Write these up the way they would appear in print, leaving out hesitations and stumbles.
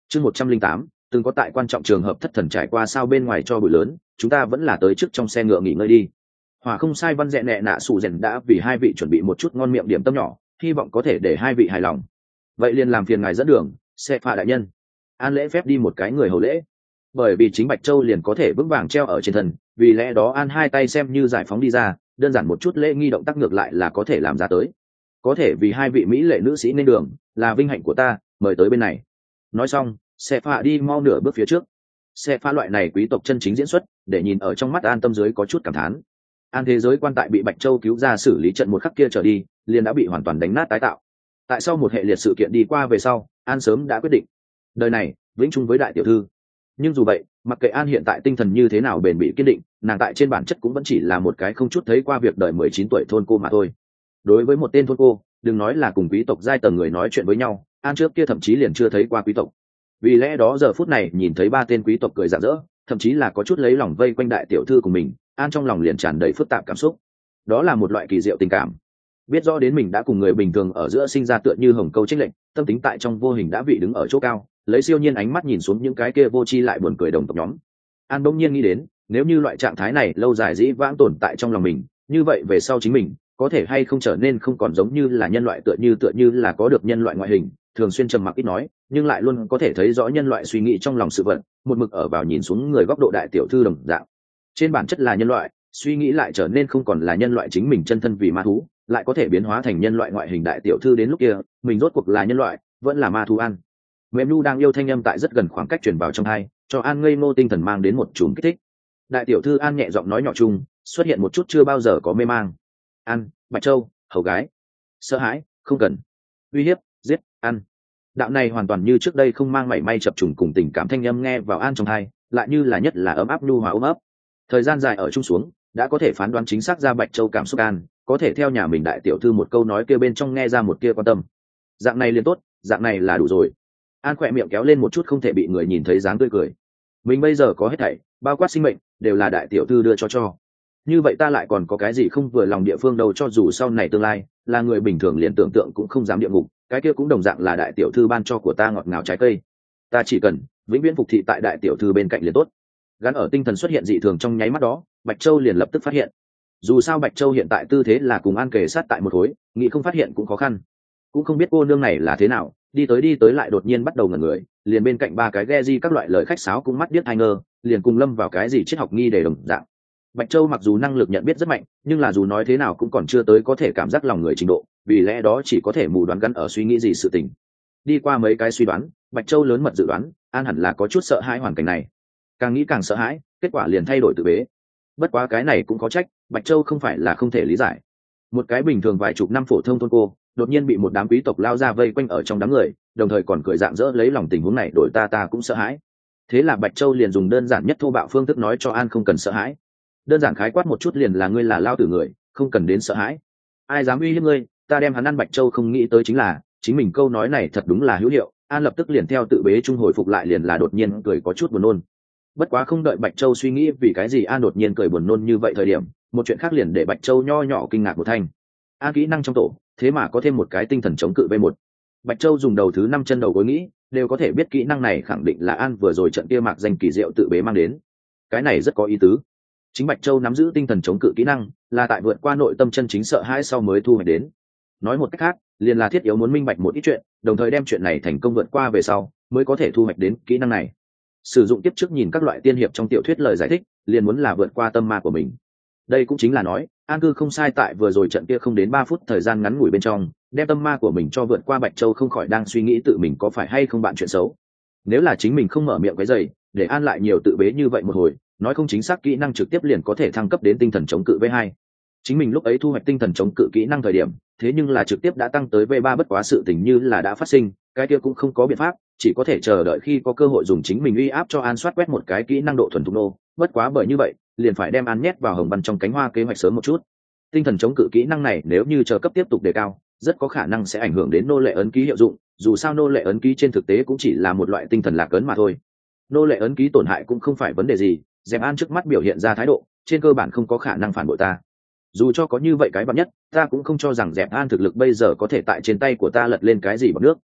Chương 108, từng có tại quan trọng trường hợp thất thần trải qua sao bên ngoài cho bụi lớn, chúng ta vẫn là tới trước trong xe ngựa nghỉ ngơi đi. Hỏa không sai văn dẹ nẹ nạ sụ rèn đã vì hai vị chuẩn bị một chút ngon miệng điểm tâm nhỏ, hy vọng có thể để hai vị hài lòng. Vậy liền làm phiền ngài dẫn đường, xe pha đại nhân. An lễ phép đi một cái người hầu lễ. Bởi vì chính Bạch Châu liền có thể vững vàng treo ở trên thân, vì lẽ đó An hai tay xem như giải phóng đi ra, đơn giản một chút lễ nghi động tác ngược lại là có thể làm ra tới. Có thể vì hai vị mỹ lệ nữ sĩ nên đường, là vinh hạnh của ta, mời tới bên này. Nói xong, xe pha đi mau nửa bước phía trước. Xe pha loại này quý tộc chân chính diễn xuất, để nhìn ở trong mắt An tâm dưới có chút cảm thán. An thế giới quan tại bị Bạch Châu cứu ra xử lý trận một khắc kia trở đi, liền đã bị hoàn toàn đánh nát tái tạo. Tại sao một hệ liệt sự kiện đi qua về sau, An sớm đã quyết định đời này vĩnh chung với đại tiểu thư. Nhưng dù vậy, mặc kệ An hiện tại tinh thần như thế nào bền bỉ kiên định, nàng tại trên bản chất cũng vẫn chỉ là một cái không chút thấy qua việc đời 19 tuổi thôn cô mà thôi. Đối với một tên thôn cô, đừng nói là cùng quý tộc giai tầng người nói chuyện với nhau, An trước kia thậm chí liền chưa thấy qua quý tộc. Vì lẽ đó giờ phút này nhìn thấy ba tên quý tộc cười rạng rỡ, thậm chí là có chút lấy lòng vây quanh đại tiểu thư của mình, An trong lòng liền tràn đầy phức tạp cảm xúc. Đó là một loại kỳ diệu tình cảm. Biết rõ đến mình đã cùng người bình thường ở giữa sinh ra tựa như hồng câu chênh lệch, tâm tính tại trong vô hình đã vị đứng ở chỗ cao, lấy siêu nhiên ánh mắt nhìn xuống những cái kia vô tri lại buồn cười đồng tộc nhóm. An bỗng nhiên nghĩ đến, nếu như loại trạng thái này lâu dài dĩ vãng tồn tại trong lòng mình, như vậy về sau chính mình có thể hay không trở nên không còn giống như là nhân loại, tựa như là có được nhân loại ngoại hình, thường xuyên trầm mặc ít nói, nhưng lại luôn có thể thấy rõ nhân loại suy nghĩ trong lòng sự vật, một mực ở vào nhìn xuống người góc độ đại tiểu thư đồng dạng. Trên bản chất là nhân loại, suy nghĩ lại trở nên không còn là nhân loại chính mình chân thân vì ma thú, lại có thể biến hóa thành nhân loại ngoại hình đại tiểu thư, đến lúc kia mình rốt cuộc là nhân loại vẫn là ma thú. An mềm nu đang yêu thanh âm tại rất gần khoảng cách truyền vào trong tai, cho An ngây ngô tinh thần mang đến một chùm kích thích. Đại tiểu thư An nhẹ giọng nói nhỏ chung, xuất hiện một chút chưa bao giờ có mê mang. An, Bạch Châu, hầu gái. Sợ hãi, không cần. Uy hiếp, giết, An. Đạo này hoàn toàn như trước đây không mang mảy may chập trùng cùng tình cảm thanh âm nghe vào An trong tai, lại như là nhất là ấm áp nhu hòa ôm ấp. Thời gian dài ở chung xuống, đã có thể phán đoán chính xác ra Bạch Châu cảm xúc An, có thể theo nhà mình đại tiểu thư một câu nói kia bên trong nghe ra một kia quan tâm. Dạng này liền tốt, dạng này là đủ rồi. An khỏe miệng kéo lên một chút không thể bị người nhìn thấy dáng tươi cười. Mình bây giờ có hết thảy, bao quát sinh mệnh, đều là đại tiểu thư đưa cho. Như vậy ta lại còn có cái gì không vừa lòng địa phương đâu, cho dù sau này tương lai là người bình thường liền tưởng tượng cũng không dám địa ngục, cái kia cũng đồng dạng là đại tiểu thư ban cho của ta ngọt ngào trái cây. Ta chỉ cần vĩnh viễn phục thị tại đại tiểu thư bên cạnh liền tốt. Gắn ở tinh thần xuất hiện dị thường trong nháy mắt đó, Bạch Châu liền lập tức phát hiện. Dù sao Bạch Châu hiện tại tư thế là cùng An kề sát tại một khối, nghĩ không phát hiện cũng khó khăn. Cũng không biết cô nương này là thế nào, đi tới lại đột nhiên bắt đầu ngẩn người, liền bên cạnh ba cái ghe di các loại lời khách sáo cũng mắt điếc hai ngơ, liền cùng lâm vào cái gì triết học nghi để đồng dạng. Bạch Châu mặc dù năng lực nhận biết rất mạnh, nhưng là dù nói thế nào cũng còn chưa tới có thể cảm giác lòng người trình độ, vì lẽ đó chỉ có thể mù đoán gắn ở suy nghĩ gì sự tình. Đi qua mấy cái suy đoán, Bạch Châu lớn mật dự đoán, An hẳn là có chút sợ hãi hoàn cảnh này. Càng nghĩ càng sợ hãi, kết quả liền thay đổi tự bế. Bất quá cái này cũng có trách, Bạch Châu không phải là không thể lý giải. Một cái bình thường vài chục năm phổ thông thôn cô, đột nhiên bị một đám quý tộc lao ra vây quanh ở trong đám người, đồng thời còn cười rạng rỡ lấy lòng tình huống này đổi ta cũng sợ hãi. Thế là Bạch Châu liền dùng đơn giản nhất thô bạo phương thức nói cho An không cần sợ hãi. Đơn giản khái quát một chút liền là ngươi là lao tử người, không cần đến sợ hãi. Ai dám uy hiếp ngươi, ta đem hắn ăn. Bạch Châu không nghĩ tới chính là chính mình câu nói này thật đúng là hữu hiệu, An lập tức liền theo tự bế trung hồi phục lại, liền là đột nhiên cười có chút buồn nôn. Bất quá không đợi Bạch Châu suy nghĩ vì cái gì An đột nhiên cười buồn nôn như vậy thời điểm, một chuyện khác liền để Bạch Châu nho nhỏ kinh ngạc một thanh. An kỹ năng trong tổ thế mà có thêm một cái tinh thần chống cự V1. Bạch Châu dùng đầu thứ 5 chân đầu gối nghĩ, đều có thể biết kỹ năng này khẳng định là An vừa rồi trận kia mạc danh kỳ diệu tự bế mang đến. Cái này rất có ý tứ. Chính Bạch Châu nắm giữ tinh thần chống cự kỹ năng, là tại vượt qua nội tâm chân chính sợ hãi sau mới thu hoạch đến. Nói một cách khác, liền là thiết yếu muốn minh bạch một ít chuyện, đồng thời đem chuyện này thành công vượt qua về sau, mới có thể thu hoạch đến kỹ năng này. Sử dụng tiếp trước nhìn các loại tiên hiệp trong tiểu thuyết lời giải thích, liền muốn là vượt qua tâm ma của mình. Đây cũng chính là nói, An cư không sai tại vừa rồi trận kia không đến 3 phút thời gian ngắn ngủi bên trong, đem tâm ma của mình cho vượt qua. Bạch Châu không khỏi đang suy nghĩ tự mình có phải hay không bạn chuyện xấu. Nếu là chính mình không mở miệng cái giày, để An lại nhiều tự bế như vậy một hồi, nói không chính xác kỹ năng trực tiếp liền có thể thăng cấp đến tinh thần chống cự V2. Chính mình lúc ấy thu hoạch tinh thần chống cự kỹ năng thời điểm, thế nhưng là trực tiếp đã tăng tới V3, bất quá sự tình như là đã phát sinh, cái kia cũng không có biện pháp, chỉ có thể chờ đợi khi có cơ hội dùng chính mình uy áp cho An soát quét một cái kỹ năng độ thuần thục nô. Bất quá bởi như vậy, liền phải đem An nhét vào hồng văn trong cánh hoa kế hoạch sớm một chút. Tinh thần chống cự kỹ năng này nếu như chờ cấp tiếp tục đề cao, rất có khả năng sẽ ảnh hưởng đến nô lệ ấn ký hiệu dụng, dù sao nô lệ ấn ký trên thực tế cũng chỉ là một loại tinh thần lạc ấn mà thôi. Nô lệ ấn ký tổn hại cũng không phải vấn đề gì, Dẹp An trước mắt biểu hiện ra thái độ, trên cơ bản không có khả năng phản bội ta. Dù cho có như vậy cái bậc nhất, ta cũng không cho rằng Dẹp An thực lực bây giờ có thể tại trên tay của ta lật lên cái gì bằng nước.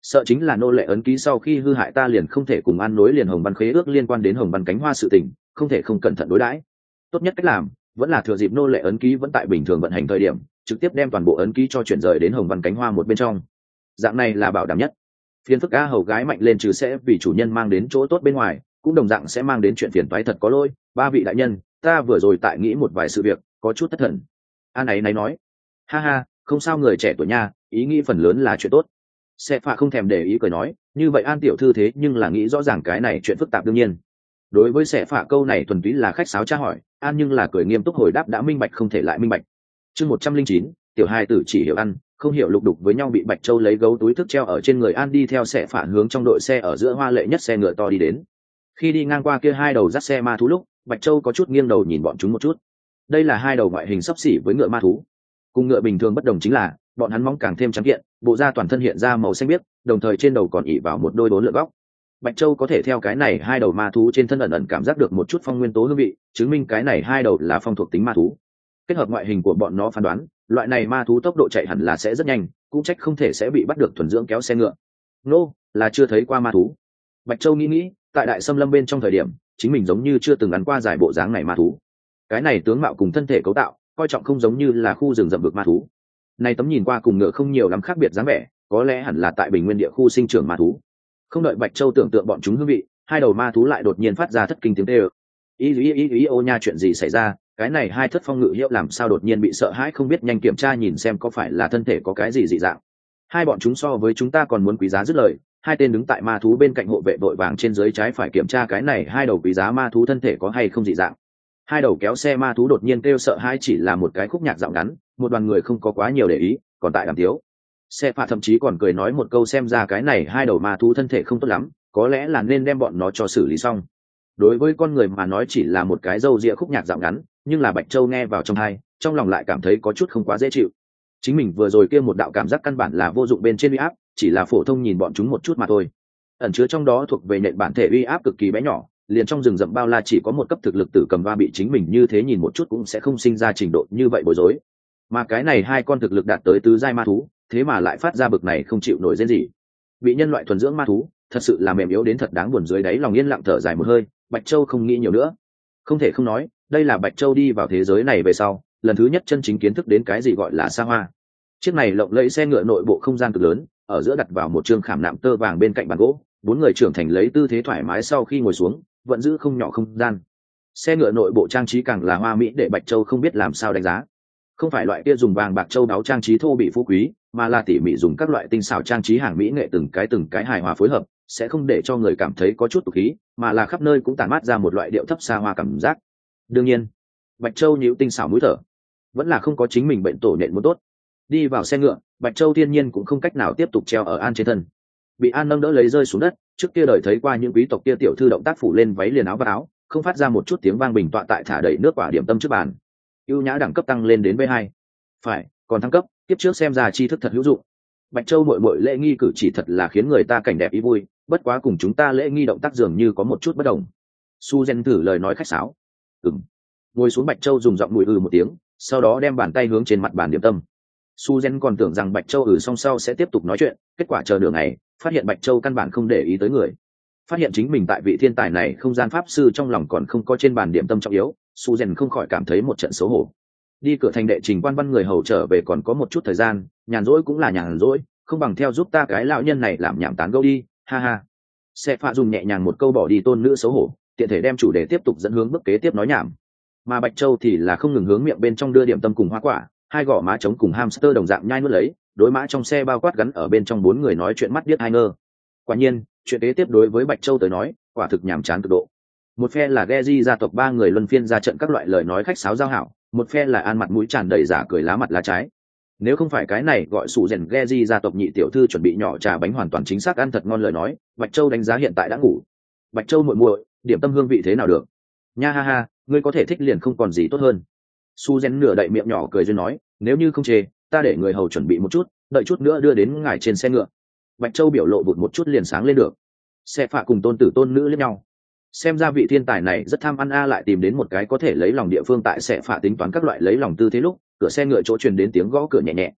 sợ chính là nô lệ ấn ký sau khi hư hại ta liền không thể cùng ăn nối liền hồng văn khế ước liên quan đến hồng văn cánh hoa sự tình, không thể không cẩn thận đối đãi. Tốt nhất cách làm vẫn là thừa dịp nô lệ ấn ký vẫn tại bình thường vận hành thời điểm, trực tiếp đem toàn bộ ấn ký cho chuyển rời đến hồng văn cánh hoa một bên trong. Dạng này là bảo đảm nhất. Phiền phức a hầu gái mạnh lên trừ sẽ vì chủ nhân mang đến chỗ tốt bên ngoài, cũng đồng dạng sẽ mang đến chuyện phiền toái thật có lỗi. Ba vị đại nhân, ta vừa rồi tại nghĩ một vài sự việc, có chút thất thần. An ấy này nói, ha ha, không sao người trẻ tuổi nha, ý nghĩ phần lớn là chuyện tốt. Sẽ phạ không thèm để ý cười nói, như vậy An tiểu thư thế nhưng là nghĩ rõ ràng cái này chuyện phức tạp đương nhiên. Đối với sẽ phạ câu này thuần túy là khách sáo tra hỏi, An nhưng là cười nghiêm túc hồi đáp đã minh bạch không thể lại minh bạch. Chương 109, tiểu hai tử chỉ hiểu ăn, không hiểu lục đục với nhau bị Bạch Châu lấy gấu túi thức treo ở trên người An đi theo sẽ phản hướng trong đội xe ở giữa hoa lệ nhất xe ngựa to đi đến. Khi đi ngang qua kia hai đầu dắt xe ma thú lúc, Bạch Châu có chút nghiêng đầu nhìn bọn chúng một chút. Đây là hai đầu ngoại hình xấp xỉ với ngựa ma thú. Cùng ngựa bình thường bất đồng chính là, bọn hắn móng càng thêm trắng kiện, bộ da toàn thân hiện ra màu xanh biếc, đồng thời trên đầu còn ỉ vào một đôi đốn lượn góc. Bạch Châu có thể theo cái này hai đầu ma thú trên thân ẩn ẩn cảm giác được một chút phong nguyên tố hương vị, chứng minh cái này hai đầu là phong thuộc tính ma thú. Kết hợp ngoại hình của bọn nó phán đoán, loại này ma thú tốc độ chạy hẳn là sẽ rất nhanh, cũng trách không thể sẽ bị bắt được thuần dưỡng kéo xe ngựa. Nô, là chưa thấy qua ma thú. Bạch Châu nghĩ, tại đại xâm lâm bên trong thời điểm, chính mình giống như chưa từng ăn qua giải bộ dáng này ma thú. Cái này tướng mạo cùng thân thể cấu tạo, coi trọng không giống như là khu rừng rậm vực ma thú. Này tấm nhìn qua cùng ngựa không nhiều lắm khác biệt dáng vẻ, có lẽ hẳn là tại Bình Nguyên địa khu sinh trưởng ma thú. Không đợi Bạch Châu tưởng tượng bọn chúng hương vị, hai đầu ma thú lại đột nhiên phát ra thất kinh tiếng kêu. Ý ô nha, chuyện gì xảy ra? Cái này hai thất phong ngự hiệu làm sao đột nhiên bị sợ hãi, không biết nhanh kiểm tra nhìn xem có phải là thân thể có cái gì dị dạng. Hai bọn chúng so với chúng ta còn muốn quý giá dứt lời. Hai tên đứng tại ma thú bên cạnh hộ vệ vội vàng trên dưới trái phải kiểm tra cái này hai đầu quý giá ma thú thân thể có hay không dị dạng. Hai đầu kéo xe ma thú đột nhiên kêu sợ hãi chỉ là một cái khúc nhạc dạo ngắn, một đoàn người không có quá nhiều để ý, còn tại đàm tiếu. Xe phạt thậm chí còn cười nói một câu xem ra cái này hai đầu ma thú thân thể không tốt lắm, có lẽ là nên đem bọn nó cho xử lý xong. Đối với con người mà nói chỉ là một cái râu ria khúc nhạc dạo ngắn, nhưng là Bạch Châu nghe vào trong tai, trong lòng lại cảm thấy có chút không quá dễ chịu. Chính mình vừa rồi kia một đạo cảm giác căn bản là vô dụng bên trên uy áp, chỉ là phổ thông nhìn bọn chúng một chút mà thôi. Ẩn chứa trong đó thuộc về nện bản thể uy áp cực kỳ bé nhỏ, liền trong rừng rậm bao la chỉ có một cấp thực lực tử cầm va bị chính mình như thế nhìn một chút cũng sẽ không sinh ra trình độ như vậy bối rối. Mà cái này hai con thực lực đạt tới tứ giai ma thú, thế mà lại phát ra bực này không chịu nổi rên gì. Bị nhân loại thuần dưỡng ma thú, thật sự là mềm yếu đến thật đáng buồn, dưới đáy lòng yên lặng thở dài một hơi, Bạch Châu không nghĩ nhiều nữa. Không thể không nói, đây là Bạch Châu đi vào thế giới này về sau, lần thứ nhất chân chính kiến thức đến cái gì gọi là xa hoa. Chiếc này lộng lẫy xe ngựa nội bộ không gian cực lớn, ở giữa đặt vào một trương khảm nạm tơ vàng bên cạnh bàn gỗ, bốn người trưởng thành lấy tư thế thoải mái sau khi ngồi xuống, vẫn giữ không nhỏ không gian. Xe ngựa nội bộ trang trí càng là hoa mỹ để Bạch Châu không biết làm sao đánh giá. Không phải loại kia dùng vàng bạc châu đáo trang trí thô bị phú quý, mà là tỉ mỉ dùng các loại tinh xảo trang trí hàng mỹ nghệ từng cái hài hòa phối hợp, sẽ không để cho người cảm thấy có chút tục khí, mà là khắp nơi cũng tản mát ra một loại điệu thấp xa hoa cảm giác. Đương nhiên, Bạch Châu nhíu tinh xảo mũi thở, vẫn là không có chính mình bệnh tổ nện muốn tốt. Đi vào xe ngựa, Bạch Châu thiên nhiên cũng không cách nào tiếp tục treo ở An trên thân, bị An nâng đỡ lấy rơi xuống đất. Trước kia đời thấy qua những quý tộc kia tiểu thư động tác phủ lên váy liền áo và áo, không phát ra một chút tiếng vang, bình tọa tại thả đầy nước quả điểm tâm trước bàn. Ưu nhã đẳng cấp tăng lên đến B2. Phải, còn thăng cấp, tiếp trước xem ra tri thức thật hữu dụng. Bạch Châu muội muội lễ nghi cử chỉ thật là khiến người ta cảnh đẹp ý vui, bất quá cùng chúng ta lễ nghi động tác dường như có một chút bất đồng. Suzen thử lời nói khách sáo. Ngồi xuống, Bạch Châu dùng giọng mùi một tiếng, sau đó đem bàn tay hướng trên mặt bàn điểm tâm. Suzen còn tưởng rằng Bạch Châu xong sau sẽ tiếp tục nói chuyện, kết quả chờ nửa ngày, phát hiện Bạch Châu căn bản không để ý tới người. Phát hiện chính mình tại vị thiên tài này không gian pháp sư trong lòng còn không có trên bàn điểm tâm trọng yếu, Suzen không khỏi cảm thấy một trận xấu hổ. Đi cửa thành đệ trình quan văn người hầu trở về còn có một chút thời gian, nhàn rỗi cũng là nhàn rỗi, không bằng theo giúp ta cái lão nhân này làm nhảm tán gẫu đi, ha ha. Sẽ phạ dùng nhẹ nhàng một câu bỏ đi tôn nữ xấu hổ, tiện thể đem chủ đề tiếp tục dẫn hướng bước kế tiếp nói nhảm. Mà Bạch Châu thì là không ngừng hướng miệng bên trong đưa điểm tâm cùng hoa quả, hai gò má trống cùng hamster đồng dạng nhai nuốt lấy, đối mã trong xe bao quát gắn ở bên trong bốn người nói chuyện mắt điếc hai ngơ. Quả nhiên, chuyện kế tiếp đối với Bạch Châu tới nói, quả thực nhàm chán cực độ. Một phe là Geji gia tộc ba người luân phiên ra trận các loại lời nói khách sáo giao hảo, một phe là An mặt mũi tràn đầy giả cười lá mặt lá trái. Nếu không phải cái này gọi sụ rèn Geji gia tộc nhị tiểu thư chuẩn bị nhỏ trà bánh hoàn toàn chính xác ăn thật ngon lời nói, Bạch Châu đánh giá hiện tại đã ngủ. Bạch Châu muội muội, điểm tâm hương vị thế nào được? Nha ha ha, ngươi có thể thích liền không còn gì tốt hơn. Su rèn nửa đậy miệng nhỏ cười duyên nói, nếu như không chê, ta để người hầu chuẩn bị một chút, đợi chút nữa đưa đến ngài trên xe ngựa. Bạch Châu biểu lộ vụt một chút liền sáng lên được. Xe phạ cùng tôn tử tôn nữ liếc nhau, xem ra vị thiên tài này rất tham ăn lại tìm đến một cái có thể lấy lòng địa phương. Tại xe phạ tính toán các loại lấy lòng tư thế lúc cửa xe ngựa chỗ truyền đến tiếng gõ cửa nhẹ nhẹ.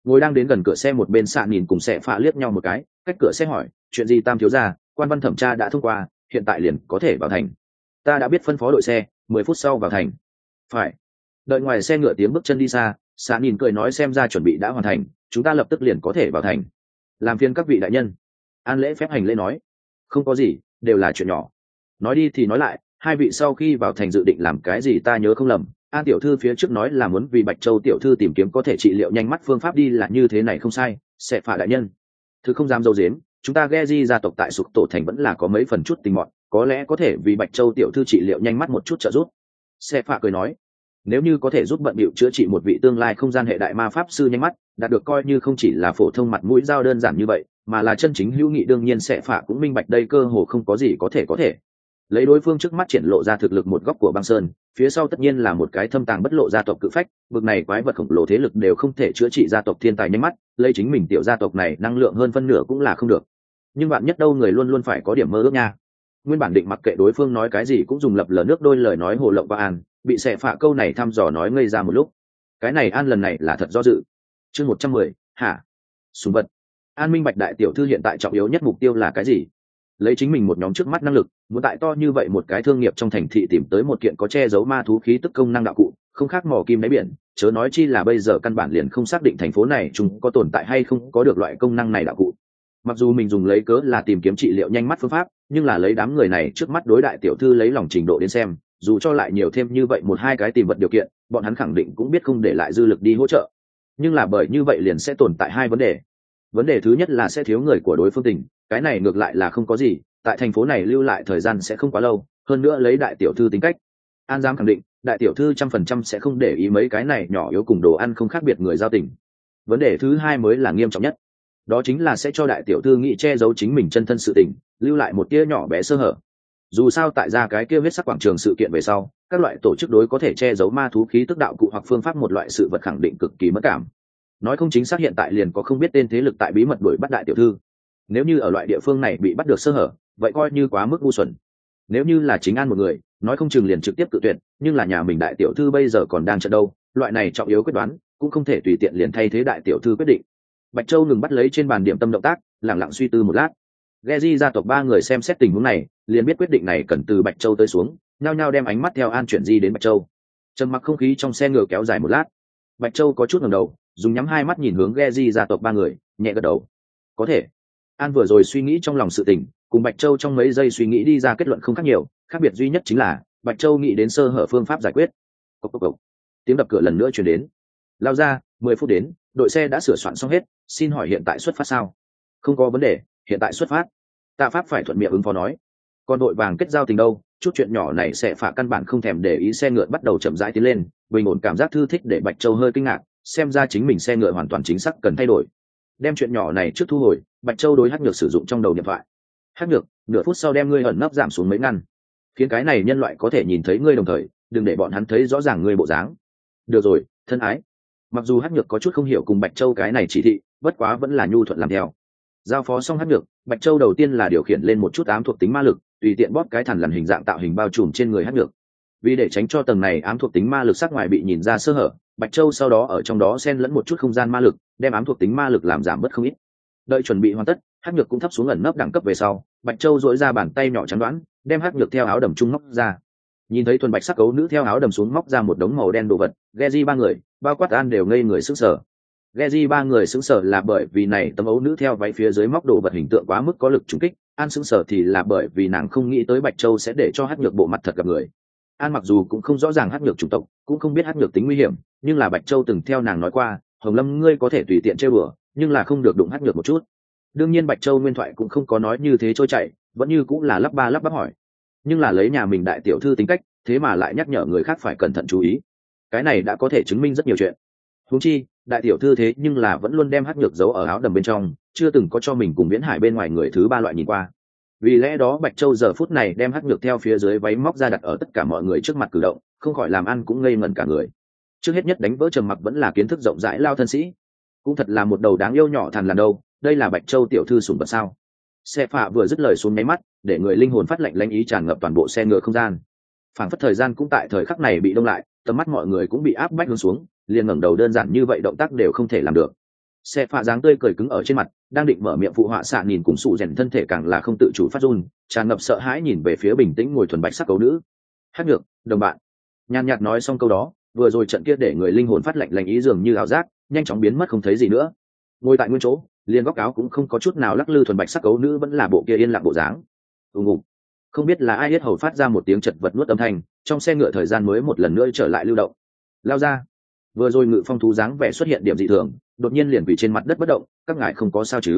Ngồi đang đến gần cửa xe một bên xạ nhìn cùng sẽ phạ liếc nhau một cái, cách cửa xe hỏi chuyện gì Tam thiếu gia, quan văn thẩm tra đã thông qua, hiện tại liền có thể vào thành. Ta đã biết phân phó đội xe 10 phút sau vào thành. Phải. Đợi ngoài xe ngựa tiếng bước chân đi xa, xạ nhìn cười nói xem ra chuẩn bị đã hoàn thành, chúng ta lập tức liền có thể vào thành. Làm phiền các vị đại nhân. An lễ phép hành lễ nói. Không có gì, đều là chuyện nhỏ. Nói đi thì nói lại, hai vị sau khi vào thành dự định làm cái gì ta nhớ không lầm, An tiểu thư phía trước nói là muốn vì Bạch Châu tiểu thư tìm kiếm có thể trị liệu nhanh mắt phương pháp đi là như thế này không sai, sẽ phạt đại nhân. Thứ không dám dâu dếm, chúng ta Geji gia tộc tại Sụp Tổ thành vẫn là có mấy phần chút tình mọn, có lẽ có thể vì Bạch Châu tiểu thư trị liệu nhanh mắt một chút trợ giúp. Sẽ phạt cười nói, nếu như có thể giúp bận bịu chữa trị một vị tương lai không gian hệ đại ma pháp sư nhanh mắt, đạt được coi như không chỉ là phổ thông mặt mũi dao đơn giản như vậy, mà là chân chính hữu nghị, đương nhiên sẽ phạt cũng minh bạch đây cơ hồ không có gì có thể. Lấy đối phương trước mắt triển lộ ra thực lực một góc của băng sơn, phía sau tất nhiên là một cái thâm tàng bất lộ gia tộc cự phách, bực này quái vật khổng lồ thế lực đều không thể chữa trị gia tộc thiên tài nhanh mắt, lấy chính mình tiểu gia tộc này năng lượng hơn phân nửa cũng là không được. Nhưng bạn nhất đâu người luôn luôn phải có điểm mơ ước nha. Nguyên bản định mặc kệ đối phương nói cái gì cũng dùng lập lờ nước đôi lời nói hồ lộng và An, bị xẻ phạ câu này thăm dò nói ngây ra một lúc. Cái này An lần này là thật do dự. Chương 110, hả? Súng vật. An minh bạch đại tiểu thư hiện tại trọng yếu nhất mục tiêu là cái gì? Lấy chính mình một nhóm trước mắt năng lực, muốn tại to như vậy một cái thương nghiệp trong thành thị tìm tới một kiện có che giấu ma thú khí tức công năng đạo cụ, không khác mò kim đáy biển, chớ nói chi là bây giờ căn bản liền không xác định thành phố này chúng có tồn tại hay không có được loại công năng này đạo cụ. Mặc dù mình dùng lấy cớ là tìm kiếm trị liệu nhanh mắt phương pháp, nhưng là lấy đám người này trước mắt đối đại tiểu thư lấy lòng trình độ đến xem, dù cho lại nhiều thêm như vậy một hai cái tìm vật điều kiện, bọn hắn khẳng định cũng biết không để lại dư lực đi hỗ trợ. Nhưng là bởi như vậy liền sẽ tồn tại hai vấn đề. Vấn đề thứ nhất là sẽ thiếu người của đối phương tình, cái này ngược lại là không có gì, tại thành phố này lưu lại thời gian sẽ không quá lâu, hơn nữa lấy đại tiểu thư tính cách, An dám khẳng định đại tiểu thư 100% sẽ không để ý mấy cái này nhỏ yếu cùng đồ ăn không khác biệt người giao tình. Vấn đề thứ hai mới là nghiêm trọng nhất, đó chính là sẽ cho đại tiểu thư nghĩ che giấu chính mình chân thân sự tình, lưu lại một tia nhỏ bé sơ hở. Dù sao tại ra cái kia huyết sắc quảng trường sự kiện về sau, các loại tổ chức đối có thể che giấu ma thú khí tức đạo cụ hoặc phương pháp một loại sự vật khẳng định cực kỳ mất cảm. Nói không chính xác hiện tại liền có không biết tên thế lực tại bí mật đuổi bắt đại tiểu thư. Nếu như ở loại địa phương này bị bắt được sơ hở, vậy coi như quá mức ngu xuẩn. Nếu như là chính An một người, nói không chừng liền trực tiếp cự tuyệt, nhưng là nhà mình đại tiểu thư bây giờ còn đang trận đâu, loại này trọng yếu quyết đoán cũng không thể tùy tiện liền thay thế đại tiểu thư quyết định. Bạch Châu ngừng bắt lấy trên bàn điểm tâm động tác, lặng lặng suy tư một lát. Geji gia tộc ba người xem xét tình huống này, liền biết quyết định này cần từ Bạch Châu tới xuống, nhao nhao đem ánh mắt theo An chuyển di đến Bạch Châu. Trầm mặc không khí trong xe ngựa kéo dài một lát. Bạch Châu có chút ngẩng đầu, dùng nhắm hai mắt nhìn hướng Geji gia tộc ba người, nhẹ gật đầu. Có thể. An vừa rồi suy nghĩ trong lòng sự tình, cùng Bạch Châu trong mấy giây suy nghĩ đi ra kết luận không khác nhiều, khác biệt duy nhất chính là Bạch Châu nghĩ đến sơ hở phương pháp giải quyết. Cốc cốc cốc. Tiếng đập cửa lần nữa truyền đến. Lao ra, 10 phút đến, đội xe đã sửa soạn xong hết, xin hỏi hiện tại xuất phát sao? Không có vấn đề, hiện tại xuất phát. Tạ Pháp phải thuận miệng ứng phó nói. Còn đội vàng kết giao tình đâu, chút chuyện nhỏ này sẽ phả căn bản không thèm để ý, xe ngựa bắt đầu chậm rãi tiến lên, bình ổn cảm giác thư thích để Bạch Châu hơi kinh ngạc, xem ra chính mình xe ngựa hoàn toàn chính xác cần thay đổi. Đem chuyện nhỏ này trước thu hồi, Bạch Châu đối Hắc Nhược sử dụng trong đầu điện thoại. Hắc Nhược, nửa phút sau đem ngươi ẩn nấp giảm xuống mấy ngăn, khiến cái này nhân loại có thể nhìn thấy ngươi đồng thời, đừng để bọn hắn thấy rõ ràng ngươi bộ dáng. Được rồi, thân ái. Mặc dù Hắc Nhược có chút không hiểu cùng Bạch Châu cái này chỉ thị, bất quá vẫn là nhu thuận làm theo. Giao phó xong Hắc Nhược, Bạch Châu đầu tiên là điều khiển lên một chút ám thuộc tính ma lực, tùy tiện bóp cái thằn lằn hình dạng tạo hình bao trùm trên người Hắc Nhược. Vì để tránh cho tầng này ám thuộc tính ma lực sắc ngoài bị nhìn ra sơ hở, Bạch Châu sau đó ở trong đó xen lẫn một chút không gian ma lực, đem ám thuộc tính ma lực làm giảm bớt không ít. Đợi chuẩn bị hoàn tất, Hắc Nhược cũng thấp xuống ẩn nấp đẳng cấp về sau, Bạch Châu duỗi ra bàn tay nhỏ trắng đoán, đem Hắc Nhược theo áo đầm trung móc ra. Nhìn thấy thuần bạch sắc cấu nữ theo áo đầm xuống móc ra một đống màu đen đồ vật, Geji ba người, bao quát An đều ngây người sững sờ. Geji ba người sững sờ là bởi vì này tấm ấu nữ theo váy phía dưới móc đồ vật hình tượng quá mức có lực trùng kích, An sững sờ thì là bởi vì nàng không nghĩ tới Bạch Châu sẽ để cho Hắc Nhược bộ mặt thật gặp người. An mặc dù cũng không rõ ràng Hắc Nhược chủng tộc, cũng không biết Hắc Nhược tính nguy hiểm, nhưng là Bạch Châu từng theo nàng nói qua, Hồng Lâm ngươi có thể tùy tiện chơi bừa, nhưng là không được đụng Hắc Nhược một chút. Đương nhiên Bạch Châu nguyên thoại cũng không có nói như thế trôi chảy, vẫn như cũng là lắp ba lắp bắp hỏi. Nhưng là lấy nhà mình đại tiểu thư tính cách, thế mà lại nhắc nhở người khác phải cẩn thận chú ý. Cái này đã có thể chứng minh rất nhiều chuyện. Huống chi, đại tiểu thư thế nhưng là vẫn luôn đem Hắc Nhược giấu ở áo đầm bên trong, chưa từng có cho mình cùng Viễn Hải bên ngoài người thứ ba loại nhìn qua. Vì lẽ đó Bạch Châu giờ phút này đem Hắc Nhược theo phía dưới váy móc ra đặt ở tất cả mọi người trước mặt cử động, không khỏi làm An cũng ngây ngẩn cả người. Trước hết nhất đánh vỡ trầm mặc vẫn là kiến thức rộng rãi lao thân sĩ, cũng thật là một đầu đáng yêu nhỏ thằn lằn đâu, đây là Bạch Châu tiểu thư sủng vật sao? Xe phạ vừa dứt lời xuống máy mắt, để người linh hồn phát lạnh lãnh ý tràn ngập toàn bộ xe ngựa không gian. Phảng phất thời gian cũng tại thời khắc này bị đông lại, tầm mắt mọi người cũng bị áp bách hướng xuống, liền ngẩng đầu đơn giản như vậy động tác đều không thể làm được. Xe phạ dáng tươi cười cứng ở trên mặt, đang định mở miệng phụ họa xạ nhìn cùng sụ rèn thân thể càng là không tự chủ phát run, tràn ngập sợ hãi nhìn về phía bình tĩnh ngồi thuần bạch sắc cấu nữ. Hắc nhược, đồng bạn. Nhàn nhạt nói xong câu đó, vừa rồi trận kia để người linh hồn phát lạnh lạnh ý dường như ảo giác, nhanh chóng biến mất không thấy gì nữa. Ngồi tại nguyên chỗ, liền góc áo cũng không có chút nào lắc lư, thuần bạch sắc cấu nữ vẫn là bộ kia yên lặng bộ dáng. Ùng. Không biết là ai hết hầu phát ra một tiếng chật vật nuốt âm thanh, trong xe ngựa thời gian mới một lần nữa trở lại lưu động. Lao ra. Vừa rồi ngự phong thú dáng vẻ xuất hiện điểm dị thường, đột nhiên liền quỳ trên mặt đất bất động, các ngài không có sao chứ?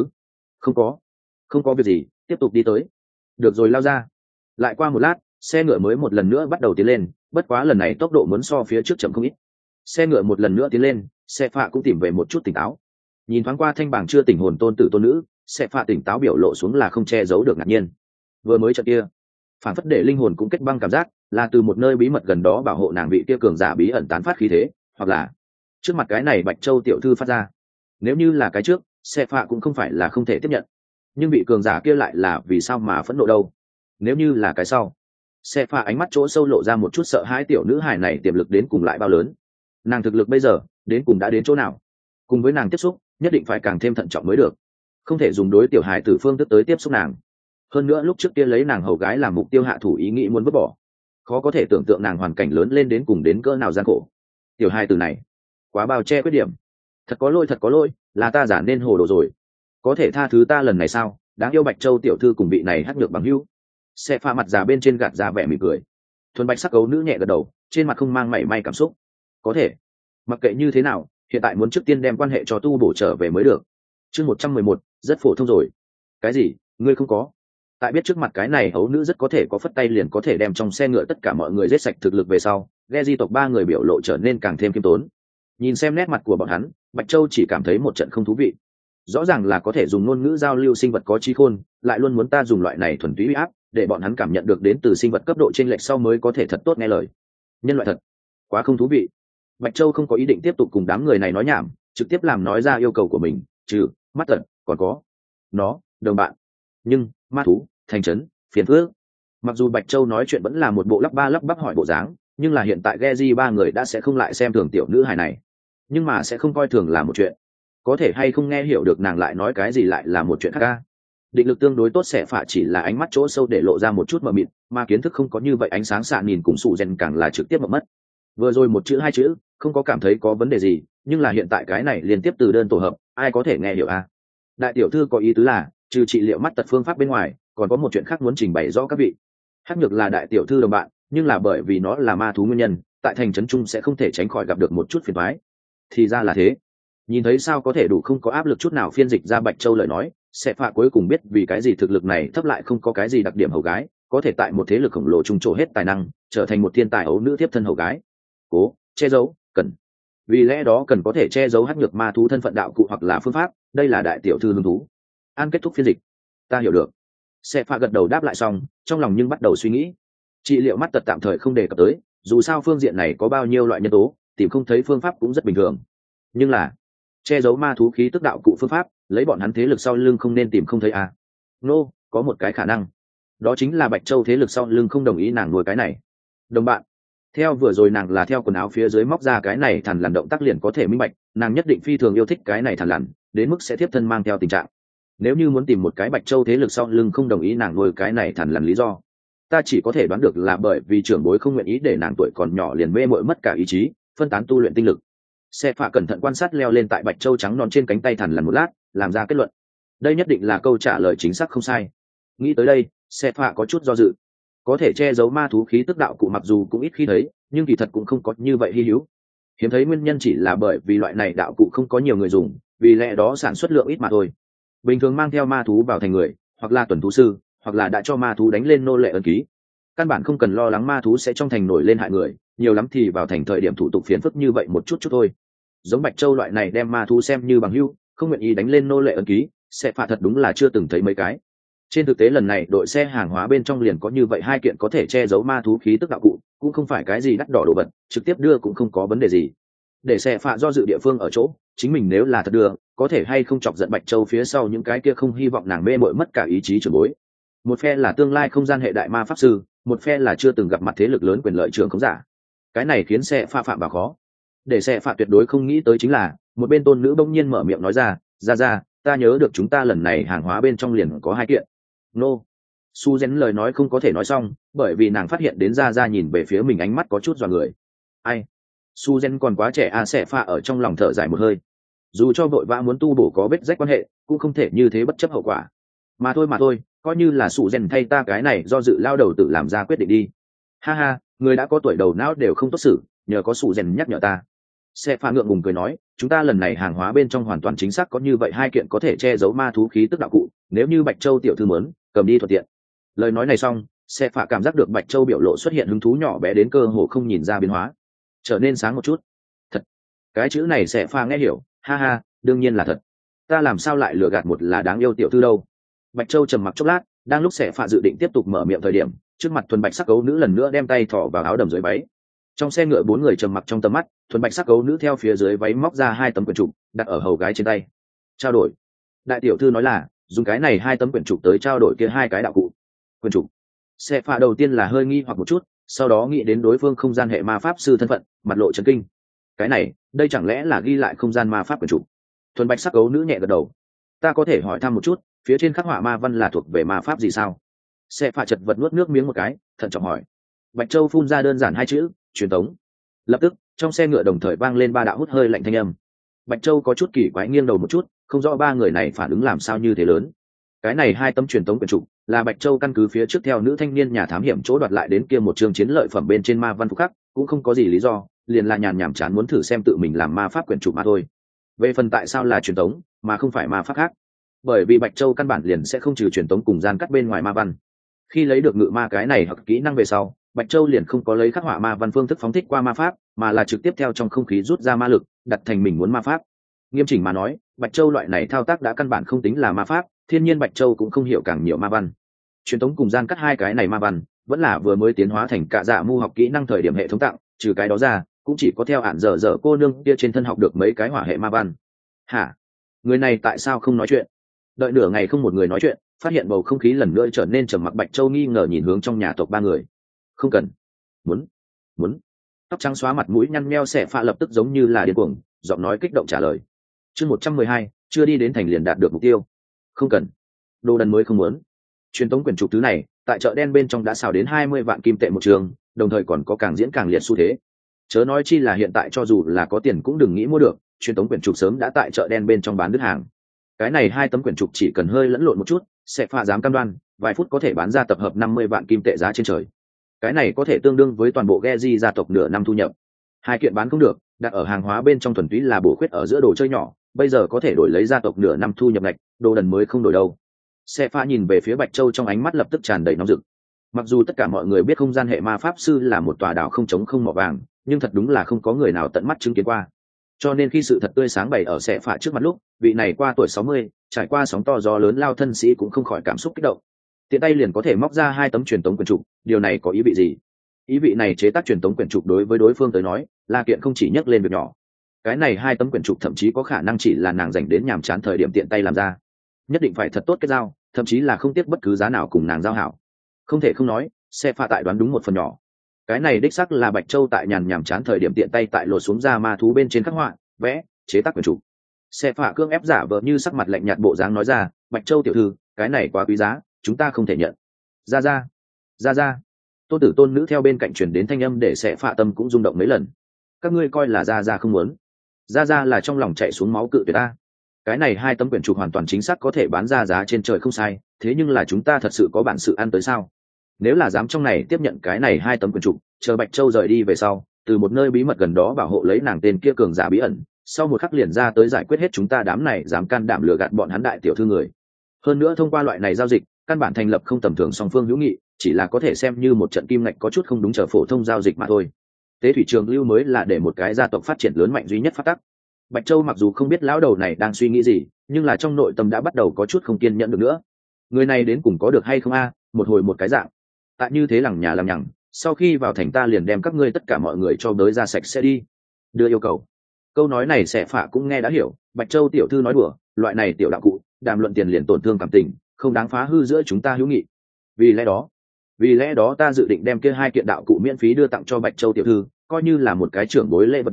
Không có việc gì, tiếp tục đi tới. Được rồi, lao ra. Lại qua một lát, xe ngựa mới một lần nữa bắt đầu tiến lên, bất quá lần này tốc độ muốn so phía trước chậm không ít. Xe ngựa một lần nữa tiến lên, xe phạ cũng tìm về một chút tỉnh táo. Nhìn thoáng qua thanh bảng chưa tỉnh hồn tôn tử tôn nữ, xe phạ tỉnh táo biểu lộ xuống là không che giấu được ngạc nhiên. Vừa mới trận kia, phản phất để linh hồn cũng kết băng cảm giác, là từ một nơi bí mật gần đó bảo hộ nàng vị kia cường giả bí ẩn tán phát khí thế, hoặc là trước mặt cái này Bạch Châu tiểu thư phát ra. Nếu như là cái trước, xe phạ cũng không phải là không thể tiếp nhận, nhưng vị cường giả kia lại là vì sao mà phẫn nộ đâu? Nếu như là cái sau, xe phạ ánh mắt chỗ sâu lộ ra một chút sợ hãi, tiểu nữ hài này tiềm lực đến cùng lại bao lớn, nàng thực lực bây giờ đến cùng đã đến chỗ nào? Cùng với nàng tiếp xúc nhất định phải càng thêm thận trọng mới được, không thể dùng đối tiểu hài tử phương thức tới tiếp xúc nàng. Hơn nữa lúc trước kia lấy nàng hầu gái làm mục tiêu hạ thủ ý nghĩ muốn vứt bỏ, khó có thể tưởng tượng nàng hoàn cảnh lớn lên đến cùng đến cỡ nào gian khổ. Tiểu hài tử này quá bao che khuyết điểm, thật có lỗi, là ta giả nên hồ đồ rồi, có thể tha thứ ta lần này sao? Đáng yêu Bạch Châu tiểu thư cùng vị này hắc nhược bằng hữu. Xe pha mặt già bên trên gạt ra vẻ mỉm cười, thuần bạch sắc cấu nữ nhẹ gật đầu, trên mặt không mang mảy may cảm xúc. Có thể, mặc kệ như thế nào, hiện tại muốn trước tiên đem quan hệ cho tu bổ trở về mới được. Chương 111, rất phổ thông rồi. Cái gì? Ngươi không có? Tại biết trước mặt cái này ấu nữ rất có thể có phất tay liền có thể đem trong xe ngựa tất cả mọi người giết sạch thực lực về sau, ghe di tộc ba người biểu lộ trở nên càng thêm khiêm tốn. Nhìn xem nét mặt của bọn hắn, Bạch Châu chỉ cảm thấy một trận không thú vị. Rõ ràng là có thể dùng ngôn ngữ giao lưu sinh vật có trí khôn, lại luôn muốn ta dùng loại này thuần túy uy áp để bọn hắn cảm nhận được đến từ sinh vật cấp độ trên lệch sau mới có thể thật tốt nghe lời. Nhân loại thật quá không thú vị. Bạch Châu không có ý định tiếp tục cùng đám người này nói nhảm, trực tiếp làm nói ra yêu cầu của mình, trừ mắt tận còn có nó, đồng bạn. Nhưng ma thú, thành trấn, phiền phước. Mặc dù Bạch Châu nói chuyện vẫn là một bộ lắp ba lắp bắp hỏi bộ dáng, nhưng là hiện tại Geji ba người đã sẽ không lại xem thường tiểu nữ hài này, nhưng mà sẽ không coi thường là một chuyện. Có thể hay không nghe hiểu được nàng lại nói cái gì lại là một chuyện khác ca. Định lực tương đối tốt sẽ phả chỉ là ánh mắt chỗ sâu để lộ ra một chút mờ mịt, mà kiến thức không có như vậy ánh sáng xạ nhìn cùng sụ rèn càng là trực tiếp mất. Vừa rồi một chữ hai chữ không có cảm thấy có vấn đề gì, nhưng là hiện tại cái này liên tiếp từ đơn tổ hợp, ai có thể nghe hiểu a? Đại tiểu thư có ý tứ là trừ trị liệu mắt tật phương pháp bên ngoài, còn có một chuyện khác muốn trình bày rõ các vị. Hắc nhược là đại tiểu thư đồng bạn, nhưng là bởi vì nó là ma thú nguyên nhân, tại thành trấn trung sẽ không thể tránh khỏi gặp được một chút phiền toái. Thì ra là thế. Nhìn thấy sao có thể đủ không có áp lực chút nào phiên dịch ra Bạch Châu lời nói, sẽ phạ cuối cùng biết vì cái gì thực lực này thấp lại không có cái gì đặc điểm hầu gái, có thể tại một thế lực khổng lồ trung trổ hết tài năng, trở thành một thiên tài ấu nữ tiếp thân hầu gái. Cố che giấu cần, vì lẽ đó cần có thể che giấu hắc nhược ma thú thân phận đạo cụ hoặc là phương pháp, đây là đại tiểu thư hứng thú. An kết thúc phiên dịch. Ta hiểu được. Sẽ phạ gật đầu đáp lại xong, trong lòng nhưng bắt đầu suy nghĩ. Trị liệu mắt tật tạm thời không đề cập tới, dù sao phương diện này có bao nhiêu loại nhân tố, tìm không thấy phương pháp cũng rất bình thường. Nhưng là che giấu ma thú khí tức đạo cụ phương pháp, lấy bọn hắn thế lực sau lưng không nên tìm không thấy à? Nô, có một cái khả năng, đó chính là Bạch Châu thế lực sau lưng không đồng ý nàng nuôi cái này. Đồng bạn, theo vừa rồi nàng là theo quần áo phía dưới móc ra cái này thằn lằn động tác liền có thể minh bạch, nàng nhất định phi thường yêu thích cái này thằn lằn, đến mức sẽ tiếp thân mang theo tình trạng. Nếu như muốn tìm một cái Bạch Châu thế lực sau lưng không đồng ý nàng nuôi cái này thằn lằn lý do, ta chỉ có thể đoán được là bởi vì trưởng bối không nguyện ý để nàng tuổi còn nhỏ liền mê mội mất cả ý chí, phân tán tu luyện tinh lực. Xe phạ cẩn thận quan sát leo lên tại Bạch Châu trắng non trên cánh tay thằn lằn một lát, làm ra kết luận. Đây nhất định là câu trả lời chính xác không sai. Nghĩ tới đây, xe phạ có chút do dự. Có thể che giấu ma thú khí tức đạo cụ mặc dù cũng ít khi thấy, nhưng kỳ thật cũng không có như vậy hy hữu. Hiếm thấy nguyên nhân chỉ là bởi vì loại này đạo cụ không có nhiều người dùng, vì lẽ đó sản xuất lượng ít mà thôi. Bình thường mang theo ma thú vào thành người, hoặc là tuần thú sư, hoặc là đã cho ma thú đánh lên nô lệ ấn ký. Căn bản không cần lo lắng ma thú sẽ trong thành nổi lên hại người, nhiều lắm thì vào thành thời điểm thủ tục phiền phức như vậy một chút thôi. Giống Bạch Châu loại này đem ma thú xem như bằng hữu, không nguyện ý đánh lên nô lệ ấn ký, sẽ phạt thật đúng là chưa từng thấy mấy cái. Trên thực tế lần này đội xe hàng hóa bên trong liền có như vậy hai kiện có thể che giấu ma thú khí tức đạo cụ, cũng không phải cái gì đắt đỏ đồ vật, trực tiếp đưa cũng không có vấn đề gì. Để xe phạt do dự địa phương ở chỗ, chính mình nếu là thật đưa, có thể hay không chọc giận Bạch Châu phía sau những cái kia không hy vọng nàng mê mội mất cả ý chí trưởng bối. Một phe là tương lai không gian hệ đại ma pháp sư, một phe là chưa từng gặp mặt thế lực lớn quyền lợi trường khống giả. Cái này khiến xe pha phạm vào khó. Để xe phạt tuyệt đối không nghĩ tới chính là một bên tôn nữ bỗng nhiên mở miệng nói ra, ta nhớ được chúng ta lần này hàng hóa bên trong liền có 2 kiện. Nô. Su Gen lời nói không có thể nói xong, bởi vì nàng phát hiện đến ra nhìn về phía mình ánh mắt có chút dọa người. Ai? Su Gen còn quá trẻ sẽ pha ở trong lòng thở dài một hơi. Dù cho vội vã muốn tu bổ có vết rách quan hệ, cũng không thể như thế bất chấp hậu quả. Mà thôi, coi như là Su Gen thay ta cái này do dự lao đầu tự làm ra quyết định đi. Ha ha, người đã có tuổi đầu não đều không tốt xử, nhờ có Su Gen nhắc nhở ta. Sẽ pha ngượng ngùng cười nói, chúng ta lần này hàng hóa bên trong hoàn toàn chính xác có như vậy 2 kiện có thể che giấu ma thú khí tức đạo cụ, nếu như Bạch Châu tiểu thư muốn, cầm đi thuận tiện. Lời nói này xong, sẽ phạ cảm giác được Bạch Châu biểu lộ xuất hiện hứng thú nhỏ bé đến cơ hồ không nhìn ra biến hóa, trở nên sáng một chút. Thật, cái chữ này sẽ pha nghe hiểu, ha ha, đương nhiên là thật. Ta làm sao lại lừa gạt một là đáng yêu tiểu thư đâu. Bạch Châu trầm mặc chốc lát, đang lúc sẽ phạ dự định tiếp tục mở miệng thời điểm, trước mặt thuần bạch sắc gấu nữ lần nữa đem tay thỏ vào áo đầm dưới váy. Trong xe ngựa 4 người trầm mặc trong tầm mắt, thuần bạch sắc gấu nữ theo phía dưới váy móc ra 2 tấm quyển trục đặt ở hầu gái trên tay. Trao đổi. Đại tiểu thư nói là dùng cái này 2 tấm quyển trục tới trao đổi kia 2 cái đạo cụ. Quyển trục. Xe phạ đầu tiên là hơi nghi hoặc một chút, sau đó nghĩ đến đối phương không gian hệ ma pháp sư thân phận, mặt lộ chấn kinh. Cái này, đây chẳng lẽ là ghi lại không gian ma pháp quyển trục? Thuần bạch sắc gấu nữ nhẹ gật đầu. Ta có thể hỏi thăm một chút, phía trên khắc họa ma văn là thuộc về ma pháp gì sao? Xe phạ chật vật nuốt nước miếng một cái, thận trọng hỏi. Bạch Châu phun ra đơn giản 2 chữ, truyền tống. Lập tức, trong xe ngựa đồng thời vang lên 3 đạo hút hơi lạnh thanh âm. Bạch Châu có chút kỳ quái nghiêng đầu một chút, không rõ 3 người này phản ứng làm sao như thế lớn. Cái này 2 tấm truyền tống quyển trục là Bạch Châu căn cứ phía trước theo nữ thanh niên nhà thám hiểm chỗ đoạt lại đến kia một chương chiến lợi phẩm bên trên ma văn phục khắc, cũng không có gì lý do, liền là nhàn nhảm chán muốn thử xem tự mình làm ma pháp quyển trục mà thôi. Về phần tại sao là truyền tống mà không phải ma pháp khác, bởi vì Bạch Châu căn bản liền sẽ không trừ truyền tống cùng gian cắt bên ngoài ma văn. Khi lấy được ngự ma cái này hoặc kỹ năng về sau, Bạch Châu liền không có lấy khắc họa ma văn phương thức phóng thích qua ma pháp, mà là trực tiếp theo trong không khí rút ra ma lực, đặt thành mình muốn ma pháp. Nghiêm chỉnh mà nói, Bạch Châu loại này thao tác đã căn bản không tính là ma pháp, thiên nhiên Bạch Châu cũng không hiểu càng nhiều ma văn. Truyền thống cùng gian cắt 2 cái này ma văn, vẫn là vừa mới tiến hóa thành cả dạ mu học kỹ năng thời điểm hệ thống tặng, trừ cái đó ra, cũng chỉ có theo ản dở cô nương kia trên thân học được mấy cái hỏa hệ ma văn. Hả? Người này tại sao không nói chuyện? Đợi nửa ngày không một người nói chuyện, phát hiện bầu không khí lần nữa trở nên trầm mặc, Bạch Châu nghi ngờ nhìn hướng trong nhà tộc 3 người. Không cần. Muốn. Tóc trắng xóa mặt mũi nhăn nheo xẻ phạ lập tức giống như là điên cuồng, giọng nói kích động trả lời. Chương 112, chưa đi đến thành liền đạt được mục tiêu. Không cần. Đồ đần mới không muốn. Truyền tống quyển trục thứ này, tại chợ đen bên trong đã xào đến 20 vạn kim tệ một trường, đồng thời còn có càng diễn càng liệt xu thế. Chớ nói chi là hiện tại cho dù là có tiền cũng đừng nghĩ mua được, truyền tống quyển trục sớm đã tại chợ đen bên trong bán đứt hàng. Cái này 2 tấm quyển trục chỉ cần hơi lẫn lộn một chút, sẽ pha dám cam đoan, vài phút có thể bán ra tập hợp 50 vạn kim tệ giá trên trời. Cái này có thể tương đương với toàn bộ Geji gia tộc nửa năm thu nhập. 2 kiện bán không được, đặt ở hàng hóa bên trong thuần túy là bổ khuyết ở giữa đồ chơi nhỏ, bây giờ có thể đổi lấy gia tộc nửa năm thu nhập ngạch, đồ đần mới không đổi đâu. Xe pha nhìn về phía Bạch Châu trong ánh mắt lập tức tràn đầy nóng rực. Mặc dù tất cả mọi người biết không gian hệ ma pháp sư là một tòa đảo không trống không mỏ vàng, nhưng thật đúng là không có người nào tận mắt chứng kiến qua. Cho nên khi sự thật tươi sáng bày ở xe pha trước mặt lúc, vị này qua tuổi 60, trải qua sóng to gió lớn lao thân sĩ cũng không khỏi cảm xúc kích động. Tiện tay liền có thể móc ra 2 tấm truyền tống quyển trục, điều này có ý vị gì? Ý vị này chế tác truyền tống quyển trục đối với đối phương tới nói là kiện không chỉ nhắc lên việc nhỏ. Cái này 2 tấm quyển trục thậm chí có khả năng chỉ là nàng dành đến nhàm chán thời điểm tiện tay làm ra. Nhất định phải thật tốt kết giao, thậm chí là không tiếc bất cứ giá nào cùng nàng giao hảo. Không thể không nói, xe pha tại đoán đúng một phần nhỏ. Cái này đích xác là Bạch Châu tại nhàm chán thời điểm tiện tay tại lột xuống ra ma thú bên trên khắc họa, vẽ, chế tác quyển trục. Xe pha cương ép giả vờ như sắc mặt lạnh nhạt bộ dáng nói ra, Bạch Châu tiểu thư, cái này quá quý giá, chúng ta không thể nhận. Ra. Tôn tử tôn nữ theo bên cạnh truyền đến thanh âm để sẽ phạ tâm cũng rung động mấy lần. Các ngươi coi là ra không muốn. Ra là trong lòng chạy xuống máu cự tuyệt ta. Cái này 2 tấm quyển trục hoàn toàn chính xác có thể bán ra giá trên trời không sai, thế nhưng là chúng ta thật sự có bản sự ăn tới sao? Nếu là dám trong này tiếp nhận cái này 2 tấm quyển trục, chờ Bạch Châu rời đi về sau, từ một nơi bí mật gần đó bảo hộ lấy nàng tên kia cường giả bí ẩn, sau một khắc liền ra tới giải quyết hết chúng ta đám này dám can đảm lừa gạt bọn hắn đại tiểu thư người. Hơn nữa thông qua loại này giao dịch, căn bản thành lập không tầm thường song phương hữu nghị, chỉ là có thể xem như một trận kim ngạch có chút không đúng chờ phổ thông giao dịch mà thôi. Tế thủy trường lưu mới là để một cái gia tộc phát triển lớn mạnh duy nhất phát tắc. Bạch Châu mặc dù không biết lão đầu này đang suy nghĩ gì, nhưng là trong nội tâm đã bắt đầu có chút không kiên nhẫn được nữa. Người này đến cùng có được hay không a? Một hồi một cái dạng. Tại như thế lằng nhà làm nhằng, sau khi vào thành ta liền đem các ngươi tất cả mọi người cho đới ra sạch sẽ đi. Đưa yêu cầu. Câu nói này sẽ phạ cũng nghe đã hiểu, Bạch Châu tiểu thư nói đùa, loại này tiểu đạo cụ, đàm luận tiền liền tổn thương cảm tình, không đáng phá hư giữa chúng ta hữu nghị. Vì lẽ đó ta dự định đem kia 2 kiện đạo cụ miễn phí đưa tặng cho Bạch Châu tiểu thư, coi như là một cái trưởng bối lễ vật đi,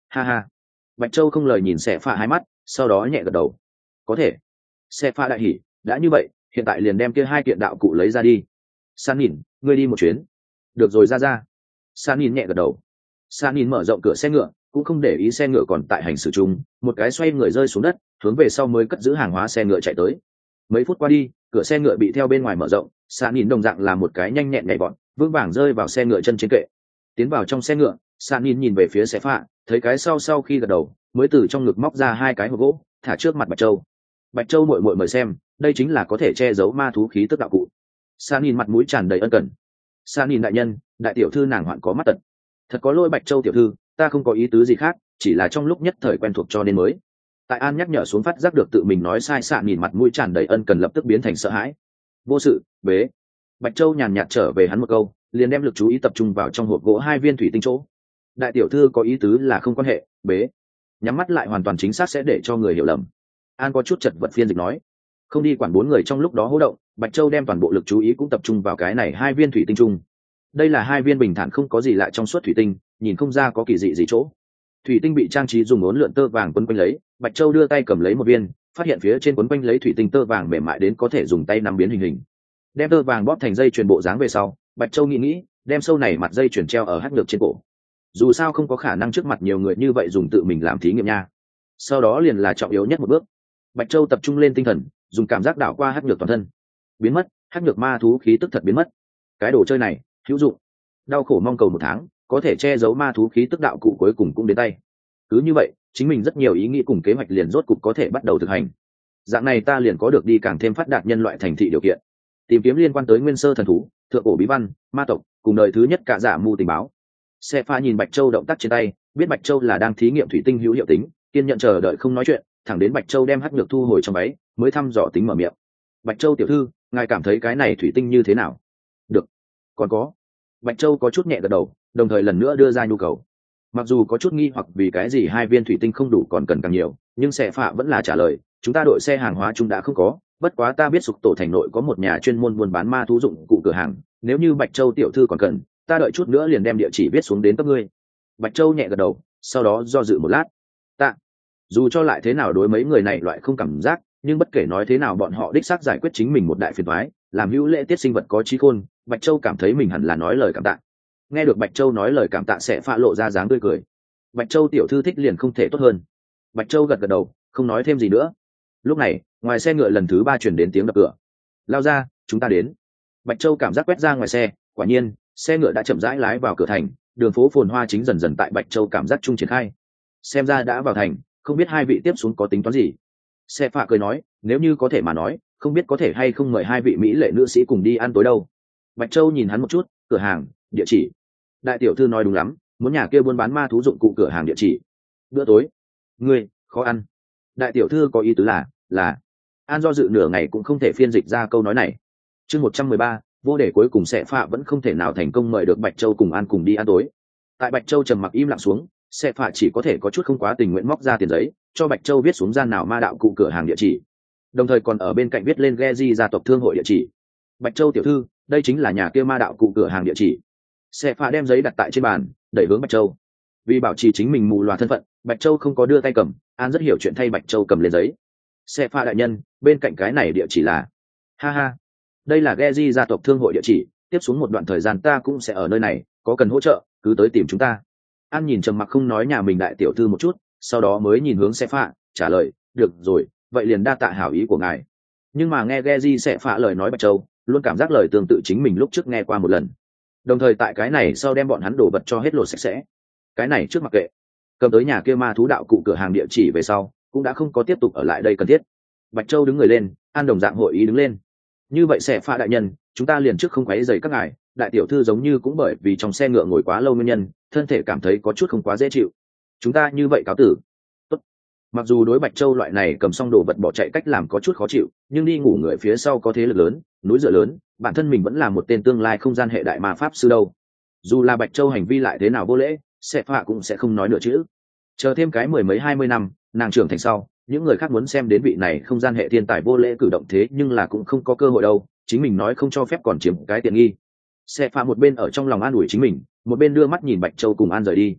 Ha ha. Bạch Châu không lời nhìn xe pha hai mắt, sau đó nhẹ gật đầu. Có thể. Xe pha đại hỉ, đã như vậy, hiện tại liền đem kia hai kiện đạo cụ lấy ra đi. San nhìn, ngươi đi một chuyến. Được rồi ra. San nhìn nhẹ gật đầu. San nhìn mở rộng cửa xe ngựa, cũng không để ý xe ngựa còn tại hành xử chung, một cái xoay người rơi xuống đất, hướng về sau mới cất giữ hàng hóa xe ngựa chạy tới. Mấy phút qua đi, cửa xe ngựa bị theo bên ngoài mở rộng, San nhìn đồng dạng là một cái nhanh nhẹn nhảy vọt, vững vàng rơi vào xe ngựa chân trên kệ. Tiến vào trong xe ngựa, San nhìn về phía xe phạ, thấy cái sau khi gật đầu, mới từ trong ngực móc ra hai cái hộp gỗ, thả trước mặt Bạch Châu. Bạch Châu muội muội mời xem, đây chính là có thể che giấu ma thú khí tức đạo cụ. San nhìn mặt mũi tràn đầy ân cần. San nhìn đại nhân, đại tiểu thư nàng hoạn có mắt tật. Thật có lỗi Bạch Châu tiểu thư, ta không có ý tứ gì khác, chỉ là trong lúc nhất thời quen thuộc cho nên mới. Tại An nhắc nhở xuống phát giác được tự mình nói sai, San nhìn mặt mũi tràn đầy ân cần lập tức biến thành sợ hãi. Vô sự, bế. Bạch Châu nhàn nhạt trở về hắn một câu, liền đem lực chú ý tập trung vào trong hộp gỗ hai viên thủy tinh chỗ. Đại tiểu thư có ý tứ là không quan hệ, bế. Nhắm mắt lại hoàn toàn chính xác sẽ để cho người hiểu lầm. An có chút chật vật phiên dịch nói, không đi quản bốn người trong lúc đó hô động. Bạch Châu đem toàn bộ lực chú ý cũng tập trung vào cái này hai viên thủy tinh chung. Đây là hai viên bình thản không có gì lạ trong suốt thủy tinh, nhìn không ra có kỳ dị gì chỗ. Thủy tinh bị trang trí dùng uốn lượn tơ vàng quấn quanh lấy. Bạch Châu đưa tay cầm lấy một viên, phát hiện phía trên quấn quanh lấy thủy tinh tơ vàng mềm mại đến có thể dùng tay nắm biến hình. Đem tơ vàng bóp thành dây chuyền bộ dáng về sau, Bạch Châu nghĩ đem sâu này mặt dây chuyền treo ở hắc nhược trên cổ. Dù sao không có khả năng trước mặt nhiều người như vậy dùng tự mình làm thí nghiệm nha. Sau đó liền là trọng yếu nhất một bước. Bạch Châu tập trung lên tinh thần, dùng cảm giác đảo qua hắc nhược toàn thân. Biến mất, hắc nhược ma thú khí tức thật biến mất. Cái đồ chơi này hữu dụng. Đau khổ mong cầu một tháng, có thể che giấu ma thú khí tức đạo cụ cuối cùng cũng đến tay. Cứ như vậy, chính mình rất nhiều ý nghĩ cùng kế hoạch liền rốt cục có thể bắt đầu thực hành. Dạng này ta liền có được đi càng thêm phát đạt nhân loại thành thị điều kiện. Tìm kiếm liên quan tới nguyên sơ thần thú, thượng cổ bí văn, ma tộc, cùng đời thứ nhất cả giả mù tình báo. Xe pha nhìn Bạch Châu động tác trên tay, biết Bạch Châu là đang thí nghiệm thủy tinh hữu hiệu tính, kiên nhận chờ đợi không nói chuyện, thẳng đến Bạch Châu đem hắc nhược thu hồi trong váy, mới thăm dò tính mở miệng. Bạch Châu tiểu thư, ngài cảm thấy cái này thủy tinh như thế nào? Được. Còn có. Bạch Châu có chút nhẹ gật đầu, đồng thời lần nữa đưa ra nhu cầu. Mặc dù có chút nghi hoặc vì cái gì hai viên thủy tinh không đủ còn cần càng nhiều, nhưng xe phạ vẫn là trả lời, chúng ta đội xe hàng hóa chúng đã không có, bất quá ta biết Sục Tổ thành nội có một nhà chuyên môn buôn bán ma thú dụng cụ cửa hàng, nếu như Bạch Châu tiểu thư còn cần, ta đợi chút nữa liền đem địa chỉ viết xuống đến các ngươi. Bạch Châu nhẹ gật đầu, sau đó do dự một lát. Ta, dù cho lại thế nào đối mấy người này loại không cảm giác, nhưng bất kể nói thế nào bọn họ đích xác giải quyết chính mình một đại phiền toái, làm hữu lễ tiết sinh vật có trí khôn, Bạch Châu cảm thấy mình hẳn là nói lời cảm tạ. Nghe được Bạch Châu nói lời cảm tạ sẽ pha lộ ra dáng tươi cười. Bạch Châu tiểu thư thích liền không thể tốt hơn. Bạch Châu gật gật đầu, không nói thêm gì nữa. Lúc này, ngoài xe ngựa lần thứ 3 truyền đến tiếng đập cửa. Lao ra, chúng ta đến. Bạch Châu cảm giác quét ra ngoài xe, quả nhiên, xe ngựa đã chậm rãi lái vào cửa thành, đường phố phồn hoa chính dần dần tại Bạch Châu cảm giác trung triển khai. Xem ra đã vào thành, không biết hai vị tiếp xuống có tính toán gì. Xe phạ cười nói, nếu như có thể mà nói, không biết có thể hay không mời hai vị mỹ lệ nữ sĩ cùng đi ăn tối đâu. Bạch Châu nhìn hắn một chút, cửa hàng, địa chỉ. Đại tiểu thư nói đúng lắm, muốn nhà kia buôn bán ma thú dụng cụ cửa hàng địa chỉ. Bữa tối, ngươi khó ăn. Đại tiểu thư có ý tứ là An do dự nửa ngày cũng không thể phiên dịch ra câu nói này. Chương 113, vô để cuối cùng sẽ phạ vẫn không thể nào thành công mời được Bạch Châu cùng An cùng đi ăn tối. Tại Bạch Châu trầm mặc im lặng xuống, sẽ phạ chỉ có thể có chút không quá tình nguyện móc ra tiền giấy, cho Bạch Châu viết xuống gian nào ma đạo cụ cửa hàng địa chỉ. Đồng thời còn ở bên cạnh viết lên Geji gia tộc thương hội địa chỉ. Bạch Châu tiểu thư, đây chính là nhà kia ma đạo cụ cửa hàng địa chỉ. Sẽ phạ đem giấy đặt tại trên bàn, đẩy hướng Bạch Châu. Vì bảo trì chính mình mù loà thân phận, Bạch Châu không có đưa tay cầm, An rất hiểu chuyện thay Bạch Châu cầm lên giấy. Sẽ phạ đại nhân, bên cạnh cái này địa chỉ là. Ha ha, đây là Geji gia tộc thương hội địa chỉ, tiếp xuống một đoạn thời gian ta cũng sẽ ở nơi này, có cần hỗ trợ cứ tới tìm chúng ta. An nhìn trầm mặc không nói nhà mình đại tiểu thư một chút, sau đó mới nhìn hướng Sẽ phạ, trả lời, được rồi, vậy liền đa tạ hảo ý của ngài. Nhưng mà nghe Geji Sẽ phạ lời nói Bạch Châu, luôn cảm giác lời tương tự chính mình lúc trước nghe qua một lần. Đồng thời tại cái này sau đem bọn hắn đổ vật cho hết lột sạch sẽ. Cái này trước mặc kệ, cầm tới nhà kia ma thú đạo cụ cửa hàng địa chỉ về sau, cũng đã không có tiếp tục ở lại đây cần thiết. Bạch Châu đứng người lên, An đồng dạng hội ý đứng lên. Như vậy Sẽ phạ đại nhân, chúng ta liền trước không quấy rầy các ngài, đại tiểu thư giống như cũng bởi vì trong xe ngựa ngồi quá lâu nguyên nhân, thân thể cảm thấy có chút không quá dễ chịu. Chúng ta như vậy cáo tử. Tốt. Mặc dù đối Bạch Châu loại này cầm xong đồ vật bỏ chạy cách làm có chút khó chịu, nhưng đi ngủ người phía sau có thế lực lớn, núi dựa lớn, bản thân mình vẫn là một tên tương lai không gian hệ đại ma pháp sư đâu. Dù là Bạch Châu hành vi lại thế nào vô lễ, Sẽ phạ cũng sẽ không nói nửa chữ. Chờ thêm cái 10 mấy 20 năm, nàng trưởng thành sau, những người khác muốn xem đến vị này không gian hệ thiên tài vô lễ cử động thế nhưng là cũng không có cơ hội đâu, chính mình nói không cho phép còn chiếm cái tiện nghi. Sẽ phạ một bên ở trong lòng an ủi chính mình, một bên đưa mắt nhìn Bạch Châu cùng An rời đi.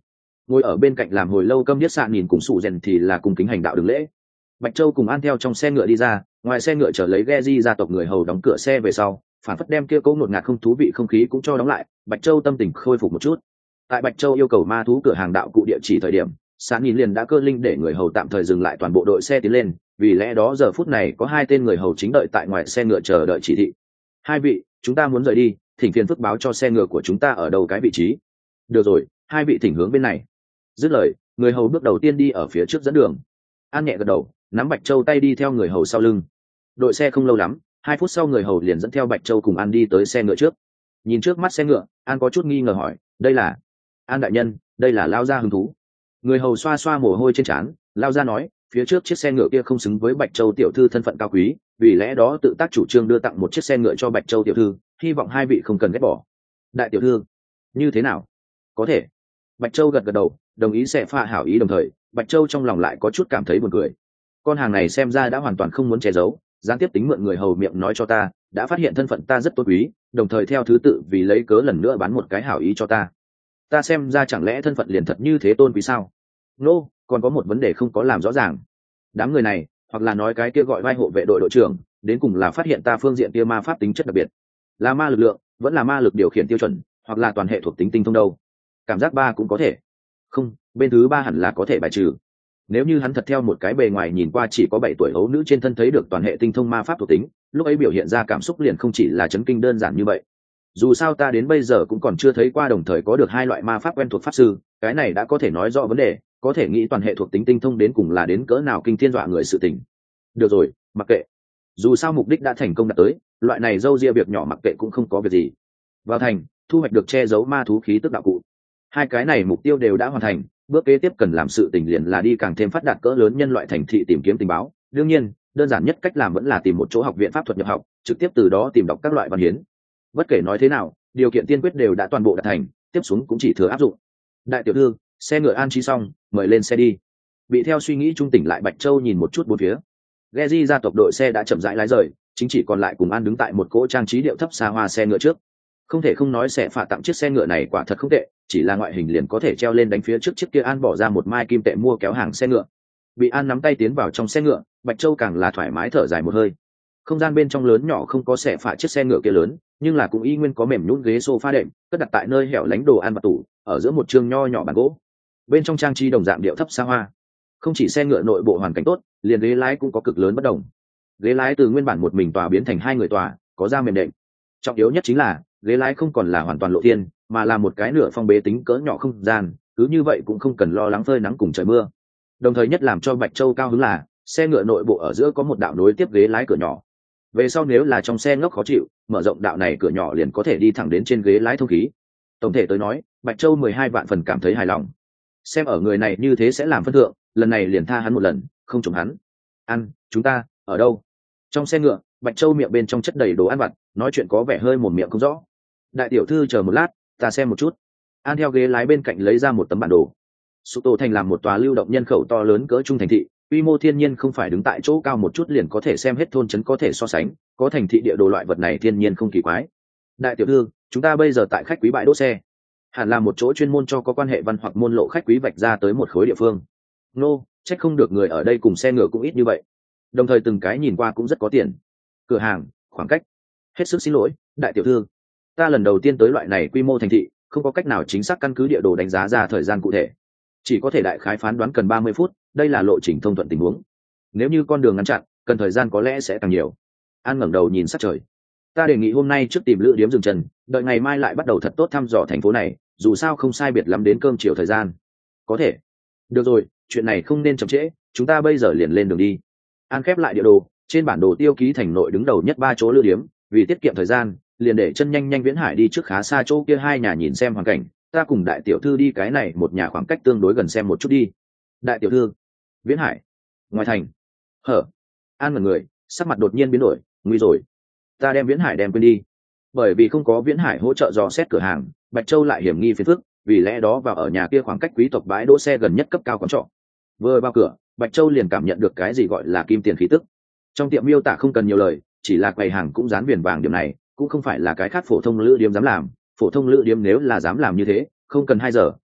Ngồi ở bên cạnh làm hồi lâu câm điếc xạ nhìn cùng sụ rèn thì là cùng kính hành đạo đường lễ. Bạch Châu cùng An theo trong xe ngựa đi ra, ngoài xe ngựa chở lấy Geji gia tộc người hầu đóng cửa xe về sau, phản phất đem kia cỗ ngột ngạt không thú vị không khí cũng cho đóng lại. Bạch Châu tâm tình khôi phục một chút. Tại Bạch Châu yêu cầu ma thú cửa hàng đạo cụ địa chỉ thời điểm, Sạn nhìn liền đã cơ linh để người hầu tạm thời dừng lại toàn bộ đội xe tiến lên, vì lẽ đó giờ phút này có 2 tên người hầu chính đợi tại ngoài xe ngựa chờ đợi chỉ thị. 2 vị, chúng ta muốn rời đi, thỉnh phiền phức báo cho xe ngựa của chúng ta ở đâu cái vị trí. Được rồi, 2 vị thỉnh hướng bên này. Dứt lời, người hầu bước đầu tiên đi ở phía trước dẫn đường. An nhẹ gật đầu, nắm Bạch Châu tay đi theo người hầu sau lưng. Đội xe không lâu lắm, 2 phút sau người hầu liền dẫn theo Bạch Châu cùng An đi tới xe ngựa trước. Nhìn trước mắt xe ngựa, An có chút nghi ngờ hỏi, đây là? An đại nhân, đây là lao gia hứng thú. Người hầu xoa xoa mồ hôi trên trán, lao ra nói, phía trước chiếc xe ngựa kia không xứng với Bạch Châu tiểu thư thân phận cao quý, vì lẽ đó tự tác chủ trương đưa tặng một chiếc xe ngựa cho Bạch Châu tiểu thư, hy vọng 2 vị không cần ghét bỏ. Đại tiểu thư, như thế nào? Có thể. Bạch Châu gật gật đầu, đồng ý sẽ pha hảo ý, đồng thời Bạch Châu trong lòng lại có chút cảm thấy buồn cười. Con hàng này xem ra đã hoàn toàn không muốn che giấu, gián tiếp tính mượn người hầu miệng nói cho ta, đã phát hiện thân phận ta rất tôn quý, đồng thời theo thứ tự vì lấy cớ lần nữa bán một cái hảo ý cho ta. Ta xem ra chẳng lẽ thân phận liền thật như thế tôn quý sao? Còn có một vấn đề không có làm rõ ràng. Đám người này, hoặc là nói cái kia gọi vai hộ vệ đội đội trưởng, đến cùng là phát hiện ta phương diện kia ma pháp tính chất đặc biệt, là ma lực lượng, vẫn là ma lực điều khiển tiêu chuẩn, hoặc là toàn hệ thuộc tính tinh thông đâu? Cảm giác 3 cũng có thể. Không, bên thứ 3 hẳn là có thể bài trừ. Nếu như hắn thật theo một cái bề ngoài nhìn qua chỉ có 7 tuổi ấu nữ trên thân thấy được toàn hệ tinh thông ma pháp thuộc tính, lúc ấy biểu hiện ra cảm xúc liền không chỉ là chấn kinh đơn giản như vậy. Dù sao ta đến bây giờ cũng còn chưa thấy qua đồng thời có được 2 loại ma pháp quen thuộc pháp sư, cái này đã có thể nói rõ vấn đề, có thể nghĩ toàn hệ thuộc tính tinh thông đến cùng là đến cỡ nào kinh thiên dọa người sự tình. Được rồi, mặc kệ. Dù sao mục đích đã thành công đạt tới, loại này dâu ria việc nhỏ mặc kệ cũng không có việc gì. Vào thành, thu hoạch được che giấu ma thú khí tức đạo cụ. 2 cái này mục tiêu đều đã hoàn thành, bước kế tiếp cần làm sự tình liền là đi càng thêm phát đạt cỡ lớn nhân loại thành thị tìm kiếm tình báo. Đương nhiên, đơn giản nhất cách làm vẫn là tìm một chỗ học viện pháp thuật nhập học, trực tiếp từ đó tìm đọc các loại văn hiến. Bất kể nói thế nào, điều kiện tiên quyết đều đã toàn bộ đạt thành, tiếp xuống cũng chỉ thừa áp dụng. Đại tiểu thư, xe ngựa an trí xong, mời lên xe đi. Bị theo suy nghĩ trung tỉnh lại Bạch Châu nhìn một chút bốn phía. Geji gia tộc đội xe đã chậm rãi lái rời, chính chỉ còn lại cùng An đứng tại một cỗ trang trí điệu thấp xa hoa xe ngựa trước. Không thể không nói sẽ phạt tặng chiếc xe ngựa này quả thật không tệ, chỉ là ngoại hình liền có thể treo lên đánh phía trước chiếc kia. An bỏ ra một mai kim tệ mua kéo hàng xe ngựa. Bị An nắm tay tiến vào trong xe ngựa, Bạch Châu càng là thoải mái thở dài một hơi. Không gian bên trong lớn nhỏ không có sẽ phạt chiếc xe ngựa kia lớn, nhưng là cũng y nguyên có mềm nhũn ghế sofa đệm, cất đặt tại nơi hẻo lánh đồ ăn và tủ, ở giữa một chương nho nhỏ bàn gỗ. Bên trong trang trí đồng dạng điệu thấp xa hoa. Không chỉ xe ngựa nội bộ hoàn cảnh tốt, liền ghế lái cũng có cực lớn bất đồng. Ghế lái từ nguyên bản một mình tòa biến thành 2 người tòa, có da mềm đệm. Trọng yếu nhất chính là ghế lái không còn là hoàn toàn lộ thiên, mà là một cái nửa phong bế tính cỡ nhỏ không gian, cứ như vậy cũng không cần lo lắng phơi nắng cùng trời mưa. Đồng thời nhất làm cho Bạch Châu cao hứng là xe ngựa nội bộ ở giữa có một đạo nối tiếp ghế lái cửa nhỏ. Về sau nếu là trong xe ngốc khó chịu, mở rộng đạo này cửa nhỏ liền có thể đi thẳng đến trên ghế lái thông khí. Tổng thể tới nói, Bạch Châu 12 vạn phần cảm thấy hài lòng. Xem ở người này như thế sẽ làm phân thượng, lần này liền tha hắn một lần, không trùng hắn. Ăn, chúng ta ở đâu? Trong xe ngựa, Bạch Châu miệng bên trong chất đầy đồ ăn vặt, nói chuyện có vẻ hơi mồm miệng không rõ. Đại tiểu thư chờ một lát, ta xem một chút. An theo ghế lái bên cạnh lấy ra một tấm bản đồ. Sụ Tổ thành làm một tòa lưu động nhân khẩu to lớn cỡ trung thành thị, quy mô thiên nhiên không phải đứng tại chỗ cao một chút liền có thể xem hết thôn trấn có thể so sánh, có thành thị địa đồ loại vật này thiên nhiên không kỳ quái. Đại tiểu thư, chúng ta bây giờ tại khách quý bãi đỗ xe, hẳn là một chỗ chuyên môn cho có quan hệ văn hoặc môn lộ khách quý vạch ra tới một khối địa phương. Trách không được người ở đây cùng xe ngựa cũng ít như vậy. Đồng thời từng cái nhìn qua cũng rất có tiền. Cửa hàng, khoảng cách. Hết sức xin lỗi, đại tiểu thư. Ta lần đầu tiên tới loại này quy mô thành thị, không có cách nào chính xác căn cứ địa đồ đánh giá ra thời gian cụ thể. Chỉ có thể đại khái phán đoán cần 30 phút, đây là lộ trình thông thuận tình huống. Nếu như con đường ngắn chặn, cần thời gian có lẽ sẽ càng nhiều. An ngẩng đầu nhìn sát trời. Ta đề nghị hôm nay trước tìm lữ điếm dừng chân, đợi ngày mai lại bắt đầu thật tốt thăm dò thành phố này, dù sao không sai biệt lắm đến cơm chiều thời gian. Có thể. Được rồi, chuyện này không nên chậm trễ, chúng ta bây giờ liền lên đường đi. An khép lại địa đồ, trên bản đồ tiêu ký thành nội đứng đầu nhất 3 chỗ lữ điếm, vì tiết kiệm thời gian, liền để chân nhanh Viễn Hải đi trước khá xa chỗ kia 2 nhà nhìn xem hoàn cảnh, ta cùng đại tiểu thư đi cái này một nhà khoảng cách tương đối gần xem một chút đi. Đại tiểu thư. Viễn Hải. Ngoài thành. Hở. An ngẩn người, sắc mặt đột nhiên biến đổi, nguy rồi. Ta đem Viễn Hải đem quên đi. Bởi vì không có Viễn Hải hỗ trợ dò xét cửa hàng, Bạch Châu lại hiểm nghi phiền phức, vì lẽ đó vào ở nhà kia khoảng cách quý tộc bãi đỗ xe gần nhất cấp cao quán trọ. Vừa vào cửa, Bạch Châu liền cảm nhận được cái gì gọi là kim tiền khí tức. Trong tiệm miêu tả không cần nhiều lời, chỉ là quầy hàng cũng dán viền vàng, điểm này cũng không phải là cái khác phổ thông lữ điếm dám làm. Phổ thông lữ điếm nếu là dám làm như thế, không cần 2 giờ,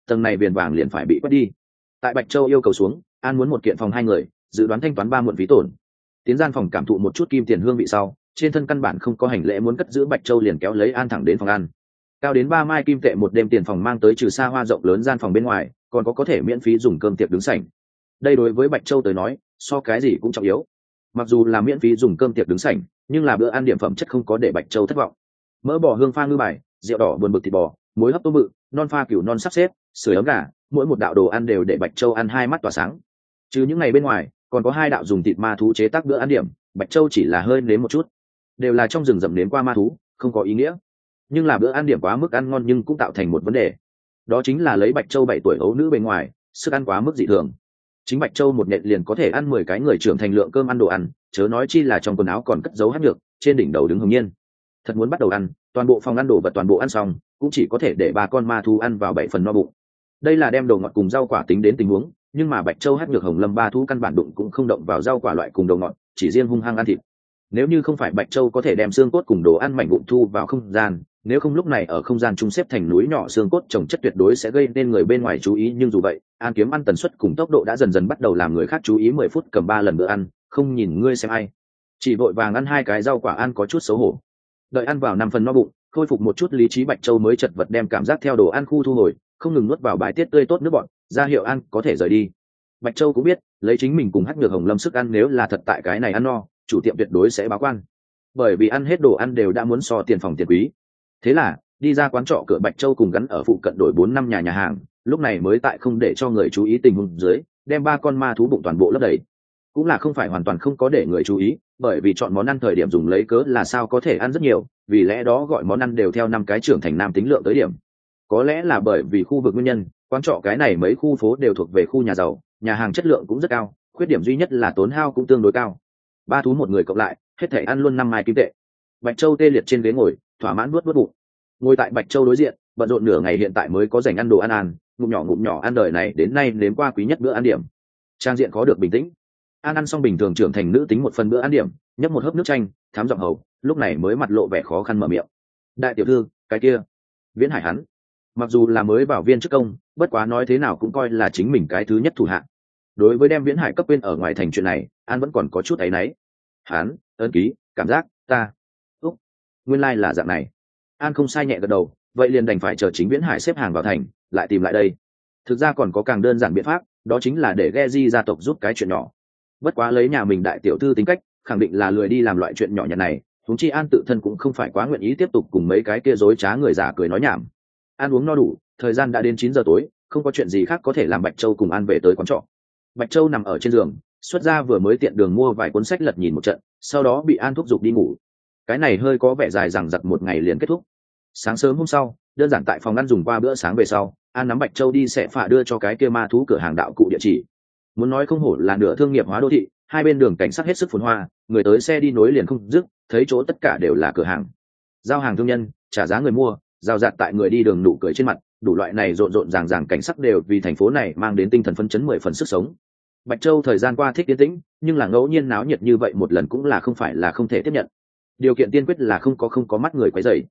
tầng này viền vàng liền phải bị quét đi. Tại Bạch Châu yêu cầu xuống, An muốn một kiện phòng 2 người, dự đoán thanh toán 3 muộn phí tổn. Tiến gian phòng cảm thụ một chút kim tiền hương vị sau, trên thân căn bản không có hành lễ muốn cất giữ, Bạch Châu liền kéo lấy An thẳng đến phòng ăn. Cao đến 3 mai kim tệ một đêm tiền phòng mang tới, trừ xa hoa rộng lớn gian phòng bên ngoài, còn có thể miễn phí dùng cơm tiệc đứng sảnh. Đây đối với Bạch Châu tới nói, so cái gì cũng trọng yếu. Mặc dù là miễn phí dùng cơm tiệc đứng sảnh, nhưng là bữa ăn điểm phẩm chất không có để Bạch Châu thất vọng. Mỡ bò hương pha ngư bài, rượu đỏ buồn bực thịt bò, muối hấp tôm bự, non pha cừu non sắp xếp, sưởi ấm gà, mỗi một đạo đồ ăn đều để Bạch Châu ăn hai mắt tỏa sáng. Trừ những ngày bên ngoài, còn có 2 đạo dùng thịt ma thú chế tác bữa ăn điểm, Bạch Châu chỉ là hơi nếm một chút. Đều là trong rừng rậm nếm qua ma thú, không có ý nghĩa. Nhưng là bữa ăn điểm quá mức ăn ngon nhưng cũng tạo thành một vấn đề. Đó chính là lấy Bạch Châu 7 tuổi ấu nữ bên ngoài, sức ăn quá mức dị thường. Chính Bạch Châu một nhện liền có thể ăn 10 cái người trưởng thành lượng cơm ăn đồ ăn, chớ nói chi là trong quần áo còn cất giấu hắc nhược, trên đỉnh đầu đứng Hồng Nhiên. Thật muốn bắt đầu ăn, toàn bộ phòng ăn đồ vật toàn bộ ăn xong, cũng chỉ có thể để 3 con ma thú ăn vào 7 phần no bụng. Đây là đem đồ ngọt cùng rau quả tính đến tình huống, nhưng mà Bạch Châu hắc nhược Hồng Lâm 3 thú căn bản đụng cũng không động vào rau quả loại cùng đồ ngọt, chỉ riêng hung hăng ăn thịt. Nếu như không phải Bạch Châu có thể đem xương cốt cùng đồ ăn mảnh vụn thu vào không gian, nếu không lúc này ở không gian chung xếp thành núi nhỏ xương cốt chồng chất tuyệt đối sẽ gây nên người bên ngoài chú ý, nhưng dù vậy, An kiếm ăn tần suất cùng tốc độ đã dần dần bắt đầu làm người khác chú ý. 10 phút cầm 3 lần bữa ăn, không nhìn ngươi xem ai. Chỉ vội vàng ăn 2 cái rau quả, An có chút xấu hổ. Đợi ăn vào 5 phần no bụng, khôi phục một chút lý trí, Bạch Châu mới chật vật đem cảm giác theo đồ ăn khu thu hồi, không ngừng nuốt vào bài tiết tươi tốt nước bọt, ra hiệu An có thể rời đi. Bạch Châu cũng biết, lấy chính mình cùng hắc nhược Hồng Lâm sức ăn, nếu là thật tại cái này ăn no, chủ tiệm tuyệt đối sẽ báo quan. Bởi vì ăn hết đồ ăn đều đã muốn so tiền phòng tiền quý. Thế là đi ra quán trọ cửa, Bạch Châu cùng gắn ở phụ cận đổi 4-5 nhà hàng, lúc này mới tại không để cho người chú ý tình huống dưới, đem 3 con ma thú bụng toàn bộ lấp đầy. Cũng là không phải hoàn toàn không có để người chú ý, bởi vì chọn món ăn thời điểm dùng lấy cớ là sao có thể ăn rất nhiều, vì lẽ đó gọi món ăn đều theo 5 cái trưởng thành nam tính lượng tới điểm. Có lẽ là bởi vì khu vực nguyên nhân, quán trọ cái này mấy khu phố đều thuộc về khu nhà giàu, nhà hàng chất lượng cũng rất cao, khuyết điểm duy nhất là tốn hao cũng tương đối cao. 3 thú một người cộng lại, hết thảy ăn luôn 5 mai kim tệ. Bạch Châu tê liệt trên ghế ngồi, thỏa mãn nuốt bụng. Ngồi tại Bạch Châu đối diện, bận rộn nửa ngày hiện tại mới có dành ăn đồ ăn, ngụm nhỏ ăn đời này đến nay nếm qua quý nhất bữa ăn điểm. Trang diện có được bình tĩnh. An ăn xong bình thường trưởng thành nữ tính một phần bữa ăn điểm, nhấp một hớp nước chanh, thám giọng hầu, lúc này mới mặt lộ vẻ khó khăn mở miệng. Đại tiểu thư, cái kia, Viễn Hải hắn, mặc dù là mới vào viên chức công, bất quá nói thế nào cũng coi là chính mình cái thứ nhất thủ hạ. Đối với đem Viễn Hải cấp quên ở ngoài thành chuyện này, An vẫn còn có chút áy náy. Hắn, ơn ký, cảm giác, ta, nguyên lai là dạng này. An không sai nhẹ gật đầu, vậy liền đành phải chờ chính Viễn Hải xếp hàng vào thành, lại tìm lại đây. Thực ra còn có càng đơn giản biện pháp, đó chính là để Geji gia tộc giúp cái chuyện nhỏ. Bất quá lấy nhà mình đại tiểu thư tính cách, khẳng định là lười đi làm loại chuyện nhỏ nhặt này, huống chi An tự thân cũng không phải quá nguyện ý tiếp tục cùng mấy cái kia dối trá người giả cười nói nhảm. An uống no đủ, thời gian đã đến 9 giờ tối, không có chuyện gì khác có thể làm Bạch Châu cùng An về tới quán trọ. Bạch Châu nằm ở trên giường, xuất ra vừa mới tiện đường mua vài cuốn sách lật nhìn một trận, sau đó bị An thúc giục đi ngủ. Cái này hơi có vẻ dài dằng dặc một ngày liền kết thúc. Sáng sớm hôm sau, đơn giản tại phòng ăn dùng qua bữa sáng về sau, An nắm Bạch Châu đi xẻ phả đưa cho cái kia ma thú cửa hàng đạo cụ địa chỉ. Muốn nói không hổ là nửa thương nghiệp hóa đô thị, hai bên đường cảnh sát hết sức phồn hoa, người tới xe đi nối liền không dứt, thấy chỗ tất cả đều là cửa hàng. Giao hàng thương nhân, trả giá người mua, giao dạt tại người đi đường nụ cười trên mặt, đủ loại này rộn rộn ràng ràng cảnh sắc đều vì thành phố này mang đến tinh thần phấn chấn 10 phần sức sống. Bạch Châu thời gian qua thích yên tĩnh, nhưng là ngẫu nhiên náo nhiệt như vậy một lần cũng là không phải là không thể tiếp nhận. Điều kiện tiên quyết là không có mắt người quấy rầy.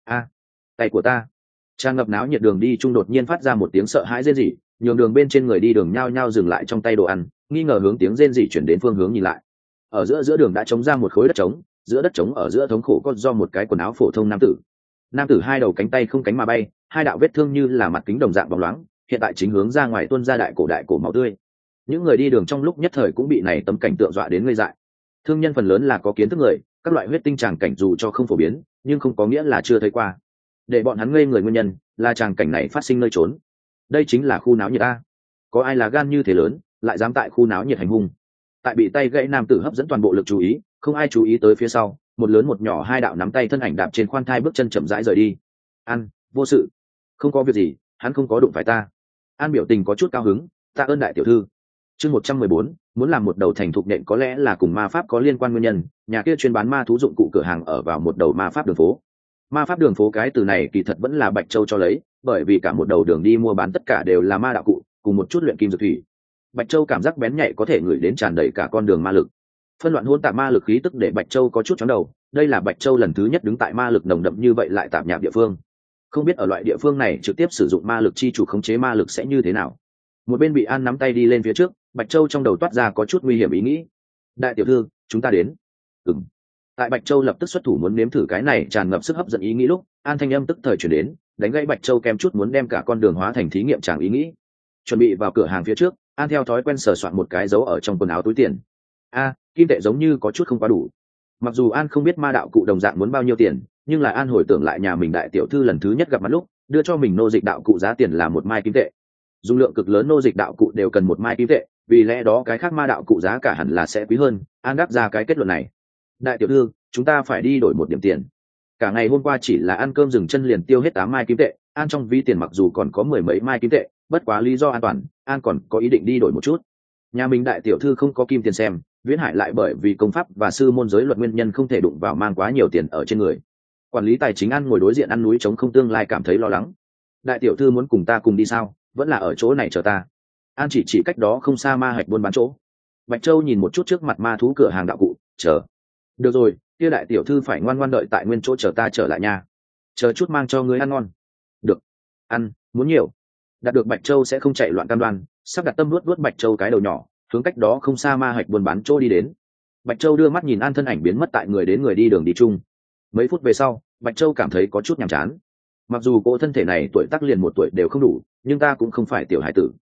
Tay của ta. Tràn ngập náo nhiệt đường đi trung đột nhiên phát ra một tiếng sợ hãi rên rỉ, nhường đường bên trên người đi đường nhao nhao dừng lại trong tay đồ ăn, nghi ngờ hướng tiếng rên rỉ chuyển đến phương hướng nhìn lại. Ở giữa đường đã trống ra một khối đất trống, giữa đất trống ở giữa thống khổ có do một cái quần áo phổ thông nam tử hai đầu cánh tay không cánh mà bay, hai đạo vết thương như là mặt kính đồng dạng bóng loáng, hiện tại chính hướng ra ngoài tuôn ra đại cổ máu tươi. Những người đi đường trong lúc nhất thời cũng bị này tấm cảnh tượng dọa đến ngây dại. Thương nhân phần lớn là có kiến thức người, các loại huyết tinh tràng cảnh dù cho không phổ biến, nhưng không có nghĩa là chưa thấy qua. Để bọn hắn ngây người nguyên nhân là tràng cảnh này phát sinh nơi trốn. Đây chính là khu náo nhiệt a. Có ai là gan như thế lớn, lại dám tại khu náo nhiệt hành hung? Tại bị tay gãy nam tử hấp dẫn toàn bộ lực chú ý, không ai chú ý tới phía sau, một lớn một nhỏ hai đạo nắm tay thân ảnh đạp trên khoan thai bước chân chậm rãi rời đi. An, vô sự, không có việc gì, hắn không có đụng phải ta. An biểu tình có chút cao hứng, tạ ơn đại tiểu thư. Chương 114, muốn làm một đầu thành thục nện có lẽ là cùng ma pháp có liên quan nguyên nhân, nhà kia chuyên bán ma thú dụng cụ cửa hàng ở vào một đầu ma pháp đường phố. Ma pháp đường phố cái từ này kỳ thật vẫn là Bạch Châu cho lấy, bởi vì cả một đầu đường đi mua bán tất cả đều là ma đạo cụ, cùng một chút luyện kim dược thủy. Bạch Châu cảm giác bén nhạy có thể ngửi đến tràn đầy cả con đường ma lực. Phân loạn hỗn tạp ma lực khí tức để Bạch Châu có chút chóng đầu, đây là Bạch Châu lần thứ nhất đứng tại ma lực nồng đậm như vậy lại tạp nhạp địa phương. không biết ở loại địa phương này trực tiếp sử dụng ma lực chi chủ khống chế ma lực sẽ như thế nào. Một bên bị An nắm tay đi lên phía trước, Bạch Châu trong đầu toát ra có chút nguy hiểm ý nghĩ. Đại tiểu thư, chúng ta đến. Ừm. Tại Bạch Châu lập tức xuất thủ muốn nếm thử cái này tràn ngập sức hấp dẫn ý nghĩ lúc, An thanh âm tức thời chuyển đến, đánh gãy Bạch Châu kem chút muốn đem cả con đường hóa thành thí nghiệm tràng ý nghĩ. Chuẩn bị vào cửa hàng phía trước, An theo thói quen sờ soạn một cái dấu ở trong quần áo túi tiền. Kim tệ giống như có chút không quá đủ. Mặc dù An không biết ma đạo cụ đồng dạng muốn bao nhiêu tiền, nhưng là An hồi tưởng lại nhà mình đại tiểu thư lần thứ nhất gặp mặt lúc đưa cho mình nô dịch đạo cụ giá tiền là 1 mai kim tệ. Dung lượng cực lớn nô dịch đạo cụ đều cần 1 mai kim tệ, vì lẽ đó cái khác ma đạo cụ giá cả hẳn là sẽ quý hơn. An đáp ra cái kết luận này. Đại tiểu thư, chúng ta phải đi đổi 1 điểm tiền. Cả ngày hôm qua chỉ là ăn cơm dừng chân liền tiêu hết 8 mai kim tệ. An trong ví tiền mặc dù còn có 10 mấy mai kim tệ, bất quá lý do an toàn, An còn có ý định đi đổi một chút. Nhà mình đại tiểu thư không có kim tiền xem, Viễn Hải lại bởi vì công pháp và sư môn giới luật nguyên nhân không thể đụng vào mang quá nhiều tiền ở trên người. Quản lý tài chính An ngồi đối diện ăn núi chống không tương lai cảm thấy lo lắng. Đại tiểu thư muốn cùng ta cùng đi sao? Vẫn là ở chỗ này chờ ta. An chỉ cách đó không xa ma hạch buôn bán chỗ. Bạch Châu nhìn một chút trước mặt ma thú cửa hàng đạo cụ, chờ. Được rồi, kia đại tiểu thư phải ngoan ngoan đợi tại nguyên chỗ chờ ta trở lại nha. Chờ chút mang cho ngươi ăn ngon. Được. Ăn, muốn nhiều. Đạt được Bạch Châu sẽ không chạy loạn cam đoan, sắp đặt tâm nuốt Bạch Châu cái đầu nhỏ, hướng cách đó không xa ma hạch buôn bán chỗ đi đến. Bạch Châu đưa mắt nhìn An thân ảnh biến mất tại người đến người đi đường đi chung. Mấy phút về sau, Bạch Châu cảm thấy có chút nhàm chán. Mặc dù cô thân thể này tuổi tác liền 1 tuổi đều không đủ, nhưng ta cũng không phải tiểu hải tử.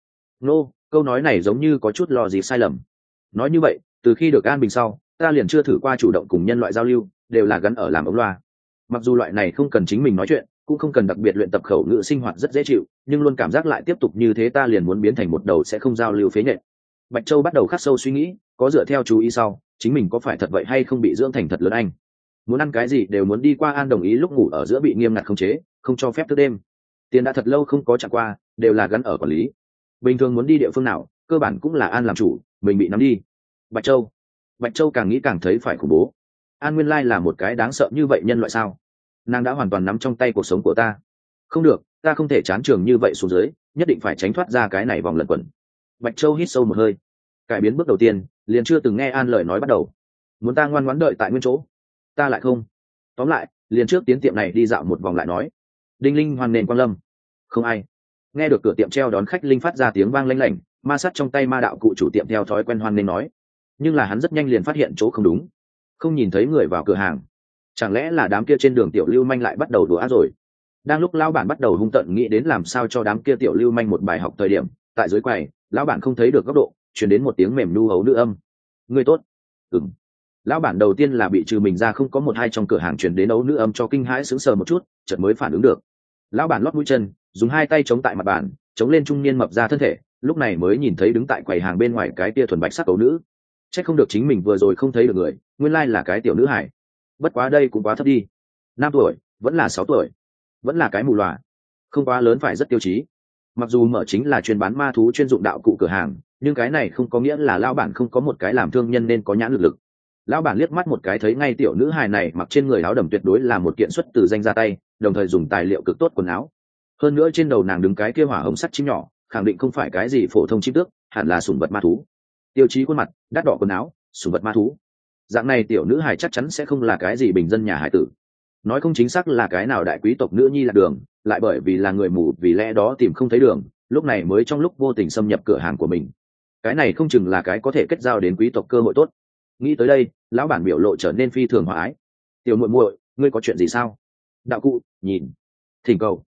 Câu nói này giống như có chút lo gì sai lầm. Nói như vậy, từ khi được An Bình sau, ta liền chưa thử qua chủ động cùng nhân loại giao lưu, đều là gắn ở làm ống loa. Mặc dù loại này không cần chính mình nói chuyện, cũng không cần đặc biệt luyện tập khẩu ngữ sinh hoạt rất dễ chịu, nhưng luôn cảm giác lại tiếp tục như thế ta liền muốn biến thành một đầu sẽ không giao lưu phế nhện. Bạch Châu bắt đầu khắc sâu suy nghĩ, có dựa theo chú ý sau, chính mình có phải thật vậy hay không bị dưỡng thành thật lớn anh. Muốn ăn cái gì đều muốn đi qua An đồng ý lúc ngủ ở giữa bị nghiêm ngặt khống chế, không cho phép thức đêm. Tiền đã thật lâu không có trả qua, đều là gắn ở quản lý. Bình thường muốn đi địa phương nào, cơ bản cũng là An làm chủ, mình bị nắm đi. Bạch Châu càng nghĩ càng thấy phải khủng bố. An nguyên lai là một cái đáng sợ như vậy nhân loại sao? Nàng đã hoàn toàn nắm trong tay cuộc sống của ta. Không được, ta không thể chán trường như vậy xuống dưới, nhất định phải tránh thoát ra cái này vòng lẩn quẩn. Bạch Châu hít sâu một hơi. Cải biến bước đầu tiên, liền chưa từng nghe An lời nói bắt đầu. Muốn ta ngoan ngoãn đợi tại nguyên chỗ, ta lại không. Tóm lại, liền trước tiến tiệm này đi dạo một vòng lại nói. Đinh linh hoan nền quang lâm. Không ai. Nghe được cửa tiệm treo đón khách linh phát ra tiếng vang lanh lảnh, ma sát trong tay ma đạo cụ chủ tiệm theo thói quen hoan nên nói. Nhưng là hắn rất nhanh liền phát hiện chỗ không đúng. Không nhìn thấy người vào cửa hàng. Chẳng lẽ là đám kia trên đường tiểu lưu manh lại bắt đầu đùa ác rồi? Đang lúc lão bản bắt đầu hung tợn nghĩ đến làm sao cho đám kia tiểu lưu manh một bài học thời điểm, tại dưới quầy, lão bản không thấy được góc độ, truyền đến một tiếng mềm nu hấu nữ âm. Người tốt. Ừm. Lão bản đầu tiên là bị trừ mình ra không có 1-2 trong cửa hàng truyền đến ấu nữ âm cho kinh hãi sững sờ một chút, chợt mới phản ứng được. Lão bản lót mũi chân, dùng 2 tay chống tại mặt bàn, chống lên trung niên mập ra thân thể, lúc này mới nhìn thấy đứng tại quầy hàng bên ngoài cái tia thuần bạch sắc ấu nữ. Chắc không được chính mình vừa rồi không thấy được người, nguyên lai là cái tiểu nữ hải. Bất quá đây cũng quá thấp đi. 5 tuổi, vẫn là 6 tuổi, vẫn là cái mù lòa, không quá lớn phải rất tiêu chí. Mặc dù mở chính là chuyên bán ma thú chuyên dụng đạo cụ cửa hàng, nhưng cái này không có nghĩa là lão bản không có một cái làm thương nhân nên có nhãn lực. Lão bản liếc mắt một cái thấy ngay tiểu nữ hài này mặc trên người áo đầm tuyệt đối là một kiện xuất từ danh ra tay, đồng thời dùng tài liệu cực tốt quần áo. Hơn nữa trên đầu nàng đứng cái kia hỏa hồng sắt chim nhỏ, khẳng định không phải cái gì phổ thông chim tước, hẳn là sủng vật ma thú. Tiêu chí khuôn mặt, đắt đỏ quần áo, sủng vật ma thú. Dạng này tiểu nữ hài chắc chắn sẽ không là cái gì bình dân nhà hải tử. Nói không chính xác là cái nào đại quý tộc nữ nhi lạc đường, lại bởi vì là người mù vì lẽ đó tìm không thấy đường, lúc này mới trong lúc vô tình xâm nhập cửa hàng của mình. Cái này không chừng là cái có thể kết giao đến quý tộc cơ hội tốt. Nghĩ tới đây, lão bản biểu lộ trở nên phi thường hòa ái. Tiểu muội muội, ngươi có chuyện gì sao? Đạo cụ, nhìn. Thỉnh cầu.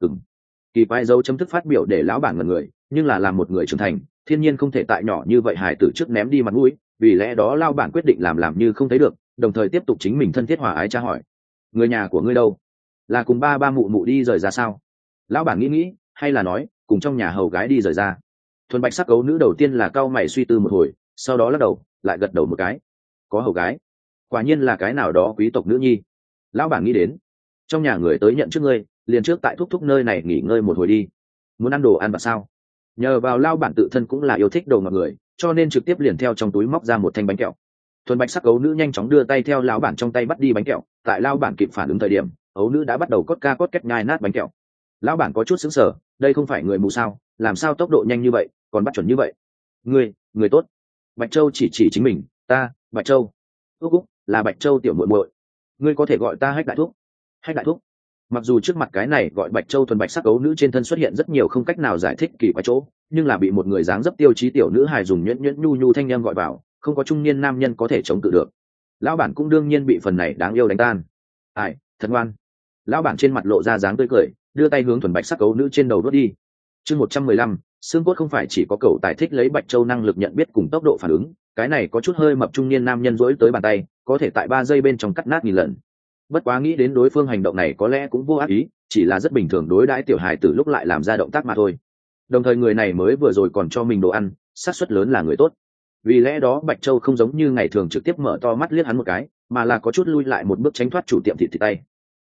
Kỳ quái dấu chấm thức phát biểu để lão bản ngẩn người, nhưng là làm một người trưởng thành, thiên nhiên không thể tại nhỏ như vậy hài tử trước ném đi mặt mũi, vì lẽ đó lão bản quyết định làm như không thấy được, đồng thời tiếp tục chính mình thân thiết hòa ái tra hỏi. Người nhà của ngươi đâu? Là cùng ba mụ mụ đi rời ra sao? Lão bản nghĩ, hay là nói, cùng trong nhà hầu gái đi rời ra. Thuần bạch sắc gấu nữ đầu tiên là cau mày suy tư một hồi, sau đó lắc đầu, lại gật đầu một cái. Có hầu gái, quả nhiên là cái nào đó quý tộc nữ nhi. Lão bản nghĩ đến, trong nhà người tới nhận trước ngươi, liền trước tại thúc nơi này nghỉ ngơi một hồi đi. Muốn ăn đồ ăn vặt sao? Nhờ vào lão bản tự thân cũng là yêu thích đồ ngọt người, cho nên trực tiếp liền theo trong túi móc ra một thanh bánh kẹo. Thuần bạch sắc gấu nữ nhanh chóng đưa tay theo lão bản trong tay bắt đi bánh kẹo, tại lão bản kịp phản ứng thời điểm, gấu nữ đã bắt đầu cốt két nhai nát bánh kẹo. Lão bản có chút sững sờ, đây không phải người mù sao, làm sao tốc độ nhanh như vậy, còn bắt chuẩn như vậy? Người tốt. Bạch Châu chỉ chính mình, ta, Bạch Châu. Úc, là Bạch Châu tiểu muội muội. Ngươi có thể gọi ta Hách đại thúc. Hách đại thúc. Mặc dù trước mặt cái này gọi Bạch Châu thuần bạch sắc gấu nữ trên thân xuất hiện rất nhiều không cách nào giải thích kỳ quái chỗ, nhưng là bị một người dáng dấp tiêu chí tiểu nữ hài dùng nhuyễn nhuyễn nhu nhu thanh em gọi vào, không có trung niên nam nhân có thể chống cự được. Lão bản cũng đương nhiên bị phần này đáng yêu đánh tan. Ai, thật ngoan. Lão bản trên mặt lộ ra dáng tươi cười, đưa tay hướng thuần bạch sắc gấu nữ trên đầu đốt đi. Chương 115, xương cốt không phải chỉ có cậu tài thích lấy Bạch Châu năng lực nhận biết cùng tốc độ phản ứng, cái này có chút hơi mập trung niên nam nhân duỗi tới bàn tay, có thể tại 3 giây bên trong cắt nát nghìn lần. Bất quá nghĩ đến đối phương hành động này có lẽ cũng vô ác ý, chỉ là rất bình thường đối đãi tiểu hài từ lúc lại làm ra động tác mà thôi. Đồng thời người này mới vừa rồi còn cho mình đồ ăn, xác suất lớn là người tốt. Vì lẽ đó Bạch Châu không giống như ngày thường trực tiếp mở to mắt liếc hắn một cái, mà là có chút lui lại một bước tránh thoát chủ tiệm thịt tay.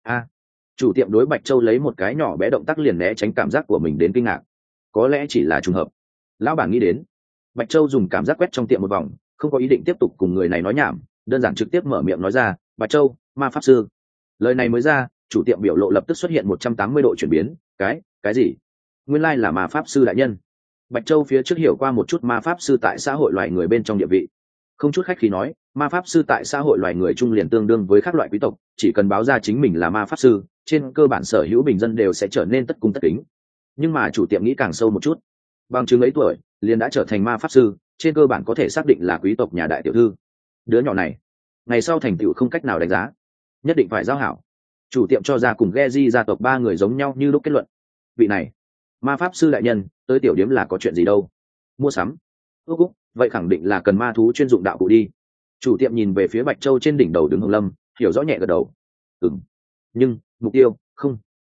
Chủ tiệm đối Bạch Châu lấy một cái nhỏ bé động tác liền né tránh cảm giác của mình đến kinh ngạc. Có lẽ chỉ là trùng hợp. Lão bản nghĩ đến. Bạch Châu dùng cảm giác quét trong tiệm một vòng, không có ý định tiếp tục cùng người này nói nhảm, đơn giản trực tiếp mở miệng nói ra, Bạch Châu, ma pháp sư. Lời này mới ra, chủ tiệm biểu lộ lập tức xuất hiện 180 độ chuyển biến. Cái gì? Nguyên lai là ma pháp sư đại nhân. Bạch Châu phía trước hiểu qua một chút ma pháp sư tại xã hội loài người bên trong địa vị. Không chút khách khí nói, ma pháp sư tại xã hội loài người trung liền tương đương với các loại quý tộc, chỉ cần báo ra chính mình là ma pháp sư, trên cơ bản sở hữu bình dân đều sẽ trở nên tất cung tất kính. Nhưng mà chủ tiệm nghĩ càng sâu một chút, bằng chứng ấy tuổi liền đã trở thành ma pháp sư, trên cơ bản có thể xác định là quý tộc nhà đại tiểu thư. Đứa nhỏ này ngày sau thành tựu không cách nào đánh giá, nhất định phải giao hảo. Chủ tiệm cho ra cùng Geji gia tộc 3 người giống nhau như lúc kết luận. Vị này ma pháp sư đại nhân tới tiểu điếm là có chuyện gì đâu? Mua sắm? Úc, vậy khẳng định là cần ma thú chuyên dụng đạo cụ đi. Chủ tiệm nhìn về phía Bạch Châu trên đỉnh đầu đứng Hồng Lâm, hiểu rõ nhẹ gật đầu. Nhưng mục tiêu không.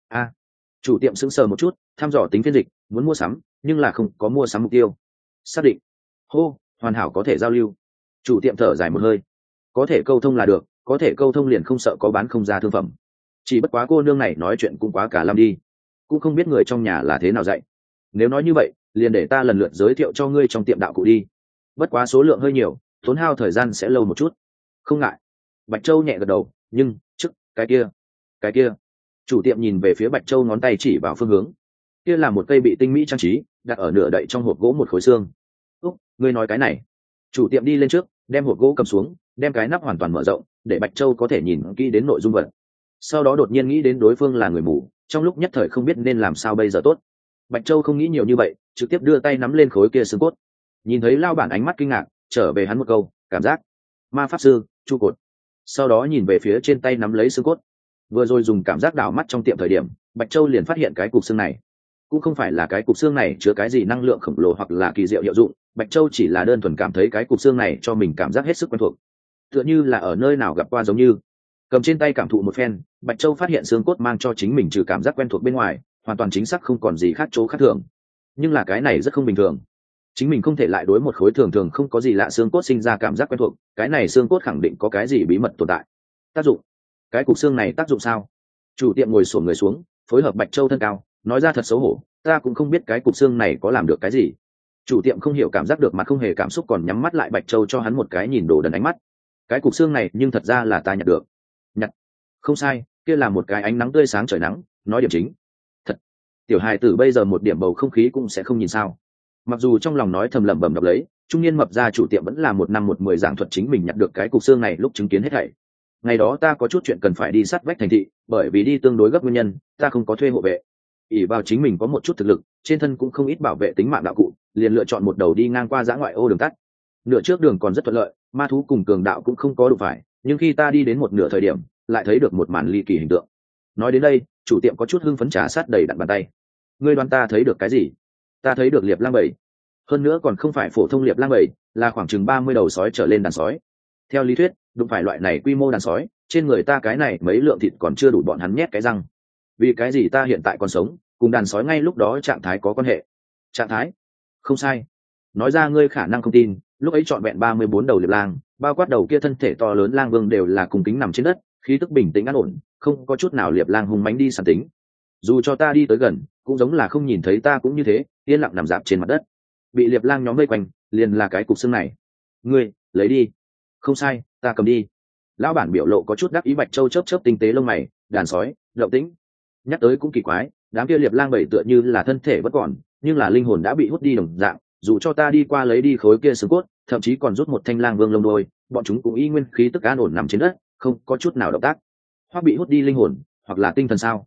Chủ tiệm sững sờ một chút, thăm dò tính phiên dịch, muốn mua sắm nhưng là không có mua sắm mục tiêu. Xác định. Hô, hoàn hảo, có thể giao lưu. Chủ tiệm thở dài một hơi. Có thể câu thông là được, có thể câu thông liền không sợ có bán không ra thương phẩm. Chỉ bất quá cô nương này nói chuyện cũng quá cả lâm đi, cũng không biết người trong nhà là thế nào dạy. Nếu nói như vậy, liền để ta lần lượt giới thiệu cho ngươi trong tiệm đạo cụ đi. Bất quá số lượng hơi nhiều, tốn hao thời gian sẽ lâu một chút. Không ngại. Bạch Châu nhẹ gật đầu, nhưng cái kia. Chủ tiệm nhìn về phía Bạch Châu, ngón tay chỉ vào phương hướng. Kia là một cây bị tinh mỹ trang trí, đặt ở nửa đậy trong hộp gỗ một khối xương. Ngươi nói cái này? Chủ tiệm đi lên trước, đem hộp gỗ cầm xuống, đem cái nắp hoàn toàn mở rộng, để Bạch Châu có thể nhìn kỹ đến nội dung vật. Sau đó đột nhiên nghĩ đến đối phương là người mù, trong lúc nhất thời không biết nên làm sao bây giờ tốt. Bạch Châu không nghĩ nhiều như vậy, trực tiếp đưa tay nắm lên khối kia xương cốt. Nhìn thấy lao bản ánh mắt kinh ngạc, trở về hắn một câu, cảm giác ma pháp sư trụ cột. Sau đó nhìn về phía trên tay nắm lấy xương cốt. Vừa rồi dùng cảm giác đảo mắt trong tiệm thời điểm, Bạch Châu liền phát hiện cái cục xương này cũng không phải là cái cục xương này chứa cái gì năng lượng khổng lồ hoặc là kỳ diệu hiệu dụng. Bạch Châu chỉ là đơn thuần cảm thấy cái cục xương này cho mình cảm giác hết sức quen thuộc, tựa như là ở nơi nào gặp qua giống như. Cầm trên tay cảm thụ một phen, Bạch Châu phát hiện xương cốt mang cho chính mình trừ cảm giác quen thuộc bên ngoài, hoàn toàn chính xác không còn gì khác chỗ khác thường. Nhưng là cái này rất không bình thường, chính mình không thể lại đối một khối thường thường không có gì lạ xương cốt sinh ra cảm giác quen thuộc. Cái này xương cốt khẳng định có cái gì bí mật tồn tại. Tác dụng? Cái cục xương này tác dụng sao? Chủ tiệm ngồi xổm người xuống, phối hợp Bạch Châu thân cao, nói ra thật xấu hổ, ta cũng không biết cái cục xương này có làm được cái gì. Chủ tiệm không hiểu cảm giác được mặt không hề cảm xúc, còn nhắm mắt lại. Bạch Châu cho hắn một cái nhìn đồ đần ánh mắt. Cái cục xương này nhưng thật ra là ta nhặt được. Nhặt? Không sai, kia là một cái ánh nắng tươi sáng trời nắng, nói điểm chính. Thật. Tiểu hài tử bây giờ một điểm bầu không khí cũng sẽ không nhìn sao? Mặc dù trong lòng nói thầm lẩm bẩm đọc lấy, trung niên mập ra chủ tiệm vẫn là 1 năm 10 giảng thuật chính mình nhặt được cái cục xương này lúc chứng kiến hết thảy. Ngày đó ta có chút chuyện cần phải đi sát vách thành thị, bởi vì đi tương đối gấp nguyên nhân, ta không có thuê hộ vệ. ỷ vào chính mình có một chút thực lực, trên thân cũng không ít bảo vệ tính mạng đạo cụ, liền lựa chọn một đầu đi ngang qua dã ngoại ô đường tắt. Nửa trước đường còn rất thuận lợi, ma thú cùng cường đạo cũng không có đụng phải, nhưng khi ta đi đến một nửa thời điểm, lại thấy được một màn ly kỳ hình tượng. Nói đến đây, chủ tiệm có chút hưng phấn trà sát đầy đặn bàn tay. Ngươi đoán ta thấy được cái gì? Ta thấy được liệp lang bầy. Hơn nữa còn không phải phổ thông liệp lang bầy, là khoảng chừng 30 đầu sói trở lên đàn sói. Theo lý thuyết, đụng phải loại này quy mô đàn sói, trên người ta cái này mấy lượng thịt còn chưa đủ bọn hắn nhét cái răng. Vì cái gì ta hiện tại còn sống, cùng đàn sói ngay lúc đó trạng thái có quan hệ? Trạng thái? Không sai. Nói ra ngươi khả năng không tin, lúc ấy trọn vẹn 34 đầu liệp lang, bao quát đầu kia thân thể to lớn lang vương đều là cùng kính nằm trên đất, khí tức bình tĩnh an ổn, không có chút nào liệp lang hung mãnh đi săn tính. Dù cho ta đi tới gần, cũng giống là không nhìn thấy ta cũng như thế, yên lặng nằm dạp trên mặt đất. Bị liệp lang nhóm vây quanh, liền là cái cục xương này. Ngươi lấy đi. Không sai, ta cầm đi. Lão bản biểu lộ có chút đắc ý. Bạch Châu chớp chớp tinh tế lông mày, đàn sói, động tĩnh. Nhắc tới cũng kỳ quái, đám kia liệp lang bảy tựa như là thân thể vẫn còn, nhưng là linh hồn đã bị hút đi đồng dạng. Dù cho ta đi qua lấy đi khối kia xương cốt, thậm chí còn rút một thanh lang vương lông đôi, bọn chúng cũng y nguyên khí tức an ổn nằm trên đất, không có chút nào động tác. Hoặc bị hút đi linh hồn, hoặc là tinh thần sao?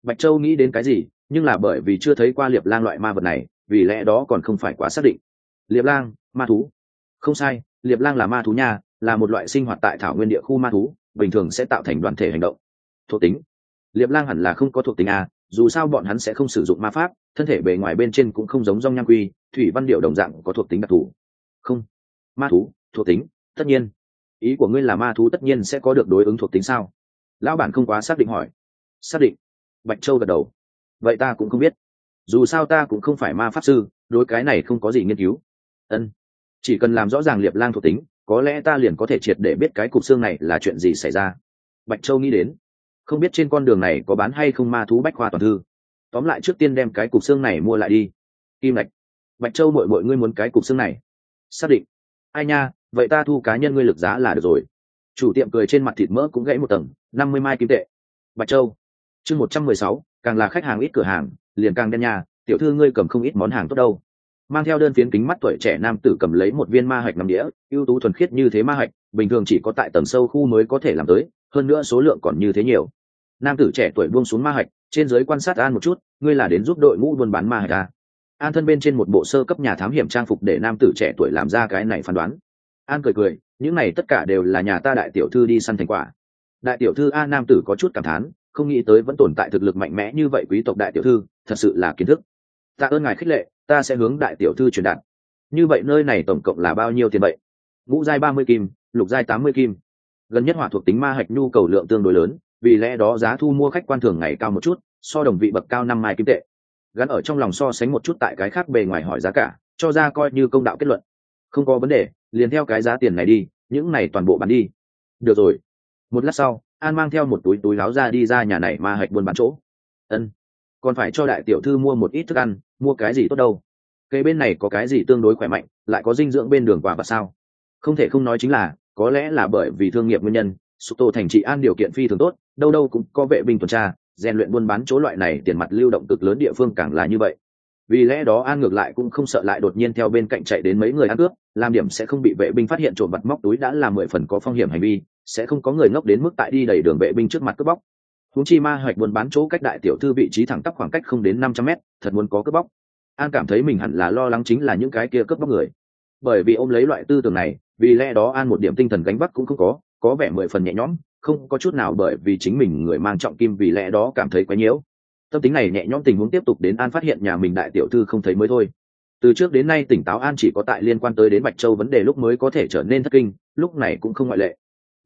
Bạch Châu nghĩ đến cái gì, nhưng là bởi vì chưa thấy qua Liệp Lang loại ma vật này, vì lẽ đó còn không phải quá xác định. Liệp Lang, ma thú. Không sai, Liệp Lang là ma thú nha, là một loại sinh hoạt tại thảo nguyên địa khu ma thú, bình thường sẽ tạo thành đoàn thể hành động. Thuộc tính. Liệp Lang hẳn là không có thuộc tính a, dù sao bọn hắn sẽ không sử dụng ma pháp, thân thể bề ngoài bên trên cũng không giống Dung Nham Quy, Thủy Văn Điệu đồng dạng có thuộc tính đặc thù. Không. Ma thú, thuộc tính, tất nhiên. Ý của ngươi là ma thú tất nhiên sẽ có được đối ứng thuộc tính sao? Lão bản không quá xác định hỏi. Xác định. Bạch Châu gật đầu. Vậy ta cũng không biết, dù sao ta cũng không phải ma pháp sư, đối cái này không có gì nghiên cứu. Ân, chỉ cần làm rõ ràng Liệp Lang thuộc tính, có lẽ ta liền có thể triệt để biết cái cục xương này là chuyện gì xảy ra. Bạch Châu nghĩ đến, không biết trên con đường này có bán hay không ma thú bách khoa toàn thư. Tóm lại trước tiên đem cái cục xương này mua lại đi. Kim Lạch, Bạch Châu mọi ngươi muốn cái cục xương này? Xác định. Ai nha, vậy ta thu cá nhân ngươi lực giá là được rồi. Chủ tiệm cười trên mặt thịt mỡ cũng gãy một tầng, 50 mai kim tệ. Bạch Châu. Chương 116, càng là khách hàng ít cửa hàng, liền càng đen nhà, tiểu thư ngươi cầm không ít món hàng tốt đâu. Mang theo đơn phiến kính mắt tuổi trẻ nam tử cầm lấy một viên ma hạch nằm đĩa, ưu tú thuần khiết như thế ma hạch, bình thường chỉ có tại tầng sâu khu mới có thể làm tới, hơn nữa số lượng còn như thế nhiều. Nam tử trẻ tuổi buông xuống ma hạch, trên dưới quan sát An một chút, ngươi là đến giúp đội ngũ buôn bán ma hạch à? An thân bên trên một bộ sơ cấp nhà thám hiểm trang phục để nam tử trẻ tuổi làm ra cái này phán đoán. An cười cười, những này tất cả đều là nhà ta đại tiểu thư đi săn thành quả. Đại tiểu thư A, nam tử có chút cảm thán, không nghĩ tới vẫn tồn tại thực lực mạnh mẽ như vậy quý tộc đại tiểu thư, thật sự là kiến thức. Tạ ơn ngài khích lệ, ta sẽ hướng đại tiểu thư truyền đạt. Như vậy nơi này tổng cộng là bao nhiêu tiền vậy? Ngũ giai 30 kim, lục giai 80 kim. Gần nhất hỏa thuộc tính ma hạch nhu cầu lượng tương đối lớn, vì lẽ đó giá thu mua khách quan thường ngày cao một chút, so đồng vị bậc cao 5 mai kim tệ. Gắn ở trong lòng so sánh một chút tại cái khác bề ngoài hỏi giá cả, cho ra coi như công đạo kết luận. Không có vấn đề, liền theo cái giá tiền này đi, những này toàn bộ bán đi. Được rồi. Một lát sau, An mang theo một túi láo ra đi ra nhà này ma hạch buôn bán chỗ. Ân, còn phải cho đại tiểu thư mua một ít thức ăn, mua cái gì tốt đâu? Cây bên này có cái gì tương đối khỏe mạnh, lại có dinh dưỡng bên đường quả và sao? Không thể không nói chính là, có lẽ là bởi vì thương nghiệp nguyên nhân, Sụp Tô thành trị an điều kiện phi thường tốt, đâu đâu cũng có vệ binh tuần tra, rèn luyện buôn bán chỗ loại này tiền mặt lưu động cực lớn địa phương càng là như vậy. Vì lẽ đó An ngược lại cũng không sợ lại đột nhiên theo bên cạnh chạy đến mấy người ăn cướp, làm điểm sẽ không bị vệ binh phát hiện trộm vặt móc túi đã là 10 phần có phong hiểm hành vi, sẽ không có người ngốc đến mức tại đi đầy đường vệ binh trước mặt cướp bóc. Huống chi ma hoạch buôn bán chỗ cách đại tiểu thư vị trí thẳng tắp khoảng cách không đến 500 mét, thật muốn có cướp bóc. An cảm thấy mình hẳn là lo lắng chính là những cái kia cướp bóc người, bởi vì ôm lấy loại tư tưởng này, vì lẽ đó An một điểm tinh thần gánh vác cũng không có vẻ 10 phần nhẹ nhõm, không có chút nào bởi vì chính mình người mang trọng kim vì lẽ đó cảm thấy quá nhiễu. Tâm tính này nhẹ nhõm tình huống tiếp tục đến An phát hiện nhà mình đại tiểu thư không thấy mới thôi. Từ trước đến nay tỉnh táo An chỉ có tại liên quan tới đến Bạch Châu vấn đề lúc mới có thể trở nên thất kinh, lúc này cũng không ngoại lệ.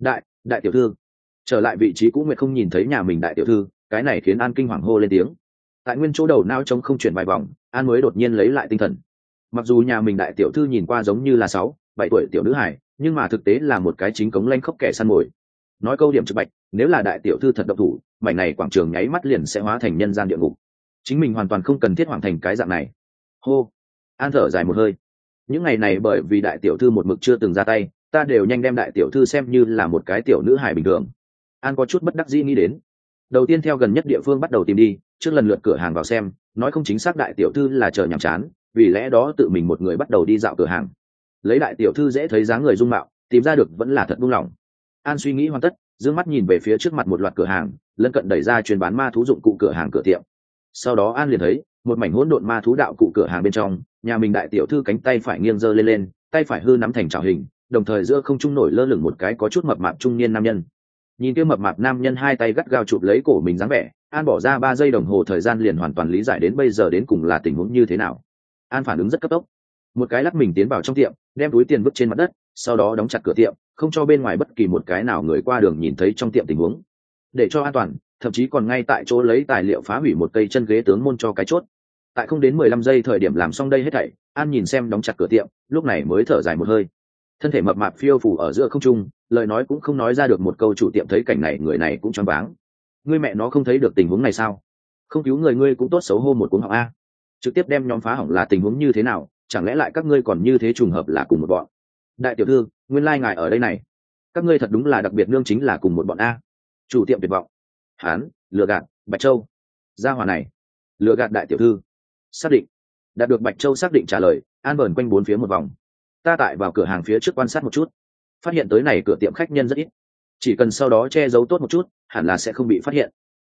Đại tiểu thư trở lại vị trí cũ, Nguyệt không nhìn thấy nhà mình đại tiểu thư, cái này khiến An kinh hoàng hô lên tiếng. Tại nguyên chỗ đầu nao trông không chuyển vài vòng, An mới đột nhiên lấy lại tinh thần. Mặc dù nhà mình đại tiểu thư nhìn qua giống như là 6-7 tuổi tiểu nữ hài, nhưng mà thực tế là một cái chính cống lanh khốc kẻ săn mồi. Nói câu điểm trực bạch, nếu là đại tiểu thư thật độc thủ, mảnh này quảng trường nháy mắt liền sẽ hóa thành nhân gian địa ngục. Chính mình hoàn toàn không cần thiết hoàn thành cái dạng này. Hô, An thở dài một hơi. Những ngày này bởi vì đại tiểu thư một mực chưa từng ra tay, ta đều nhanh đem đại tiểu thư xem như là một cái tiểu nữ hài bình thường. An có chút bất đắc dĩ nghĩ đến. Đầu tiên theo gần nhất địa phương bắt đầu tìm đi, trước lần lượt cửa hàng vào xem, nói không chính xác đại tiểu thư là chờ nhàm chán, vì lẽ đó tự mình một người bắt đầu đi dạo cửa hàng. Lấy đại tiểu thư dễ thấy dáng người dung mạo, tìm ra được vẫn là thật buông lỏng. An suy nghĩ hoàn tất, dương mắt nhìn về phía trước mặt một loạt cửa hàng, lân cận đẩy ra chuyên bán ma thú dụng cụ cửa hàng cửa tiệm. Sau đó An liền thấy một mảnh hỗn độn ma thú đạo cụ cửa hàng bên trong, nhà mình đại tiểu thư cánh tay phải nghiêng giơ lên, tay phải hư nắm thành trảo hình, đồng thời giữa không trung nổi lơ lửng một cái có chút mập mạp trung niên nam nhân. Nhìn kia mập mạp nam nhân hai tay gắt gao chụp lấy cổ mình dáng vẻ, An bỏ ra 3 giây đồng hồ thời gian liền hoàn toàn lý giải đến bây giờ đến cùng là tình huống như thế nào. An phản ứng rất cấp tốc, một cái lắc mình tiến vào trong tiệm, đem túi tiền vứt trên mặt đất, sau đó đóng chặt cửa tiệm, không cho bên ngoài bất kỳ một cái nào người qua đường nhìn thấy trong tiệm tình huống. Để cho an toàn, thậm chí còn ngay tại chỗ lấy tài liệu phá hủy một cây chân ghế tướng môn cho cái chốt. Tại không đến 15 giây thời điểm làm xong đây hết thảy, An nhìn xem đóng chặt cửa tiệm, lúc này mới thở dài một hơi. Thân thể mập mạp phiêu phù ở giữa không trung, lời nói cũng không nói ra được một câu. Chủ tiệm thấy cảnh này, người này cũng choáng váng. Ngươi mẹ nó không thấy được tình huống này sao? Không cứu người ngươi cũng tốt xấu hô một cuống họng a. Trực tiếp đem nhóm phá hỏng là tình huống như thế nào? Chẳng lẽ lại các ngươi còn như thế trùng hợp là cùng một bọn? Đại tiểu thư, nguyên lai ngài ở đây này. Các ngươi thật đúng là đặc biệt, nương chính là cùng một bọn a. Chủ tiệm tuyệt vọng. Hán, lừa gạt, Bạch Châu. Gia hỏa này, lừa gạt đại tiểu thư. Xác định. Đạt được Bạch Châu xác định trả lời, An bờn quanh bốn phía một vòng. Ta tại vào cửa hàng phía trước quan sát một chút, phát hiện tới này cửa tiệm khách nhân rất ít, chỉ cần sau đó che giấu tốt một chút, hẳn là sẽ không bị phát hiện.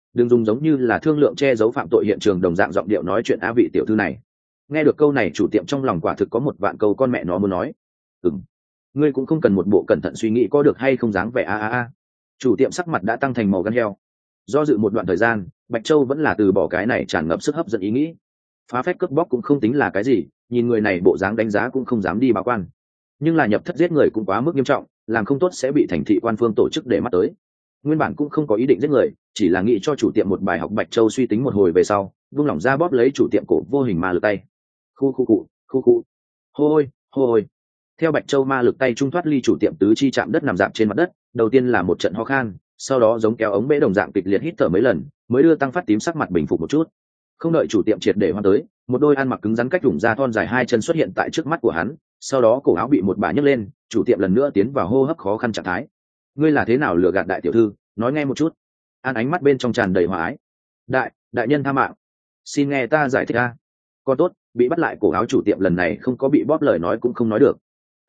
đừng dùng giống như là thương lượng che giấu phạm tội hiện trường đồng dạng giọng điệu nói chuyện á vị tiểu thư này. Nghe được câu này chủ tiệm trong lòng quả thực có một vạn câu con mẹ nó muốn nói. Ngươi cũng không cần một bộ cẩn thận suy nghĩ có được hay không dáng vẻ a. Chủ tiệm sắc mặt đã tăng thành màu gan heo. Do dự một đoạn thời gian, Bạch Châu vẫn là từ bỏ cái này tràn ngập sức hấp dẫn ý nghĩ. Phá phách cướp bóc cũng không tính là cái gì, nhìn người này bộ dáng đánh giá cũng không dám đi báo quan. Nhưng là nhập thất giết người cũng quá mức nghiêm trọng, làm không tốt sẽ bị thành thị quan phương tổ chức để mắt tới. Nguyên bản cũng không có ý định giết người, chỉ là nghĩ cho chủ tiệm một bài học. Bạch Châu suy tính một hồi về sau, vung lỏng ra bóp lấy chủ tiệm cổ vô hình ma lực tay. Khu. Hôi. Theo Bạch Châu ma lực tay trung thoát ly chủ tiệm tứ chi chạm đất nằm dạp trên mặt đất, đầu tiên là một trận ho khan, sau đó giống kéo ống bể đồng dạng kịch liệt hít thở mấy lần, mới đưa tăng phát tím sắc mặt bình phục một chút. Không đợi chủ tiệm triệt để hoan tới, một đôi ăn mặc cứng rắn cách rủng ra thon dài hai chân xuất hiện tại trước mắt của hắn, sau đó cổ áo bị một bà nhấc lên, chủ tiệm lần nữa tiến vào hô hấp khó khăn trạng thái. Ngươi là thế nào lừa gạt đại tiểu thư, nói nghe một chút. An ánh mắt bên trong tràn đầy hòa ái. Đại nhân tha mạng, xin nghe ta giải thích a. Còn tốt, bị bắt lại cổ áo chủ tiệm lần này không có bị bóp, lời nói cũng không nói được.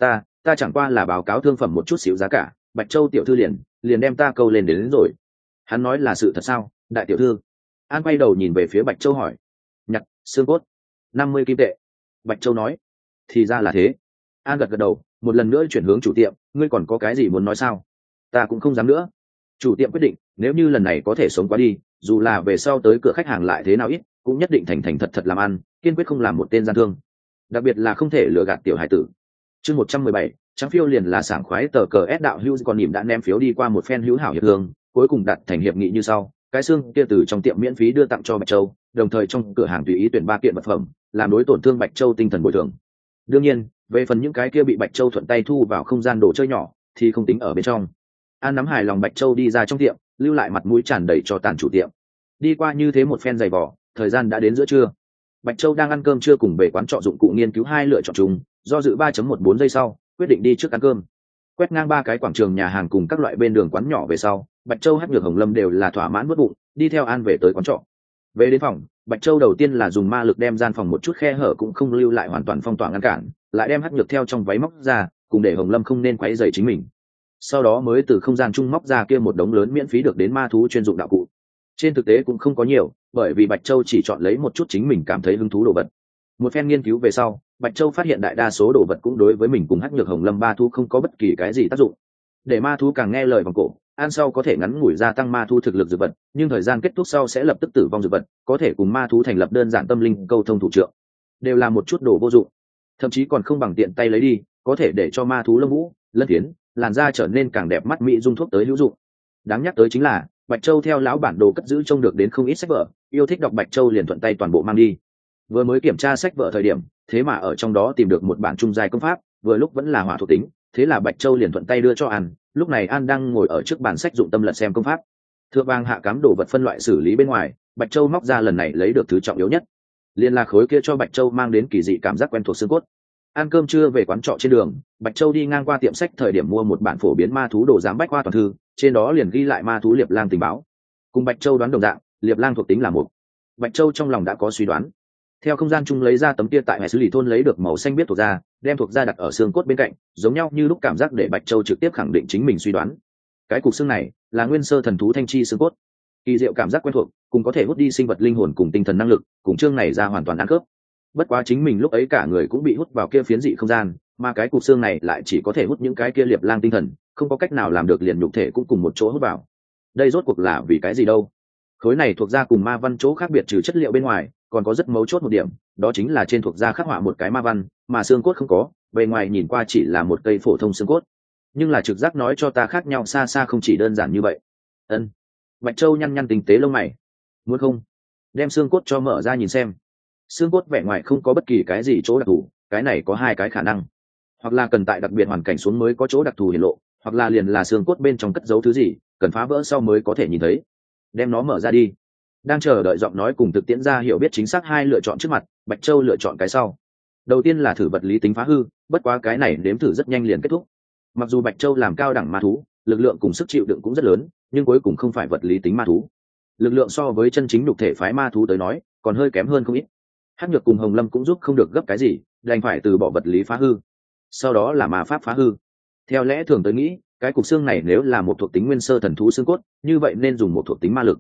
Ta chẳng qua là báo cáo thương phẩm một chút xíu giá cả, Bạch Châu tiểu thư liền đem ta câu lên đến rồi. Hắn nói là sự thật sao, đại tiểu thư? An quay đầu nhìn về phía Bạch Châu hỏi. Nhặt xương cốt 50 kim tệ. Bạch Châu nói. Thì ra là thế. An gật đầu, một lần nữa chuyển hướng chủ tiệm. Ngươi còn có cái gì muốn nói sao? Ta cũng không dám nữa. Chủ tiệm quyết định, nếu như lần này có thể sống qua đi, dù là về sau tới cửa khách hàng lại thế nào ít, cũng nhất định thành thật làm ăn, kiên quyết không làm một tên gian thương. Đặc biệt là không thể lừa gạt tiểu hải tử. Chương 117, trắng phiêu liền là sảng khoái. Tờ cờ S đạo hữu còn nỉm đã ném phiếu đi qua một phen hữu hảo hiệp thương, cuối cùng đặt thành hiệp nghị như sau. Cái xương kia từ trong tiệm miễn phí đưa tặng cho Bạch Châu, đồng thời trong cửa hàng tùy ý tuyển 3 kiện vật phẩm, làm đối tổn thương Bạch Châu tinh thần bồi thường. Đương nhiên, về phần những cái kia bị Bạch Châu thuận tay thu vào không gian đồ chơi nhỏ thì không tính ở bên trong. An nắm hài lòng Bạch Châu đi ra trong tiệm, lưu lại mặt mũi tràn đầy cho tàn chủ tiệm. Đi qua như thế một phen dày vò, thời gian đã đến giữa trưa. Bạch Châu đang ăn cơm trưa cùng về quán trọ dụng cụ nghiên cứu hai lựa chọn chung, do dự 3.14 giây sau, quyết định đi trước ăn cơm. Quét ngang 3 cái quảng trường nhà hàng cùng các loại bên đường quán nhỏ về sau, Bạch Châu, Hắc Nhược, Hồng Lâm đều là thỏa mãn vớt bụng, đi theo An về tới quán trọ. Về đến phòng, Bạch Châu đầu tiên là dùng ma lực đem gian phòng một chút khe hở cũng không lưu lại hoàn toàn phong tỏa ngăn cản, lại đem Hắc Nhược theo trong váy móc ra, cùng để Hồng Lâm không nên quấy rầy chính mình. Sau đó mới từ không gian chung móc ra kia một đống lớn miễn phí được đến ma thú chuyên dụng đạo cụ. Trên thực tế cũng không có nhiều, bởi vì Bạch Châu chỉ chọn lấy một chút chính mình cảm thấy hứng thú đồ vật. Một phen nghiên cứu về sau, Bạch Châu phát hiện đại đa số đồ vật cũng đối với mình cùng Hắc Nhược, Hồng Lâm ba thú không có bất kỳ cái gì tác dụng. Để ma thú càng nghe lời vòng cổ, ăn sau có thể ngắn ngủi gia tăng ma thú thực lực dược vật, nhưng thời gian kết thúc sau sẽ lập tức tử vong dược vật, có thể cùng ma thú thành lập đơn giản tâm linh câu thông thủ trượng, đều là một chút đồ vô dụng, thậm chí còn không bằng tiện tay lấy đi, có thể để cho ma thú lông vũ, lân phiến, làn da trở nên càng đẹp mắt mỹ dung thuốc tới hữu dụng. Đáng nhắc tới chính là Bạch Châu theo lão bản đồ cất giữ trông được đến không ít sách vở, yêu thích đọc Bạch Châu liền thuận tay toàn bộ mang đi. Vừa mới kiểm tra sách vở thời điểm, thế mà ở trong đó tìm được một bản trung giai công pháp, vừa lúc vẫn là hỏa thuộc tính, thế là Bạch Châu liền thuận tay đưa cho An. Lúc này An đang ngồi ở trước bàn sách dụng tâm lật xem công pháp. Thượng vàng hạ cám đồ vật phân loại xử lý bên ngoài, Bạch Châu móc ra lần này lấy được thứ trọng yếu nhất, liên là khối kia cho Bạch Châu mang đến kỳ dị cảm giác quen thuộc xương cốt. Ăn cơm trưa về quán trọ trên đường, Bạch Châu đi ngang qua tiệm sách thời điểm mua một bản phổ biến ma thú đồ giám bách khoa toàn thư, trên đó liền ghi lại ma thú Liệp Lang tình báo. Cùng Bạch Châu đoán đồng dạng, Liệp Lang thuộc tính là một. Bạch Châu trong lòng đã có suy đoán. Theo không gian chung lấy ra tấm kia tại hệ xử lý thôn lấy được màu xanh biết thuộc da, đem thuộc da đặt ở xương cốt bên cạnh, giống nhau như lúc, cảm giác để Bạch Châu trực tiếp khẳng định chính mình suy đoán. Cái cục xương này là nguyên sơ thần thú thanh chi xương cốt. Kỳ diệu cảm giác quen thuộc, cùng có thể hút đi sinh vật linh hồn cùng tinh thần năng lực, cùng chương này ra hoàn toàn ăn khớp. Bất quá chính mình lúc ấy cả người cũng bị hút vào kia phiến dị không gian, mà cái cục xương này lại chỉ có thể hút những cái kia Liệp Lang tinh thần, không có cách nào làm được liền nhục thể cũng cùng một chỗ hút vào. Đây rốt cuộc là vì cái gì đâu? Khối này thuộc da cùng ma văn chỗ khác biệt trừ chất liệu bên ngoài, còn có rất mấu chốt một điểm, đó chính là trên thuộc da khắc họa một cái ma văn, mà xương cốt không có, bề ngoài nhìn qua chỉ là một cây phổ thông xương cốt. Nhưng là trực giác nói cho ta khác nhau xa xa, không chỉ đơn giản như vậy. Ân. Bạch Châu nhăn nhăn tinh tế lông mày. Muốn không đem xương cốt cho mở ra nhìn xem? Xương cốt vẻ ngoài không có bất kỳ cái gì chỗ đặc thù, cái này có hai cái khả năng, hoặc là cần tại đặc biệt hoàn cảnh xuống mới có chỗ đặc thù hiển lộ, hoặc là liền là xương cốt bên trong cất giấu thứ gì, cần phá vỡ sau mới có thể nhìn thấy. Đem nó mở ra đi. Đang chờ đợi giọng nói cùng thực tiễn ra hiểu biết chính xác hai lựa chọn trước mặt, Bạch Châu lựa chọn cái sau. Đầu tiên là thử vật lý tính phá hư, bất quá cái này nếm thử rất nhanh liền kết thúc. Mặc dù Bạch Châu làm cao đẳng ma thú, lực lượng cùng sức chịu đựng cũng rất lớn, nhưng cuối cùng không phải vật lý tính ma thú. Lực lượng so với chân chính nhục thể phái ma thú tới nói, còn hơi kém hơn không ít. Hắc Nhược cùng Hồng Lâm cũng giúp không được gấp cái gì, đành phải từ bỏ vật lý phá hư. Sau đó là ma pháp phá hư. Theo lẽ thường tới nghĩ, cái cục xương này nếu là một thuộc tính nguyên sơ thần thú xương cốt, như vậy nên dùng một thuộc tính ma lực.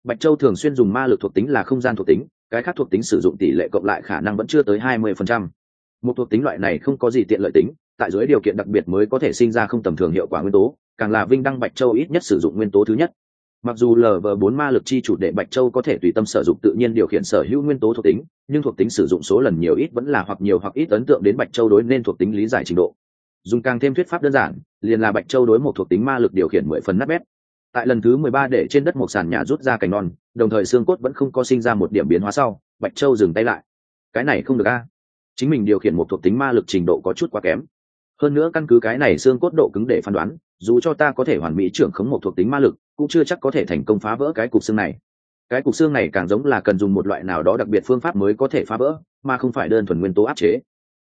Bạch Châu thường xuyên dùng ma lực thuộc tính là không gian thuộc tính, cái khác thuộc tính sử dụng tỷ lệ cộng lại khả năng vẫn chưa tới 20%. Một thuộc tính loại này không có gì tiện lợi tính, tại dưới điều kiện đặc biệt mới có thể sinh ra không tầm thường hiệu quả nguyên tố, càng là vinh đăng Bạch Châu ít nhất sử dụng nguyên tố thứ nhất. Mặc dù LV4 ma lực chi chủ để Bạch Châu có thể tùy tâm sử dụng tự nhiên điều khiển sở hữu nguyên tố thuộc tính, nhưng thuộc tính sử dụng số lần nhiều ít vẫn là hoặc nhiều hoặc ít ấn tượng đến Bạch Châu đối nên thuộc tính lý giải trình độ. Dùng càng thêm thuyết pháp đơn giản, liền là Bạch Châu đối một thuộc tính ma lực điều khiển 10 phần nát bét. Tại lần thứ 13 để trên đất một sàn nhà rút ra cành non, đồng thời xương cốt vẫn không có sinh ra một điểm biến hóa sau, Bạch Châu dừng tay lại. Cái này không được a. Chính mình điều khiển một thuộc tính ma lực trình độ có chút quá kém. Hơn nữa căn cứ cái này xương cốt độ cứng để phán đoán, dù cho ta có thể hoàn mỹ trưởng khống một thuộc tính ma lực, cũng chưa chắc có thể thành công phá vỡ cái cục xương này. Cái cục xương này càng giống là cần dùng một loại nào đó đặc biệt phương pháp mới có thể phá vỡ, mà không phải đơn thuần nguyên tố áp chế.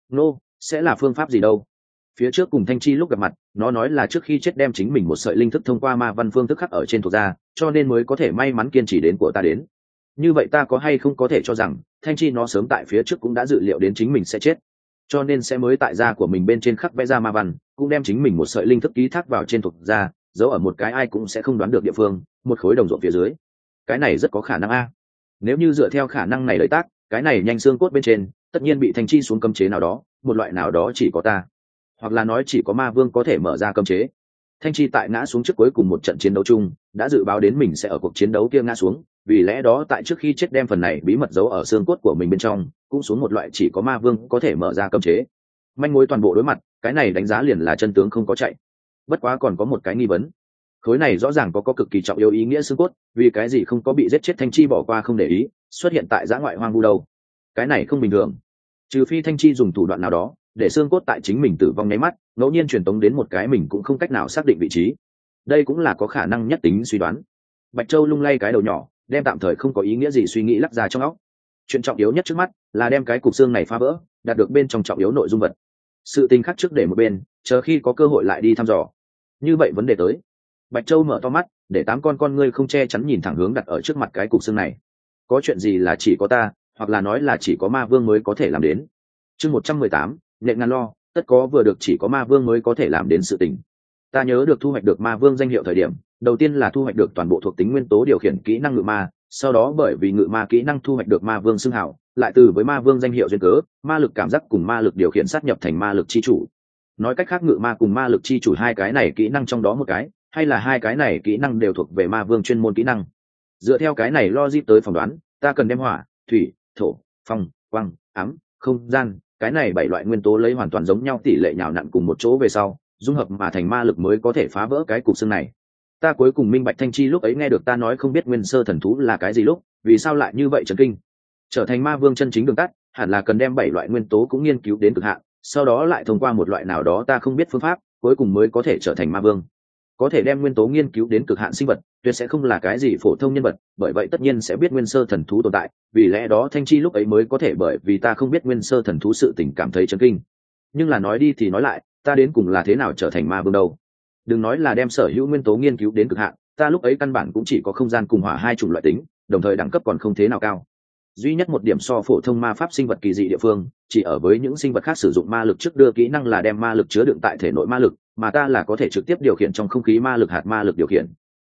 Sẽ là phương pháp gì đâu? Phía trước cùng Thanh Chi lúc gặp mặt, nó nói là trước khi chết đem chính mình một sợi linh thức thông qua ma văn phương thức khắc ở trên thuộc da, cho nên mới có thể may mắn kiên trì đến của ta đến. Như vậy ta có hay không có thể cho rằng Thanh Chi nó sớm tại phía trước cũng đã dự liệu đến chính mình sẽ chết, cho nên sẽ mới tại da của mình bên trên khắc vẽ ra ma văn, cũng đem chính mình một sợi linh thức ký thác vào trên thuộc da, giấu ở một cái ai cũng sẽ không đoán được địa phương, một khối đồng ruộng phía dưới. Cái này rất có khả năng a. Nếu như dựa theo khả năng này lợi tác, cái này nhanh xương cốt bên trên tất nhiên bị Thanh Chi xuống cấm chế nào đó, một loại nào đó chỉ có ta, hoặc là nói chỉ có ma vương có thể mở ra cấm chế. Thanh Chi tại ngã xuống trước cuối cùng một trận chiến đấu chung đã dự báo đến mình sẽ ở cuộc chiến đấu kia ngã xuống, vì lẽ đó tại trước khi chết đem phần này bí mật giấu ở xương cốt của mình bên trong, cũng xuống một loại chỉ có ma vương có thể mở ra cấm chế. Manh mối toàn bộ đối mặt, cái này đánh giá liền là chân tướng không có chạy. Bất quá còn có một cái nghi vấn, khối này rõ ràng có cực kỳ trọng yếu ý nghĩa xương cốt, vì cái gì không có bị giết chết Thanh Chi bỏ qua không để ý, xuất hiện tại dã ngoại hoang vu đâu? Cái này không bình thường. Trừ phi Thanh Chi dùng thủ đoạn nào đó để xương cốt tại chính mình tử vong nháy mắt ngẫu nhiên truyền tống đến một cái mình cũng không cách nào xác định vị trí, đây cũng là có khả năng nhất tính suy đoán. Bạch Châu lung lay cái đầu nhỏ, đem tạm thời không có ý nghĩa gì suy nghĩ lắc ra trong óc. Chuyện trọng yếu nhất trước mắt là đem cái cục xương này phá vỡ, đạt được bên trong trọng yếu nội dung vật. Sự tình khác trước để một bên, chờ khi có cơ hội lại đi thăm dò. Như vậy vấn đề tới. Bạch Châu mở to mắt, để 8 con ngươi không che chắn nhìn thẳng hướng đặt ở trước mặt cái cục xương này. Có chuyện gì là chỉ có ta, hoặc là nói là chỉ có ma vương mới có thể làm đến. Chương 118, nện ngàn lo, tất có vừa được chỉ có ma vương mới có thể làm đến sự tình. Ta nhớ được thu hoạch được ma vương danh hiệu thời điểm, đầu tiên là thu hoạch được toàn bộ thuộc tính nguyên tố điều khiển kỹ năng ngự ma, sau đó bởi vì ngự ma kỹ năng thu hoạch được ma vương xưng hào, lại từ với ma vương danh hiệu duyên cớ, ma lực cảm giác cùng ma lực điều khiển sát nhập thành ma lực chi chủ. Nói cách khác ngự ma cùng ma lực chi chủ hai cái này kỹ năng trong đó một cái, hay là hai cái này kỹ năng đều thuộc về ma vương chuyên môn kỹ năng. Dựa theo cái này logic tới phỏng đoán, ta cần đem hỏa, thủy, thổ, phong, quang, ám, không gian, cái này 7 loại nguyên tố lấy hoàn toàn giống nhau tỷ lệ nhào nặn cùng một chỗ về sau, dung hợp mà thành ma lực mới có thể phá vỡ cái cục xương này. Ta cuối cùng minh bạch Thanh Chi lúc ấy nghe được ta nói không biết nguyên sơ thần thú là cái gì lúc, vì sao lại như vậy chấn kinh. Trở thành ma vương chân chính đường tắt, hẳn là cần đem 7 loại nguyên tố cũng nghiên cứu đến cực hạn, sau đó lại thông qua một loại nào đó ta không biết phương pháp, cuối cùng mới có thể trở thành ma vương. Có thể đem nguyên tố nghiên cứu đến cực hạn sinh vật tuyệt sẽ không là cái gì phổ thông nhân vật, bởi vậy tất nhiên sẽ biết nguyên sơ thần thú tồn tại, vì lẽ đó Thanh Chi lúc ấy mới có thể bởi vì ta không biết nguyên sơ thần thú sự tình cảm thấy chấn kinh. Nhưng là nói đi thì nói lại, ta đến cùng là thế nào trở thành ma vương đâu? Đừng nói là đem sở hữu nguyên tố nghiên cứu đến cực hạn, ta lúc ấy căn bản cũng chỉ có không gian cùng hỏa hai chủng loại tính, đồng thời đẳng cấp còn không thế nào cao. Duy nhất một điểm so phổ thông ma pháp sinh vật kỳ dị địa phương chỉ ở với những sinh vật khác sử dụng ma lực trước đưa kỹ năng là đem ma lực chứa đựng tại thể nội ma lực, mà ta là có thể trực tiếp điều khiển trong không khí ma lực hạt ma lực điều khiển.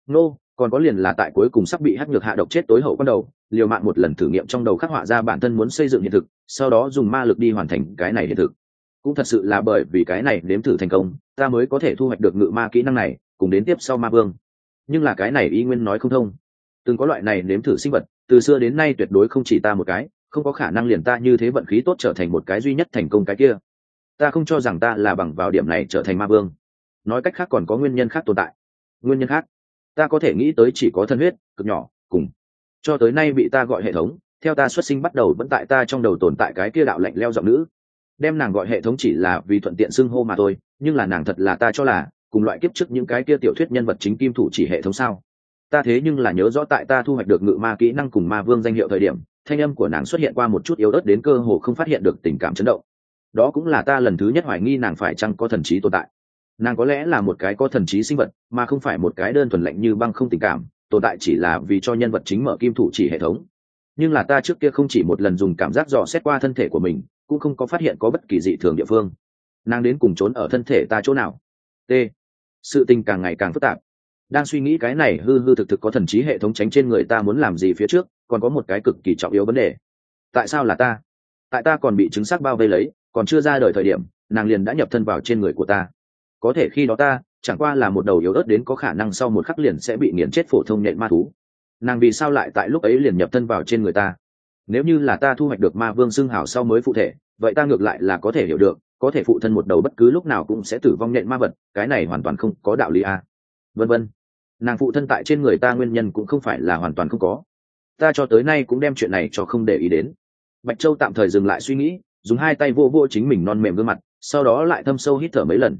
Còn có liền là tại cuối cùng sắp bị hắc nhược hạ độc chết tối hậu ban đầu, liều mạng một lần thử nghiệm trong đầu khắc họa ra bản thân muốn xây dựng hiện thực, sau đó dùng ma lực đi hoàn thành cái này hiện thực. Cũng thật sự là bởi vì cái này nếm thử thành công, ta mới có thể thu hoạch được ngự ma kỹ năng này, cùng đến tiếp sau ma vương. Nhưng là cái này y nguyên nói không thông. Từng có loại này nếm thử sinh vật, từ xưa đến nay tuyệt đối không chỉ ta một cái, không có khả năng liền ta như thế vận khí tốt trở thành một cái duy nhất thành công cái kia. Ta không cho rằng ta là bằng vào điểm này trở thành ma vương. Nói cách khác còn có nguyên nhân khác tồn tại. Nguyên nhân khác, ta có thể nghĩ tới chỉ có thân huyết, cực nhỏ, cùng. Cho tới nay bị ta gọi hệ thống, theo ta xuất sinh bắt đầu vẫn tại ta trong đầu tồn tại cái kia đạo lạnh leo giọng nữ. Đem nàng gọi hệ thống chỉ là vì thuận tiện xưng hô mà thôi, nhưng là nàng thật là ta cho là cùng loại kiếp trước những cái kia tiểu thuyết nhân vật chính kim thủ chỉ hệ thống sao? Ta thế nhưng là nhớ rõ tại ta thu hoạch được ngự ma kỹ năng cùng ma vương danh hiệu thời điểm, thanh âm của nàng xuất hiện qua một chút yếu ớt đến cơ hồ không phát hiện được tình cảm chấn động. Đó cũng là ta lần thứ nhất hoài nghi nàng phải chăng có thần trí tồn tại. Nàng có lẽ là một cái có thần trí sinh vật, mà không phải một cái đơn thuần lạnh như băng không tình cảm, tồn tại chỉ là vì cho nhân vật chính mở kim thủ chỉ hệ thống. Nhưng là ta trước kia không chỉ một lần dùng cảm giác dò xét qua thân thể của mình, cũng không có phát hiện có bất kỳ dị thường địa phương. Nàng đến cùng trốn ở thân thể ta chỗ nào? T. Sự tình càng ngày càng phức tạp. đang suy nghĩ cái này hư hư thực thực có thần trí hệ thống tránh trên người ta muốn làm gì phía trước, còn có một cái cực kỳ trọng yếu vấn đề. Tại sao là ta? Tại ta còn bị chứng xác bao vây lấy, còn chưa ra đời thời điểm, nàng liền đã nhập thân vào trên người của ta. Có thể khi đó ta chẳng qua là một đầu yếu ớt đến có khả năng sau một khắc liền sẽ bị nghiền chết phổ thông nhện ma thú. Nàng vì sao lại tại lúc ấy liền nhập thân vào trên người ta? Nếu như là ta thu hoạch được ma vương xưng hào sau mới phụ thể, vậy ta ngược lại là có thể hiểu được, có thể phụ thân một đầu bất cứ lúc nào cũng sẽ tử vong nhện ma vật, cái này hoàn toàn không có đạo lý à. Vân vân. Nàng phụ thân tại trên người ta nguyên nhân cũng không phải là hoàn toàn không có. Ta cho tới nay cũng đem chuyện này cho không để ý đến. Bạch Châu tạm thời dừng lại suy nghĩ, dùng hai tay vô vô chính mình non mềm gương mặt, sau đó lại thâm sâu hít thở mấy lần.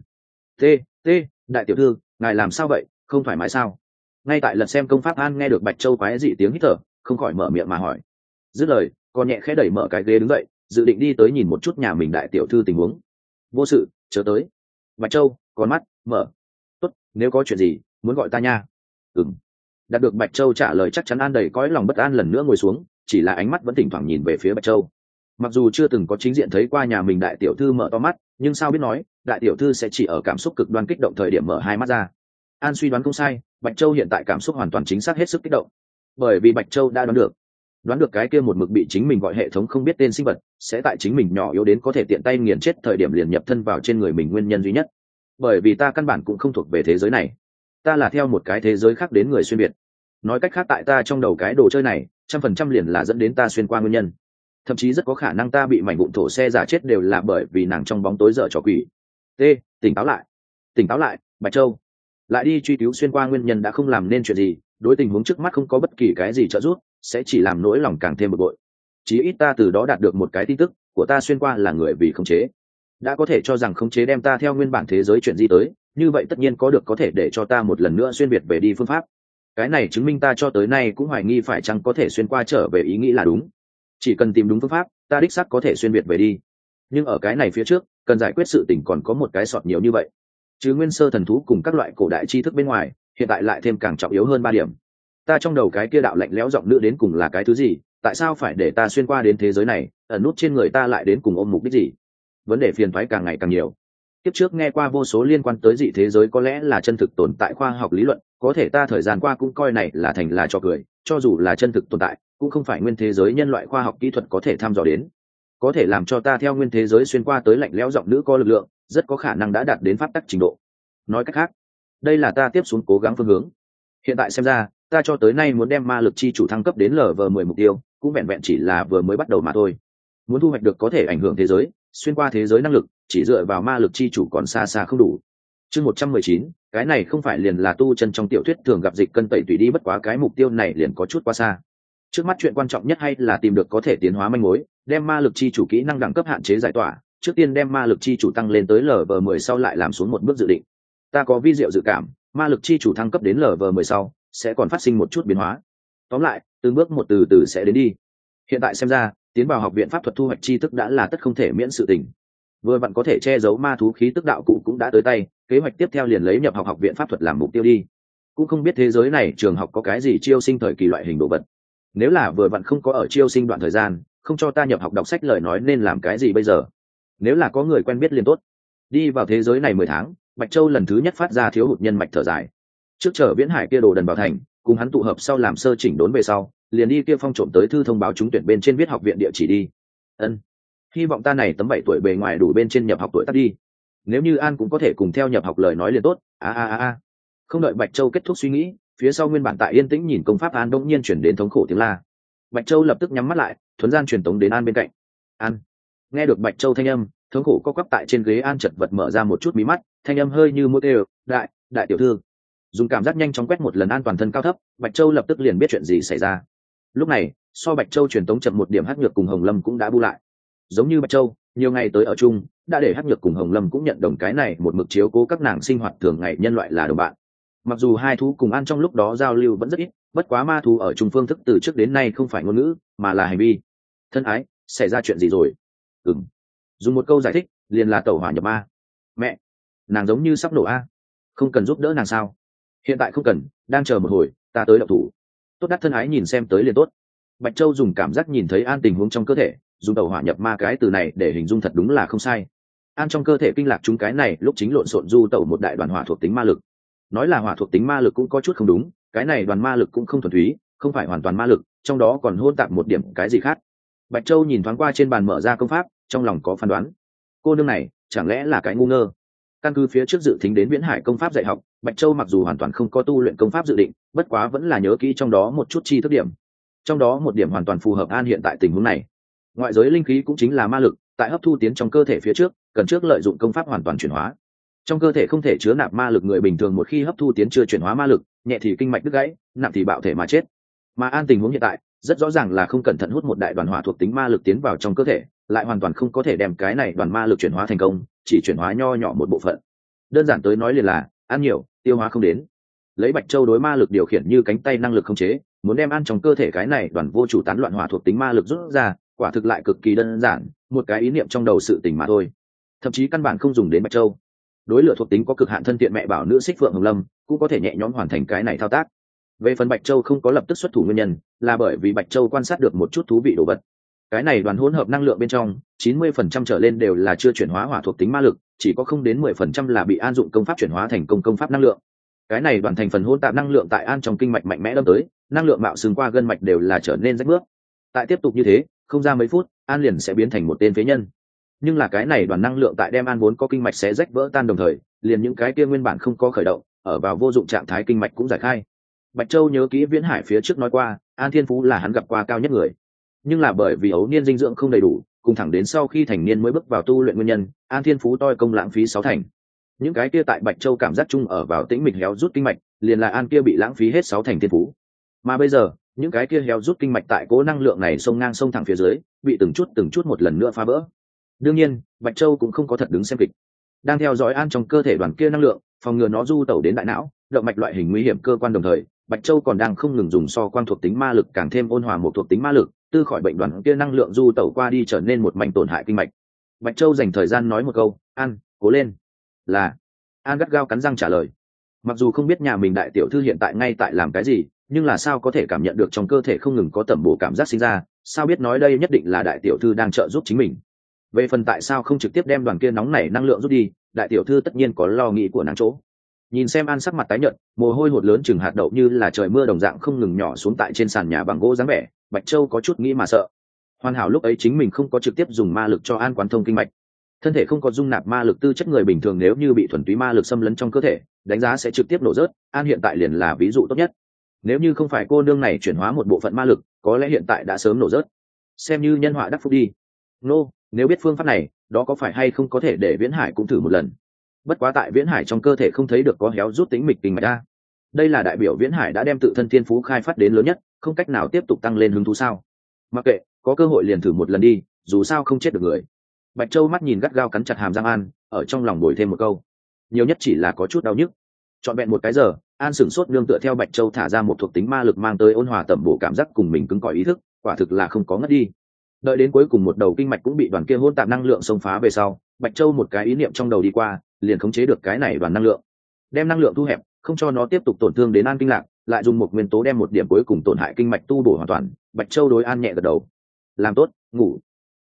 T, đại tiểu thư, ngài làm sao vậy, không thoải mái sao? Ngay tại lật xem công pháp An nghe được Bạch Châu quái dị tiếng hít thở, không khỏi mở miệng mà hỏi. Dứt lời, còn nhẹ khẽ đẩy mở cái ghế đứng dậy, dự định đi tới nhìn một chút nhà mình đại tiểu thư tình huống. Vô sự, chớ tới. Bạch Châu, con mắt mở. Tốt, nếu có chuyện gì, muốn gọi ta nha. Ừm. Đạt được Bạch Châu trả lời chắc chắn An đầy cõi lòng bất an lần nữa ngồi xuống, chỉ là ánh mắt vẫn thỉnh thoảng nhìn về phía Bạch Châu. Mặc dù chưa từng có chính diện thấy qua nhà mình đại tiểu thư mở to mắt, nhưng sao biết nói đại tiểu thư sẽ chỉ ở cảm xúc cực đoan kích động thời điểm mở hai mắt ra. An suy đoán không sai, Bạch Châu hiện tại cảm xúc hoàn toàn chính xác hết sức kích động, bởi vì Bạch Châu đã đoán được cái kia một mực bị chính mình gọi hệ thống không biết tên sinh vật sẽ tại chính mình nhỏ yếu đến có thể tiện tay nghiền chết thời điểm liền nhập thân vào trên người mình nguyên nhân duy nhất. Bởi vì ta căn bản cũng không thuộc về thế giới này, ta là theo một cái thế giới khác đến người xuyên biệt. Nói cách khác, tại ta trong đầu cái đồ chơi này 100% liền là dẫn đến ta xuyên qua nguyên nhân. Thậm chí rất có khả năng ta bị mảnh vụn thổ xe giả chết đều là bởi vì nàng trong bóng tối dở trò quỷ. Tỉnh táo lại, Bạch Châu. Lại đi truy cứu xuyên qua nguyên nhân đã không làm nên chuyện gì, đối tình huống trước mắt không có bất kỳ cái gì trợ giúp, sẽ chỉ làm nỗi lòng càng thêm bực bội. Chí ít ta từ đó đạt được một cái tin tức của ta xuyên qua là người vì khống chế. Đã có thể cho rằng khống chế đem ta theo nguyên bản thế giới chuyện gì tới, như vậy tất nhiên có thể để cho ta một lần nữa xuyên biệt về đi phương pháp. Cái này chứng minh ta cho tới nay cũng hoài nghi phải chăng có thể xuyên qua trở về ý nghĩ là đúng. Chỉ cần tìm đúng phương pháp, ta đích xác có thể xuyên biệt về đi. Nhưng ở cái này phía trước, cần giải quyết sự tình còn có một cái sọt nhiều như vậy. Chứ nguyên sơ thần thú cùng các loại cổ đại tri thức bên ngoài, hiện tại lại thêm càng trọng yếu hơn 3 điểm. Ta trong đầu cái kia đạo lạnh lẽo giọng nữ đến cùng là cái thứ gì? Tại sao phải để ta xuyên qua đến thế giới này? Ẩn nút trên người ta lại đến cùng ôm mục đích gì? Vấn đề phiền toái càng ngày càng nhiều. Tiếp trước nghe qua vô số liên quan tới dị thế giới có lẽ là chân thực tồn tại khoa học lý luận, có thể ta thời gian qua cũng coi này là thành là trò cười, cho dù là chân thực tồn tại, cũng không phải nguyên thế giới nhân loại khoa học kỹ thuật có thể thăm dò đến. Có thể làm cho ta theo nguyên thế giới xuyên qua tới lạnh lẽo giọng nữ có lực lượng, rất có khả năng đã đạt đến pháp tắc trình độ. Nói cách khác, đây là ta tiếp xuống cố gắng phương hướng. Hiện tại xem ra, ta cho tới nay muốn đem ma lực chi chủ thăng cấp đến Level 10 mục tiêu, cũng vẹn vẹn chỉ là vừa mới bắt đầu mà thôi. Muốn thu hoạch được có thể ảnh hưởng thế giới, xuyên qua thế giới năng lực, chỉ dựa vào ma lực chi chủ còn xa xa không đủ. Chương 119, cái này không phải liền là tu chân trong tiểu thuyết thường gặp dịch cân tẩy tùy đi, bất quá cái mục tiêu này liền có chút quá xa. Trước mắt chuyện quan trọng nhất hay là tìm được có thể tiến hóa manh mối, đem ma lực chi chủ kỹ năng đẳng cấp hạn chế giải tỏa, trước tiên đem ma lực chi chủ tăng lên tới Level 10 sau lại làm xuống một bước dự định. Ta có vi diệu dự cảm, ma lực chi chủ thăng cấp đến Level 10 sau sẽ còn phát sinh một chút biến hóa. Tóm lại, từng bước một từ từ sẽ đến đi. Hiện tại xem ra, tiến vào học viện pháp thuật thu hoạch tri thức đã là tất không thể miễn sự tình. Vừa vặn có thể che giấu ma thú khí tức đạo cụ cũng đã tới tay, kế hoạch tiếp theo liền lấy nhập học viện pháp thuật làm mục tiêu đi. Cũng không biết thế giới này trường học có cái gì chiêu sinh thời kỳ loại hình đồ vật. Nếu là vừa vặn không có ở chiêu sinh đoạn thời gian, không cho ta nhập học đọc sách lời nói nên làm cái gì bây giờ? Nếu là có người quen biết liền tốt. Đi vào thế giới này 10 tháng, Bạch Châu lần thứ nhất phát ra thiếu hụt nhân mạch thở dài. Trước chờ Viễn Hải kia đồ đần vào thành, cùng hắn tụ hợp sau làm sơ chỉnh đốn về sau, liền đi kia phong trộm tới thư thông báo trúng tuyển bên trên viết học viện địa chỉ đi. Hy vọng ta này tấm 7 tuổi bề ngoài đủ bên trên nhập học tuổi tác đi. Nếu như An cũng có thể cùng theo nhập học lời nói liền tốt. Không đợi Bạch Châu kết thúc suy nghĩ, phía sau nguyên bản tại yên tĩnh nhìn công pháp An đột nhiên chuyển đến thống khổ tiếng la. Bạch Châu lập tức nhắm mắt lại, thuấn gian truyền tống đến An bên cạnh. An. Nghe được Bạch Châu thanh âm, thống khổ co quắp tại trên ghế An chật vật mở ra một chút mí mắt, thanh âm hơi như mũi kêu, đại tiểu thư. Dùng cảm giác nhanh chóng quét một lần An toàn thân cao thấp, Bạch Châu lập tức liền biết chuyện gì xảy ra. Lúc này, so Bạch Châu truyền tống chậm một điểm Hắc Nhược cùng Hồng Lâm cũng đã bu lại. Giống như Bạch Châu, nhiều ngày tới ở chung, đã để Hắc Nhược cùng Hồng Lâm cũng nhận đồng cái này một mực chiếu cố các nàng sinh hoạt thường ngày nhân loại là đồng bạn. Mặc dù hai thú cùng An trong lúc đó giao lưu vẫn rất ít, bất quá ma thú ở chung phương thức từ trước đến nay không phải ngôn ngữ, mà là hành vi. Thân ái, xảy ra chuyện gì rồi? Dùng một câu giải thích, liền là tẩu hỏa nhập ma. Mẹ, nàng giống như sắp nổ a. Không cần giúp đỡ nàng sao? Hiện tại không cần, đang chờ một hồi, ta tới động thủ. Tốt đắt thân ái nhìn xem tới liền tốt. Bạch Châu dùng cảm giác nhìn thấy An tình huống trong cơ thể, dùng tẩu hỏa nhập ma cái từ này để hình dung thật đúng là không sai. An trong cơ thể kinh lạc chúng cái này lúc chính lộn xộn du tẩu một đại đoàn hỏa thuộc tính ma lực. nói là hỏa thuộc tính ma lực cũng có chút không đúng, cái này đoàn ma lực cũng không thuần túy, không phải hoàn toàn ma lực, trong đó còn hôn tạp một điểm cái gì khác. Bạch Châu nhìn thoáng qua trên bàn mở ra công pháp, trong lòng có phán đoán. Cô nương này chẳng lẽ là cái ngu ngơ? Căn cứ phía trước dự tính đến Viễn Hải công pháp dạy học, Bạch Châu mặc dù hoàn toàn không có tu luyện công pháp dự định, bất quá vẫn là nhớ kỹ trong đó một chút chi thức điểm. Trong đó một điểm hoàn toàn phù hợp An hiện tại tình huống này. Ngoại giới linh khí cũng chính là ma lực, tại hấp thu tiến trong cơ thể phía trước, cần trước lợi dụng công pháp hoàn toàn chuyển hóa. Trong cơ thể không thể chứa nạp ma lực, người bình thường một khi hấp thu tiến chưa chuyển hóa ma lực, nhẹ thì kinh mạch đứt gãy, nặng thì bạo thể mà chết. Mà An tình huống hiện tại, rất rõ ràng là không cẩn thận hút một đại đoàn hỏa thuộc tính ma lực tiến vào trong cơ thể, lại hoàn toàn không có thể đem cái này đoàn ma lực chuyển hóa thành công, chỉ chuyển hóa nho nhỏ một bộ phận. Đơn giản tới nói liền là ăn nhiều, tiêu hóa không đến. Lấy Bạch Châu đối ma lực điều khiển như cánh tay năng lực khống chế, muốn đem ăn trong cơ thể cái này đoàn vô chủ tán loạn hỏa thuộc tính ma lực rút ra, quả thực lại cực kỳ đơn giản, một cái ý niệm trong đầu sự tình mà thôi. Thậm chí căn bản không dùng đến Bạch Châu. Đối lửa thuộc tính có cực hạn thân thiện mẹ bảo nữ Xích Phượng Hồng Lâm cũng có thể nhẹ nhõm hoàn thành cái này thao tác. Về phần Bạch Châu không có lập tức xuất thủ nguyên nhân, là bởi vì Bạch Châu quan sát được một chút thú vị đồ vật. Cái này đoàn hỗn hợp năng lượng bên trong, 90% trở lên đều là chưa chuyển hóa hỏa thuộc tính ma lực, chỉ có không đến 10% là bị An dụng công pháp chuyển hóa thành công pháp năng lượng. Cái này đoàn thành phần hỗn tạp năng lượng tại An trong kinh mạch mạnh mẽ đâm tới, năng lượng mạo xương qua gân mạch đều là trở nên rách bước. Tại tiếp tục như thế, không ra mấy phút, An liền sẽ biến thành một tên phế nhân. Nhưng là cái này đoàn năng lượng tại đem An vốn có kinh mạch sẽ rách vỡ tan đồng thời, liền những cái kia nguyên bản không có khởi động, ở vào vô dụng trạng thái kinh mạch cũng giải khai. Bạch Châu nhớ kỹ Viễn Hải phía trước nói qua, An Thiên Phú là hắn gặp qua cao nhất người. Nhưng là bởi vì ấu niên dinh dưỡng không đầy đủ, cùng thẳng đến sau khi thành niên mới bước vào tu luyện nguyên nhân, An Thiên Phú toi công lãng phí 6 thành. Những cái kia tại Bạch Châu cảm giác chung ở vào tĩnh mịch héo rút kinh mạch, liền là An kia bị lãng phí hết 6 thành thiên phú. Mà bây giờ, những cái kia héo rút kinh mạch tại cố năng lượng này xông ngang xông thẳng phía dưới, bị từng chút một lần nữa phá vỡ. Đương nhiên, Bạch Châu cũng không có thật đứng xem kịch. Đang theo dõi An trong cơ thể đoàn kia năng lượng, phòng ngừa nó du tẩu đến đại não, động mạch loại hình nguy hiểm cơ quan đồng thời, Bạch Châu còn đang không ngừng dùng so quang thuộc tính ma lực càng thêm ôn hòa một thuộc tính ma lực, tư khỏi bệnh đoàn kia năng lượng du tẩu qua đi trở nên một mảnh tổn hại kinh mạch. Bạch Châu dành thời gian nói một câu, An, cố lên. Là. An gắt gao cắn răng trả lời. Mặc dù không biết nhà mình đại tiểu thư hiện tại ngay tại làm cái gì, nhưng là sao có thể cảm nhận được trong cơ thể không ngừng có tẩm bổ cảm giác sinh ra, sao biết nói đây nhất định là đại tiểu thư đang trợ giúp chính mình. Về phần tại sao không trực tiếp đem đoàn kia nóng nảy năng lượng rút đi, đại tiểu thư tất nhiên có lo nghĩ của nàng chỗ. Nhìn xem An sắc mặt tái nhợt, mồ hôi hột lớn chừng hạt đậu như là trời mưa đồng dạng không ngừng nhỏ xuống tại trên sàn nhà bằng gỗ dáng vẻ, Bạch Châu có chút nghĩ mà sợ. Hoàn hảo lúc ấy chính mình không có trực tiếp dùng ma lực cho An quán thông kinh mạch. Thân thể không có dung nạp ma lực tư chất người bình thường nếu như bị thuần túy ma lực xâm lấn trong cơ thể, đánh giá sẽ trực tiếp nổ rớt, An hiện tại liền là ví dụ tốt nhất. Nếu như không phải cô nương này chuyển hóa một bộ phận ma lực, có lẽ hiện tại đã sớm nổ rớt. Xem như nhân họa đắc phúc đi. Nếu biết phương pháp này, đó có phải hay không có thể để Viễn Hải cũng thử một lần. Bất quá tại Viễn Hải trong cơ thể không thấy được có héo rút tính mịch kinh mạch ra. Đây là đại biểu Viễn Hải đã đem tự thân thiên phú khai phát đến lớn nhất, không cách nào tiếp tục tăng lên hứng thú sao? Mặc kệ, có cơ hội liền thử một lần đi, dù sao không chết được người. Bạch Châu mắt nhìn gắt gao cắn chặt hàm răng An, ở trong lòng bồi thêm một câu. Nhiều nhất chỉ là có chút đau nhức. Trọn vẹn một cái giờ, An sửng sốt nương tựa theo Bạch Châu thả ra một thuộc tính ma lực mang tới ôn hòa tẩm bổ cảm giác cùng mình cứng cỏi ý thức, quả thực là không có ngất đi. Đợi đến cuối cùng một đầu kinh mạch cũng bị đoàn kia hỗn tạp năng lượng xông phá về sau, Bạch Châu một cái ý niệm trong đầu đi qua, liền khống chế được cái này đoàn năng lượng, đem năng lượng thu hẹp, không cho nó tiếp tục tổn thương đến An kinh lạc, lại dùng một nguyên tố đem một điểm cuối cùng tổn hại kinh mạch tu bổ hoàn toàn. Bạch Châu đối An nhẹ gật đầu. Làm tốt, ngủ.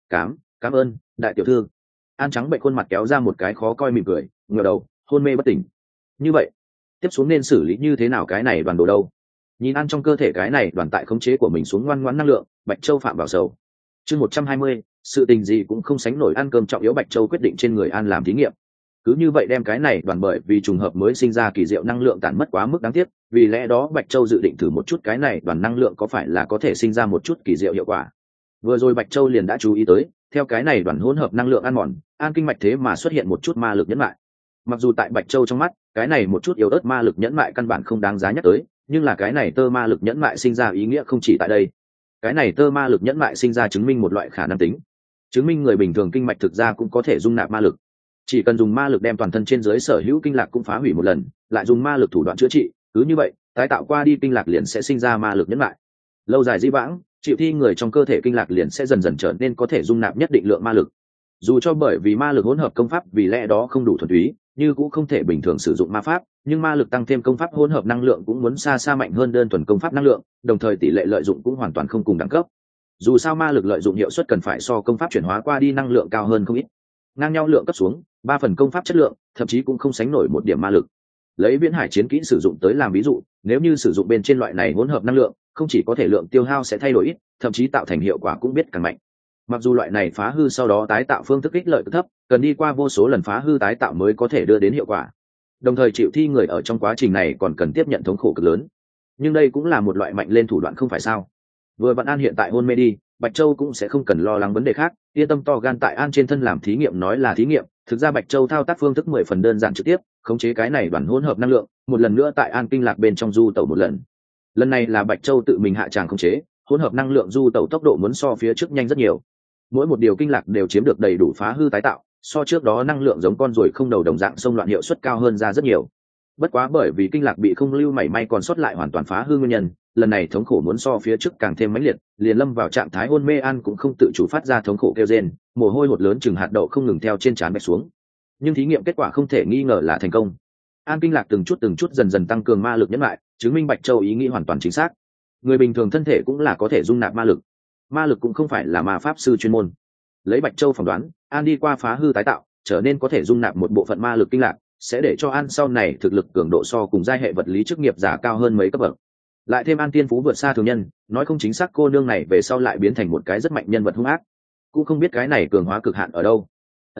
Cảm ơn, đại tiểu thư. An trắng bệnh khuôn mặt kéo ra một cái khó coi mỉm cười, ngửa đầu, hôn mê bất tỉnh. Như vậy, tiếp xuống nên xử lý như thế nào cái này đoàn đồ đâu? Nhìn An trong cơ thể cái này đoàn tại khống chế của mình xuống ngoan ngoãn năng lượng, Bạch Châu phạm vào sầu. Chương 120, sự tình gì cũng không sánh nổi ăn cơm trọng yếu. Bạch Châu quyết định trên người An làm thí nghiệm. Cứ như vậy đem cái này đoàn bởi vì trùng hợp mới sinh ra kỳ diệu năng lượng tản mất quá mức đáng tiếc, vì lẽ đó Bạch Châu dự định thử một chút cái này đoàn năng lượng có phải là có thể sinh ra một chút kỳ diệu hiệu quả. Vừa rồi Bạch Châu liền đã chú ý tới, theo cái này đoàn hỗn hợp năng lượng ăn mòn, An kinh mạch thế mà xuất hiện một chút ma lực nhẫn mại. Mặc dù tại Bạch Châu trong mắt, cái này một chút yếu ớt ma lực nhẫn mại căn bản không đáng giá nhắc tới, nhưng là cái này tơ ma lực nhẫn mại sinh ra ý nghĩa không chỉ tại đây. Cái này tơ ma lực nhẫn mại sinh ra chứng minh một loại khả năng tính, chứng minh người bình thường kinh mạch thực ra cũng có thể dung nạp ma lực. Chỉ cần dùng ma lực đem toàn thân trên dưới sở hữu kinh lạc cũng phá hủy một lần, lại dùng ma lực thủ đoạn chữa trị, cứ như vậy, tái tạo qua đi kinh lạc liền sẽ sinh ra ma lực nhẫn mại. Lâu dài dĩ vãng, chịu thi người trong cơ thể kinh lạc liền sẽ dần dần trở nên có thể dung nạp nhất định lượng ma lực. Dù cho bởi vì ma lực hỗn hợp công pháp vì lẽ đó không đủ thuần túy, như cũng không thể bình thường sử dụng ma pháp, nhưng ma lực tăng thêm công pháp hỗn hợp năng lượng cũng muốn xa xa mạnh hơn đơn thuần công pháp năng lượng, đồng thời tỷ lệ lợi dụng cũng hoàn toàn không cùng đẳng cấp. Dù sao ma lực lợi dụng hiệu suất cần phải so công pháp chuyển hóa qua đi năng lượng cao hơn không ít. Ngang nhau lượng cấp xuống, 3 phần công pháp chất lượng, thậm chí cũng không sánh nổi một điểm ma lực. lấy viễn hải chiến kỹ sử dụng tới làm ví dụ, nếu như sử dụng bên trên loại này hỗn hợp năng lượng, không chỉ có thể lượng tiêu hao sẽ thay đổi ít, thậm chí tạo thành hiệu quả cũng biết càng mạnh. Mặc dù loại này phá hư sau đó tái tạo phương thức ích lợi cực thấp, cần đi qua vô số lần phá hư tái tạo mới có thể đưa đến hiệu quả, đồng thời chịu thi người ở trong quá trình này còn cần tiếp nhận thống khổ cực lớn. Nhưng đây cũng là một loại mạnh lên thủ đoạn không phải sao? Vừa vặn An hiện tại hôn mê đi, Bạch Châu cũng sẽ không cần lo lắng vấn đề khác, yên tâm to gan tại An trên thân làm thí nghiệm. Nói là thí nghiệm, thực ra Bạch Châu thao tác phương thức 10 phần đơn giản trực tiếp, khống chế cái này đoàn hỗn hợp năng lượng, một lần nữa tại An kinh lạc bên trong du tẩu một lần. Lần này là Bạch Châu tự mình hạ tràng khống chế, hỗn hợp năng lượng du tẩu tốc độ muốn so phía trước nhanh rất nhiều. Mỗi một điều kinh lạc đều chiếm được đầy đủ phá hư tái tạo, so trước đó năng lượng giống con ruồi không đầu đồng dạng xông loạn hiệu suất cao hơn ra rất nhiều. Bất quá bởi vì kinh lạc bị không lưu mảy may còn sót lại hoàn toàn phá hư nguyên nhân, lần này thống khổ muốn so phía trước càng thêm mãnh liệt, liền lâm vào trạng thái hôn mê. An cũng không tự chủ phát ra thống khổ kêu rên, mồ hôi hột lớn chừng hạt đậu không ngừng theo trên trán bạch xuống. Nhưng thí nghiệm kết quả không thể nghi ngờ là thành công. An kinh lạc từng chút dần dần tăng cường ma lực nhẫn lại, chứng minh Bạch Châu ý nghĩ hoàn toàn chính xác. Người bình thường thân thể cũng là có thể dung nạp ma lực cũng không phải là ma pháp sư chuyên môn. Lấy Bạch Châu phỏng đoán, An đi qua phá hư tái tạo, trở nên có thể dung nạp một bộ phận ma lực kinh lạc, sẽ để cho An sau này thực lực cường độ so cùng giai hệ vật lý chức nghiệp giả cao hơn mấy cấp bậc. Lại thêm An tiên phú vượt xa thường nhân, nói không chính xác cô nương này về sau lại biến thành một cái rất mạnh nhân vật hung ác, cũng không biết cái này cường hóa cực hạn ở đâu.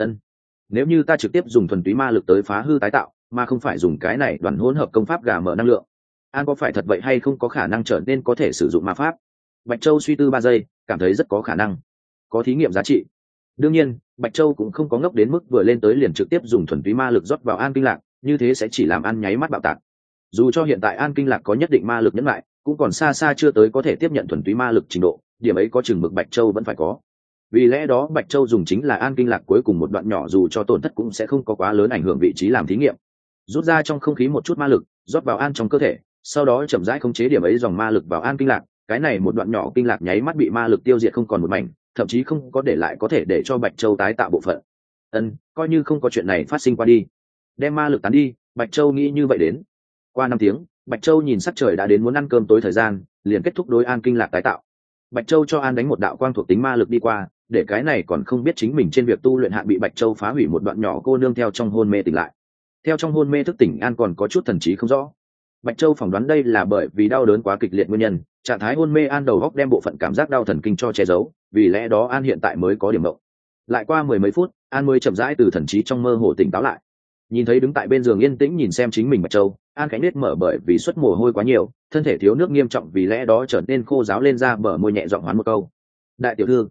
Nếu như ta trực tiếp dùng thuần túy ma lực tới phá hư tái tạo, mà không phải dùng cái này đoàn hỗn hợp công pháp gà mở năng lượng, An có phải thật vậy hay không có khả năng trở nên có thể sử dụng ma pháp? Bạch Châu suy tư 3 giây, cảm thấy rất có khả năng, có thí nghiệm giá trị. Đương nhiên, Bạch Châu cũng không có ngốc đến mức vừa lên tới liền trực tiếp dùng thuần túy ma lực rót vào An kinh lạc, như thế sẽ chỉ làm An nháy mắt bạo tạc. Dù cho hiện tại An kinh lạc có nhất định ma lực nhẫn lại, cũng còn xa chưa tới có thể tiếp nhận thuần túy ma lực trình độ, điểm ấy có chừng mực Bạch Châu vẫn phải có. Vì lẽ đó Bạch Châu dùng chính là An kinh lạc cuối cùng một đoạn nhỏ, dù cho tổn thất cũng sẽ không có quá lớn ảnh hưởng vị trí làm thí nghiệm. Rút ra trong không khí một chút ma lực, rót vào An trong cơ thể, sau đó chậm rãi khống chế điểm ấy dòng ma lực vào An kinh lạc, cái này một đoạn nhỏ kinh lạc nháy mắt bị ma lực tiêu diệt không còn một mảnh, thậm chí không có để lại có thể để cho Bạch Châu tái tạo bộ phận. Coi như không có chuyện này phát sinh qua đi, đem ma lực tán đi, Bạch Châu nghĩ như vậy đến. Qua 5 tiếng, Bạch Châu nhìn sắc trời đã đến muốn ăn cơm tối thời gian, liền kết thúc đối An kinh lạc tái tạo. Bạch Châu cho An đánh một đạo quang thuộc tính ma lực đi qua, để cái này còn không biết chính mình trên việc tu luyện hạn bị Bạch Châu phá hủy một đoạn nhỏ cô nương theo trong hôn mê tỉnh lại. Theo trong hôn mê thức tỉnh, An còn có chút thần trí không rõ. Bạch Châu phỏng đoán đây là bởi vì đau đớn quá kịch liệt nguyên nhân, trạng thái hôn mê An đầu góc đem bộ phận cảm giác đau thần kinh cho che giấu, vì lẽ đó An hiện tại mới có điểm mộng. Lại qua 10 mấy phút, An mới chậm rãi từ thần trí trong mơ hồ tỉnh táo lại. Nhìn thấy đứng tại bên giường yên tĩnh nhìn xem chính mình Bạch Châu, An cánh nết mở bởi vì xuất mồ hôi quá nhiều, thân thể thiếu nước nghiêm trọng, vì lẽ đó trở nên khô ráo lên ra, bờ môi nhẹ giọng hoán một câu: "Đại tiểu thư."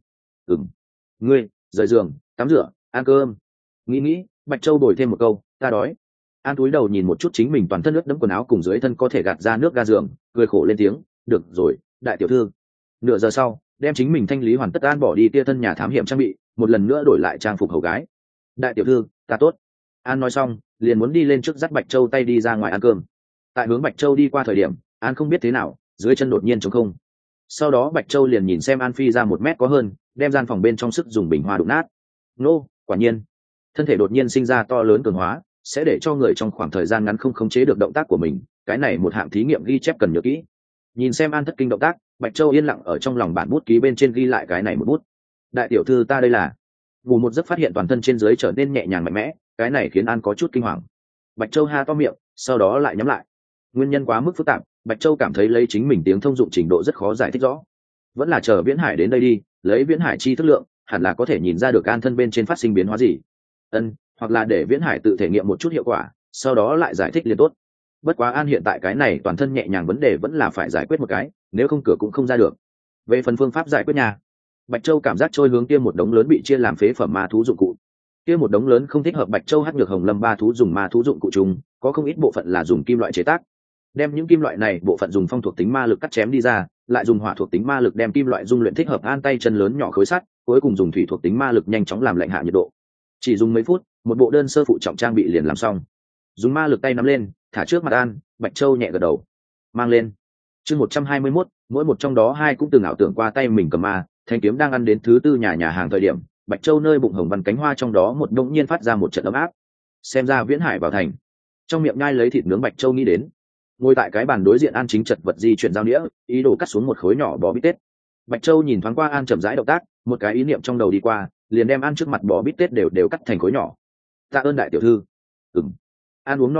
Ngươi rời giường, tắm rửa, ăn cơm." Nghĩ, Bạch Châu bồi thêm một câu: "Ta đói." An cúi đầu nhìn một chút chính mình toàn thân ướt đẫm quần áo cùng dưới thân có thể gạt ra nước ga giường, cười khổ lên tiếng: "Được rồi, đại tiểu thư." Nửa giờ sau, đem chính mình thanh lý hoàn tất, An bỏ đi tia thân nhà thám hiểm trang bị, một lần nữa đổi lại trang phục hầu gái. "Đại tiểu thư, ta tốt." An nói xong, liền muốn đi lên trước dắt Bạch Châu tay đi ra ngoài ăn cơm. Tại hướng Bạch Châu đi qua thời điểm, An không biết thế nào, dưới chân đột nhiên trống không. Sau đó Bạch Châu liền nhìn xem An phi ra 1 mét có hơn, đem gian phòng bên trong sức dùng bình hoa đụng nát. Nô, quả nhiên, thân thể đột nhiên sinh ra to lớn cường hóa, sẽ để cho người trong khoảng thời gian ngắn không khống chế được động tác của mình. Cái này một hạng thí nghiệm ghi chép cần nhớ kỹ. Nhìn xem An thất kinh động tác, Bạch Châu yên lặng ở trong lòng bản bút ký bên trên ghi lại cái này một bút. "Đại tiểu thư, ta đây là..." Ngủ một giấc phát hiện toàn thân trên dưới trở nên nhẹ nhàng mạnh mẽ, cái này khiến An có chút kinh hoàng. Bạch Châu ha to miệng, sau đó lại nhắm lại. Nguyên nhân quá mức phức tạp, Bạch Châu cảm thấy lấy chính mình tiếng thông dụng trình độ rất khó giải thích rõ. Vẫn là chờ Viễn Hải đến đây đi, lấy Viễn Hải chi thức lượng, hẳn là có thể nhìn ra được An thân bên trên phát sinh biến hóa gì. Hoặc là để Viễn Hải tự thể nghiệm một chút hiệu quả, sau đó lại giải thích liền tốt. Bất quá An hiện tại cái này toàn thân nhẹ nhàng vấn đề vẫn là phải giải quyết một cái, nếu không cửa cũng không ra được. Về phần phương pháp giải quyết nhà, Bạch Châu cảm giác trôi hướng kia một đống lớn bị chia làm phế phẩm ma thú dụng cụ. Kia một đống lớn không thích hợp Bạch Châu Hắc Nhược Hồng Lâm ba thú dùng ma thú dụng cụ chung, có không ít bộ phận là dùng kim loại chế tác. Đem những kim loại này bộ phận dùng phong thuộc tính ma lực cắt chém đi ra, lại dùng hỏa thuộc tính ma lực đem kim loại dung luyện thích hợp An tay chân lớn nhỏ khối sắt, cuối cùng dùng thủy thuộc tính ma lực nhanh chóng làm lạnh hạ nhiệt độ. Chỉ dùng mấy phút, một bộ đơn sơ phụ trọng trang bị liền làm xong. Dùng ma lực tay nắm lên, thả trước mặt An, Bạch Châu nhẹ gật đầu. Mang lên. Chương 121, mỗi một trong đó hai cũng từng ảo tưởng qua tay mình cầm ma, thanh kiếm đang ăn đến thứ tư nhà hàng thời điểm, Bạch Châu nơi bụng hồng văn cánh hoa trong đó một đột nhiên phát ra một trận ấm áp. Xem ra Viễn Hải vào thành. Trong miệng nhai lấy thịt nướng Bạch Châu nghĩ đến. Ngồi tại cái bàn đối diện An chính chật vật di chuyển dao đĩa, ý đồ cắt xuống một khối nhỏ bò bít tết. Bạch Châu nhìn thoáng qua An chậm rãi động tác, một cái ý niệm trong đầu đi qua, liền đem An trước mặt bò bít tết đều cắt thành khối nhỏ. "Tạ ơn đại tiểu thư." An uống no đủ,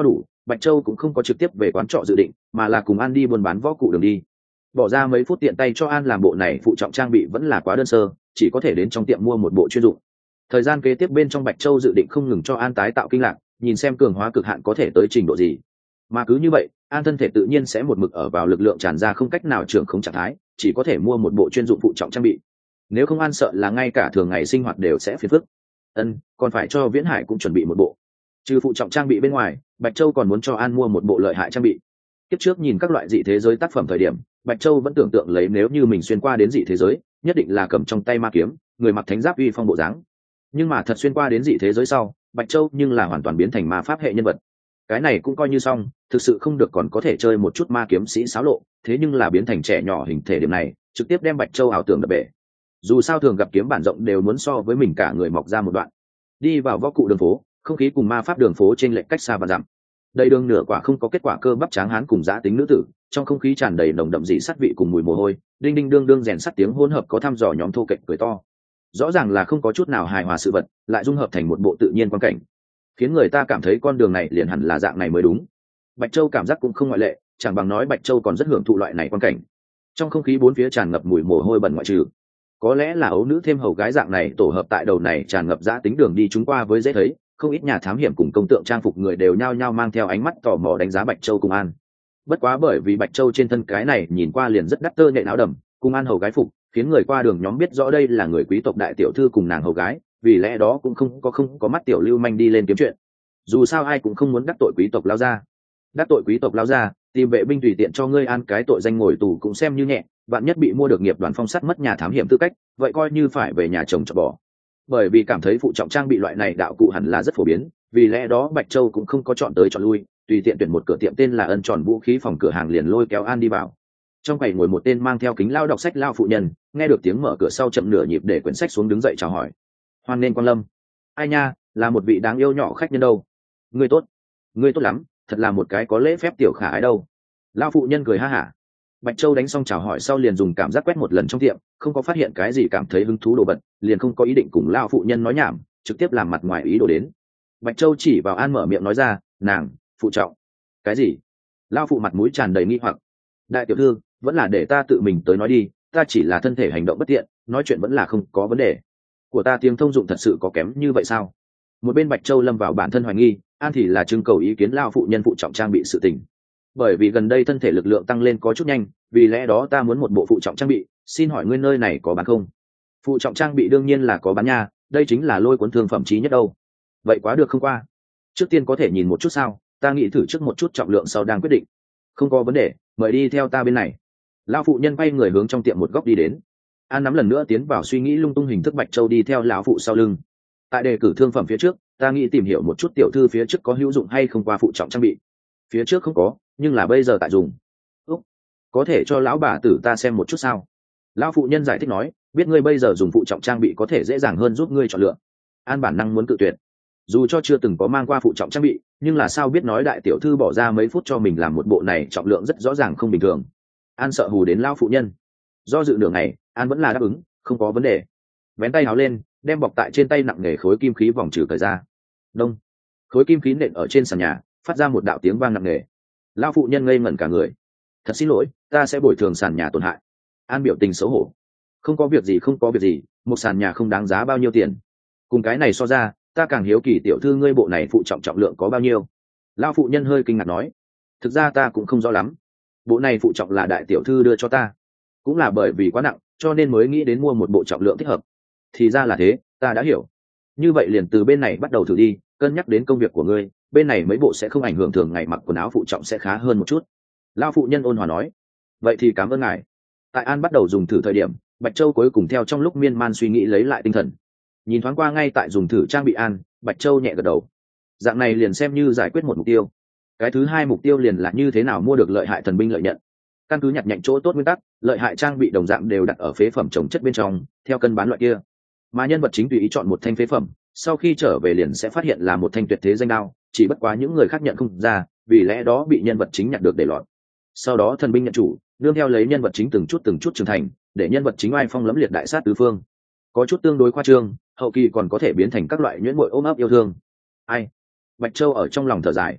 Bạch Châu cũng không có trực tiếp về quán trọ dự định, mà là cùng An đi buôn bán võ cụ đường đi. Bỏ ra mấy phút tiện tay cho An làm bộ này phụ trọng trang bị vẫn là quá đơn sơ, chỉ có thể đến trong tiệm mua một bộ chuyên dụng. Thời gian kế tiếp bên trong Bạch Châu dự định không ngừng cho An tái tạo kinh lạc, nhìn xem cường hóa cực hạn có thể tới trình độ gì. Mà cứ như vậy, An thân thể tự nhiên sẽ một mực ở vào lực lượng tràn ra không cách nào trưởng không trạng thái, chỉ có thể mua một bộ chuyên dụng phụ trọng trang bị. Nếu không An sợ là ngay cả thường ngày sinh hoạt đều sẽ phiền phức. Còn phải cho Viễn Hải cũng chuẩn bị một bộ. Trừ phụ trọng trang bị bên ngoài, Bạch Châu còn muốn cho An mua một bộ lợi hại trang bị. Tiếp trước nhìn các loại dị thế giới tác phẩm thời điểm, Bạch Châu vẫn tưởng tượng lấy nếu như mình xuyên qua đến dị thế giới, nhất định là cầm trong tay ma kiếm, người mặc thánh giáp uy phong bộ dáng. Nhưng mà thật xuyên qua đến dị thế giới sau, Bạch Châu nhưng là hoàn toàn biến thành ma pháp hệ nhân vật. Cái này cũng coi như xong, thực sự không được còn có thể chơi một chút ma kiếm sĩ xáo lộ, thế nhưng là biến thành trẻ nhỏ hình thể điểm này, trực tiếp đem Bạch Châu ảo tưởng đập bể. Dù sao thường gặp kiếm bản rộng đều muốn so với mình cả người mọc ra một đoạn. Đi vào võ cụ đường phố, không khí cùng ma pháp đường phố trên lệch cách xa và dặm. Đầy đường nửa quả không có kết quả cơ bắp tráng hán cùng giá tính nữ tử, trong không khí tràn đầy nồng đậm dị sắt vị cùng mùi mồ hôi, đinh đinh đương đương rèn sắt tiếng hỗn hợp có thăm dò nhóm thô kệch cười to. Rõ ràng là không có chút nào hài hòa sự vật, lại dung hợp thành một bộ tự nhiên quan cảnh, khiến người ta cảm thấy con đường này liền hẳn là dạng này mới đúng. Bạch Châu cảm giác cũng không ngoại lệ, chẳng bằng nói Bạch Châu còn rất hưởng thụ loại này quan cảnh. Trong không khí bốn phía tràn ngập mùi mồ hôi bẩn ngoại trừ. Có lẽ là ấu nữ thêm hầu gái dạng này tổ hợp tại đầu này tràn ngập giá tính đường đi chúng qua với dễ thấy, không ít nhà thám hiểm cùng công tượng trang phục người đều nhao nhao mang theo ánh mắt tò mò đánh giá Bạch Châu cùng An. Bất quá bởi vì Bạch Châu trên thân cái này nhìn qua liền rất đắt tơ nhạy não đầm, cùng An hầu gái phục, khiến người qua đường nhóm biết rõ đây là người quý tộc đại tiểu thư cùng nàng hầu gái, vì lẽ đó cũng không có mắt tiểu lưu manh đi lên kiếm chuyện. Dù sao ai cũng không muốn đắc tội quý tộc lao ra. Đắc tội quý tộc lao ra, tìm vệ binh tùy tiện cho ngươi An cái tội danh ngồi tù cũng xem như nhẹ, vạn nhất bị mua được nghiệp đoàn phong sát mất nhà thám hiểm tư cách, vậy coi như phải về nhà chồng cho bỏ. Bởi vì cảm thấy phụ trọng trang bị loại này đạo cụ hẳn là rất phổ biến, vì lẽ đó Bạch Châu cũng không có chọn tới chọn lui, tùy tiện tuyển một cửa tiệm tên là Ân Tròn Vũ khí phòng cửa hàng liền lôi kéo An đi vào. Trong quầy ngồi một tên mang theo kính lao đọc sách lao phụ nhân, nghe được tiếng mở cửa sau chậm nửa nhịp để quyển sách xuống đứng dậy chào hỏi. Hoan nên quan lâm. Ai nha, là một vị đáng yêu nhỏ khách nhân đâu. Ngươi tốt lắm, thật là một cái có lễ phép tiểu khả ái đâu. Lao phụ nhân cười ha hả. Bạch Châu đánh xong chào hỏi sau liền dùng cảm giác quét một lần trong tiệm, không có phát hiện cái gì cảm thấy hứng thú đồ vật, liền không có ý định cùng lao phụ nhân nói nhảm, trực tiếp làm mặt ngoài ý đồ đến. Bạch Châu chỉ vào An mở miệng nói ra, nàng, phụ trọng. Cái gì? Lao phụ mặt mũi tràn đầy nghi hoặc. Đại tiểu thư, vẫn là để ta tự mình tới nói đi, ta chỉ là thân thể hành động bất tiện, nói chuyện vẫn là không có vấn đề. Của ta tiếng thông dụng thật sự có kém như vậy sao? Một bên Bạch Châu lâm vào bản thân hoài nghi, An thì là trưng cầu ý kiến lao phụ nhân phụ trọng trang bị sự tình. Bởi vì gần đây thân thể lực lượng tăng lên có chút nhanh, vì lẽ đó ta muốn một bộ phụ trọng trang bị, xin hỏi ngươi nơi này có bán không? Phụ trọng trang bị đương nhiên là có bán nha, đây chính là lôi cuốn thương phẩm chí nhất đâu. Vậy quá được không qua. Trước tiên có thể nhìn một chút sao, ta nghĩ thử trước một chút trọng lượng sau đang quyết định. Không có vấn đề, mời đi theo ta bên này. Lão phụ nhân quay người hướng trong tiệm một góc đi đến. An nắm lần nữa tiến vào suy nghĩ lung tung hình thức Bạch Châu đi theo lão phụ sau lưng. Tại đề cử thương phẩm phía trước, ta nghĩ tìm hiểu một chút tiểu thư phía trước có hữu dụng hay không qua phụ trọng trang bị. Phía trước không có, nhưng là bây giờ tại dùng. Có thể cho lão bà tử ta xem một chút sao? Lão phụ nhân giải thích nói, biết ngươi bây giờ dùng phụ trọng trang bị có thể dễ dàng hơn giúp ngươi chọn lựa. An bản năng muốn cự tuyệt. Dù cho chưa từng có mang qua phụ trọng trang bị, nhưng là sao biết nói đại tiểu thư bỏ ra mấy phút cho mình làm một bộ này trọng lượng rất rõ ràng không bình thường. An sợ hù đến lão phụ nhân. Do dự nửa ngày, An vẫn là đáp ứng, không có vấn đề. Vén tay áo lên, đem bọc tại trên tay nặng nề khối kim khí vòng trừ cởi ra. Đông. Khối kim khí nện ở trên sàn nhà, phát ra một đạo tiếng vang nặng nề. Lão phụ nhân ngây ngẩn cả người. Thật xin lỗi, ta sẽ bồi thường sàn nhà tổn hại. An biểu tình xấu hổ. Không có việc gì, một sàn nhà không đáng giá bao nhiêu tiền. Cùng cái này so ra, ta càng hiếu kỳ tiểu thư ngươi bộ này phụ trọng trọng lượng có bao nhiêu. Lão phụ nhân hơi kinh ngạc nói, thực ra ta cũng không rõ lắm, bộ này phụ trọng là đại tiểu thư đưa cho ta, cũng là bởi vì quá nặng cho nên mới nghĩ đến mua một bộ trọng lượng thích hợp. Thì ra là thế, ta đã hiểu. Như vậy liền từ bên này bắt đầu thử đi, cân nhắc đến công việc của ngươi, bên này mấy bộ sẽ không ảnh hưởng thường ngày mặc quần áo phụ trọng sẽ khá hơn một chút. Lão phụ nhân ôn hòa nói, vậy thì cảm ơn ngài. Tại An bắt đầu dùng thử thời điểm, Bạch Châu cuối cùng theo trong lúc miên man suy nghĩ lấy lại tinh thần, nhìn thoáng qua ngay tại dùng thử trang bị An, Bạch Châu nhẹ gật đầu. Dạng này liền xem như giải quyết một mục tiêu. Cái thứ hai mục tiêu liền là như thế nào mua được lợi hại thần binh lợi nhận. Căn cứ nhặt nhạnh chỗ tốt nguyên tắc, lợi hại trang bị đồng dạng đều đặt ở phế phẩm trồng chất bên trong, theo cân bán loại kia. Mà nhân vật chính tùy ý chọn một thanh phế phẩm, sau khi trở về liền sẽ phát hiện là một thanh tuyệt thế danh đao, chỉ bất quá những người khác nhận không ra, vì lẽ đó bị nhân vật chính nhặt được để lọt. Sau đó thần binh nhận chủ, đương theo lấy nhân vật chính từng chút trưởng thành, để nhân vật chính oai phong lẫm liệt đại sát tứ phương. Có chút tương đối khoa trương, hậu kỳ còn có thể biến thành các loại nhuyễn muội ôm ấp yêu thương. Ai? Bạch Châu ở trong lòng thở dài.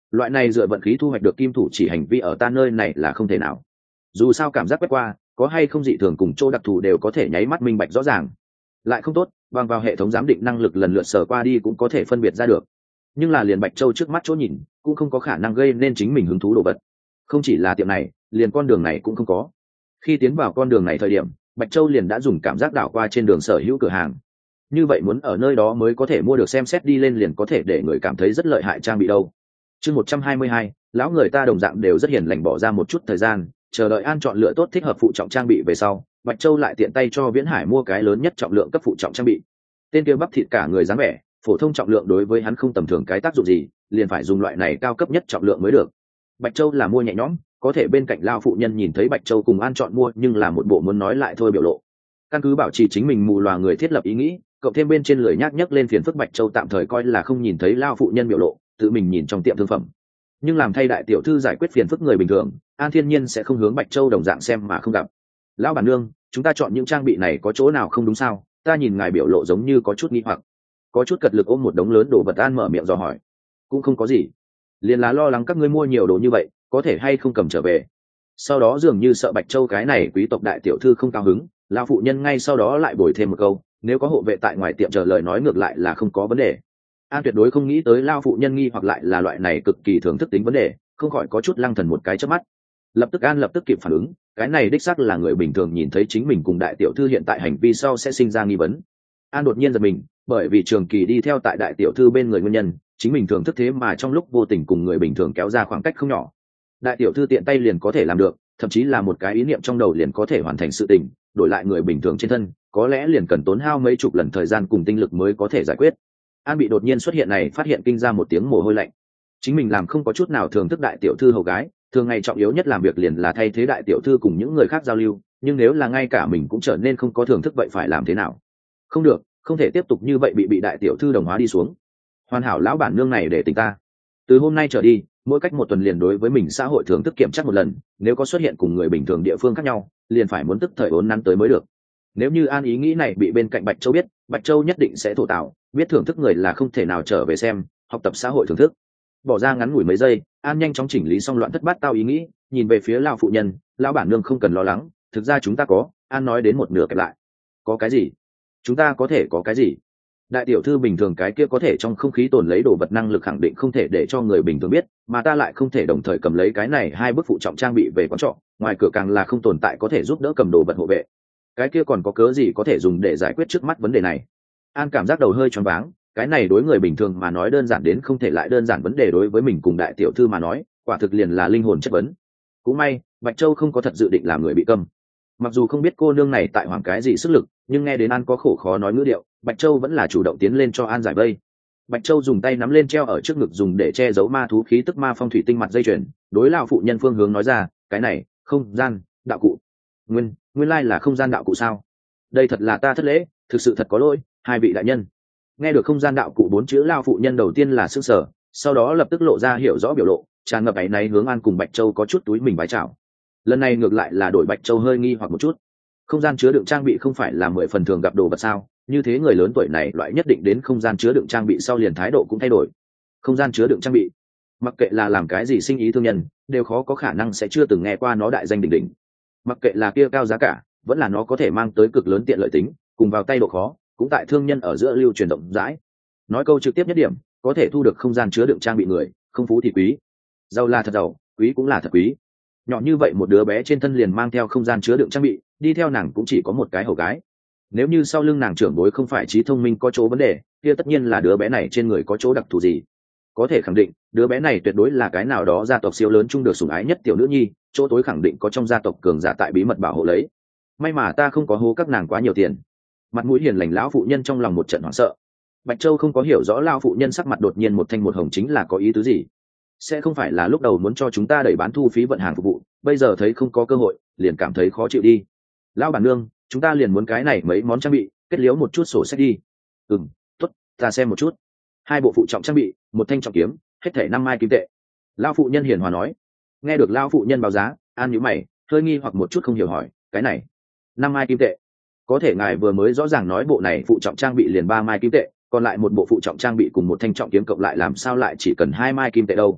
Loại này dựa vận khí thu hoạch được kim thủ chỉ hành vi ở ta nơi này là không thể nào. Dù sao cảm giác quét qua có hay không dị thường cùng chỗ đặc thù đều có thể nháy mắt minh bạch rõ ràng. Lại không tốt, bằng vào hệ thống giám định năng lực lần lượt sờ qua đi cũng có thể phân biệt ra được. Nhưng là liền Bạch Châu trước mắt chỗ nhìn cũng không có khả năng gây nên chính mình hứng thú đồ vật. Không chỉ là tiệm này, liền con đường này cũng không có. Khi tiến vào con đường này thời điểm, Bạch Châu liền đã dùng cảm giác đảo qua trên đường sở hữu cửa hàng. Như vậy muốn ở nơi đó mới có thể mua được xem xét đi lên liền có thể để người cảm thấy rất lợi hại trang bị đâu. Chương 122, lão người ta đồng dạng đều rất hiền lành bỏ ra một chút thời gian, chờ đợi An chọn lựa tốt thích hợp phụ trọng trang bị về sau, Bạch Châu lại tiện tay cho Viễn Hải mua cái lớn nhất trọng lượng cấp phụ trọng trang bị. Tên kia bắp thịt cả người dáng vẻ, phổ thông trọng lượng đối với hắn không tầm thường cái tác dụng gì, liền phải dùng loại này cao cấp nhất trọng lượng mới được. Bạch Châu là mua nhẹ nhõm, có thể bên cạnh lao phụ nhân nhìn thấy Bạch Châu cùng An chọn mua nhưng là một bộ muốn nói lại thôi biểu lộ. Căn cứ bảo trì chính mình mù lòa người thiết lập ý nghĩ, cộng thêm bên trên lười nhắc lên phiền phức, Bạch Châu tạm thời coi là không nhìn thấy lao phụ nhân biểu lộ, tự mình nhìn trong tiệm thương phẩm. Nhưng làm thay đại tiểu thư giải quyết phiền phức người bình thường, An thiên nhiên sẽ không hướng Bạch Châu đồng dạng xem mà không gặp. Lão bản nương, chúng ta chọn những trang bị này có chỗ nào không đúng sao? Ta nhìn ngài biểu lộ giống như có chút nghi hoặc. Có chút cật lực ôm một đống lớn đồ vật. An mở miệng dò hỏi. Cũng không có gì, liền là lo lắng các ngươi mua nhiều đồ như vậy có thể hay không cầm trở về. Sau đó dường như sợ Bạch Châu cái này quý tộc đại tiểu thư không cao hứng, lão phụ nhân ngay sau đó lại bồi thêm một câu, nếu có hộ vệ tại ngoài tiệm chờ lời nói ngược lại là không có vấn đề. An tuyệt đối không nghĩ tới lao phụ nhân nghi hoặc lại là loại này cực kỳ thưởng thức tính vấn đề, không khỏi có chút lăng thần một cái chớp mắt. Lập tức An lập tức kịp phản ứng, cái này đích xác là người bình thường nhìn thấy chính mình cùng đại tiểu thư hiện tại hành vi sau sẽ sinh ra nghi vấn. An đột nhiên giật mình, bởi vì trường kỳ đi theo tại đại tiểu thư bên người nguyên nhân, chính mình thưởng thức thế mà trong lúc vô tình cùng người bình thường kéo ra khoảng cách không nhỏ. Đại tiểu thư tiện tay liền có thể làm được, thậm chí là một cái ý niệm trong đầu liền có thể hoàn thành sự tình, đổi lại người bình thường trên thân có lẽ liền cần tốn hao mấy chục lần thời gian cùng tinh lực mới có thể giải quyết. An bị đột nhiên xuất hiện này phát hiện kinh ra một tiếng mồ hôi lạnh. Chính mình làm không có chút nào thưởng thức đại tiểu thư hầu gái, thường ngày trọng yếu nhất làm việc liền là thay thế đại tiểu thư cùng những người khác giao lưu, nhưng nếu là ngay cả mình cũng trở nên không có thưởng thức vậy phải làm thế nào? Không được, không thể tiếp tục như vậy bị đại tiểu thư đồng hóa đi xuống. Hoàn hảo lão bản nương này để tỉnh ta. Từ hôm nay trở đi, mỗi cách một tuần liền đối với mình xã hội thưởng thức kiểm tra một lần, nếu có xuất hiện cùng người bình thường địa phương khác nhau, liền phải muốn tức thời uốn nắn tới mới được. Nếu như An ý nghĩ này bị bên cạnh Bạch Châu biết, Bạch Châu nhất định sẽ thổ tạo, biết thưởng thức người là không thể nào trở về xem, học tập xã hội thưởng thức. Bỏ ra ngắn ngủi mấy giây, An nhanh chóng chỉnh lý xong loạn thất bát tao ý nghĩ, nhìn về phía lão phụ nhân, lão bản nương không cần lo lắng, thực ra chúng ta có. An nói đến một nửa kẹp lại. Có cái gì? Chúng ta có thể có cái gì? Đại tiểu thư bình thường cái kia có thể trong không khí tồn lấy đồ vật năng lực khẳng định không thể để cho người bình thường biết, mà ta lại không thể đồng thời cầm lấy cái này hai bức phụ trọng trang bị về quán trọ, ngoài cửa càng là không tồn tại có thể giúp đỡ cầm đồ vật hộ vệ. Cái kia còn có cớ gì có thể dùng để giải quyết trước mắt vấn đề này? An cảm giác đầu hơi choáng váng, cái này đối người bình thường mà nói đơn giản đến không thể lại đơn giản, vấn đề đối với mình cùng đại tiểu thư mà nói quả thực liền là linh hồn chất vấn. Cũng may Bạch Châu không có thật dự định làm người bị câm. Mặc dù không biết cô nương này tại hoảng cái gì sức lực, nhưng nghe đến An có khổ khó nói ngữ điệu, Bạch Châu vẫn là chủ động tiến lên cho An giải vây. Bạch Châu dùng tay nắm lên treo ở trước ngực dùng để che giấu ma thú khí tức ma phong thủy tinh mặt dây chuyền, đối lão phụ nhân phương hướng nói ra, cái này không gian đạo cụ. Nguyên lai là không gian đạo cụ sao? Đây thật là ta thất lễ, thực sự thật có lỗi, hai vị đại nhân. Nghe được không gian đạo cụ bốn chữ, lão phụ nhân đầu tiên là sững sờ, sau đó lập tức lộ ra hiểu rõ biểu lộ, tràn ngập áy náy hướng An cùng Bạch Châu có chút túi mình vái chào. Lần này ngược lại là đổi Bạch Châu hơi nghi hoặc một chút. Không gian chứa đựng trang bị không phải là 10 phần thường gặp đồ vật sao? Như thế người lớn tuổi này loại nhất định đến không gian chứa đựng trang bị sau liền thái độ cũng thay đổi. Không gian chứa đựng trang bị, mặc kệ là làm cái gì sinh ý thương nhân đều khó có khả năng sẽ chưa từng nghe qua nó đại danh đỉnh đỉnh. Mặc kệ là kia cao giá cả vẫn là nó có thể mang tới cực lớn tiện lợi tính cùng vào tay độ khó, cũng tại thương nhân ở giữa lưu truyền rộng rãi. Nói câu trực tiếp nhất điểm, có thể thu được không gian chứa đựng trang bị người không phú thì quý, giàu là thật giàu, quý cũng là thật quý. Nhỏ như vậy một đứa bé trên thân liền mang theo không gian chứa đựng trang bị, đi theo nàng cũng chỉ có một cái hầu gái. Nếu như sau lưng nàng trưởng bối không phải trí thông minh có chỗ vấn đề, kia tất nhiên là đứa bé này trên người có chỗ đặc thù gì. Có thể khẳng định đứa bé này tuyệt đối là cái nào đó gia tộc siêu lớn chung được sủng ái nhất tiểu nữ nhi, chỗ tối khẳng định có trong gia tộc cường giả tại bí mật bảo hộ lấy. May mà ta không có hố các nàng quá nhiều tiền. Mặt mũi hiền lành lão phụ nhân trong lòng một trận hoảng sợ. Bạch Châu không có hiểu rõ lão phụ nhân sắc mặt đột nhiên một thanh một hồng chính là có ý tứ gì. Sẽ không phải là lúc đầu muốn cho chúng ta đẩy bán thu phí vận hàng phục vụ, bây giờ thấy không có cơ hội liền cảm thấy khó chịu đi. Lão bản nương, chúng ta liền muốn cái này mấy món trang bị, kết liếu một chút sổ sách đi. Tốt, ta xem một chút. Hai bộ phụ trọng trang bị, một thanh trọng kiếm, hết thảy 5 mai kim tệ. Lão phụ nhân hiền hòa nói. Nghe được lão phụ nhân báo giá, An nhíu mày, hơi nghi hoặc một chút không hiểu hỏi, cái này 5 mai kim tệ? Có thể ngài vừa mới rõ ràng nói bộ này phụ trọng trang bị liền 3 mai kim tệ, còn lại một bộ phụ trọng trang bị cùng một thanh trọng kiếm cộng lại làm sao lại chỉ cần 2 mai kim tệ đâu?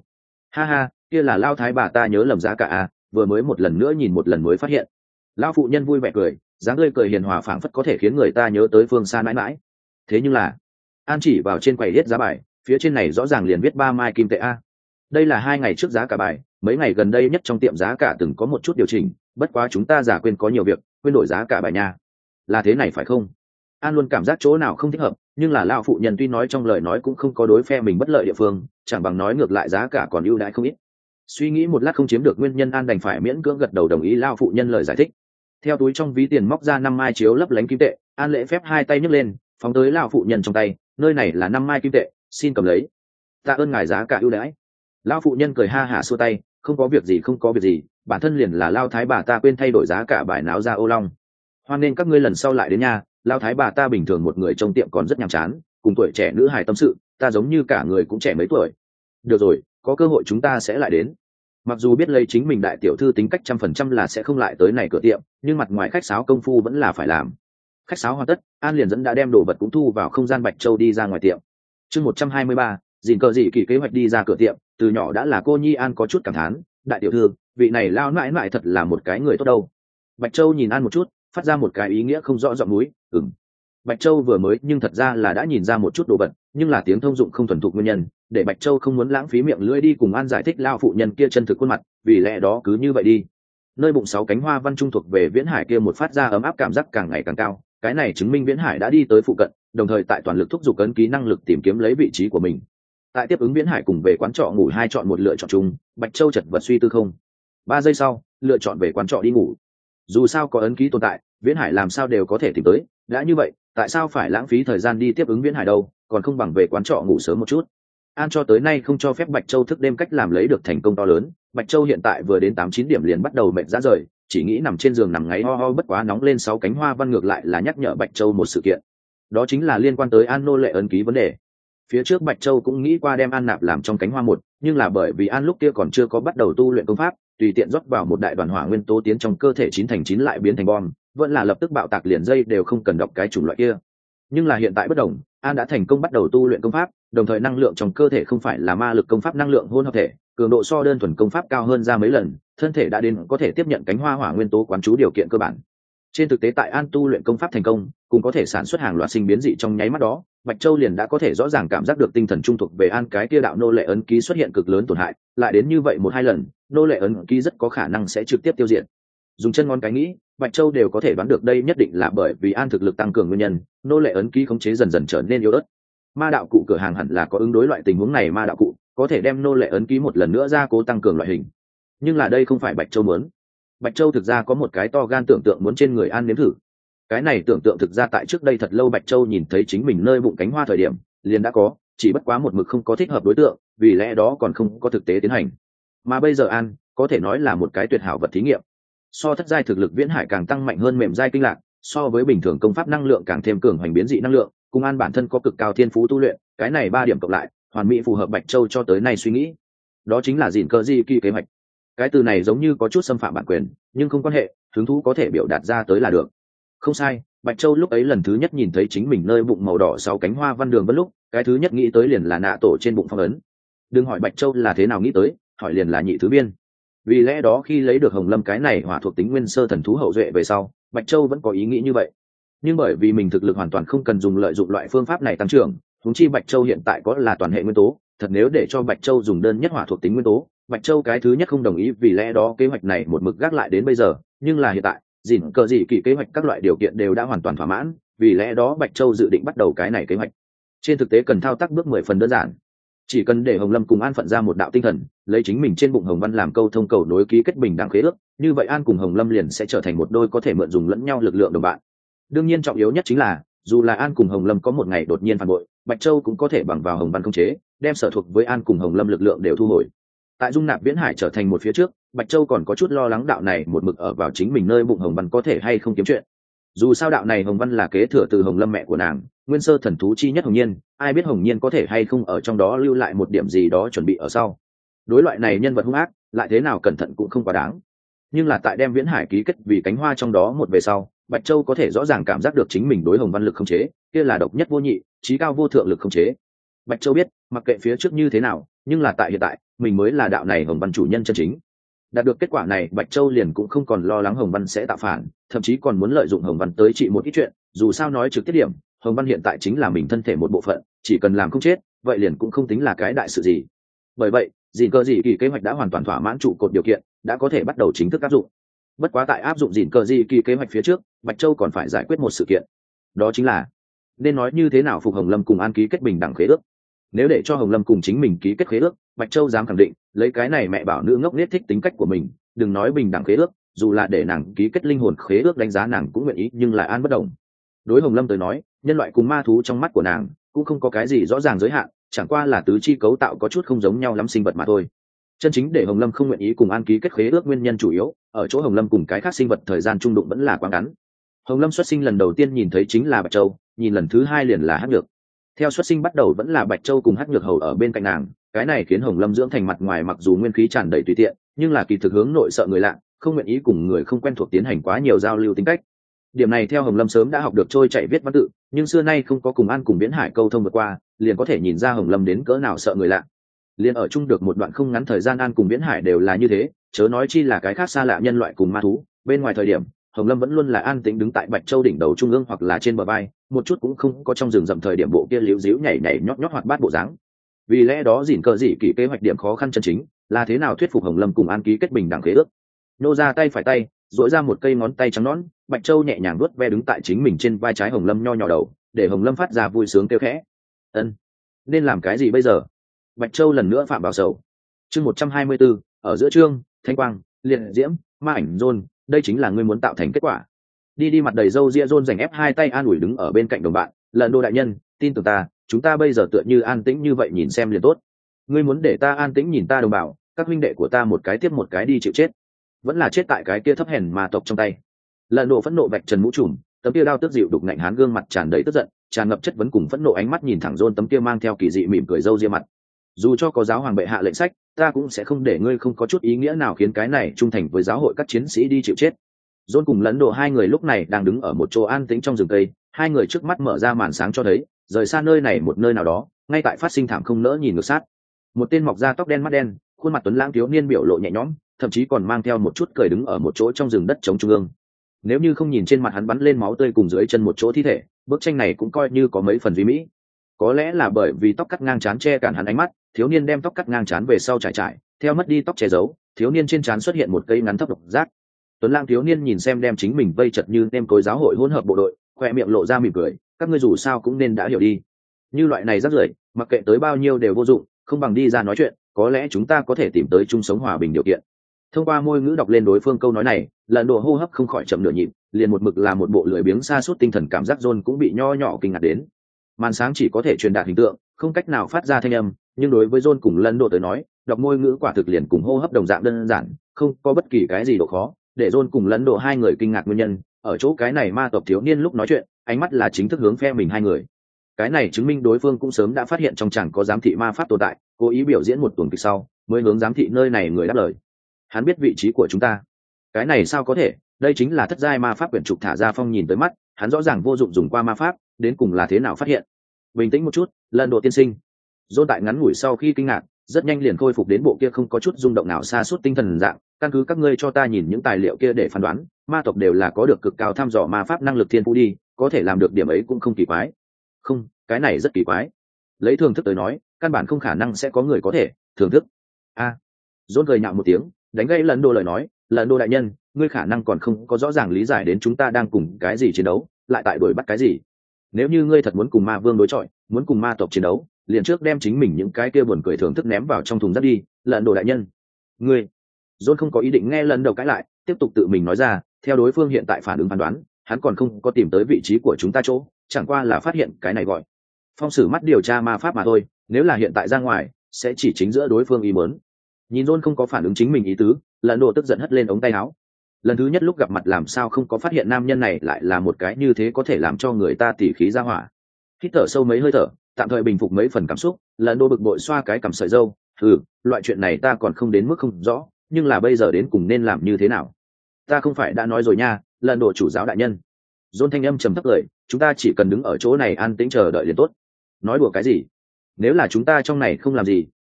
Ha ha, kia là lao thái bà ta nhớ lầm giá cả à, vừa mới một lần nữa nhìn một lần mới phát hiện. Lão phụ nhân vui vẻ cười, dáng tươi cười hiền hòa phảng phất có thể khiến người ta nhớ tới phương xa mãi mãi. Thế nhưng là, An chỉ vào trên quầy hết giá bài, phía trên này rõ ràng liền viết 3 mai kim tệ a. Đây là 2 ngày trước giá cả bài, mấy ngày gần đây nhất trong tiệm giá cả từng có một chút điều chỉnh, bất quá chúng ta giả quên có nhiều việc, quên đổi giá cả bài nha. Là thế này phải không? An luôn cảm giác chỗ nào không thích hợp, nhưng là lão phụ nhân tuy nói trong lời nói cũng không có đối phe mình bất lợi địa phương, chẳng bằng nói ngược lại giá cả còn ưu đãi không ít. Suy nghĩ một lát không chiếm được nguyên nhân, An đành phải miễn cưỡng gật đầu đồng ý lão phụ nhân lời giải thích. Theo túi trong ví tiền móc ra 5 mai chiếu lấp lánh kim tệ, An lễ phép hai tay nhấc lên, phóng tới lão phụ nhân trong tay, nơi này là 5 mai kim tệ, xin cầm lấy. Tạ ơn ngài giá cả ưu đãi. Lão phụ nhân cười ha hả xua tay, không có việc gì không có việc gì, bản thân liền là lao thái bà ta quên thay đổi giá cả bài náo ra ô long. Hoan nên các ngươi lần sau lại đến nhà, lao thái bà ta bình thường một người trong tiệm còn rất nhàm chán, cùng tuổi trẻ nữ hài tâm sự, ta giống như cả người cũng trẻ mấy tuổi. Được rồi, có cơ hội chúng ta sẽ lại đến. Mặc dù biết lấy chính mình đại tiểu thư tính cách 100% là sẽ không lại tới này cửa tiệm, nhưng mặt ngoài khách sáo công phu vẫn là phải làm. Khách sáo hoàn tất, An liền dẫn đã đem đồ vật cũng thu vào không gian Bạch Châu đi ra ngoài tiệm. Chương 123, dìn cờ dị kỳ kế hoạch đi ra cửa tiệm, từ nhỏ đã là cô nhi An có chút cảm thán, đại tiểu thư, vị này lao mãi mãi thật là một cái người tốt đâu. Bạch Châu nhìn An một chút, phát ra một cái ý nghĩa không rõ giọng núi, ừm. Bạch Châu vừa mới nhưng thật ra là đã nhìn ra một chút đồ vật, nhưng là tiếng thông dụng không thuần thục nguyên nhân, để Bạch Châu không muốn lãng phí miệng lưỡi đi cùng An giải thích lao phụ nhân kia chân thực khuôn mặt, vì lẽ đó cứ như vậy đi. Nơi bụng 6 cánh hoa văn trung thuộc về Viễn Hải kia một phát ra ấm áp cảm giác càng ngày càng cao, cái này chứng minh Viễn Hải đã đi tới phụ cận, đồng thời tại toàn lực thúc giục ấn ký năng lực tìm kiếm lấy vị trí của mình. Tại tiếp ứng Viễn Hải cùng về quán trọ ngủ hai chọn một lựa chọn chung, Bạch Châu chật vật suy tư không. 3 giây sau, lựa chọn về quán trọ đi ngủ. Dù sao có ấn ký tồn tại, Viễn Hải làm sao đều có thể tìm tới, đã như vậy, tại sao phải lãng phí thời gian đi tiếp ứng Viễn Hải đâu, còn không bằng về quán trọ ngủ sớm một chút. An cho tới nay không cho phép Bạch Châu thức đêm cách làm lấy được thành công to lớn, Bạch Châu hiện tại vừa đến 8-9 điểm liền bắt đầu mệt rã rời, chỉ nghĩ nằm trên giường nằm ngáy ho ho, bất quá nóng lên 6 cánh hoa văn ngược lại là nhắc nhở Bạch Châu một sự kiện. Đó chính là liên quan tới An nô lệ ấn ký vấn đề. Phía trước Bạch Châu cũng nghĩ qua đem An nạp làm trong cánh hoa một, nhưng là bởi vì An lúc kia còn chưa có bắt đầu tu luyện công pháp, tùy tiện rót vào một đại đoàn hỏa nguyên tố tiến trong cơ thể 9 lại biến thành bom, vẫn là lập tức bạo tạc liền dây đều không cần đọc cái chủng loại kia. Nhưng là hiện tại bất đồng, An đã thành công bắt đầu tu luyện công pháp, đồng thời năng lượng trong cơ thể không phải là ma lực công pháp năng lượng hỗn hợp thể, cường độ so đơn thuần công pháp cao hơn ra mấy lần, thân thể đã đến có thể tiếp nhận cánh hoa hỏa nguyên tố quán chú điều kiện cơ bản. Trên thực tế tại An tu luyện công pháp thành công, cũng có thể sản xuất hàng loạt sinh biến dị trong nháy mắt đó, Bạch Châu liền đã có thể rõ ràng cảm giác được tinh thần trung thuộc về An cái kia đạo nô lệ ấn ký xuất hiện cực lớn tổn hại, lại đến như vậy 1-2 lần, nô lệ ấn ký rất có khả năng sẽ trực tiếp tiêu diệt. Dùng chân ngón cái nghĩ, Bạch Châu đều có thể đoán được đây nhất định là bởi vì An thực lực tăng cường nguyên nhân, nô lệ ấn ký khống chế dần dần trở nên yếu ớt. Ma đạo cụ cửa hàng hẳn là có ứng đối loại tình huống này, ma đạo cụ có thể đem nô lệ ấn ký một lần nữa ra cố tăng cường loại hình. Nhưng là đây không phải Bạch Châu muốn. Bạch Châu thực ra có một cái to gan tưởng tượng muốn trên người An nếm thử. Cái này tưởng tượng thực ra tại trước đây thật lâu Bạch Châu nhìn thấy chính mình nơi bụng cánh hoa thời điểm liền đã có, chỉ bất quá một mực không có thích hợp đối tượng, vì lẽ đó còn không có thực tế tiến hành. Mà bây giờ An có thể nói là một cái tuyệt hảo vật thí nghiệm. So thất giai thực lực Viễn Hải càng tăng mạnh hơn mềm giai kinh lạc, so với bình thường công pháp năng lượng càng thêm cường hoành biến dị năng lượng, cùng An bản thân có cực cao thiên phú tu luyện, cái này 3 điểm cộng lại hoàn mỹ phù hợp Bạch Châu cho tới nay suy nghĩ. Đó chính là dìn cơ di kỳ kế hoạch. Cái từ này giống như có chút xâm phạm bản quyền, nhưng không quan hệ, hứng thú có thể biểu đạt ra tới là được. Không sai, Bạch Châu lúc ấy lần thứ nhất nhìn thấy chính mình nơi bụng màu đỏ 6 cánh hoa văn đường vân lúc, cái thứ nhất nghĩ tới liền là nạ tổ trên bụng phong ấn. Đừng hỏi Bạch Châu là thế nào nghĩ tới, hỏi liền là nhị thứ biên. Vì lẽ đó khi lấy được Hồng Lâm cái này hỏa thuộc tính nguyên sơ thần thú hậu duệ về sau, Bạch Châu vẫn có ý nghĩ như vậy. Nhưng bởi vì mình thực lực hoàn toàn không cần dùng lợi dụng loại phương pháp này tăng trưởng, huống chi Bạch Châu hiện tại có là toàn hệ nguyên tố, thật nếu để cho Bạch Châu dùng đơn nhất hỏa thuộc tính nguyên tố, Bạch Châu cái thứ nhất không đồng ý, vì lẽ đó kế hoạch này một mực gác lại đến bây giờ. Nhưng là hiện tại, dìn cờ dị kỳ kế hoạch các loại điều kiện đều đã hoàn toàn thỏa mãn, vì lẽ đó Bạch Châu dự định bắt đầu cái này kế hoạch. Trên thực tế cần thao tác bước 10 phần đơn giản, chỉ cần để Hồng Lâm cùng An phận ra một đạo tinh thần, lấy chính mình trên bụng Hồng Văn làm câu thông cầu nối ký kết bình đẳng khế ước, như vậy An cùng Hồng Lâm liền sẽ trở thành một đôi có thể mượn dùng lẫn nhau lực lượng đồng bạn. Đương nhiên trọng yếu nhất chính là, dù là An cùng Hồng Lâm có một ngày đột nhiên phản bội, Bạch Châu cũng có thể bằng vào Hồng Văn khống chế, đem sở thuộc với An cùng Hồng Lâm lực lượng đều thu hồi. Tại dung nạp Viễn Hải trở thành một phía trước, Bạch Châu còn có chút lo lắng đạo này một mực ở vào chính mình nơi bụng Hồng Văn có thể hay không kiếm chuyện. Dù sao đạo này Hồng Văn là kế thừa từ Hồng Lâm mẹ của nàng, nguyên sơ thần thú chi nhất Hồng Nhiên, ai biết Hồng Nhiên có thể hay không ở trong đó lưu lại một điểm gì đó chuẩn bị ở sau. Đối loại này nhân vật hung ác, lại thế nào cẩn thận cũng không quá đáng. Nhưng là tại đem Viễn Hải ký kết vì cánh hoa trong đó một về sau, Bạch Châu có thể rõ ràng cảm giác được chính mình đối Hồng Văn lực khống chế, kia là độc nhất vô nhị, chí cao vô thượng lực khống chế. Bạch Châu biết, mặc kệ phía trước như thế nào, nhưng là tại hiện tại mình mới là đạo này hồng văn chủ nhân chân chính. Đạt được kết quả này, Bạch Châu liền cũng không còn lo lắng Hồng Văn sẽ tạo phản, thậm chí còn muốn lợi dụng Hồng Văn tới trị một ít chuyện, dù sao nói trực tiếp điểm, Hồng Văn hiện tại chính là mình thân thể một bộ phận, chỉ cần làm không chết, vậy liền cũng không tính là cái đại sự gì. Bởi vậy, Dĩn Cơ Dị Kỳ kế hoạch đã hoàn toàn thỏa mãn trụ cột điều kiện, đã có thể bắt đầu chính thức áp dụng. Bất quá tại áp dụng Dĩn Cơ Dị Kỳ kế hoạch phía trước, Bạch Châu còn phải giải quyết một sự kiện. Đó chính là nên nói như thế nào phục Hồng Lâm cùng An ký kết bình đẳng khế ước. Nếu để cho Hồng Lâm cùng chính mình ký kết khế ước, Bạch Châu dám khẳng định, lấy cái này mẹ bảo nữ ngốc nết thích tính cách của mình, đừng nói bình đẳng khế ước, dù là để nàng ký kết linh hồn khế ước đánh giá nàng cũng nguyện ý, nhưng lại An bất đồng. Đối Hồng Lâm tới nói, nhân loại cùng ma thú trong mắt của nàng cũng không có cái gì rõ ràng giới hạn, chẳng qua là tứ chi cấu tạo có chút không giống nhau lắm sinh vật mà thôi. Chân chính để Hồng Lâm không nguyện ý cùng An ký kết khế ước nguyên nhân chủ yếu ở chỗ Hồng Lâm cùng cái khác sinh vật thời gian trung đụng vẫn là quá ngắn. Hồng Lâm xuất sinh lần đầu tiên nhìn thấy chính là Bạch Châu, nhìn lần thứ hai liền là Hắc Nhược. Theo xuất sinh bắt đầu vẫn là Bạch Châu cùng Hắc Nhược hầu ở bên cạnh nàng, cái này khiến Hồng Lâm dưỡng thành mặt ngoài mặc dù nguyên khí tràn đầy tùy tiện, nhưng là kỳ thực hướng nội sợ người lạ, không nguyện ý cùng người không quen thuộc tiến hành quá nhiều giao lưu tính cách. Điểm này theo Hồng Lâm sớm đã học được trôi chạy viết văn tự, nhưng xưa nay không có cùng An cùng Viễn Hải câu thông vượt qua, liền có thể nhìn ra Hồng Lâm đến cỡ nào sợ người lạ. Liên ở chung được một đoạn không ngắn thời gian, An cùng Viễn Hải đều là như thế, chớ nói chi là cái khác xa lạ nhân loại cùng ma thú. Bên ngoài thời điểm, Hồng Lâm vẫn luôn là an tĩnh đứng tại Bạch Châu đỉnh đầu trung ương hoặc là trên bờ vai, một chút cũng không có trong rừng rậm thời điểm bộ kia liễu díu nhảy nhảy nhót nhót hoạt bát bộ dáng. Vì lẽ đó Dĩn Cơ Dị Kỳ kế hoạch điểm khó khăn chân chính là thế nào thuyết phục Hồng Lâm cùng An ký kết bình đẳng khế ước. Nô ra tay phải tay, duỗi ra một cây ngón tay trắng nõn, Bạch Châu nhẹ nhàng vuốt ve đứng tại chính mình trên vai trái Hồng Lâm nho nhỏ đầu, để Hồng Lâm phát ra vui sướng kêu khẽ. Ân, nên làm cái gì bây giờ? Bạch Châu lần nữa phạm vào sầu. Chương 124, ở giữa chương, thanh quang, liệt diễm, ma ảnh John, đây chính là ngươi muốn tạo thành kết quả. Đi mặt đầy râu ria John giành ép hai tay an ủi đứng ở bên cạnh đồng bạn, Lần Đô đại nhân, tin tưởng ta, chúng ta bây giờ tựa như an tĩnh như vậy nhìn xem liền tốt. Ngươi muốn để ta an tĩnh nhìn ta đồng bào, các huynh đệ của ta một cái tiếp một cái đi chịu chết, vẫn là chết tại cái kia thấp hèn ma tộc trong tay. Lần Đô phẫn nộ vạch trần mũ trùm, tấm kia đao tước dịu đục ngạnh hán gương mặt tràn đầy tức giận, tràn ngập chất vấn cùng phẫn nộ ánh mắt nhìn thẳng John tấm kia mang theo kỳ dị mỉm cười râu ria mặt. Dù cho có giáo hoàng bệ hạ lệnh sách, ta cũng sẽ không để ngươi không có chút ý nghĩa nào khiến cái này trung thành với giáo hội các chiến sĩ đi chịu chết. John cùng Lẫn Độ hai người lúc này đang đứng ở một chỗ an tĩnh trong rừng cây, hai người trước mắt mở ra màn sáng cho thấy, rời xa nơi này một nơi nào đó, ngay tại phát sinh thảm không nỡ nhìn ngược sát. Một tên mọc da tóc đen mắt đen, khuôn mặt tuấn lãng thiếu niên biểu lộ nhẹ nhõm, thậm chí còn mang theo một chút cười đứng ở một chỗ trong rừng đất trống trung ương. Nếu như không nhìn trên mặt hắn bắn lên máu tươi cùng dưới chân một chỗ thi thể, bức tranh này cũng coi như có mấy phần duy mỹ. Có lẽ là bởi vì tóc cắt ngang trán che cản hắn ánh mắt, thiếu niên đem tóc cắt ngang trán về sau trải, theo mất đi tóc che giấu, thiếu niên trên trán xuất hiện một cây ngắn thấp độc giác. Tuấn Lang thiếu niên nhìn xem đem chính mình vây chật như nêm cối giáo hội hỗn hợp bộ đội, khoe miệng lộ ra mỉm cười, các ngươi dù sao cũng nên đã hiểu đi. Như loại này rắc rưởi, mặc kệ tới bao nhiêu đều vô dụng, không bằng đi ra nói chuyện, có lẽ chúng ta có thể tìm tới chung sống hòa bình điều kiện. Thông qua môi ngữ đọc lên đối phương câu nói này, Lần Độ hô hấp không khỏi chậm nửa nhịp, liền một mực là một bộ lười biếng sa sút tinh thần cảm giác John cũng bị nho nhỏ kinh ngạc đến. Màn sáng chỉ có thể truyền đạt hình tượng, không cách nào phát ra thanh âm, nhưng đối với John cùng Lần Độ tới nói, đọc môi ngữ quả thực liền cùng hô hấp đồng dạng đơn giản, không có bất kỳ cái gì độ khó. Để John cùng Lần Độ hai người kinh ngạc nguyên nhân, ở chỗ cái này ma tộc thiếu niên lúc nói chuyện, ánh mắt là chính thức hướng phe mình hai người. Cái này chứng minh đối phương cũng sớm đã phát hiện trong chàng có giám thị ma pháp tồn tại, cố ý biểu diễn một tuần kịch sau, mới hướng giám thị nơi này người đáp lời. Hắn biết vị trí của chúng ta. Cái này sao có thể, đây chính là thất giai ma pháp quyển trục thả ra phong nhìn tới mắt, hắn rõ ràng vô dụng dùng qua ma pháp, đến cùng là thế nào phát hiện. Bình tĩnh một chút, Lần Độ tiên sinh. John tại ngắn ngủi sau khi kinh ngạc, rất nhanh liền khôi phục đến bộ kia không có chút rung động nào xa suốt tinh thần dạng, căn cứ các ngươi cho ta nhìn những tài liệu kia để phán đoán, ma tộc đều là có được cực cao thăm dò ma pháp năng lực thiên phú đi, có thể làm được điểm ấy cũng không kỳ quái. Không, cái này rất kỳ quái. Lấy thường thức tới nói, căn bản không khả năng sẽ có người có thể thưởng thức. John cười nhạo một tiếng, đánh gây Lần Độ lời nói, Lần Độ đại nhân, ngươi khả năng còn không có rõ ràng lý giải đến chúng ta đang cùng cái gì chiến đấu, lại tại đuổi bắt cái gì. Nếu như ngươi thật muốn cùng ma vương đối chọi, muốn cùng ma tộc chiến đấu, liền trước đem chính mình những cái kia buồn cười thưởng thức ném vào trong thùng rác đi, Lần Độ đại nhân. Ngươi. John không có ý định nghe Lần Đầu cãi lại, tiếp tục tự mình nói ra, theo đối phương hiện tại phản ứng phán đoán, hắn còn không có tìm tới vị trí của chúng ta chỗ, chẳng qua là phát hiện cái này gọi phong sử mắt điều tra ma pháp mà thôi, nếu là hiện tại ra ngoài, sẽ chỉ chính giữa đối phương ý muốn. Nhìn John không có phản ứng chính mình ý tứ, Lần Độ tức giận hất lên ống tay áo. Lần thứ nhất lúc gặp mặt làm sao không có phát hiện nam nhân này lại là một cái như thế có thể làm cho người ta tỉ khí ra hỏa. Hít thở sâu mấy hơi thở, tạm thời bình phục mấy phần cảm xúc, Lần Độ bực bội xoa cái cằm sợi râu, loại chuyện này ta còn không đến mức không rõ, nhưng là bây giờ đến cùng nên làm như thế nào? Ta không phải đã nói rồi nha, Lần Độ chủ giáo đại nhân. John thanh âm trầm thấp lời, chúng ta chỉ cần đứng ở chỗ này an tĩnh chờ đợi liền tốt. Nói đùa cái gì? Nếu là chúng ta trong này không làm gì,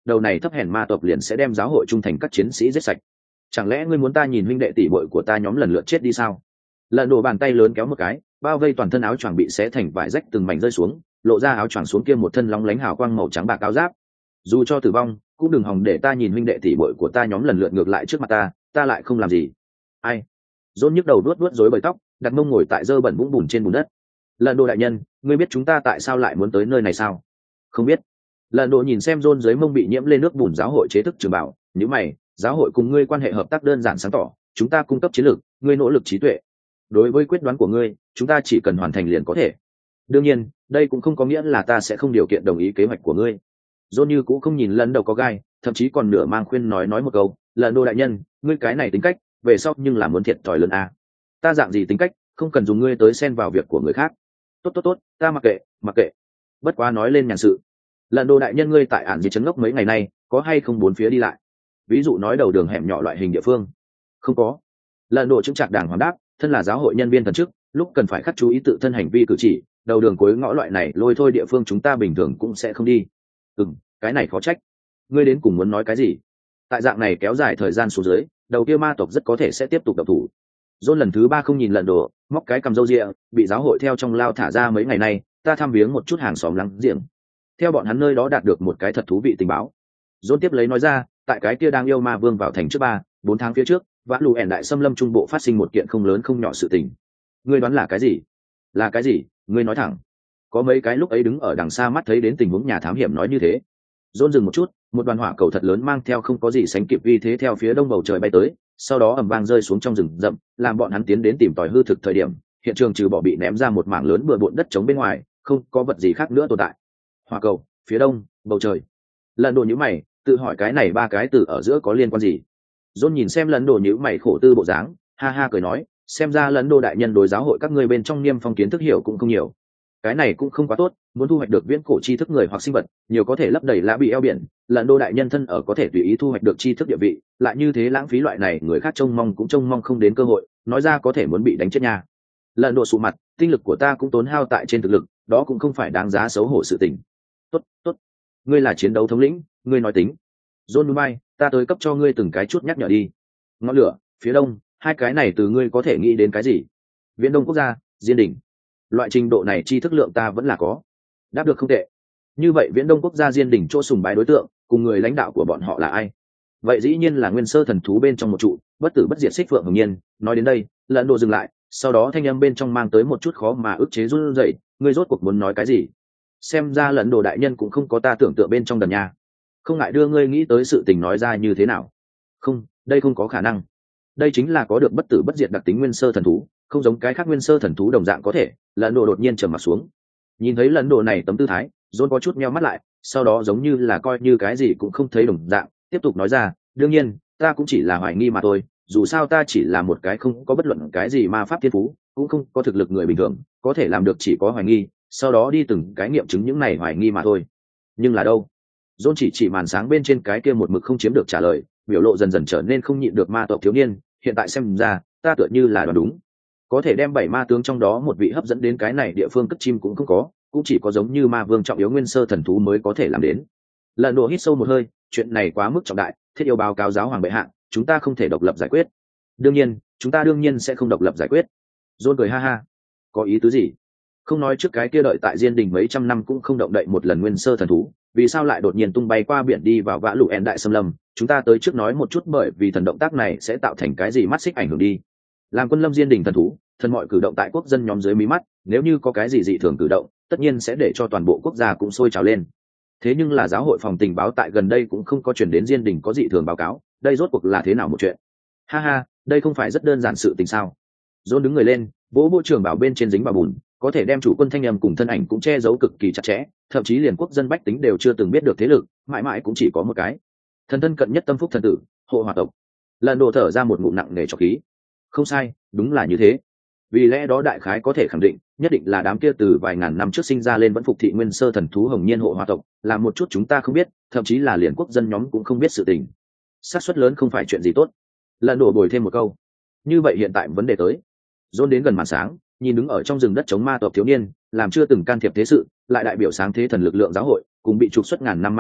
đầu này thấp hèn ma tộc liền sẽ đem giáo hội trung thành các chiến sĩ giết sạch. Chẳng lẽ ngươi muốn ta nhìn huynh đệ tỷ muội của ta nhóm lần lượt chết đi sao? Lần đổ bàn tay lớn kéo một cái, bao vây toàn thân áo choàng bị xé thành vải rách từng mảnh rơi xuống, lộ ra áo choàng xuống kia một thân lóng lánh hào quang màu trắng bạc áo giáp. Dù cho tử vong, cũng đừng hòng để ta nhìn huynh đệ tỷ muội của ta nhóm lần lượt ngược lại trước mặt ta lại không làm gì. Ai? Rôn nhức đầu đuốt rối bời tóc, đặt mông ngồi tại dơ bẩn vũng bùn trên bùn đất. Lần đồ đại nhân, ngươi biết chúng ta tại sao lại muốn tới nơi này sao? Không biết. Lần đồ nhìn xem Rôn dưới mông bị nhiễm lên nước bùn giáo hội chế thức trường bảo, nhíu mày, giáo hội cùng ngươi quan hệ hợp tác đơn giản sáng tỏ, chúng ta cung cấp chiến lược, ngươi nỗ lực trí tuệ. Đối với quyết đoán của ngươi, chúng ta chỉ cần hoàn thành liền có thể. Đương nhiên, đây cũng không có nghĩa là ta sẽ không điều kiện đồng ý kế hoạch của ngươi. Rôn như cũng không nhìn lần đầu có gai, thậm chí còn nửa mang khuyên nói một câu, lần đồ đại nhân, ngươi cái này tính cách, về sau nhưng là muốn thiệt thòi lớn à. Ta dạng gì tính cách, không cần dùng ngươi tới xen vào việc của người khác. Tốt, ta mặc kệ. Bất quá nói lên nhàn sự. Lần đồ đại nhân ngươi tại ản gì trấn ngốc mấy ngày nay, có hay không bốn phía đi lại? Ví dụ nói đầu đường hẻm nhỏ loại hình địa phương. Không có. Lần đồ chứng trạc đàng hoàng đáp, thân là giáo hội nhân viên thần chức, lúc cần phải khắc chú ý tự thân hành vi cử chỉ, đầu đường cuối ngõ loại này lôi thôi địa phương chúng ta bình thường cũng sẽ không đi. Cái này khó trách. Ngươi đến cùng muốn nói cái gì? Tại dạng này kéo dài thời gian xuống dưới, đầu kia ma tộc rất có thể sẽ tiếp tục độc thủ. Rôn lần thứ 3 không nhìn lần đồ, móc cái cầm râu ria, bị giáo hội theo trong lao thả ra mấy ngày nay, ta thăm viếng một chút hàng xóm láng giềng. Theo bọn hắn nơi đó đạt được một cái thật thú vị tình báo. Rôn tiếp lấy nói ra, tại cái kia đang yêu ma vương vào thành trước 4 tháng phía trước, vã lù ẻn đại xâm lâm trung bộ phát sinh một kiện không lớn không nhỏ sự tình. Ngươi đoán là cái gì? Là cái gì? Ngươi nói thẳng. Có mấy cái lúc ấy đứng ở đằng xa mắt thấy đến tình huống nhà thám hiểm nói như thế. Rôn dừng một chút, một đoàn hỏa cầu thật lớn mang theo không có gì sánh kịp uy thế theo phía đông bầu trời bay tới, sau đó ầm vang rơi xuống trong rừng rậm, làm bọn hắn tiến đến tìm tòi hư thực thời điểm, hiện trường trừ bỏ bị ném ra một mảng lớn bừa bộn đất trống bên ngoài, không có vật gì khác nữa tồn tại. Hỏa cầu, phía đông, bầu trời. Lần đồ nhíu mày, tự hỏi cái này 3 cái từ ở giữa có liên quan gì? Rôn nhìn xem lần đồ nhíu mày khổ tư bộ dáng, ha ha cười nói, xem ra lần đồ đại nhân đối giáo hội các ngươi bên trong niêm phong kiến thức hiểu cũng không nhiều. Cái này cũng không quá tốt, muốn thu hoạch được viễn cổ tri thức người hoặc sinh vật, nhiều có thể lấp đầy lã bị eo biển, lần đô đại nhân thân ở có thể tùy ý thu hoạch được tri thức địa vị, lại như thế lãng phí loại này người khác trông mong cũng trông mong không đến cơ hội, nói ra có thể muốn bị đánh chết nha. Lần đồ sụ mặt, tinh lực của ta cũng tốn hao tại trên thực lực, đó cũng không phải đáng giá xấu hổ sự tình. Tốt, ngươi là chiến đấu thống lĩnh, ngươi nói tính. John Mumbai, ta tới cấp cho ngươi từng cái chút nhắc nhở đi. Ngọn lửa, phía đông, 2 cái này từ ngươi có thể nghĩ đến cái gì? Viễn Đông quốc gia, Diên đỉnh. Loại trình độ này tri thức lượng ta vẫn là có. Đáp được không tệ. Như vậy Viễn Đông quốc gia Diên đỉnh chỗ sùng bái đối tượng, cùng người lãnh đạo của bọn họ là ai? Vậy dĩ nhiên là nguyên sơ thần thú bên trong một trụ, bất tử bất diệt xích phượng hồng nhiên. Nói đến đây, Lần đồ dừng lại, sau đó thanh âm bên trong mang tới một chút khó mà ức chế run rẩy. Ngươi rốt cuộc muốn nói cái gì? Xem ra Lần đồ đại nhân cũng không có ta tưởng tượng bên trong đần nha. Không ngại đưa ngươi nghĩ tới sự tình nói ra như thế nào? Không, đây không có khả năng. Đây chính là có được bất tử bất diệt đặc tính nguyên sơ thần thú, không giống cái khác nguyên sơ thần thú đồng dạng có thể. Lần đồ đột nhiên trầm mặt xuống. Nhìn thấy Lần đồ này tấm tư thái, John có chút meo mắt lại, sau đó giống như là coi như cái gì cũng không thấy đồng dạng, tiếp tục nói ra, đương nhiên, ta cũng chỉ là hoài nghi mà thôi, dù sao ta chỉ là một cái không có bất luận cái gì ma pháp thiên phú, cũng không có thực lực người bình thường, có thể làm được chỉ có hoài nghi, sau đó đi từng cái nghiệm chứng những này hoài nghi mà thôi. Nhưng là đâu? John chỉ màn sáng bên trên cái kia một mực không chiếm được trả lời, biểu lộ dần dần trở nên không nhịn được ma tộc thiếu niên, hiện tại xem ra, ta tựa như là đoán đúng. Có thể đem 7 ma tướng trong đó một vị hấp dẫn đến cái này địa phương cất chim cũng không có, cũng chỉ có giống như ma vương trọng yếu nguyên sơ thần thú mới có thể làm đến. Lần đồ hít sâu một hơi, chuyện này quá mức trọng đại, thiết yêu báo cáo giáo hoàng bệ hạ, chúng ta không thể độc lập giải quyết. Đương nhiên, chúng ta đương nhiên sẽ không độc lập giải quyết. John cười ha ha. Có ý tứ gì? Không nói trước cái kia đợi tại Diên Đình mấy trăm năm cũng không động đậy một lần nguyên sơ thần thú, vì sao lại đột nhiên tung bay qua biển đi vào vã lũ en đại xâm lâm? Chúng ta tới trước nói một chút bởi vì thần động tác này sẽ tạo thành cái gì mắt xích ảnh hưởng đi. Làm quân lâm Diên Đình thần thú, thần mọi cử động tại quốc dân nhóm dưới mí mắt, nếu như có cái gì dị thường cử động, tất nhiên sẽ để cho toàn bộ quốc gia cũng sôi trào lên. Thế nhưng là giáo hội phòng tình báo tại gần đây cũng không có chuyển đến Diên Đình có dị thường báo cáo, đây rốt cuộc là thế nào một chuyện? Ha ha, đây không phải rất đơn giản sự tình sao? John đứng người lên, vỗ bộ trưởng bảo bên trên dính vào bùn, có thể đem chủ quân thanh âm cùng thân ảnh cũng che giấu cực kỳ chặt chẽ, thậm chí liền quốc dân bách tính đều chưa từng biết được thế lực, mãi mãi cũng chỉ có một cái. Thần thân cận nhất tâm phúc thần tử, hộ hòa tộc. Lần đồ thở ra một ngụm nặng nề trọc khí. Không sai, đúng là như thế. Vì lẽ đó đại khái có thể khẳng định, nhất định là đám kia từ vài ngàn năm trước sinh ra lên vẫn phục thị nguyên sơ thần thú hồng nhiên hộ hòa tộc, làm một chút chúng ta không biết, thậm chí là liền quốc dân nhóm cũng không biết sự tình. Xác suất lớn không phải chuyện gì tốt. Lần đổ bồi thêm một câu. Như vậy hiện tại vấn đề tới. John đến gần màn sáng, nhìn đứng ở trong rừng đất chống ma tộc thiếu niên, làm chưa từng can thiệp thế sự, lại đại biểu sáng thế thần lực lượng giáo hội, cùng bị trục xuất ngàn năm ma tộc,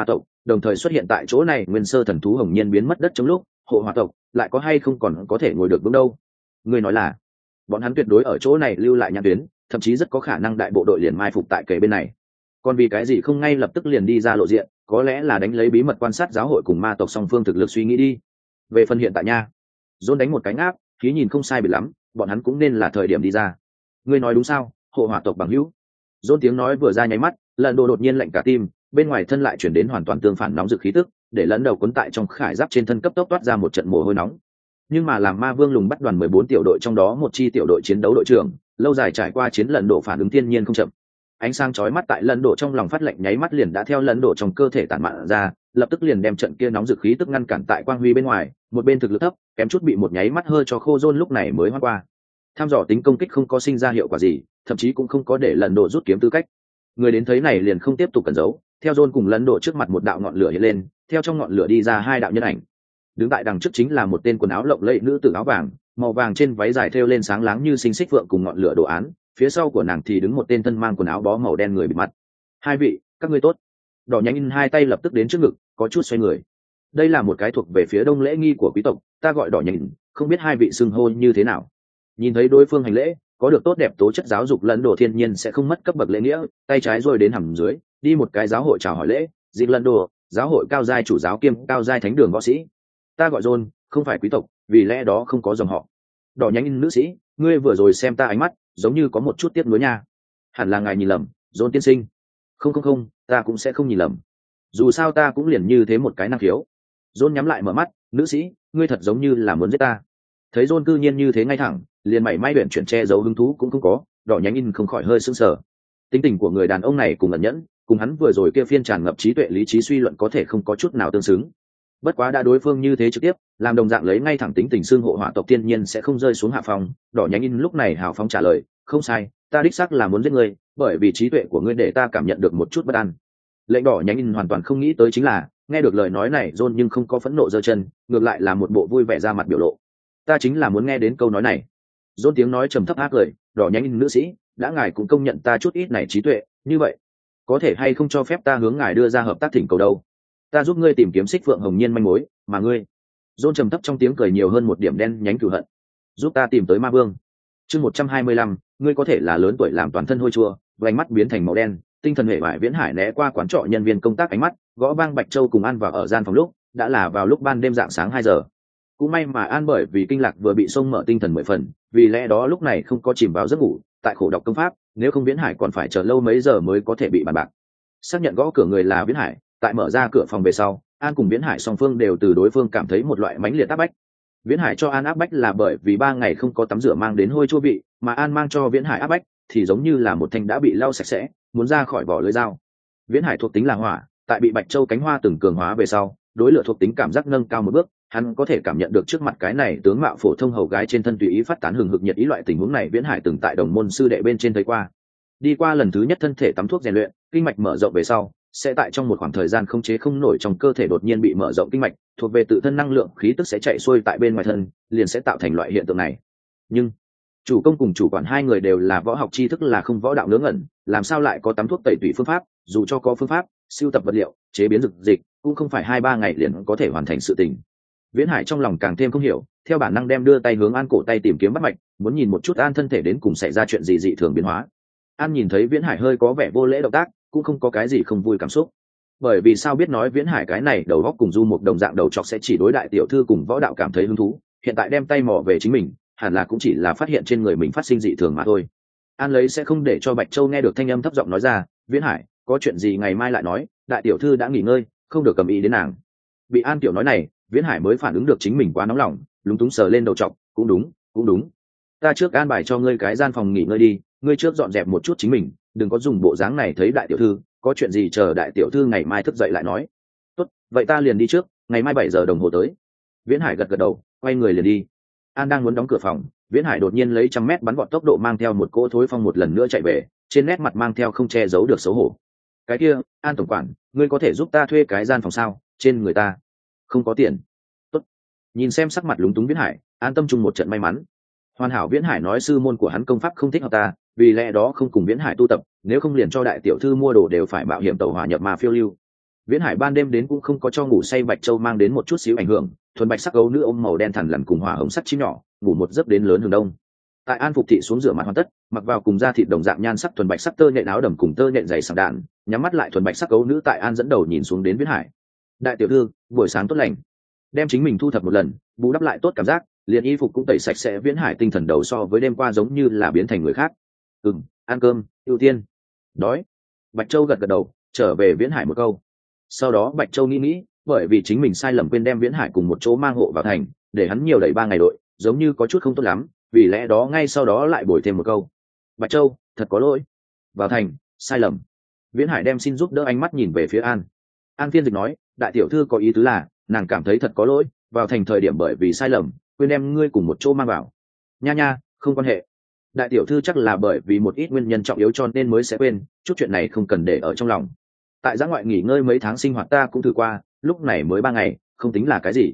đồng thời xuất hiện tại chỗ này nguyên sơ thần thú hồng nhiên biến mất đất trong lúc hộ hỏa tộc lại có hay không còn có thể ngồi được đúng đâu. Ngươi nói là bọn hắn tuyệt đối ở chỗ này lưu lại nhãn tuyến, thậm chí rất có khả năng đại bộ đội liền mai phục tại kề bên này. Còn vì cái gì không ngay lập tức liền đi ra lộ diện, có lẽ là đánh lấy bí mật quan sát giáo hội cùng ma tộc song phương thực lực suy nghĩ đi. Về phần hiện tại nha, John đánh một cái ngáp, khí nhìn không sai biệt lắm, bọn hắn cũng nên là thời điểm đi ra. Ngươi nói đúng sao, hộ hỏa tộc bằng hữu? John tiếng nói vừa ra nháy mắt, lần đồ đột nhiên lạnh cả tim, bên ngoài thân lại chuyển đến hoàn toàn tương phản nóng rực khí tức, để lẫn đầu cuốn tại trong khải giáp trên thân cấp tốc toát ra một trận mồ hôi nóng. Nhưng mà làm ma vương lùng bắt đoàn 14 tiểu đội trong đó một chi tiểu đội chiến đấu đội trưởng, lâu dài trải qua chiến lần độ phản ứng thiên nhiên không chậm. Ánh sáng chói mắt tại lần độ trong lòng phát lệnh nháy mắt liền đã theo lần độ trong cơ thể tản mạn ra, lập tức liền đem trận kia nóng rực khí tức ngăn cản tại quang huy bên ngoài, một bên thực lực thấp, kém chút bị một nháy mắt hơi cho khô John lúc này mới hoang qua. Tham dò tính công kích không có sinh ra hiệu quả gì, thậm chí cũng không có để lần độ rút kiếm tư cách. Người đến thấy này liền không tiếp tục cẩn giấu, theo John cùng lần độ trước mặt một đạo ngọn lửa hiện lên, theo trong ngọn lửa đi ra hai đạo nhân ảnh. Đứng tại đằng trước chính là một tên quần áo lộng lẫy nữ tử áo vàng, màu vàng trên váy dài thêu lên sáng láng như sinh xích phượng cùng ngọn lửa đồ án, phía sau của nàng thì đứng một tên thân mang quần áo bó màu đen người bịt mặt. Hai vị, các ngươi tốt. Đỏ nhánh in hai tay lập tức đến trước ngực, có chút xoay người. Đây là một cái thuộc về phía đông lễ nghi của quý tộc, ta gọi đỏ nhánh, không biết hai vị xưng hô như thế nào. Nhìn thấy đối phương hành lễ, có được tốt đẹp tố chất giáo dục lẫn đồ thiên nhiên sẽ không mất cấp bậc lễ nghĩa, tay trái rồi đến hầm dưới, đi một cái giáo hội chào hỏi lễ, dịch lẫn đồ, giáo hội cao giai chủ giáo kiêm cao giai thánh đường võ sĩ. Ta gọi John, không phải quý tộc, vì lẽ đó không có dòng họ. Đỏ nhánh in nữ sĩ, ngươi vừa rồi xem ta ánh mắt giống như có một chút tiếc nuối nha. Hẳn là ngài nhìn lầm, John tiên sinh. Không, ta cũng sẽ không nhìn lầm, dù sao ta cũng liền như thế một cái năng khiếu. John nhắm lại mở mắt, nữ sĩ, ngươi thật giống như là muốn giết ta. Thấy John cư nhiên như thế ngay thẳng, liền mảy may luyện chuyển che giấu hứng thú cũng không có, đỏ nhánh in không khỏi hơi sững sờ. Tính tình của người đàn ông này cùng ẩn nhẫn, cùng hắn vừa rồi kia phiên tràn ngập trí tuệ lý trí suy luận có thể không có chút nào tương xứng. Bất quá đã đối phương như thế trực tiếp, làm đồng dạng lấy ngay thẳng tính tình xương hộ hỏa tộc thiên nhiên sẽ không rơi xuống hạ phòng. Đỏ nhánh in lúc này hào phóng trả lời, không sai, ta đích xác là muốn giết ngươi, bởi vì trí tuệ của ngươi để ta cảm nhận được một chút bất an. Lệnh đỏ nhánh in hoàn toàn không nghĩ tới chính là, nghe được lời nói này John nhưng không có phẫn nộ giơ chân, ngược lại là một bộ vui vẻ ra mặt biểu lộ. Ta chính là muốn nghe đến câu nói này. John tiếng nói trầm thấp ác cười, đỏ nhánh in nữ sĩ, đã ngài cũng công nhận ta chút ít này trí tuệ, như vậy có thể hay không cho phép ta hướng ngài đưa ra hợp tác thỉnh cầu đâu? Ta giúp ngươi tìm kiếm xích phượng hồng nhiên manh mối, mà ngươi. John trầm thấp trong tiếng cười nhiều hơn một điểm đen nhánh cửu hận. Giúp ta tìm tới ma vương. Chương 125, ngươi có thể là lớn tuổi làm toàn thân hôi chua, vành mắt biến thành màu đen, tinh thần hệ vải viễn hải né qua quán trọ nhân viên công tác ánh mắt, gõ vang Bạch Châu cùng An vào ở gian phòng lúc, đã là vào lúc ban đêm dạng sáng 2 giờ. Cũng may mà An bởi vì kinh lạc vừa bị xông mở tinh thần 10 phần, vì lẽ đó lúc này không có chìm vào giấc ngủ, tại khổ đọc công pháp, nếu không Viễn Hải còn phải chờ lâu mấy giờ mới có thể bị bàn bạc. Xác nhận gõ cửa người là Viễn Hải, tại mở ra cửa phòng về sau, An cùng Viễn Hải song phương đều từ đối phương cảm thấy một loại mãnh liệt áp bách. Viễn Hải cho An áp bách là bởi vì 3 ngày không có tắm rửa mang đến hôi chua vị, mà An mang cho Viễn Hải áp bách thì giống như là một thanh đã bị lau sạch sẽ, muốn ra khỏi vỏ lưỡi dao. Viễn Hải thuộc tính là hỏa, tại bị Bạch Châu cánh hoa từng cường hóa về sau, đối lửa thuộc tính cảm giác nâng cao một bước, hắn có thể cảm nhận được trước mặt cái này tướng mạo phổ thông hầu gái trên thân tùy ý phát tán hừng hực nhiệt ý, loại tình huống này Viễn Hải từng tại đồng môn sư đệ bên trên thấy qua. Đi qua lần thứ nhất thân thể tắm thuốc rèn luyện, kinh mạch mở rộng về sau, sẽ tại trong một khoảng thời gian không chế không nổi trong cơ thể đột nhiên bị mở rộng kinh mạch, thuộc về tự thân năng lượng khí tức sẽ chạy xuôi tại bên ngoài thân, liền sẽ tạo thành loại hiện tượng này. Nhưng chủ công cùng chủ quản hai người đều là võ học tri thức là không võ đạo ngớ ngẩn, làm sao lại có tắm thuốc tẩy tủy phương pháp, dù cho có phương pháp siêu tập vật liệu chế biến dược dịch cũng không phải 2-3 ngày liền có thể hoàn thành sự tình. Viễn Hải trong lòng càng thêm không hiểu, theo bản năng đem đưa tay hướng An cổ tay tìm kiếm bắt mạch, muốn nhìn một chút An thân thể đến cùng xảy ra chuyện gì dị thường biến hóa. An nhìn thấy Viễn Hải hơi có vẻ vô lễ động tác, cũng không có cái gì không vui cảm xúc, bởi vì sao biết nói Viễn Hải cái này đầu góc cùng du một đồng dạng đầu chọc sẽ chỉ đối đại tiểu thư cùng võ đạo cảm thấy hứng thú, hiện tại đem tay mò về chính mình, hẳn là cũng chỉ là phát hiện trên người mình phát sinh dị thường mà thôi. An lấy sẽ không để cho Bạch Châu nghe được thanh âm thấp giọng nói ra, Viễn Hải, có chuyện gì ngày mai lại nói, đại tiểu thư đã nghỉ ngơi, không được cầm ý đến nàng. Bị An tiểu nói này, Viễn Hải mới phản ứng được chính mình quá nóng lòng, lúng túng sờ lên đầu trọc, cũng đúng, ta trước an bài cho ngươi cái gian phòng nghỉ ngơi đi, ngươi trước dọn dẹp một chút chính mình, đừng có dùng bộ dáng này thấy đại tiểu thư, có chuyện gì chờ đại tiểu thư ngày mai thức dậy lại nói. Tốt, vậy ta liền đi trước, ngày mai 7 giờ đồng hồ tới. Viễn Hải gật gật đầu, quay người liền đi. An đang muốn đóng cửa phòng, Viễn Hải đột nhiên lấy 100 mét bắn vọt tốc độ mang theo một cỗ thối phong một lần nữa chạy về, trên nét mặt mang theo không che giấu được xấu hổ. Cái kia, An tổng quản, ngươi có thể giúp ta thuê cái gian phòng sao, trên người ta không có tiền. Tốt. Nhìn xem sắc mặt lúng túng Viễn Hải, An tâm trung một trận may mắn. Hoàn hảo Viễn Hải nói sư môn của hắn công pháp không thích hợp ta, vì lẽ đó không cùng Viễn Hải tu tập, nếu không liền cho đại tiểu thư mua đồ đều phải mạo hiểm tẩu hỏa nhập ma phiêu lưu. Viễn Hải ban đêm đến cũng không có cho ngủ say Bạch Châu mang đến một chút xíu ảnh hưởng, thuần bạch sắc gấu nữ ôm màu đen thằn lằn cùng hỏa hồng sắc chim nhỏ, ngủ một giấc đến lớn hừng đông. Tại An Phục thị xuống rửa mặt hoàn tất, mặc vào cùng da thịt đồng dạng nhan sắc thuần bạch sắc tơ nhện áo đầm cùng tơ nhện dày sảng đạn, nhắm mắt lại thuần bạch sắc gấu nữ tại An dẫn đầu nhìn xuống đến Viễn Hải. Đại tiểu thư, buổi sáng tốt lành. Đem chính mình thu thập một lần, bù đắp lại tốt cảm giác, liền y phục cũng tẩy sạch sẽ. Viễn Hải tinh thần đầu so với đêm qua giống như là biến thành người khác. Ăn cơm ưu tiên. Đói. Bạch Châu gật gật đầu, trở về Viễn Hải một câu. Sau đó Bạch Châu nghĩ, bởi vì chính mình sai lầm quên đem Viễn Hải cùng một chỗ mang hộ vào thành, để hắn nhiều đẩy 3 ngày đội, giống như có chút không tốt lắm, vì lẽ đó ngay sau đó lại bồi thêm một câu. Bạch Châu, thật có lỗi. Vào thành, sai lầm. Viễn Hải đem xin giúp đỡ ánh mắt nhìn về phía An. An phiên dịch nói, đại tiểu thư có ý tứ là, nàng cảm thấy thật có lỗi, vào thành thời điểm bởi vì sai lầm, quên đem ngươi cùng một chỗ mang vào. Nha, không quan hệ. Đại tiểu thư chắc là bởi vì một ít nguyên nhân trọng yếu cho nên mới sẽ quên, chút chuyện này không cần để ở trong lòng. Tại giã ngoại nghỉ ngơi mấy tháng sinh hoạt ta cũng thử qua, lúc này mới 3 ngày, không tính là cái gì.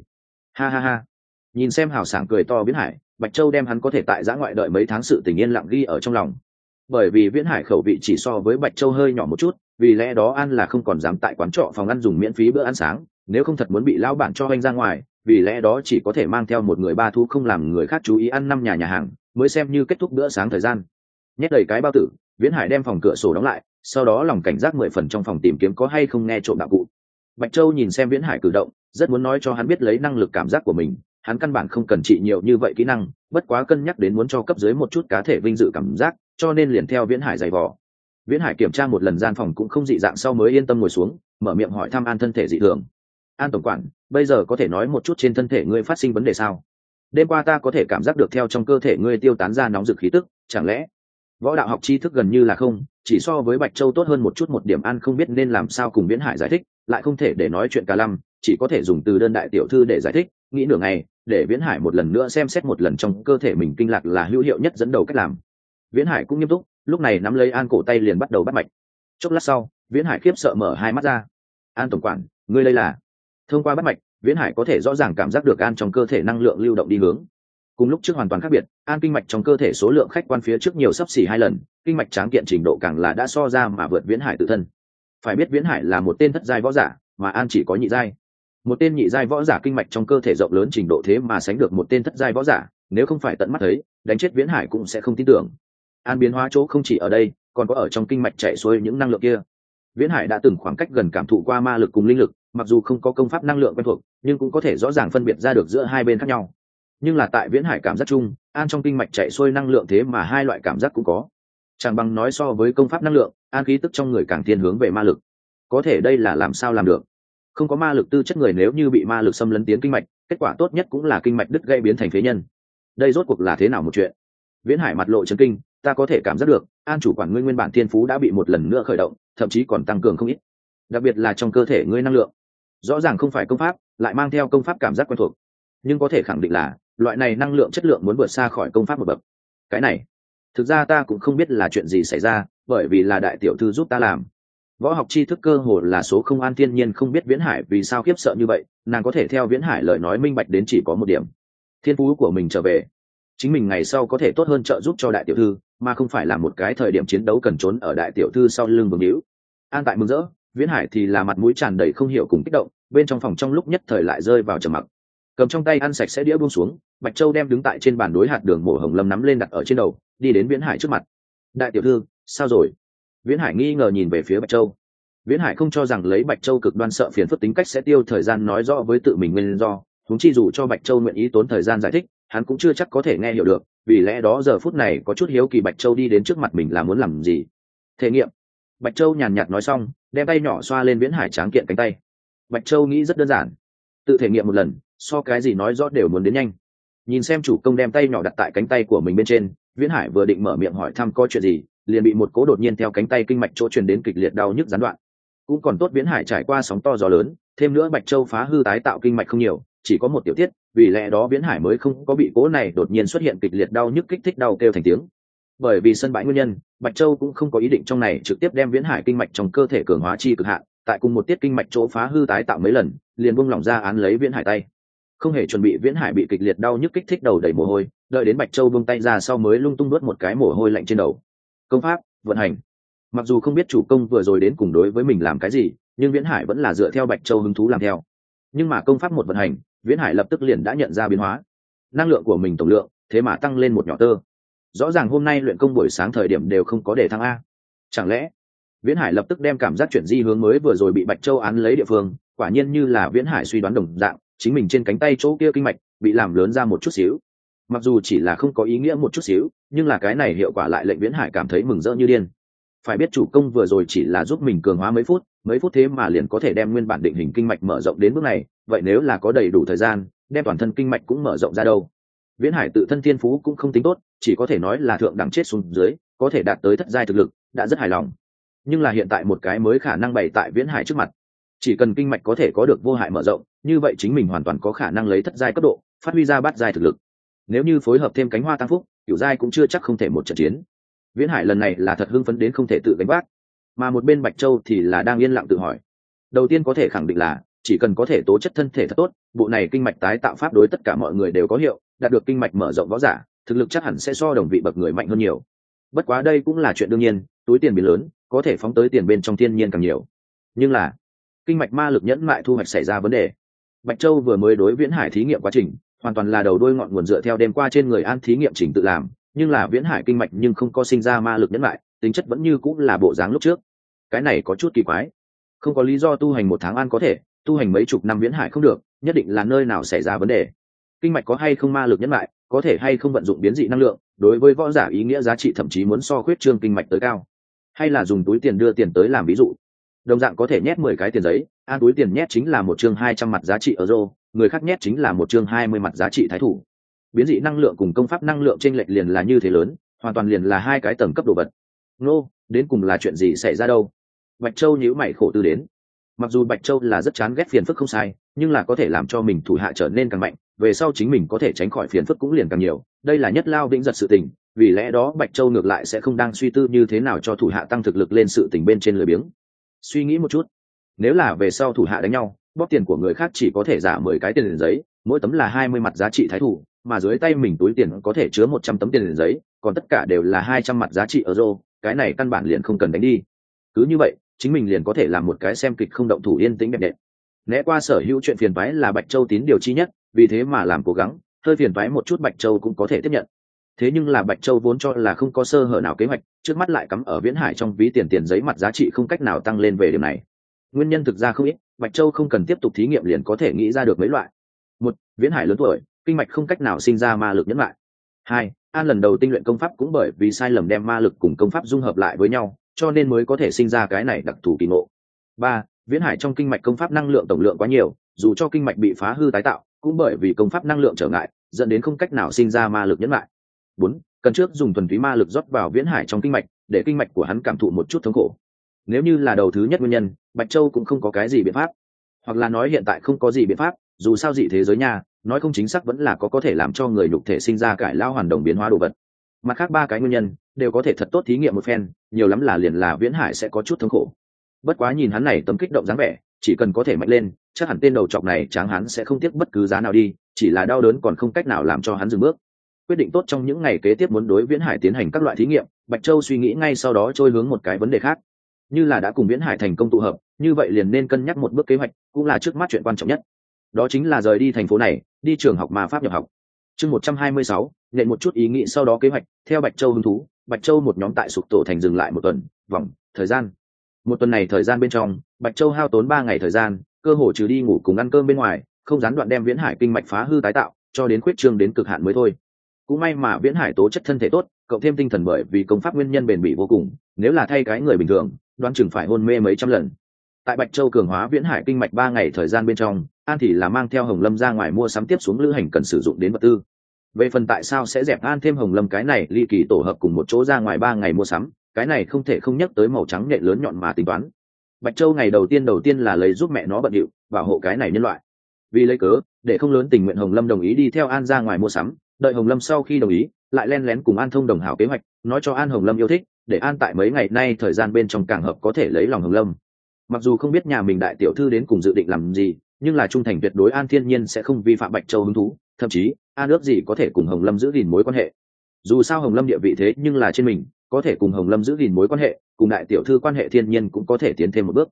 Ha. Nhìn xem hào sảng cười to Viễn Hải, Bạch Châu đem hắn có thể tại giã ngoại đợi mấy tháng sự tình yên lặng ghi ở trong lòng. Bởi vì Viễn Hải khẩu vị chỉ so với Bạch Châu hơi nhỏ một chút, vì lẽ đó An là không còn dám tại quán trọ phòng ăn dùng miễn phí bữa ăn sáng, nếu không thật muốn bị lão bản cho anh ra ngoài, vì lẽ đó chỉ có thể mang theo một người 3 thú không làm người khác chú ý ăn 5 nhà hàng, mới xem như kết thúc bữa sáng thời gian. Nhét đầy cái bao tử, Viễn Hải đem phòng cửa sổ đóng lại, sau đó lòng cảnh giác 10 phần trong phòng tìm kiếm có hay không nghe trộm đạo cụ. Bạch Châu nhìn xem Viễn Hải cử động, rất muốn nói cho hắn biết lấy năng lực cảm giác của mình, hắn căn bản không cần trị nhiều như vậy kỹ năng, bất quá cân nhắc đến muốn cho cấp dưới một chút cá thể vinh dự cảm giác, cho nên liền theo Viễn Hải giày vò. Viễn Hải kiểm tra một lần gian phòng cũng không dị dạng sau mới yên tâm ngồi xuống, mở miệng hỏi thăm An thân thể dị thường. An tổng quản, bây giờ có thể nói một chút trên thân thể ngươi phát sinh vấn đề sao? Đêm qua ta có thể cảm giác được theo trong cơ thể ngươi tiêu tán ra nóng rực khí tức, chẳng lẽ võ đạo học tri thức gần như là không, chỉ so với Bạch Châu tốt hơn một chút một điểm. An không biết nên làm sao cùng Viễn Hải giải thích, lại không thể để nói chuyện cả lăm, chỉ có thể dùng từ đơn đại tiểu thư để giải thích, nghĩ nửa ngày, để Viễn Hải một lần nữa xem xét một lần trong cơ thể mình kinh lạc là hữu hiệu nhất dẫn đầu cách làm. Viễn Hải cũng nghiêm túc, lúc này nắm lấy An cổ tay liền bắt đầu bắt mạch. Chốc lát sau, Viễn Hải khiếp sợ mở 2 mắt ra. An tổng quản, ngươi đây là? Thông qua bắt mạch, Viễn Hải có thể rõ ràng cảm giác được An trong cơ thể năng lượng lưu động đi hướng. Cùng lúc trước hoàn toàn khác biệt, An kinh mạch trong cơ thể số lượng khách quan phía trước nhiều sấp xỉ 2 lần, kinh mạch tráng kiện trình độ càng là đã so ra mà vượt Viễn Hải tự thân. Phải biết Viễn Hải là một tên thất giai võ giả, mà An chỉ có nhị giai. Một tên nhị giai võ giả kinh mạch trong cơ thể rộng lớn trình độ thế mà sánh được một tên thất giai võ giả, nếu không phải tận mắt thấy, đánh chết Viễn Hải cũng sẽ không tin tưởng. An biến hóa chỗ không chỉ ở đây, còn có ở trong kinh mạch chạy xuôi những năng lượng kia. Viễn Hải đã từng khoảng cách gần cảm thụ qua ma lực cùng linh lực, mặc dù không có công pháp năng lượng quen thuộc, nhưng cũng có thể rõ ràng phân biệt ra được giữa hai bên khác nhau. Nhưng là tại Viễn Hải cảm giác chung, An trong kinh mạch chạy xuôi năng lượng thế mà hai loại cảm giác cũng có. Chẳng bằng nói so với công pháp năng lượng, An khí tức trong người càng thiên hướng về ma lực. Có thể đây là làm sao làm được? Không có ma lực tư chất người nếu như bị ma lực xâm lấn tiến kinh mạch, kết quả tốt nhất cũng là kinh mạch đứt gãy biến thành phế nhân. Đây rốt cuộc là thế nào một chuyện? Viễn Hải mặt lộ chấn kinh, ta có thể cảm giác được, An chủ quản ngươi nguyên bản thiên phú đã bị một lần nữa khởi động, thậm chí còn tăng cường không ít. Đặc biệt là trong cơ thể ngươi năng lượng, rõ ràng không phải công pháp, lại mang theo công pháp cảm giác quen thuộc. Nhưng có thể khẳng định là, loại này năng lượng chất lượng muốn vượt xa khỏi công pháp một bậc. Cái này, thực ra ta cũng không biết là chuyện gì xảy ra, bởi vì là đại tiểu thư giúp ta làm. Võ học tri thức cơ hồ là số không. An thiên nhiên không biết Viễn Hải vì sao khiếp sợ như vậy, nàng có thể theo Viễn Hải lời nói minh bạch đến chỉ có một điểm: thiên phú của mình trở về, chính mình ngày sau có thể tốt hơn trợ giúp cho đại tiểu thư, mà không phải là một cái thời điểm chiến đấu cần trốn ở đại tiểu thư sau lưng vương hữu. An tại mừng rỡ, Viễn Hải thì là mặt mũi tràn đầy không hiểu cùng kích động, bên trong phòng trong lúc nhất thời lại rơi vào trầm mặc. Cầm trong tay ăn sạch sẽ đĩa buông xuống, Bạch Châu đem đứng tại trên bàn đối hạt đường mổ hồng lâm nắm lên đặt ở trên đầu, đi đến Viễn Hải trước mặt. Đại tiểu thư, sao rồi? Viễn Hải nghi ngờ nhìn về phía Bạch Châu. Viễn Hải không cho rằng lấy Bạch Châu cực đoan sợ phiền phức tính cách sẽ tiêu thời gian nói rõ với tự mình nguyên do, huống chi dù cho Bạch Châu nguyện ý tốn thời gian giải thích, hắn cũng chưa chắc có thể nghe hiểu được, vì lẽ đó giờ phút này có chút hiếu kỳ Bạch Châu đi đến trước mặt mình là muốn làm gì. Thể nghiệm. Bạch Châu nhàn nhạt nói xong, đem tay nhỏ xoa lên Viễn Hải tráng kiện cánh tay. Bạch Châu nghĩ rất đơn giản, tự thể nghiệm một lần, so cái gì nói rõ đều muốn đến nhanh. Nhìn xem chủ công đem tay nhỏ đặt tại cánh tay của mình bên trên, Viễn Hải vừa định mở miệng hỏi thăm có chuyện gì, liền bị một cố đột nhiên theo cánh tay kinh mạch chỗ truyền đến kịch liệt đau nhức gián đoạn. Cũng còn tốt Viễn Hải trải qua sóng to gió lớn, thêm nữa Bạch Châu phá hư tái tạo kinh mạch không nhiều, chỉ có một tiểu tiết, vì lẽ đó Viễn Hải mới không có bị cố này đột nhiên xuất hiện kịch liệt đau nhức kích thích đau kêu thành tiếng. Bởi vì sân bãi nguyên nhân, Bạch Châu cũng không có ý định trong này trực tiếp đem Viễn Hải kinh mạch trong cơ thể cường hóa chi cực hạn, tại cùng một tiết kinh mạch chỗ phá hư tái tạo mấy lần, liền buông lỏng ra án lấy Viễn Hải tay. Không hề chuẩn bị Viễn Hải bị kịch liệt đau nhức kích thích đầu đầy mồ hôi, đợi đến Bạch Châu buông tay ra sau mới lung tung nuốt một cái mồ hôi lạnh trên đầu. Công pháp vận hành. Mặc dù không biết chủ công vừa rồi đến cùng đối với mình làm cái gì, nhưng Viễn Hải vẫn là dựa theo Bạch Châu hứng thú làm theo. Nhưng mà công pháp một vận hành, Viễn Hải lập tức liền đã nhận ra biến hóa. Năng lượng của mình tổng lượng thế mà tăng lên một nhỏ tơ. Rõ ràng hôm nay luyện công buổi sáng thời điểm đều không có để thăng a. Chẳng lẽ Viễn Hải lập tức đem cảm giác chuyển di hướng mới vừa rồi bị Bạch Châu án lấy địa phương, quả nhiên như là Viễn Hải suy đoán đồng dạng, chính mình trên cánh tay chỗ kia kinh mạch bị làm lớn ra một chút xíu. Mặc dù chỉ là không có ý nghĩa một chút xíu, nhưng là cái này hiệu quả lại lệnh Viễn Hải cảm thấy mừng rỡ như điên. Phải biết chủ công vừa rồi chỉ là giúp mình cường hóa mấy phút thế mà liền có thể đem nguyên bản định hình kinh mạch mở rộng đến bước này, vậy nếu là có đầy đủ thời gian, đem toàn thân kinh mạch cũng mở rộng ra đâu. Viễn Hải tự thân thiên phú cũng không tính tốt, chỉ có thể nói là thượng đẳng chết xuống dưới, có thể đạt tới thất giai thực lực, đã rất hài lòng. Nhưng là hiện tại một cái mới khả năng bày tại Viễn Hải trước mặt. Chỉ cần kinh mạch có thể có được vô hại mở rộng, như vậy chính mình hoàn toàn có khả năng lấy thất giai cấp độ, phát huy ra bát giai thực lực. Nếu như phối hợp thêm cánh hoa tăng phúc, cửu giai cũng chưa chắc không thể một trận chiến. Viễn Hải lần này là thật hưng phấn đến không thể tự gánh vác, mà một bên Bạch Châu thì là đang yên lặng tự hỏi. Đầu tiên có thể khẳng định là chỉ cần có thể tố chất thân thể thật tốt, bộ này kinh mạch tái tạo pháp đối tất cả mọi người đều có hiệu, đạt được kinh mạch mở rộng võ giả, thực lực chắc hẳn sẽ so đồng vị bậc người mạnh hơn nhiều. Bất quá đây cũng là chuyện đương nhiên, túi tiền biến lớn, có thể phóng tới tiền bên trong thiên nhiên càng nhiều. Nhưng là kinh mạch ma lực nhẫn mại thu hoạch xảy ra vấn đề. Bạch Châu vừa mới đối Viễn Hải thí nghiệm quá trình, hoàn toàn là đầu đuôi ngọn nguồn dựa theo đêm qua trên người An thí nghiệm trình tự làm, nhưng là Viễn Hải kinh mạch nhưng không có sinh ra ma lực nhẫn mại, tính chất vẫn như cũng là bộ dáng lúc trước. Cái này có chút kỳ quái. Không có lý do tu hành 1 tháng An có thể, tu hành mấy chục năm Viễn Hải không được, nhất định là nơi nào xảy ra vấn đề. Kinh mạch có hay không ma lực nhẫn mại, có thể hay không vận dụng biến dị năng lượng, đối với võ giả ý nghĩa giá trị thậm chí muốn so khuyết trương kinh mạch tới cao. Hay là dùng túi tiền đưa tiền tới làm ví dụ, đồng dạng có thể nhét 10 cái tiền giấy, An túi tiền nhét chính là một chương 200 mặt giá trị euro, người khác nhét chính là một chương 20 mặt giá trị thái thủ. Biến dị năng lượng cùng công pháp năng lượng chênh lệch liền là như thế lớn, hoàn toàn liền là hai cái tầng cấp đồ vật. Đến cùng là chuyện gì xảy ra đâu? Bạch Châu nhíu mày khổ tư đến. Mặc dù Bạch Châu là rất chán ghét phiền phức không sai, nhưng là có thể làm cho mình thủ hạ trở nên càng mạnh, về sau chính mình có thể tránh khỏi phiền phức cũng liền càng nhiều, đây là nhất lao vĩnh giật sự tình, vì lẽ đó Bạch Châu ngược lại sẽ không đang suy tư như thế nào cho thủ hạ tăng thực lực lên sự tình bên trên lười biếng. Suy nghĩ một chút, nếu là về sau thủ hạ đánh nhau, bóp tiền của người khác chỉ có thể giả 10 cái tiền giấy, mỗi tấm là 20 mặt giá trị thái thủ, mà dưới tay mình túi tiền có thể chứa 100 tấm tiền giấy, còn tất cả đều là 200 mặt giá trị euro, cái này căn bản liền không cần đánh đi. Cứ như vậy, chính mình liền có thể làm một cái xem kịch không động thủ yên tĩnh đẹp đẽ. Né qua sở hữu chuyện phiền toái là Bạch Châu tín điều chi nhất, vì thế mà làm cố gắng, hơi phiền toái một chút Bạch Châu cũng có thể tiếp nhận. Thế nhưng là Bạch Châu vốn cho là không có sơ hở nào kế hoạch, trước mắt lại cắm ở Viễn Hải trong ví tiền giấy mặt giá trị không cách nào tăng lên về điểm này. Nguyên nhân thực ra không ít, Bạch Châu không cần tiếp tục thí nghiệm liền có thể nghĩ ra được mấy loại. 1. Viễn Hải lớn tuổi, kinh mạch không cách nào sinh ra ma lực nhẫn lại. 2. An lần đầu tinh luyện công pháp cũng bởi vì sai lầm đem ma lực cùng công pháp dung hợp lại với nhau, cho nên mới có thể sinh ra cái này đặc thù kỳ ngộ. 3. Viễn Hải trong kinh mạch công pháp năng lượng tổng lượng quá nhiều, dù cho kinh mạch bị phá hư tái tạo, cũng bởi vì công pháp năng lượng trở ngại, dẫn đến không cách nào sinh ra ma lực nhẫn lại. 4. Cần trước dùng thuần túy ma lực rót vào Viễn Hải trong kinh mạch, để kinh mạch của hắn cảm thụ một chút thống khổ. Nếu như là đầu thứ nhất nguyên nhân, Bạch Châu cũng không có cái gì biện pháp, hoặc là nói hiện tại không có gì biện pháp, dù sao dị thế giới nha, nói không chính xác vẫn là có thể làm cho người nhục thể sinh ra cải lao hoàn đồng biến hóa đồ vật. Mặt khác 3 cái nguyên nhân đều có thể thật tốt thí nghiệm một phen, nhiều lắm là liền là Viễn Hải sẽ có chút thống khổ. Bất quá nhìn hắn này tấm kích động dáng vẻ, chỉ cần có thể mạnh lên, chắc hẳn tên đầu trọc này tráng hắn sẽ không tiếc bất cứ giá nào đi, chỉ là đau đớn còn không cách nào làm cho hắn dừng bước. Quyết định tốt trong những ngày kế tiếp muốn đối Viễn Hải tiến hành các loại thí nghiệm, Bạch Châu suy nghĩ ngay sau đó trôi hướng một cái vấn đề khác. Như là đã cùng Viễn Hải thành công tụ hợp, như vậy liền nên cân nhắc một bước kế hoạch, cũng là trước mắt chuyện quan trọng nhất. Đó chính là rời đi thành phố này, đi trường học ma pháp nhập học. Chương 126, nhận một chút ý nghĩ sau đó kế hoạch, theo Bạch Châu hứng thú, Bạch Châu một nhóm tại Sụp Tổ thành dừng lại một tuần, thời gian. Một tuần này thời gian bên trong, Bạch Châu hao tốn 3 ngày thời gian, cơ hồ trừ đi ngủ cùng ăn cơm bên ngoài, không gián đoạn đem Viễn Hải kinh mạch phá hư tái tạo, cho đến khuyết trương đến cực hạn mới thôi. Cũng may mà Viễn Hải tố chất thân thể tốt, cộng thêm tinh thần bởi vì công pháp nguyên nhân bền bỉ vô cùng, nếu là thay cái người bình thường, đoán chừng phải hôn mê mấy trăm lần. Tại Bạch Châu cường hóa Viễn Hải kinh mạch 3 ngày thời gian bên trong, An thì là mang theo Hồng Lâm ra ngoài mua sắm tiếp xuống lữ hành cần sử dụng đến vật tư. Về phần tại sao sẽ dẹp An thêm Hồng Lâm cái này ly kỳ tổ hợp cùng một chỗ ra ngoài 3 ngày mua sắm, cái này không thể không nhắc tới màu trắng nhện lớn nhọn mà tính toán. Bạch Châu ngày đầu tiên là lấy giúp mẹ nó bận điệu, bảo hộ cái này nhân loại. Vì lấy cớ, để không lớn tình nguyện Hồng Lâm đồng ý đi theo An ra ngoài mua sắm, đợi Hồng Lâm sau khi đồng ý, lại len lén cùng An thông đồng hảo kế hoạch, nói cho An Hồng Lâm yêu thích, để An tại mấy ngày nay thời gian bên trong càng hợp có thể lấy lòng Hồng Lâm. Mặc dù không biết nhà mình đại tiểu thư đến cùng dự định làm gì, nhưng là trung thành tuyệt đối An thiên nhiên sẽ không vi phạm Bạch Châu hứng thú, thậm chí An ước gì có thể cùng Hồng Lâm giữ gìn mối quan hệ. Dù sao Hồng Lâm địa vị thế nhưng là trên mình, có thể cùng Hồng Lâm giữ gìn mối quan hệ, cùng đại tiểu thư quan hệ thiên nhiên cũng có thể tiến thêm một bước.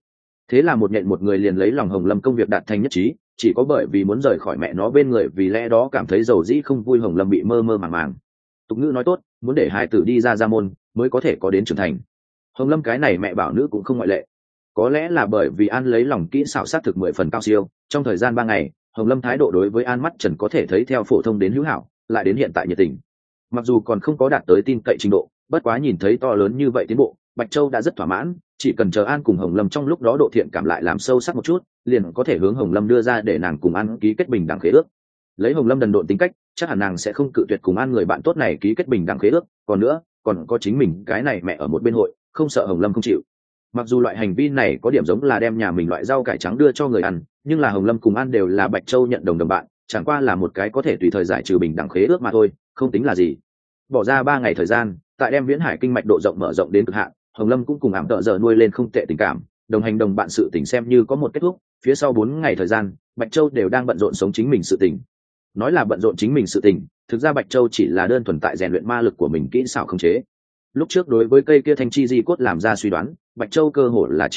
Thế là một nhện một người liền lấy lòng Hồng Lâm công việc đạt thành nhất trí, chỉ có bởi vì muốn rời khỏi mẹ nó bên người, vì lẽ đó cảm thấy dầu dĩ không vui. Hồng Lâm bị mơ mơ màng màng. Tục ngữ nói tốt, muốn để hài tử đi ra môn mới có thể có đến trưởng thành. Hồng Lâm cái này mẹ bảo nữ cũng không ngoại lệ. Có lẽ là bởi vì An lấy lòng kỹ xảo sát thực 10 phần cao siêu, trong thời gian 3 ngày, Hồng Lâm thái độ đối với An mắt trần có thể thấy theo phổ thông đến hữu hảo, lại đến hiện tại nhiệt tình. Mặc dù còn không có đạt tới tin cậy trình độ, bất quá nhìn thấy to lớn như vậy tiến bộ, Bạch Châu đã rất thỏa mãn, chỉ cần chờ An cùng Hồng Lâm trong lúc đó độ thiện cảm lại làm sâu sắc một chút, liền có thể hướng Hồng Lâm đưa ra để nàng cùng An ký kết bình đẳng khế ước. Lấy Hồng Lâm đần độn tính cách, chắc hẳn nàng sẽ không cự tuyệt cùng An người bạn tốt này ký kết bình đẳng khế ước, còn nữa, còn có chính mình cái này mẹ ở một bên hội, không sợ Hồng Lâm không chịu. Mặc dù loại hành vi này có điểm giống là đem nhà mình loại rau cải trắng đưa cho người ăn, nhưng là Hồng Lâm cùng An đều là Bạch Châu nhận đồng bạn, chẳng qua là một cái có thể tùy thời giải trừ bình đẳng khế ước mà thôi, không tính là gì. Bỏ ra 3 ngày thời gian, tại đem Viễn Hải kinh mạch độ rộng mở rộng đến cực hạn, Hồng Lâm cũng cùng ảm tợ giờ nuôi lên không tệ tình cảm, đồng hành đồng bạn sự tình xem như có một kết thúc. Phía sau 4 ngày thời gian, Bạch Châu đều đang bận rộn sống chính mình sự tình. Nói là bận rộn chính mình sự tình, thực ra Bạch Châu chỉ là đơn thuần tại rèn luyện ma lực của mình kỹ xảo khống chế. Lúc trước đối với cây kia thanh chi di cốt làm ra suy đoán, Bạch Châu cơ hội là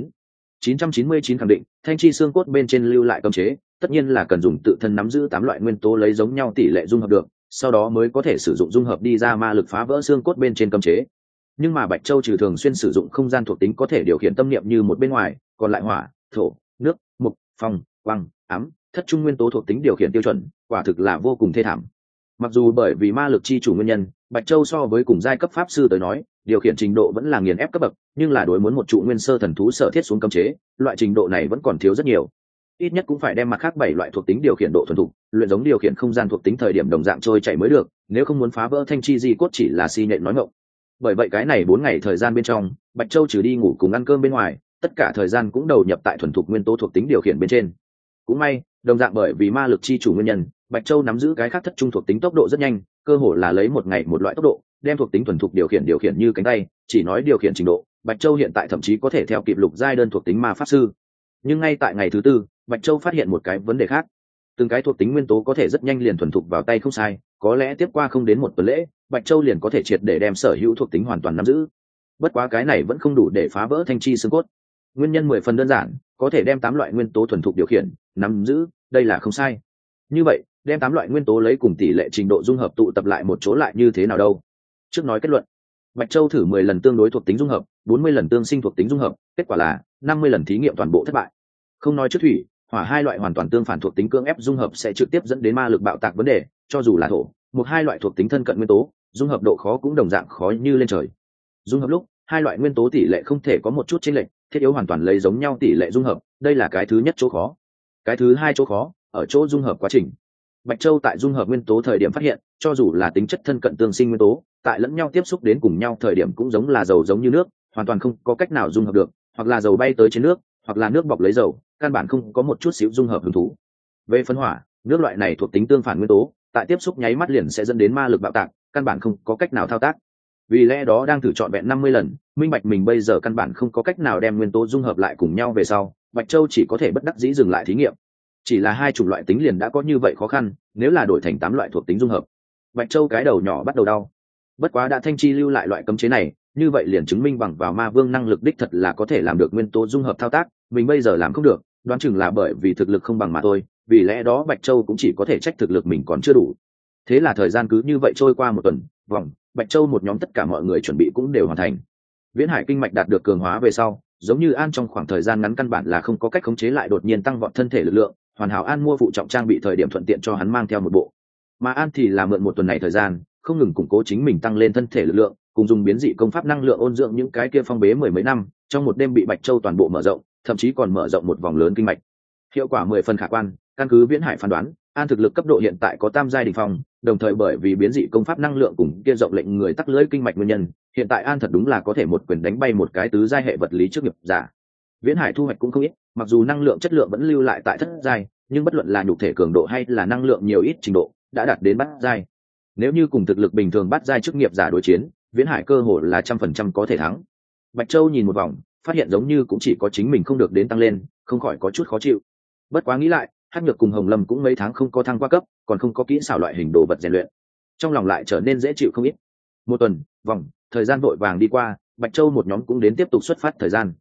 999 khẳng định, thanh chi xương cốt bên trên lưu lại cấm chế, tất nhiên là cần dùng tự thân nắm giữ 8 loại nguyên tố lấy giống nhau tỷ lệ dung hợp được, sau đó mới có thể sử dụng dung hợp đi ra ma lực phá vỡ xương cốt bên trên cấm chế. Nhưng mà Bạch Châu trừ thường xuyên sử dụng không gian thuộc tính có thể điều khiển tâm niệm như một bên ngoài, còn lại hỏa, thổ, nước, mục, phong, quang, ám, thất trung nguyên tố thuộc tính điều khiển tiêu chuẩn, quả thực là vô cùng thê thảm. Mặc dù bởi vì ma lực chi chủ nguyên nhân, Bạch Châu so với cùng giai cấp pháp sư tới nói, điều khiển trình độ vẫn là nghiền ép cấp bậc, nhưng là đối muốn một trụ nguyên sơ thần thú sở thiết xuống cấm chế, loại trình độ này vẫn còn thiếu rất nhiều. Ít nhất cũng phải đem mặt khác 7 loại thuộc tính điều khiển độ thuần thục, luyện giống điều khiển không gian thuộc tính thời điểm đồng dạng trôi chảy mới được, nếu không muốn phá vỡ thanh chi di cốt chỉ là si nhện nói ngọng. Bởi vậy cái này 4 ngày thời gian bên trong, Bạch Châu trừ đi ngủ cùng ăn cơm bên ngoài, tất cả thời gian cũng đầu nhập tại thuần thục nguyên tố thuộc tính điều khiển bên trên. Cũng may, đồng dạng bởi vì ma lực chi chủ nguyên nhân, Bạch Châu nắm giữ cái khác thất trung thuộc tính tốc độ rất nhanh, cơ hồ là lấy một ngày một loại tốc độ, đem thuộc tính thuần thục điều khiển như cánh tay, chỉ nói điều khiển trình độ, Bạch Châu hiện tại thậm chí có thể theo kịp lục giai đơn thuộc tính ma pháp sư. Nhưng ngay tại ngày thứ 4, Bạch Châu phát hiện một cái vấn đề khác. Từng cái thuộc tính nguyên tố có thể rất nhanh liền thuần thục vào tay không sai, có lẽ tiếp qua không đến một tuần lễ, Bạch Châu liền có thể triệt để đem sở hữu thuộc tính hoàn toàn nắm giữ. Bất quá cái này vẫn không đủ để phá vỡ thanh chi xương cốt. Nguyên nhân 10 phần đơn giản, có thể đem 8 loại nguyên tố thuần thục điều khiển, nắm giữ, đây là không sai. Như vậy, đem 8 loại nguyên tố lấy cùng tỷ lệ trình độ dung hợp tụ tập lại một chỗ lại như thế nào đâu? Trước nói kết luận, Bạch Châu thử 10 lần tương đối thuộc tính dung hợp, 40 lần tương sinh thuộc tính dung hợp, kết quả là 50 lần thí nghiệm toàn bộ thất bại. Không nói trước thủy, hỏa hai loại hoàn toàn tương phản thuộc tính cưỡng ép dung hợp sẽ trực tiếp dẫn đến ma lực bạo tạc vấn đề, cho dù là thổ, một hai loại thuộc tính thân cận nguyên tố, dung hợp độ khó cũng đồng dạng khó như lên trời. Dung hợp lúc, hai loại nguyên tố tỷ lệ không thể có một chút chênh lệch, thiết yếu hoàn toàn lấy giống nhau tỷ lệ dung hợp, đây là cái thứ nhất chỗ khó. Cái thứ hai chỗ khó, ở chỗ dung hợp quá trình. Bạch Châu tại dung hợp nguyên tố thời điểm phát hiện, cho dù là tính chất thân cận tương sinh nguyên tố, tại lẫn nhau tiếp xúc đến cùng nhau thời điểm cũng giống là dầu giống như nước, hoàn toàn không có cách nào dung hợp được, hoặc là dầu bay tới trên nước, hoặc là nước bọc lấy dầu, căn bản không có một chút xíu dung hợp hứng thú. Về phân hỏa, nước loại này thuộc tính tương phản nguyên tố, tại tiếp xúc nháy mắt liền sẽ dẫn đến ma lực bạo tạc, căn bản không có cách nào thao tác. Vì lẽ đó đang thử chọn vẹn 50 lần, minh bạch mình bây giờ căn bản không có cách nào đem nguyên tố dung hợp lại cùng nhau về sau, Bạch Châu chỉ có thể bất đắc dĩ dừng lại thí nghiệm. Chỉ là hai chủng loại tính liền đã có như vậy khó khăn, nếu là đổi thành 8 loại thuộc tính dung hợp, Bạch Châu cái đầu nhỏ bắt đầu đau. Bất quá đã thanh chi lưu lại loại cấm chế này, như vậy liền chứng minh bằng vào ma vương năng lực đích thật là có thể làm được nguyên tố dung hợp thao tác, mình bây giờ làm không được, đoán chừng là bởi vì thực lực không bằng mà thôi, vì lẽ đó Bạch Châu cũng chỉ có thể trách thực lực mình còn chưa đủ. Thế là thời gian cứ như vậy trôi qua một tuần, vòng, Bạch Châu một nhóm tất cả mọi người chuẩn bị cũng đều hoàn thành. Viễn Hải kinh mạch đạt được cường hóa về sau, giống như An trong khoảng thời gian ngắn căn bản là không có cách khống chế lại đột nhiên tăng vọt thân thể lực lượng, hoàn hảo An mua phụ trọng trang bị thời điểm thuận tiện cho hắn mang theo một bộ. Mà An thì là mượn một tuần này thời gian, không ngừng củng cố chính mình tăng lên thân thể lực lượng, cùng dùng biến dị công pháp năng lượng ôn dưỡng những cái kia phong bế 10 mấy năm, trong một đêm bị Bạch Châu toàn bộ mở rộng, thậm chí còn mở rộng một vòng lớn kinh mạch. Hiệu quả 10 phần khả quan, căn cứ Viễn Hải phán đoán, An thực lực cấp độ hiện tại có tam giai đỉnh phong, đồng thời bởi vì biến dị công pháp năng lượng cùng kia rộng lệnh người tắc lưỡi kinh mạch nguyên nhân, hiện tại An thật đúng là có thể một quyền đánh bay một cái tứ giai hệ vật lý trước nghiệp giả. Viễn Hải thu hoạch cũng không ít, mặc dù năng lượng chất lượng vẫn lưu lại tại thất giai, nhưng bất luận là nhục thể cường độ hay là năng lượng nhiều ít trình độ, đã đạt đến bát giai. Nếu như cùng thực lực bình thường bát giai chức nghiệp giả đối chiến, Viễn Hải cơ hội là 100% có thể thắng. Bạch Châu nhìn một vòng, phát hiện giống như cũng chỉ có chính mình không được đến tăng lên, không khỏi có chút khó chịu. Bất quá nghĩ lại, Hắc Nhược cùng Hồng Lâm cũng mấy tháng không có thăng qua cấp, còn không có kỹ xảo loại hình đồ vật rèn luyện, trong lòng lại trở nên dễ chịu không ít. Một tuần, vòng, thời gian vội vàng đi qua, Bạch Châu một nhóm cũng đến tiếp tục xuất phát thời gian.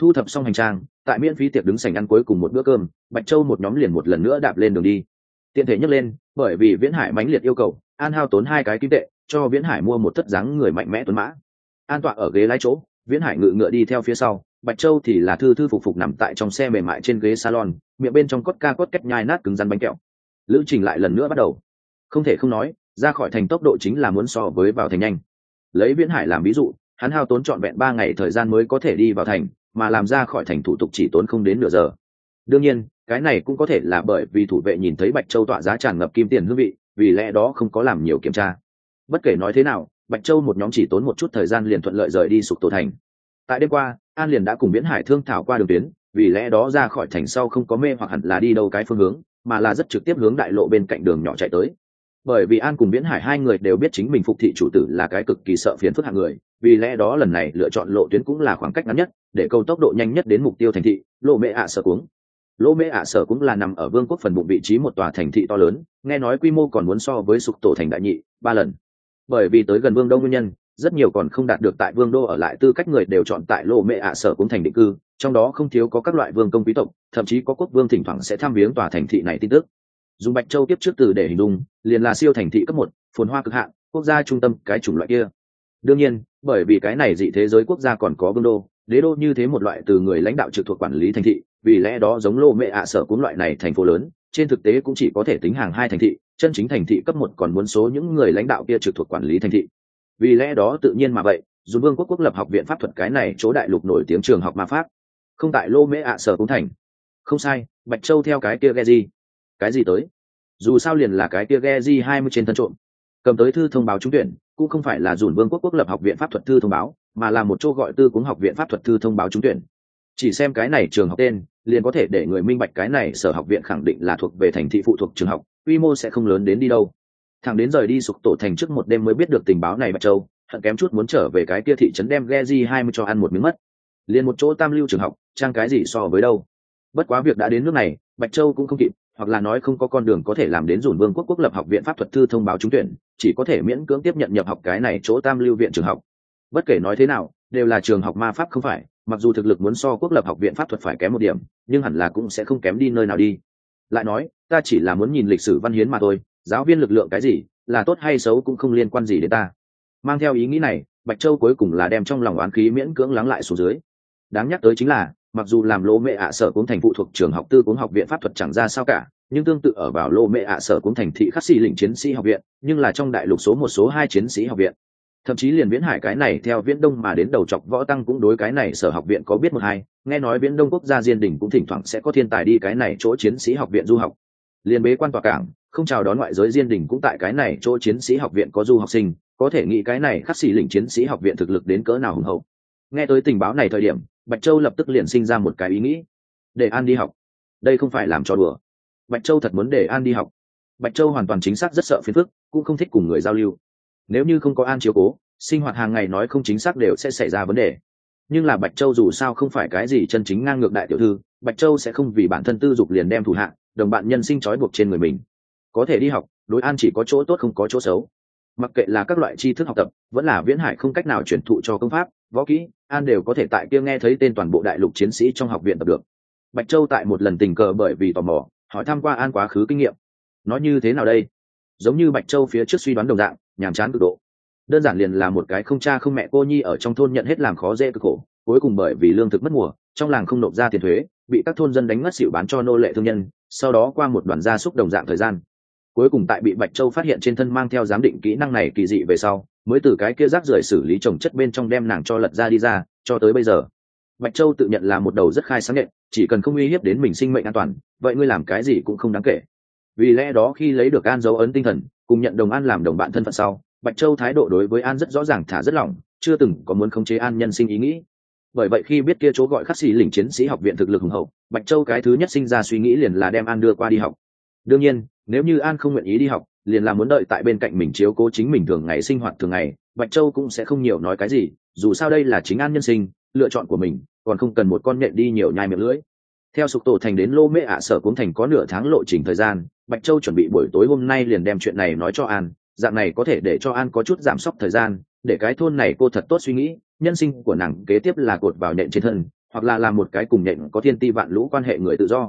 Thu thập xong hành trang, tại miễn phí tiệc đứng sảnh ăn cuối cùng một bữa cơm, Bạch Châu một nhóm liền một lần nữa đạp lên đường đi. Tiện thể nhắc lên, bởi vì Viễn Hải mãnh liệt yêu cầu, An hao tốn 2 cái kim tệ, cho Viễn Hải mua một thất dáng người mạnh mẽ tuấn mã. An tọa ở ghế lái chỗ, Viễn Hải ngự ngựa đi theo phía sau, Bạch Châu thì là thư thư phục phục nằm tại trong xe mềm mại trên ghế salon, miệng bên trong cốt ca cốt cách nhai nát cứng rắn bánh kẹo. Lữ trình lại lần nữa bắt đầu. Không thể không nói, ra khỏi thành tốc độ chính là muốn so với vào thành nhanh. Lấy Viễn Hải làm ví dụ, hắn hao tốn trọn vẹn 3 ngày thời gian mới có thể đi vào thành, mà làm ra khỏi thành thủ tục chỉ tốn không đến nửa giờ. Đương nhiên, cái này cũng có thể là bởi vì thủ vệ nhìn thấy Bạch Châu tọa giá tràn ngập kim tiền hương vị, vì lẽ đó không có làm nhiều kiểm tra. Bất kể nói thế nào, Bạch Châu một nhóm chỉ tốn một chút thời gian liền thuận lợi rời đi Sục Tổ thành. Tại đêm qua, An liền đã cùng Viễn Hải thương thảo qua đường tuyến, vì lẽ đó ra khỏi thành sau không có mê hoặc hẳn là đi đâu cái phương hướng, mà là rất trực tiếp hướng đại lộ bên cạnh đường nhỏ chạy tới. Bởi vì An cùng Viễn Hải hai người đều biết chính mình phục thị chủ tử là cái cực kỳ sợ phiền phức hạng người, vì lẽ đó lần này lựa chọn lộ tuyến cũng là khoảng cách ngắn nhất, để câu tốc độ nhanh nhất đến mục tiêu thành thị Lô Mễ ạ Sở Cuống. Lô Mễ ạ Sở cũng là nằm ở vương quốc phần bụng vị trí một tòa thành thị to lớn, nghe nói quy mô còn muốn so với Sục Tổ thành đại nhị 3 lần. Bởi vì tới gần vương đô nguyên nhân, rất nhiều còn không đạt được tại vương đô ở lại tư cách người đều chọn tại Lô Mễ ạ Sở Cuống thành định cư, trong đó không thiếu có các loại vương công quý tộc, thậm chí có quốc vương thỉnh thoảng sẽ tham viếng tòa thành thị này tin tức. Dùng Bạch Châu tiếp trước từ để hình dung, liền là siêu thành thị cấp 1, phồn hoa cực hạn, quốc gia trung tâm cái chủng loại kia. Đương nhiên, bởi vì cái này dị thế giới quốc gia còn có vương đô, đế đô như thế một loại từ người lãnh đạo trực thuộc quản lý thành thị, vì lẽ đó giống Lô Mễ ạ Sở Cuống loại này thành phố lớn, trên thực tế cũng chỉ có thể tính hàng 2 thành thị, chân chính thành thị cấp 1 còn muốn số những người lãnh đạo kia trực thuộc quản lý thành thị. Vì lẽ đó tự nhiên mà vậy, dù vương quốc quốc lập học viện pháp thuật cái này chỗ đại lục nổi tiếng trường học ma pháp, không tại Lô Mễ ạ Sở Cuống thành. Không sai, Bạch Châu theo cái kia Geji. Cái gì tới? Dù sao liền là cái kia Geji 20 trên thân trộm. Cầm tới thư thông báo trúng tuyển, cũng không phải là dùn vương quốc quốc lập học viện pháp thuật thư thông báo, mà là một chỗ gọi Tư Cuống học viện pháp thuật thư thông báo trúng tuyển. Chỉ xem cái này trường học tên, liền có thể để người minh bạch cái này sở học viện khẳng định là thuộc về thành thị phụ thuộc trường học, quy mô sẽ không lớn đến đi đâu. Thằng đến rời đi Sục Tổ thành trước một đêm mới biết được tình báo này Bạch Châu, hận kém chút muốn trở về cái kia thị trấn đem Geji 20 cho ăn một miếng mất. Liền một chỗ tam lưu trường học, trang cái gì so với đâu. Bất quá việc đã đến nước này, Bạch Châu cũng không kịp, hoặc là nói không có con đường có thể làm đến dùn vương quốc quốc lập học viện pháp thuật thư thông báo trúng tuyển, chỉ có thể miễn cưỡng tiếp nhận nhập học cái này chỗ tam lưu viện trường học. Bất kể nói thế nào, đều là trường học ma pháp không phải, mặc dù thực lực muốn so quốc lập học viện pháp thuật phải kém một điểm, nhưng hẳn là cũng sẽ không kém đi nơi nào đi. Lại nói, ta chỉ là muốn nhìn lịch sử văn hiến mà thôi, giáo viên lực lượng cái gì, là tốt hay xấu cũng không liên quan gì đến ta. Mang theo ý nghĩ này, Bạch Châu cuối cùng là đem trong lòng oán khí miễn cưỡng lắng lại xuống dưới. Đáng nhắc tới chính là, mặc dù làm Lô Mễ ạ Sở Cuống thành phụ thuộc trường học Tư Cuống học viện pháp thuật chẳng ra sao cả, nhưng tương tự ở vào Lô Mễ ạ Sở Cuống thành thị khắc xì lĩnh chiến sĩ học viện, nhưng là trong đại lục số 1 số 2 chiến sĩ học viện. Thậm chí liền Viễn Hải cái này theo Viễn Đông mà đến đầu chọc võ tăng cũng đối cái này sở học viện có biết một hai, nghe nói Viễn Đông quốc gia Diên Đình cũng thỉnh thoảng sẽ có thiên tài đi cái này chỗ chiến sĩ học viện du học. Liên bế quan tòa cảng, không chào đón ngoại giới Diên Đình cũng tại cái này chỗ chiến sĩ học viện có du học sinh, có thể nghĩ cái này khắc xì lĩnh chiến sĩ học viện thực lực đến cỡ nào hùng hậu. Nghe tới tình báo này thời điểm, Bạch Châu lập tức liền sinh ra một cái ý nghĩ, để An đi học. Đây không phải làm trò đùa. Bạch Châu thật muốn để An đi học. Bạch Châu hoàn toàn chính xác rất sợ phiền phức, cũng không thích cùng người giao lưu. Nếu như không có An chiếu cố, sinh hoạt hàng ngày nói không chính xác đều sẽ xảy ra vấn đề. Nhưng là Bạch Châu dù sao không phải cái gì chân chính ngang ngược đại tiểu thư, Bạch Châu sẽ không vì bản thân tư dục liền đem thủ hạ, đồng bạn nhân sinh trói buộc trên người mình. Có thể đi học, đối An chỉ có chỗ tốt không có chỗ xấu. Mặc kệ là các loại tri thức học tập, vẫn là Viễn Hải không cách nào truyền thụ cho công pháp, võ kỹ, An đều có thể tại kia nghe thấy tên toàn bộ đại lục chiến sĩ trong học viện tập được. Bạch Châu tại một lần tình cờ bởi vì tò mò, hỏi thăm qua An quá khứ kinh nghiệm. Nói như thế nào đây? Giống như Bạch Châu phía trước suy đoán đồng dạng, nhàm chán cực độ. Đơn giản liền là một cái không cha không mẹ cô nhi ở trong thôn nhận hết làm khó dễ cực khổ, cuối cùng bởi vì lương thực mất mùa, trong làng không nộp ra tiền thuế, bị các thôn dân đánh ngất xỉu bán cho nô lệ thương nhân, sau đó qua một đoàn gia súc đồng dạng thời gian, cuối cùng tại bị Bạch Châu phát hiện trên thân mang theo giám định kỹ năng này kỳ dị về sau, mới từ cái kia rác rưởi xử lý trồng chất bên trong đem nàng cho lật ra đi ra, cho tới bây giờ. Bạch Châu tự nhận là một đầu rất khai sáng nhện, chỉ cần không uy hiếp đến mình sinh mệnh an toàn, vậy ngươi làm cái gì cũng không đáng kể. Vì lẽ đó khi lấy được An dấu ấn tinh thần, cùng nhận đồng An làm đồng bạn thân phận sau, Bạch Châu thái độ đối với An rất rõ ràng thả rất lỏng, chưa từng có muốn khống chế An nhân sinh ý nghĩ. Bởi vậy khi biết kia chỗ gọi khắc xì lĩnh chiến sĩ học viện thực lực hùng hậu, Bạch Châu cái thứ nhất sinh ra suy nghĩ liền là đem An đưa qua đi học. Đương nhiên, nếu như An không nguyện ý đi học, liền là muốn đợi tại bên cạnh mình chiếu cố chính mình thường ngày sinh hoạt thường ngày, Bạch Châu cũng sẽ không nhiều nói cái gì, dù sao đây là chính An nhân sinh, lựa chọn của mình, còn không cần một con nhện đi nhiều nhai miệng lưỡi. Theo Sục Tổ thành đến Lô Mễ ạ Sở Cuống thành có nửa tháng lộ trình thời gian, Bạch Châu chuẩn bị buổi tối hôm nay liền đem chuyện này nói cho An, dạng này có thể để cho An có chút giảm sốc thời gian, để cái thôn này cô thật tốt suy nghĩ, nhân sinh của nàng kế tiếp là cột vào nện trên thân, hoặc là làm một cái cùng nhện có thiên ti vạn lũ quan hệ người tự do.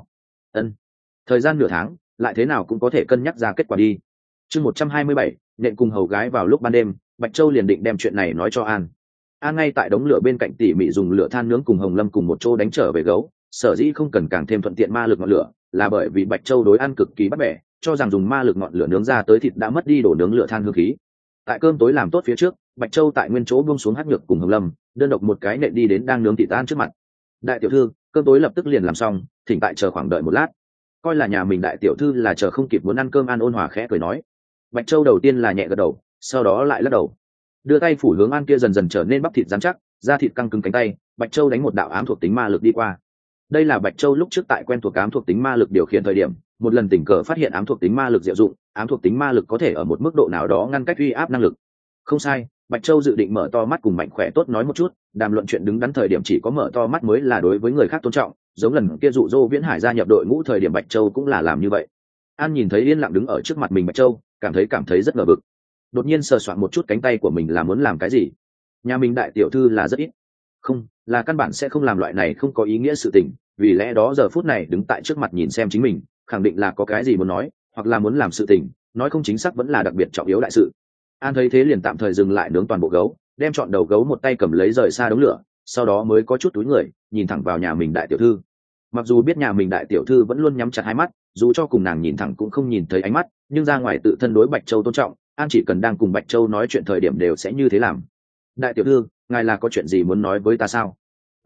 Thời gian nửa tháng lại thế nào cũng có thể cân nhắc ra kết quả đi. Chương 127, nhện cùng hầu gái vào lúc ban đêm, Bạch Châu liền định đem chuyện này nói cho An ngay tại đống lửa bên cạnh tỉ mỉ dùng lửa than nướng cùng Hồng Lâm cùng một chỗ đánh trở về gấu, sở dĩ không cần càng thêm thuận tiện ma lực ngọn lửa, là bởi vì Bạch Châu đối ăn cực kỳ bắt bẻ, cho rằng dùng ma lực ngọn lửa nướng ra tới thịt đã mất đi đổ nướng lửa than hương khí. Tại cơm tối làm tốt phía trước, Bạch Châu tại nguyên chỗ buông xuống Hắc Nhược cùng Hồng Lâm, đơn độc một cái nện đi đến đang nướng thịt An trước mặt. Đại tiểu thư, cơm tối lập tức liền làm xong, thỉnh tại chờ khoảng đợi một lát. Coi là nhà mình đại tiểu thư là chờ không kịp muốn ăn cơm, An ôn hòa khẽ cười nói. Bạch Châu đầu tiên là nhẹ gật đầu, sau đó lại lắc đầu, đưa tay phủ hướng An kia dần dần trở nên bắp thịt rắn chắc, da thịt căng cứng cánh tay. Bạch Châu đánh một đạo ám thuộc tính ma lực đi qua. Đây là Bạch Châu lúc trước tại quen thuộc ám thuộc tính ma lực điều khiển thời điểm, một lần tình cờ phát hiện ám thuộc tính ma lực diệu dụng. Ám thuộc tính ma lực có thể ở một mức độ nào đó ngăn cách uy áp năng lực. Không sai, Bạch Châu dự định mở to mắt cùng Mạnh Khỏe tốt nói một chút, đàm luận chuyện đứng đắn thời điểm chỉ có mở to mắt mới là đối với người khác tôn trọng, giống lần kia dụ dỗ Viễn Hải gia nhập đội ngũ thời điểm Bạch Châu cũng là làm như vậy. An nhìn thấy yên lặng đứng ở trước mặt mình Bạch Châu, cảm thấy rất ngờ vực. Đột nhiên sờ soạn một chút cánh tay của mình là muốn làm cái gì? Nhà mình đại tiểu thư là rất ít, không, là căn bản sẽ không làm loại này không có ý nghĩa sự tình, vì lẽ đó giờ phút này đứng tại trước mặt nhìn xem chính mình, khẳng định là có cái gì muốn nói, hoặc là muốn làm sự tình, nói không chính xác vẫn là đặc biệt trọng yếu đại sự. An thấy thế liền tạm thời dừng lại nướng toàn bộ gấu, đem chọn đầu gấu một tay cầm lấy rời xa đống lửa, sau đó mới có chút túi người, nhìn thẳng vào nhà mình đại tiểu thư. Mặc dù biết nhà mình đại tiểu thư vẫn luôn nhắm chặt hai mắt, dù cho cùng nàng nhìn thẳng cũng không nhìn thấy ánh mắt, nhưng ra ngoài tự thân đối Bạch Châu tôn trọng, An chỉ cần đang cùng Bạch Châu nói chuyện thời điểm đều sẽ như thế làm. Đại tiểu thư, ngài là có chuyện gì muốn nói với ta sao?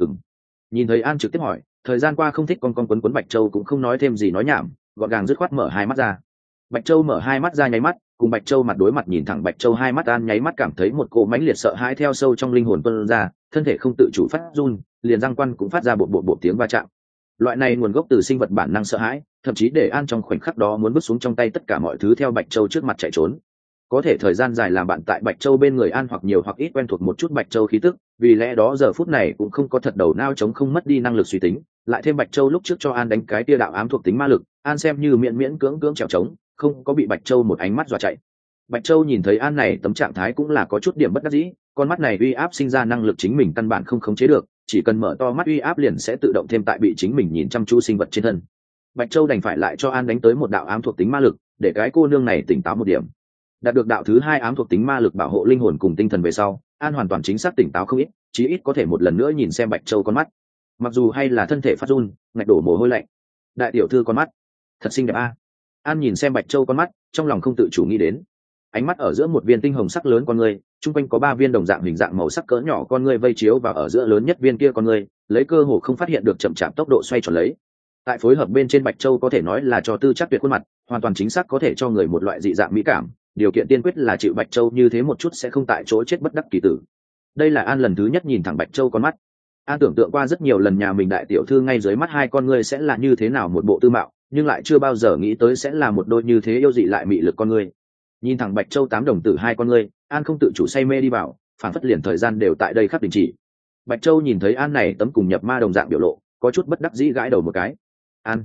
Nhìn thấy An trực tiếp hỏi, thời gian qua không thích con quấn quấn Bạch Châu cũng không nói thêm gì nói nhảm, gọn gàng dứt khoát mở hai mắt ra. Bạch Châu mở hai mắt ra nháy mắt, cùng Bạch Châu mặt đối mặt nhìn thẳng Bạch Châu hai mắt, An nháy mắt cảm thấy một cỗ mãnh liệt sợ hãi theo sâu trong linh hồn tuôn ra, thân thể không tự chủ phát run, liền răng quan cũng phát ra bột bột bột tiếng va chạm. Loại này nguồn gốc từ sinh vật bản năng sợ hãi, thậm chí để An trong khoảnh khắc đó muốn vứt xuống trong tay tất cả mọi thứ theo Bạch Châu trước mặt chạy trốn. Có thể thời gian dài làm bạn tại Bạch Châu bên người An hoặc nhiều hoặc ít quen thuộc một chút Bạch Châu khí tức, vì lẽ đó giờ phút này cũng không có thật đầu nao chống không mất đi năng lực suy tính, lại thêm Bạch Châu lúc trước cho An đánh cái tia đạo ám thuộc tính ma lực, An xem như miễn miễn cưỡng cưỡng trèo trống, không có bị Bạch Châu một ánh mắt dọa chạy. Bạch Châu nhìn thấy An này tấm trạng thái cũng là có chút điểm bất đắc dĩ, con mắt này uy áp sinh ra năng lực chính mình căn bản không khống chế được, chỉ cần mở to mắt uy áp liền sẽ tự động thêm tại bị chính mình nhìn chăm chú sinh vật trên thân. Bạch Châu đành phải lại cho An đánh tới một đạo ám thuộc tính ma lực, để cái cô nương này tỉnh táo một điểm. Đạt được đạo thứ hai ám thuộc tính ma lực bảo hộ linh hồn cùng tinh thần về sau, An hoàn toàn chính xác tỉnh táo không ít, chí ít có thể một lần nữa nhìn xem Bạch Châu con mắt. Mặc dù hay là thân thể phát run, ngạch đổ mồ hôi lạnh. Đại tiểu thư con mắt thật xinh đẹp a. An nhìn xem Bạch Châu con mắt, trong lòng không tự chủ nghĩ đến. Ánh mắt ở giữa một viên tinh hồng sắc lớn con ngươi, chung quanh có 3 viên đồng dạng hình dạng màu sắc cỡ nhỏ con ngươi vây chiếu và ở giữa lớn nhất viên kia con ngươi, lấy cơ hồ không phát hiện được chậm chạp tốc độ xoay tròn lấy. Tại phối hợp bên trên Bạch Châu có thể nói là cho tư chắc tuyệt khuôn mặt, hoàn toàn chính xác có thể cho người một loại dị dạng mỹ cảm, điều kiện tiên quyết là chịu Bạch Châu như thế một chút sẽ không tại chỗ chết bất đắc kỳ tử. Đây là An lần thứ nhất nhìn thẳng Bạch Châu con mắt. An tưởng tượng qua rất nhiều lần nhà mình đại tiểu thư ngay dưới mắt hai con ngươi sẽ là như thế nào một bộ tư mạo, nhưng lại chưa bao giờ nghĩ tới sẽ là một đôi như thế yêu dị lại mị lực con ngươi. Nhìn thẳng Bạch Châu 8 đồng tử hai con ngươi, An không tự chủ say mê đi vào, phản phất liền thời gian đều tại đây khắc đình chỉ. Bạch Châu nhìn thấy An này tấm cùng nhập ma đồng dạng biểu lộ, có chút bất đắc dĩ gãi đầu một cái. An,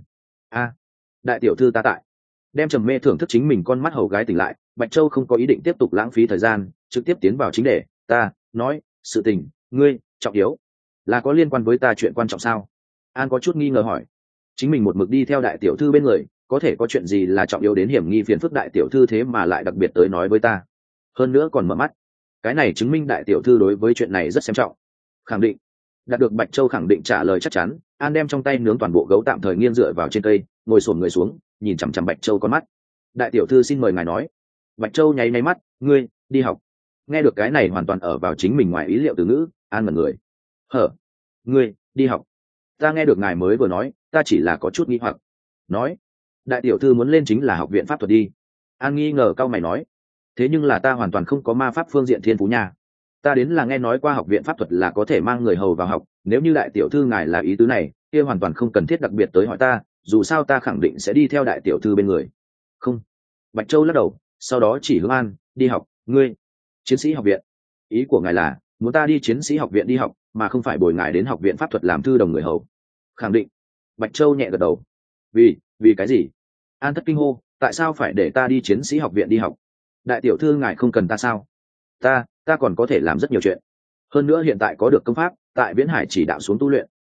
đại tiểu thư ta tại. Đem trầm mê thưởng thức chính mình con mắt hầu gái tỉnh lại, Bạch Châu không có ý định tiếp tục lãng phí thời gian, trực tiếp tiến vào chính đề. Ta nói, sự tình ngươi trọng yếu là có liên quan với ta chuyện quan trọng sao? An có chút nghi ngờ hỏi. Chính mình một mực đi theo đại tiểu thư bên người, có thể có chuyện gì là trọng yếu đến hiểm nghi phiền phức đại tiểu thư thế mà lại đặc biệt tới nói với ta, hơn nữa còn mở mắt. Cái này chứng minh đại tiểu thư đối với chuyện này rất xem trọng. Khẳng định. Đạt được Bạch Châu khẳng định trả lời chắc chắn, An đem trong tay nướng toàn bộ gấu tạm thời nghiêng dựa vào trên cây, ngồi xổm người xuống, nhìn chằm chằm Bạch Châu con mắt. Đại tiểu thư xin mời ngài nói. Bạch Châu nháy nháy mắt. Ngươi đi học. Nghe được cái này hoàn toàn ở vào chính mình ngoài ý liệu từ ngữ, An mật người. Hở? Ngươi đi học? Ta nghe được ngài mới vừa nói, ta chỉ là có chút nghi hoặc. Nói. Đại tiểu thư muốn lên chính là học viện pháp thuật đi. An nghi ngờ cau mày nói. Thế nhưng là ta hoàn toàn không có ma pháp phương diện thiên phú nha. Ta đến là nghe nói qua học viện pháp thuật là có thể mang người hầu vào học, nếu như đại tiểu thư ngài là ý tứ này, kia hoàn toàn không cần thiết đặc biệt tới hỏi ta, dù sao ta khẳng định sẽ đi theo đại tiểu thư bên người. Không. Bạch Châu lắc đầu, sau đó chỉ hướng An, đi học. Ngươi chiến sĩ học viện? Ý của ngài là muốn ta đi chiến sĩ học viện đi học, mà không phải bồi ngài đến học viện pháp thuật làm thư đồng người hầu? Khẳng định. Bạch Châu nhẹ gật đầu. Vì cái gì? An thất kinh hô, tại sao phải để ta đi chiến sĩ học viện đi học? Đại tiểu thư ngài không cần ta sao? Ta còn có thể làm rất nhiều chuyện. Hơn nữa hiện tại có được công pháp, tại Viễn Hải chỉ đạo xuống tu luyện,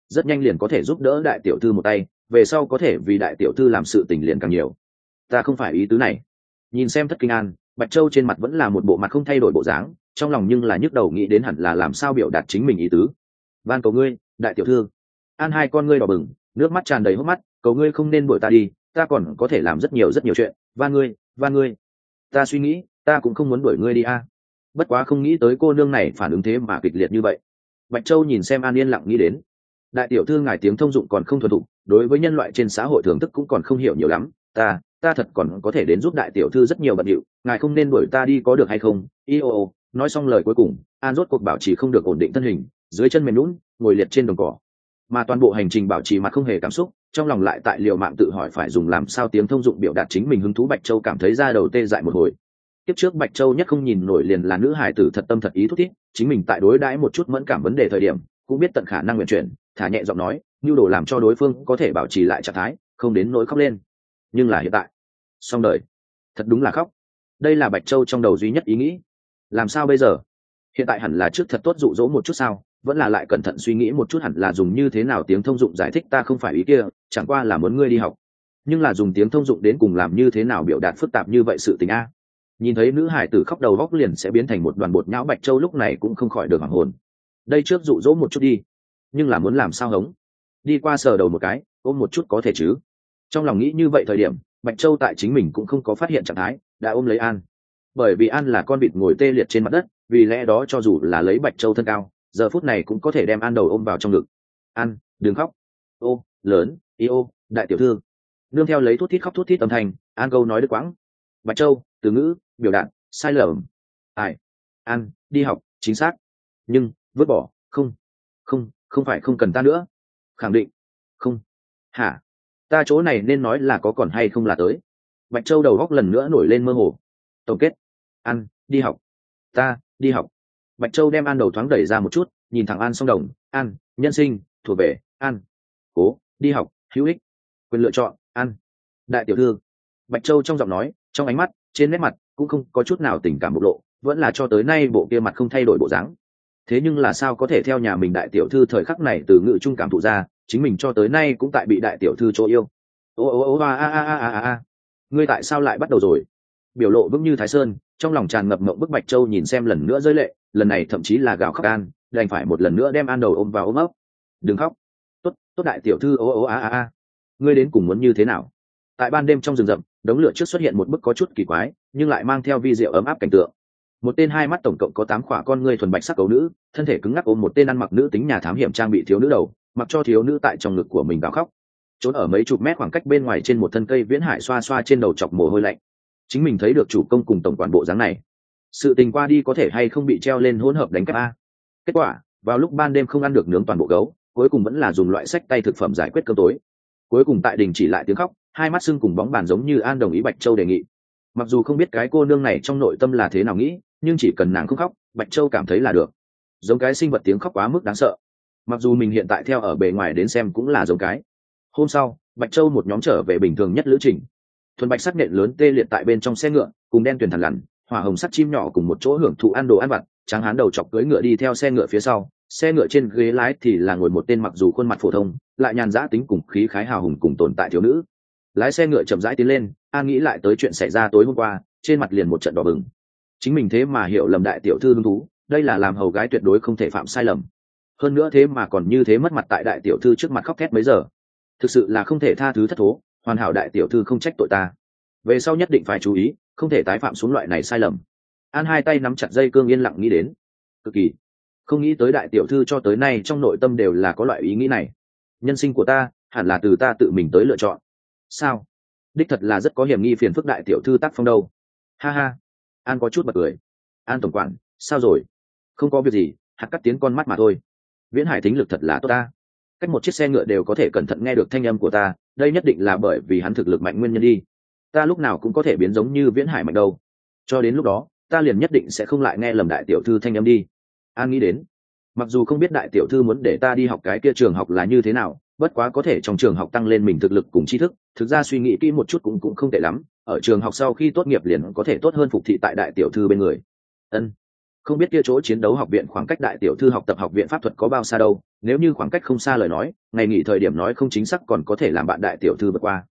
rất nhanh liền có thể giúp đỡ đại tiểu thư một tay, về sau có thể vì đại tiểu thư làm sự tình liền càng nhiều. Ta không phải ý tứ này. Nhìn xem Thất Kinh An, Bạch Châu trên mặt vẫn là một bộ mặt không thay đổi bộ dáng, trong lòng nhưng là nhức đầu nghĩ đến hẳn là làm sao biểu đạt chính mình ý tứ. Van cầu ngươi, đại tiểu thư. An hai con ngươi đỏ bừng, nước mắt tràn đầy hốc mắt, cầu ngươi không nên đuổi ta đi, ta còn có thể làm rất nhiều chuyện, van ngươi. Ta suy nghĩ, ta cũng không muốn đuổi ngươi đi a. Bất quá không nghĩ tới cô nương này phản ứng thế mà kịch liệt như vậy. Bạch Châu nhìn xem An yên lặng nghĩ đến, đại tiểu thư ngài tiếng thông dụng còn không thuần thục, đối với nhân loại trên xã hội thưởng thức cũng còn không hiểu nhiều lắm, ta thật còn có thể đến giúp đại tiểu thư rất nhiều bận điệu, ngài không nên đuổi ta đi có được hay không? Nói xong lời cuối cùng, An rốt cuộc bảo trì không được ổn định thân hình, dưới chân mềm nhũn, ngồi liệt trên đồng cỏ. Mà toàn bộ hành trình bảo trì mặt không hề cảm xúc, trong lòng lại tại liều mạng tự hỏi phải dùng làm sao tiếng thông dụng biểu đạt chính mình hứng thú. Bạch Châu cảm thấy da đầu tê dại một hồi. Tiếp trước Bạch Châu nhất không nhìn nổi liền là nữ hài tử thật tâm thật ý thúc thiết, chính mình tại đối đãi một chút mẫn cảm vấn đề thời điểm, cũng biết tận khả năng nguyện chuyển, thả nhẹ giọng nói, nhu đồ làm cho đối phương có thể bảo trì lại trạng thái, không đến nỗi khóc lên. Nhưng là hiện tại, xong đời, thật đúng là khóc. Đây là Bạch Châu trong đầu duy nhất ý nghĩ. Làm sao bây giờ? Hiện tại hẳn là trước thật tốt dụ dỗ một chút sao? Vẫn là lại cẩn thận suy nghĩ một chút hẳn là dùng như thế nào tiếng thông dụng giải thích ta không phải ý kia, chẳng qua là muốn ngươi đi học. Nhưng là dùng tiếng thông dụng đến cùng làm như thế nào biểu đạt phức tạp như vậy sự tình a. Nhìn thấy nữ hải tử khóc đầu góc liền sẽ biến thành một đoàn bột nhão, Bạch Châu lúc này cũng không khỏi được hoảng hồn. Đây trước dụ dỗ một chút đi, nhưng là muốn làm sao hống? Đi qua sờ đầu một cái, ôm một chút có thể chứ? Trong lòng nghĩ như vậy thời điểm, Bạch Châu tại chính mình cũng không có phát hiện trạng thái, đã ôm lấy An. Bởi vì An là con vịt ngồi tê liệt trên mặt đất, vì lẽ đó cho dù là lấy Bạch Châu thân cao, giờ phút này cũng có thể đem An đầu ôm vào trong ngực. An, đừng khóc. Ô, lớn, đại tiểu thư. Nương theo lấy thút thít âm thanh, An câu nói đứt quãng. Bạch Châu, từ ngữ, biểu đạt, sai lầm. Ai? An, đi học, chính xác. Nhưng, vứt bỏ, không phải không cần ta nữa. Khẳng định, không. Hả? Ta chỗ này nên nói là có còn hay không là tới. Bạch Châu đầu góc lần nữa nổi lên mơ hồ. Tổng kết. An, đi học. Ta, đi học. Bạch Châu đem An đầu thoáng đẩy ra một chút, nhìn thẳng An song đồng. An, nhân sinh, thuộc về, An. Cố, đi học, hữu ích. Quyền lựa chọn, An. Đại tiểu thư. Bạch Châu trong giọng nói, trong ánh mắt, trên nét mặt, cũng không có chút nào tình cảm bộc lộ, vẫn là cho tới nay bộ kia mặt không thay đổi bộ dáng. Thế nhưng là sao có thể theo nhà mình đại tiểu thư thời khắc này từ ngữ trung cảm thụ ra, chính mình cho tới nay cũng tại bị đại tiểu thư chỗ yêu. Ngươi tại sao lại bắt đầu rồi? Biểu lộ vững như Thái Sơn, trong lòng tràn ngập mộng bức. Bạch Châu nhìn xem lần nữa rơi lệ, lần này thậm chí là gào khóc An, đành phải một lần nữa đem An đầu ôm vào ôm ấp. Đừng khóc. Tốt đại tiểu thư. Ngươi đến cùng muốn như thế nào? Tại ban đêm trong rừng rậm, đống lửa trước xuất hiện một bức có chút kỳ quái, nhưng lại mang theo vi diệu ấm áp cảnh tượng. Một tên hai mắt tổng cộng có 8 khỏa con ngươi thuần bạch sắc gấu nữ, thân thể cứng ngắc ôm một tên ăn mặc nữ tính nhà thám hiểm trang bị thiếu nữ đầu, mặc cho thiếu nữ tại trong ngực của mình gào khóc. Trốn ở mấy chục mét khoảng cách bên ngoài trên một thân cây viễn hải xoa xoa trên đầu chọc mồ hôi lạnh. Chính mình thấy được chủ công cùng tổng quản bộ dáng này, sự tình qua đi có thể hay không bị treo lên hỗn hợp đánh cắp a. Kết quả, vào lúc ban đêm không ăn được nướng toàn bộ gấu, cuối cùng vẫn là dùng loại sách tay thực phẩm giải quyết cơm tối. Cuối cùng tại đình chỉ lại tiếng khóc, hai mắt sưng cùng bóng bàn giống như An đồng ý Bạch Châu đề nghị. Mặc dù không biết cái cô nương này trong nội tâm là thế nào nghĩ, nhưng chỉ cần nàng không khóc, Bạch Châu cảm thấy là được. Giống cái sinh vật tiếng khóc quá mức đáng sợ. Mặc dù mình hiện tại theo ở bề ngoài đến xem cũng là giống cái. Hôm sau, Bạch Châu một nhóm trở về bình thường nhất lữ trình. Thuần bạch sắc nện lớn tê liệt tại bên trong xe ngựa, cùng đen tuyền thằn lằn, hỏa hồng sắc chim nhỏ cùng một chỗ hưởng thụ ăn đồ ăn vặt. Tráng hán đầu chọc cưỡi ngựa đi theo xe ngựa phía sau, xe ngựa trên ghế lái thì là ngồi một tên mặc dù khuôn mặt phổ thông, lại nhàn dã tính cùng khí khái hào hùng cùng tồn tại thiếu nữ. Lái xe ngựa chậm rãi tiến lên, An nghĩ lại tới chuyện xảy ra tối hôm qua, trên mặt liền một trận đỏ bừng. Chính mình thế mà hiểu lầm đại tiểu thư hứng thú, đây là làm hầu gái tuyệt đối không thể phạm sai lầm. Hơn nữa thế mà còn như thế mất mặt tại đại tiểu thư trước mặt khóc thét mấy giờ, thực sự là không thể tha thứ thất thố. Hoàn hảo đại tiểu thư không trách tội ta, về sau nhất định phải chú ý, không thể tái phạm xuống loại này sai lầm. An hai tay nắm chặt dây cương yên lặng nghĩ đến, cực kỳ không nghĩ tới đại tiểu thư cho tới nay trong nội tâm đều là có loại ý nghĩ này. Nhân sinh của ta hẳn là từ ta tự mình tới lựa chọn sao? Đích thật là rất có hiểm nghi phiền phức đại tiểu thư tác phong đâu. Ha, An có chút bật cười. An tổng quản, sao rồi? Không có việc gì, hạt cắt tiếng con mắt mà thôi. Viễn hải thính lực thật là tốt ta, cách một chiếc xe ngựa đều có thể cẩn thận nghe được thanh âm của ta, đây nhất định là bởi vì hắn thực lực mạnh nguyên nhân đi. Ta lúc nào cũng có thể biến giống như viễn hải mạnh đâu, cho đến lúc đó ta liền nhất định sẽ không lại nghe lầm đại tiểu thư thanh âm đi. An nghĩ đến, mặc dù không biết đại tiểu thư muốn để ta đi học cái kia trường học là như thế nào, bất quá có thể trong trường học tăng lên mình thực lực cùng tri thức, thực ra suy nghĩ kỹ một chút cũng không tệ lắm. Ở trường học sau khi tốt nghiệp liền có thể tốt hơn phục thị tại đại tiểu thư bên người. không biết kia chỗ chiến đấu học viện khoảng cách đại tiểu thư học tập học viện pháp thuật có bao xa đâu, nếu như khoảng cách không xa lời nói, ngày nghỉ thời điểm nói không chính xác còn có thể làm bạn đại tiểu thư vượt qua.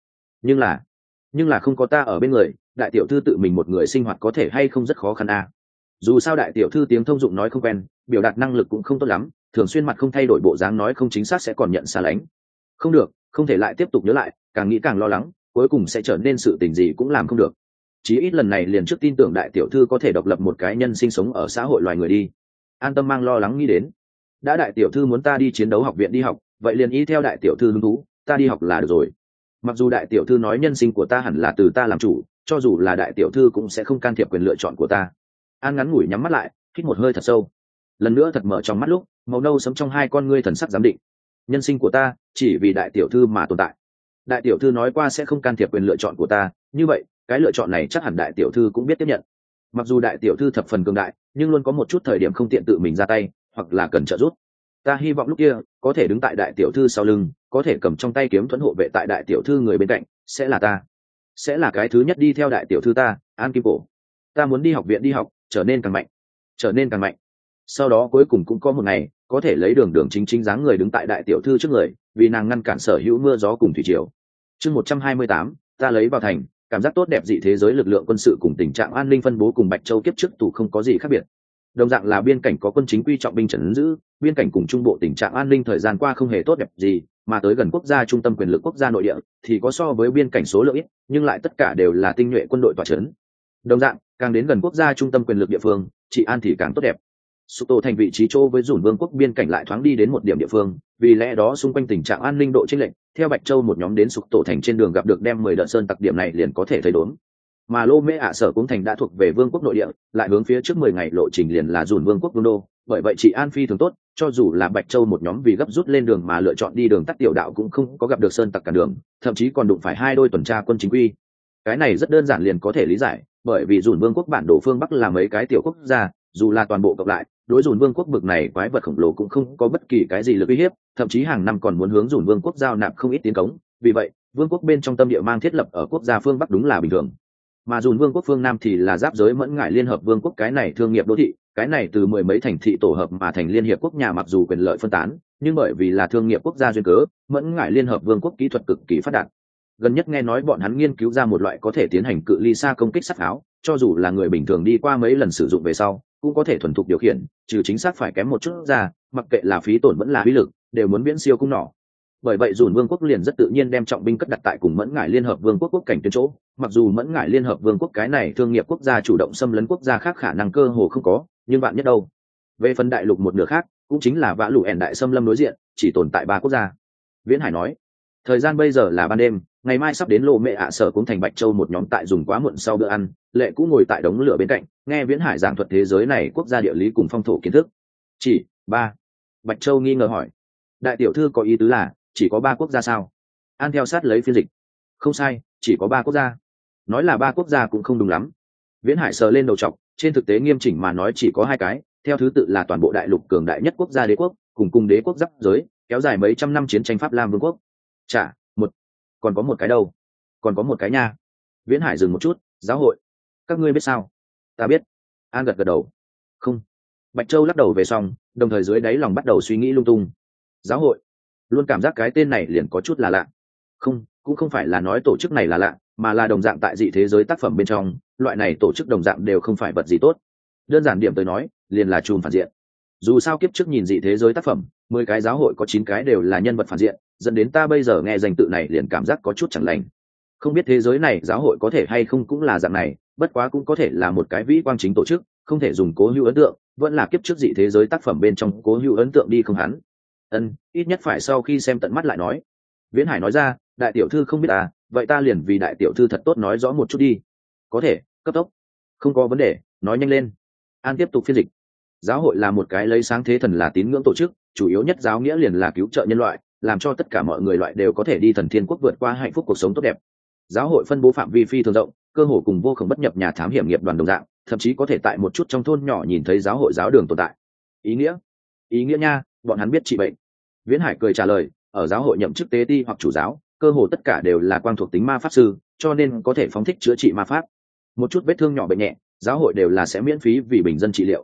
Nhưng là không có ta ở bên người, đại tiểu thư tự mình một người sinh hoạt có thể hay không rất khó khăn à. Dù sao đại tiểu thư tiếng thông dụng nói không quen, biểu đạt năng lực cũng không tốt lắm, thường xuyên mặt không thay đổi bộ dáng nói không chính xác sẽ còn nhận xa lánh. Không được, không thể lại tiếp tục nhớ lại, càng nghĩ càng lo lắng, cuối cùng sẽ trở nên sự tình gì cũng làm không được. Chí ít lần này liền trước tin tưởng đại tiểu thư có thể độc lập một cái nhân sinh sống ở xã hội loài người đi. An tâm mang lo lắng nghĩ đến, đã đại tiểu thư muốn ta đi chiến đấu học viện đi học, vậy liền y theo đại tiểu thư hứng thú, ta đi học là được rồi. Mặc dù đại tiểu thư nói nhân sinh của ta hẳn là từ ta làm chủ, cho dù là đại tiểu thư cũng sẽ không can thiệp quyền lựa chọn của ta. An ngắn ngủi nhắm mắt lại, hít một hơi thật sâu, lần nữa thật mở trong mắt lúc màu nâu sẫm trong hai con ngươi thần sắc giám định. Nhân sinh của ta chỉ vì đại tiểu thư mà tồn tại. Đại tiểu thư nói qua sẽ không can thiệp quyền lựa chọn của ta, như vậy cái lựa chọn này chắc hẳn đại tiểu thư cũng biết tiếp nhận. Mặc dù đại tiểu thư thập phần cường đại, nhưng luôn có một chút thời điểm không tiện tự mình ra tay, hoặc là cần trợ giúp. Ta hy vọng lúc kia có thể đứng tại đại tiểu thư sau lưng, có thể cầm trong tay kiếm thuẫn hộ vệ tại đại tiểu thư người bên cạnh, sẽ là ta, sẽ là cái thứ nhất đi theo đại tiểu thư ta, An Kim Cổ. Ta muốn đi học viện đi học, trở nên càng mạnh, trở nên càng mạnh. Sau đó cuối cùng cũng có một ngày có thể lấy đường đường chính chính dáng người đứng tại đại tiểu thư trước người, vì nàng ngăn cản sở hữu mưa gió cùng thủy triều. Chương 128, ta lấy vào thành. Cảm giác tốt đẹp dị thế giới lực lượng quân sự cùng tình trạng an ninh phân bố cùng Bạch Châu kiếp trước tù không có gì khác biệt. Đồng dạng là biên cảnh có quân chính quy trọng binh trấn giữ, biên cảnh cùng trung bộ tình trạng an ninh thời gian qua không hề tốt đẹp gì, mà tới gần quốc gia trung tâm quyền lực quốc gia nội địa thì có so với biên cảnh số lượng ít, nhưng lại tất cả đều là tinh nhuệ quân đội tọa trấn. Đồng dạng, càng đến gần quốc gia trung tâm quyền lực địa phương, trị an thì càng tốt đẹp. Sụp tổ thành vị trí chỗ với Dùn Vương quốc biên cảnh lại thoáng đi đến một điểm địa phương, vì lẽ đó xung quanh tình trạng an ninh độ chênh lệch, theo Bạch Châu một nhóm đến Sụp tổ thành trên đường gặp được đem 10 đợt sơn tặc điểm này liền có thể thấy đốn. Mà Lô Mễ ạ sở cũng thành đã thuộc về Vương quốc nội địa, lại hướng phía trước 10 ngày lộ trình liền là Dùn Vương quốc vương đô, bởi vậy trị an phi thường tốt, cho dù là Bạch Châu một nhóm vì gấp rút lên đường mà lựa chọn đi đường tắt tiểu đạo cũng không có gặp được sơn tặc cản đường, thậm chí còn đụng phải 2 đôi tuần tra quân chính quy. Cái này rất đơn giản liền có thể lý giải, bởi vì Dùn Vương quốc bản đồ phương Bắc là mấy cái tiểu quốc gia, dù là toàn bộ cộng lại, đối Dùn Vương quốc bực này quái vật khổng lồ cũng không có bất kỳ cái gì lực uy hiếp, thậm chí hàng năm còn muốn hướng Dùn Vương quốc giao nạp không ít tiến cống, vì vậy vương quốc bên trong tâm địa mang thiết lập ở quốc gia phương Bắc đúng là bình thường. Mà Dùn Vương quốc phương Nam thì là giáp giới Mẫn Ngải Liên Hợp Vương quốc, cái này thương nghiệp đô thị, cái này từ 10 mấy thành thị tổ hợp mà thành liên hiệp quốc nhà, mặc dù quyền lợi phân tán, nhưng bởi vì là thương nghiệp quốc gia duyên cớ, Mẫn Ngải Liên Hợp Vương quốc kỹ thuật cực kỳ phát đạt. Gần nhất nghe nói bọn hắn nghiên cứu ra một loại có thể tiến hành cự ly xa công kích sắt pháo, cho dù là người bình thường đi qua mấy lần sử dụng về sau cũng có thể thuần thục điều khiển, trừ chính xác phải kém một chút ra, mặc kệ là phí tổn vẫn là uy lực đều muốn viễn siêu cung nỏ. Bởi vậy Dùn Vương quốc liền rất tự nhiên đem trọng binh cất đặt tại cùng Mẫn Ngải Liên Hợp Vương quốc quốc cảnh tuyến chỗ, mặc dù Mẫn Ngải Liên Hợp Vương quốc cái này thương nghiệp quốc gia chủ động xâm lấn quốc gia khác khả năng cơ hồ không có, nhưng bạn nhất đâu. Về phần đại lục một nửa khác, cũng chính là Vã Lũ ẻn đại xâm lâm đối diện, chỉ tồn tại 3 quốc gia. Viễn Hải nói, thời gian bây giờ là ban đêm, ngày mai sắp đến Lô Mễ ạ sở cũng thành Bạch Châu một nhóm tại dùng quá muộn sau bữa ăn, Lệ cũng ngồi tại đống lửa bên cạnh, nghe Viễn Hải giảng thuật thế giới này quốc gia địa lý cùng phong thổ kiến thức. Chỉ 3. Bạch Châu nghi ngờ hỏi, đại tiểu thư có ý tứ là chỉ có 3 quốc gia sao? An theo sát lấy phiên dịch, không sai, chỉ có 3 quốc gia. Nói là 3 quốc gia cũng không đúng lắm. Viễn Hải sờ lên đầu trọc, trên thực tế nghiêm chỉnh mà nói chỉ có 2 cái, theo thứ tự là toàn bộ đại lục cường đại nhất quốc gia đế quốc, cùng đế quốc giáp giới, kéo dài mấy trăm năm chiến tranh Pháp Lam Vương quốc. Chả, còn có một cái đâu? Còn có một cái nha. Viễn Hải dừng một chút, giáo hội. Các ngươi biết sao? Ta biết. An gật gật đầu. Không. Bạch Châu lắc đầu về xong, đồng thời dưới đáy lòng bắt đầu suy nghĩ lung tung. Giáo hội. Luôn cảm giác cái tên này liền có chút là lạ. Không, cũng không phải là nói tổ chức này là lạ, mà là đồng dạng tại dị thế giới tác phẩm bên trong, loại này tổ chức đồng dạng đều không phải vật gì tốt. Đơn giản điểm tới nói, liền là chùm phản diện. Dù sao kiếp trước nhìn dị thế giới tác phẩm, 10 cái giáo hội có 9 cái đều là nhân vật phản diện, dẫn đến ta bây giờ nghe danh tự này liền cảm giác có chút chẳng lành. Không biết thế giới này giáo hội có thể hay không cũng là dạng này, bất quá cũng có thể là một cái vĩ quang chính tổ chức, không thể dùng cố hữu ấn tượng, vẫn là kiếp trước dị thế giới tác phẩm bên trong cố hữu ấn tượng đi không hắn. Ít nhất phải sau khi xem tận mắt lại nói. Viễn Hải nói ra, đại tiểu thư không biết à, vậy ta liền vì đại tiểu thư thật tốt nói rõ một chút đi. Có thể, cấp tốc. Không có vấn đề, nói nhanh lên. An tiếp tục phiên dịch. Giáo hội là một cái lấy sáng thế thần là tín ngưỡng tổ chức, chủ yếu nhất giáo nghĩa liền là cứu trợ nhân loại, làm cho tất cả mọi người loại đều có thể đi thần thiên quốc vượt qua hạnh phúc cuộc sống tốt đẹp. Giáo hội phân bố phạm vi phi thường rộng, cơ hồ cùng vô cùng bất nhập nhà thám hiểm nghiệp đoàn đồng dạng, thậm chí có thể tại một chút trong thôn nhỏ nhìn thấy giáo hội giáo đường tồn tại. Ý nghĩa nha, bọn hắn biết trị bệnh. Viễn Hải cười trả lời, ở giáo hội nhậm chức tế ti hoặc chủ giáo, cơ hồ tất cả đều là quang thuộc tính ma pháp sư, cho nên có thể phóng thích chữa trị ma pháp. Một chút vết thương nhỏ bệnh nhẹ, giáo hội đều là sẽ miễn phí vì bình dân trị liệu.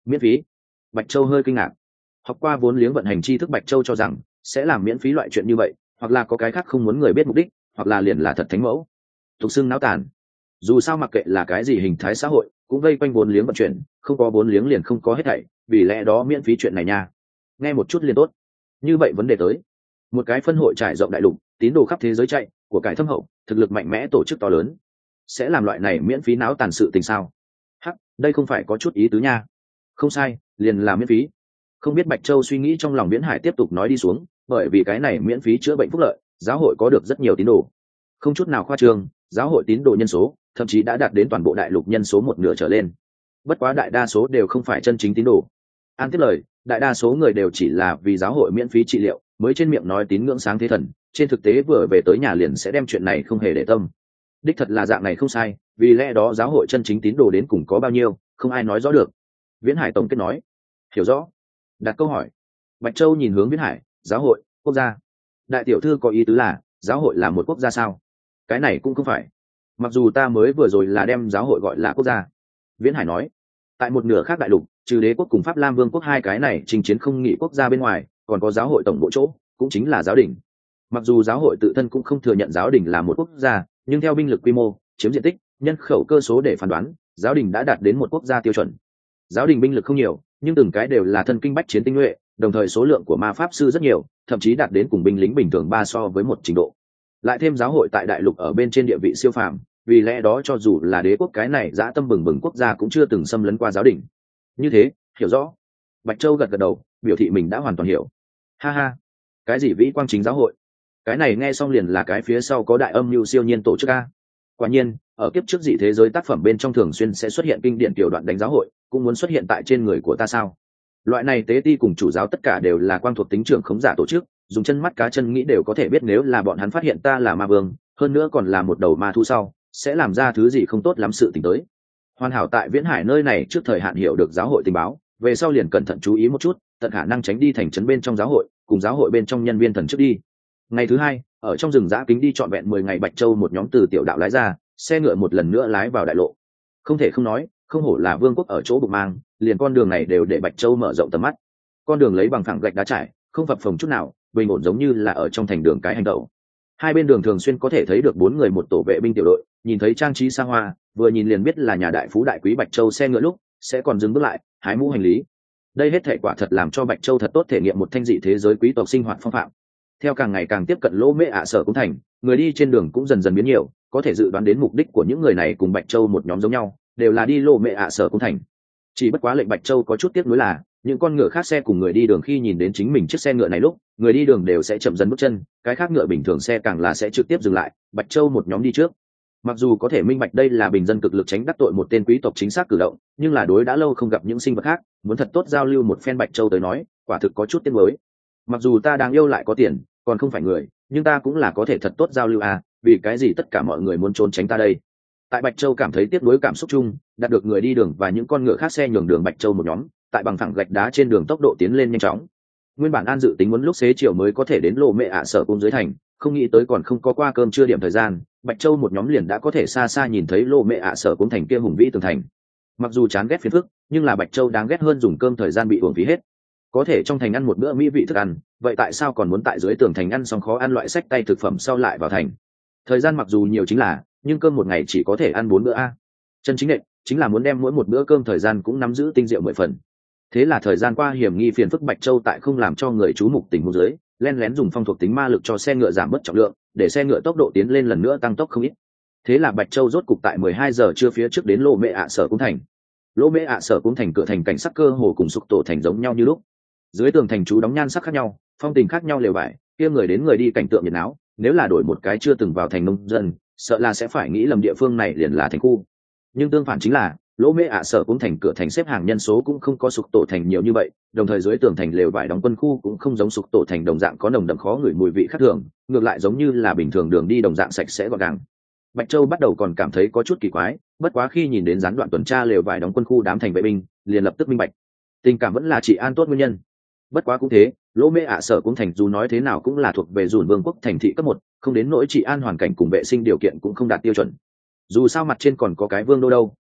Miễn phí? Bạch Châu hơi kinh ngạc. Học qua vốn liếng vận hành tri thức Bạch Châu cho rằng sẽ làm miễn phí loại chuyện như vậy, hoặc là có cái khác không muốn người biết mục đích, hoặc là liền là thật thánh mẫu. Tục xưng náo tàn. Dù sao mặc kệ là cái gì hình thái xã hội, cũng vây quanh vốn liếng vận chuyển, không có vốn liếng liền không có hết thảy, vì lẽ đó miễn phí chuyện này nha. Nghe một chút liền tốt. Như vậy vấn đề tới, một cái phân hội trải rộng đại lục, tín đồ khắp thế giới chạy, của cải thâm hậu, thực lực mạnh mẽ, tổ chức to lớn, sẽ làm loại này miễn phí náo tàn sự tình sao? Hắc, đây không phải có chút ý tứ nha. Không sai, liền là miễn phí. Không biết Bạch Châu suy nghĩ trong lòng Viễn Hải tiếp tục nói đi xuống, bởi vì cái này miễn phí chữa bệnh phúc lợi, giáo hội có được rất nhiều tín đồ. Không chút nào khoa trương, giáo hội tín đồ nhân số thậm chí đã đạt đến toàn bộ đại lục nhân số một nửa trở lên. Bất quá đại đa số đều không phải chân chính tín đồ. An tiếp lời, đại đa số người đều chỉ là vì giáo hội miễn phí trị liệu, mới trên miệng nói tín ngưỡng sáng thế thần, trên thực tế vừa về tới nhà liền sẽ đem chuyện này không hề để tâm. Đích thật là dạng này không sai, vì lẽ đó giáo hội chân chính tín đồ đến cùng có bao nhiêu, không ai nói rõ được. Viễn Hải tổng kết nói. Hiểu rõ. Đặt câu hỏi. Bạch Châu nhìn hướng Viễn Hải, giáo hội, quốc gia. Đại tiểu thư có ý tứ là, giáo hội là một quốc gia sao? Cái này cũng không phải. Mặc dù ta mới vừa rồi là đem giáo hội gọi là quốc gia. Viễn Hải nói. Tại một nửa khác đại lục, trừ đế quốc cùng Pháp Lam Vương quốc hai cái này chinh chiến không nghị quốc gia bên ngoài, còn có giáo hội tổng bộ chỗ, cũng chính là giáo đình. Mặc dù giáo hội tự thân cũng không thừa nhận giáo đình là một quốc gia, nhưng theo binh lực quy mô, chiếm diện tích, nhân khẩu cơ số để phán đoán, giáo đình đã đạt đến một quốc gia tiêu chuẩn. Giáo đình binh lực không nhiều, nhưng từng cái đều là thân kinh bách chiến tinh nhuệ, đồng thời số lượng của ma pháp sư rất nhiều, thậm chí đạt đến cùng binh lính bình thường 3 so với 1 trình độ. Lại thêm giáo hội tại đại lục ở bên trên địa vị siêu phàm, vì lẽ đó cho dù là đế quốc cái này dã tâm bừng bừng quốc gia cũng chưa từng xâm lấn qua giáo đình. Như thế, hiểu rõ. Bạch Châu gật gật đầu, biểu thị mình đã hoàn toàn hiểu. Ha ha, cái gì vĩ quang chính giáo hội? Cái này nghe xong liền là cái phía sau có đại âm mưu siêu nhiên tổ chức a. Quả nhiên, ở kiếp trước dị thế giới tác phẩm bên trong thường xuyên sẽ xuất hiện kinh điển tiểu đoạn đánh giáo hội, cũng muốn xuất hiện tại trên người của ta sao? Loại này tế ti cùng chủ giáo tất cả đều là quang thuộc tính trưởng khống giả tổ chức, dùng chân mắt cá chân nghĩ đều có thể biết nếu là bọn hắn phát hiện ta là ma vương, hơn nữa còn là một đầu ma thu sau, sẽ làm ra thứ gì không tốt lắm sự tình tới. Hoàn hảo tại Viễn Hải nơi này trước thời hạn hiểu được giáo hội tình báo, về sau liền cẩn thận chú ý một chút, tận khả năng tránh đi thành trấn bên trong giáo hội, cùng giáo hội bên trong nhân viên thần trước đi. Ngày thứ hai, ở trong rừng giã kính đi trọn vẹn 10 ngày Bạch Châu một nhóm từ tiểu đạo lái ra, xe ngựa một lần nữa lái vào đại lộ. Không thể không nói, không hổ là vương quốc ở chỗ bục mang, liền con đường này đều để Bạch Châu mở rộng tầm mắt. Con đường lấy bằng phẳng gạch đá trải, không phập phồng chút nào, bình ổn giống như là ở trong thành đường cái hành động. Hai bên đường thường xuyên có thể thấy được 4 người một tổ vệ binh tiểu đội, nhìn thấy trang trí xa hoa, vừa nhìn liền biết là nhà đại phú đại quý Bạch Châu xe ngựa lúc sẽ còn dừng bước lại, hái mũ hành lý. Đây hết thảy quả thật làm cho Bạch Châu thật tốt thể nghiệm một thanh dị thế giới quý tộc sinh hoạt phong phạm. Theo càng ngày càng tiếp cận lỗ mễ ạ sở cũng thành, người đi trên đường cũng dần dần biến nhiều, có thể dự đoán đến mục đích của những người này cùng Bạch Châu một nhóm giống nhau, đều là đi lỗ mễ ạ sở cũng thành. Chỉ bất quá lệnh Bạch Châu có chút tiếc nuối là, những con ngựa khác xe cùng người đi đường khi nhìn đến chính mình chiếc xe ngựa này lúc, người đi đường đều sẽ chậm dần bước chân, cái khác ngựa bình thường xe càng là sẽ trực tiếp dừng lại, Bạch Châu một nhóm đi trước. Mặc dù có thể minh bạch đây là bình dân cực lực tránh đắc tội một tên quý tộc chính xác cử động, nhưng là đối đã lâu không gặp những sinh vật khác, muốn thật tốt giao lưu một phen Bạch Châu tới nói, quả thực có chút tiếc nuối. Mặc dù ta đáng yêu lại có tiền, còn không phải người, nhưng ta cũng là có thể thật tốt giao lưu à, vì cái gì tất cả mọi người muốn trốn tránh ta đây? Tại Bạch Châu cảm thấy tiếc nuối cảm xúc chung, đạt được người đi đường và những con ngựa khác xe nhường đường Bạch Châu một nhóm, tại bằng phẳng gạch đá trên đường tốc độ tiến lên nhanh chóng. Nguyên bản An dự tính muốn lúc xế chiều mới có thể đến lộ mẹ ạ sở cung dưới thành, không nghĩ tới còn không có qua cơm trưa điểm thời gian, Bạch Châu một nhóm liền đã có thể xa xa nhìn thấy lộ mẹ ạ sở cung thành kia hùng vĩ tường thành. Mặc dù chán ghét phiền phức, nhưng là Bạch Châu đáng ghét hơn dùng cơm thời gian bị uổng phí hết. Có thể trong thành ăn một bữa mỹ vị thức ăn, vậy tại sao còn muốn tại dưới tường thành ăn xong khó ăn loại xách tay thực phẩm sau lại vào thành? Thời gian mặc dù nhiều chính là, nhưng cơm một ngày chỉ có thể ăn 4 bữa a. Chân chính nện chính là muốn đem mỗi một bữa cơm thời gian cũng nắm giữ tinh diệu 10 phần. Thế là thời gian qua hiểm nghi phiền phức Bạch Châu tại không làm cho người chú mục tình huống dưới, len lén dùng phong thuộc tính ma lực cho xe ngựa giảm bớt trọng lượng, để xe ngựa tốc độ tiến lên lần nữa tăng tốc không ít. Thế là Bạch Châu rốt cục tại 12 giờ trưa phía trước đến lô mẹ ạ sở cung thành. Lô mẹ ạ sở cung thành cửa thành cảnh sắc cơ hồ cùng sụp tổ thành giống nhau như lúc. Dưới tường thành chú đóng nhan sắc khác nhau, phong tình khác nhau lều vải, kia người đến người đi cảnh tượng nhiệt náo, nếu là đổi một cái chưa từng vào thành nông dân, sợ là sẽ phải nghĩ lầm địa phương này liền là thành khu. Nhưng tương phản chính là, lỗ mễ ạ sở cũng thành cửa thành xếp hàng nhân số cũng không có sụp tổ thành nhiều như vậy, đồng thời dưới tường thành lều vải đóng quân khu cũng không giống sụp tổ thành đồng dạng có nồng đậm khó ngửi mùi vị khác thường, ngược lại giống như là bình thường đường đi đồng dạng sạch sẽ gọn gàng. Bạch Châu bắt đầu còn cảm thấy có chút kỳ quái, bất quá khi nhìn đến gián đoạn tuần tra lều vải đóng quân khu đám thành vệ binh, liền lập tức minh bạch. Tình cảm vẫn là trị an tốt nguyên nhân. Bất quá cũng thế, lỗ mễ ạ sở cũng thành dù nói thế nào cũng là thuộc về dùn vương quốc thành thị cấp 1, không đến nỗi trị an hoàn cảnh cùng vệ sinh điều kiện cũng không đạt tiêu chuẩn. Dù sao mặt trên còn có cái vương đô đâu,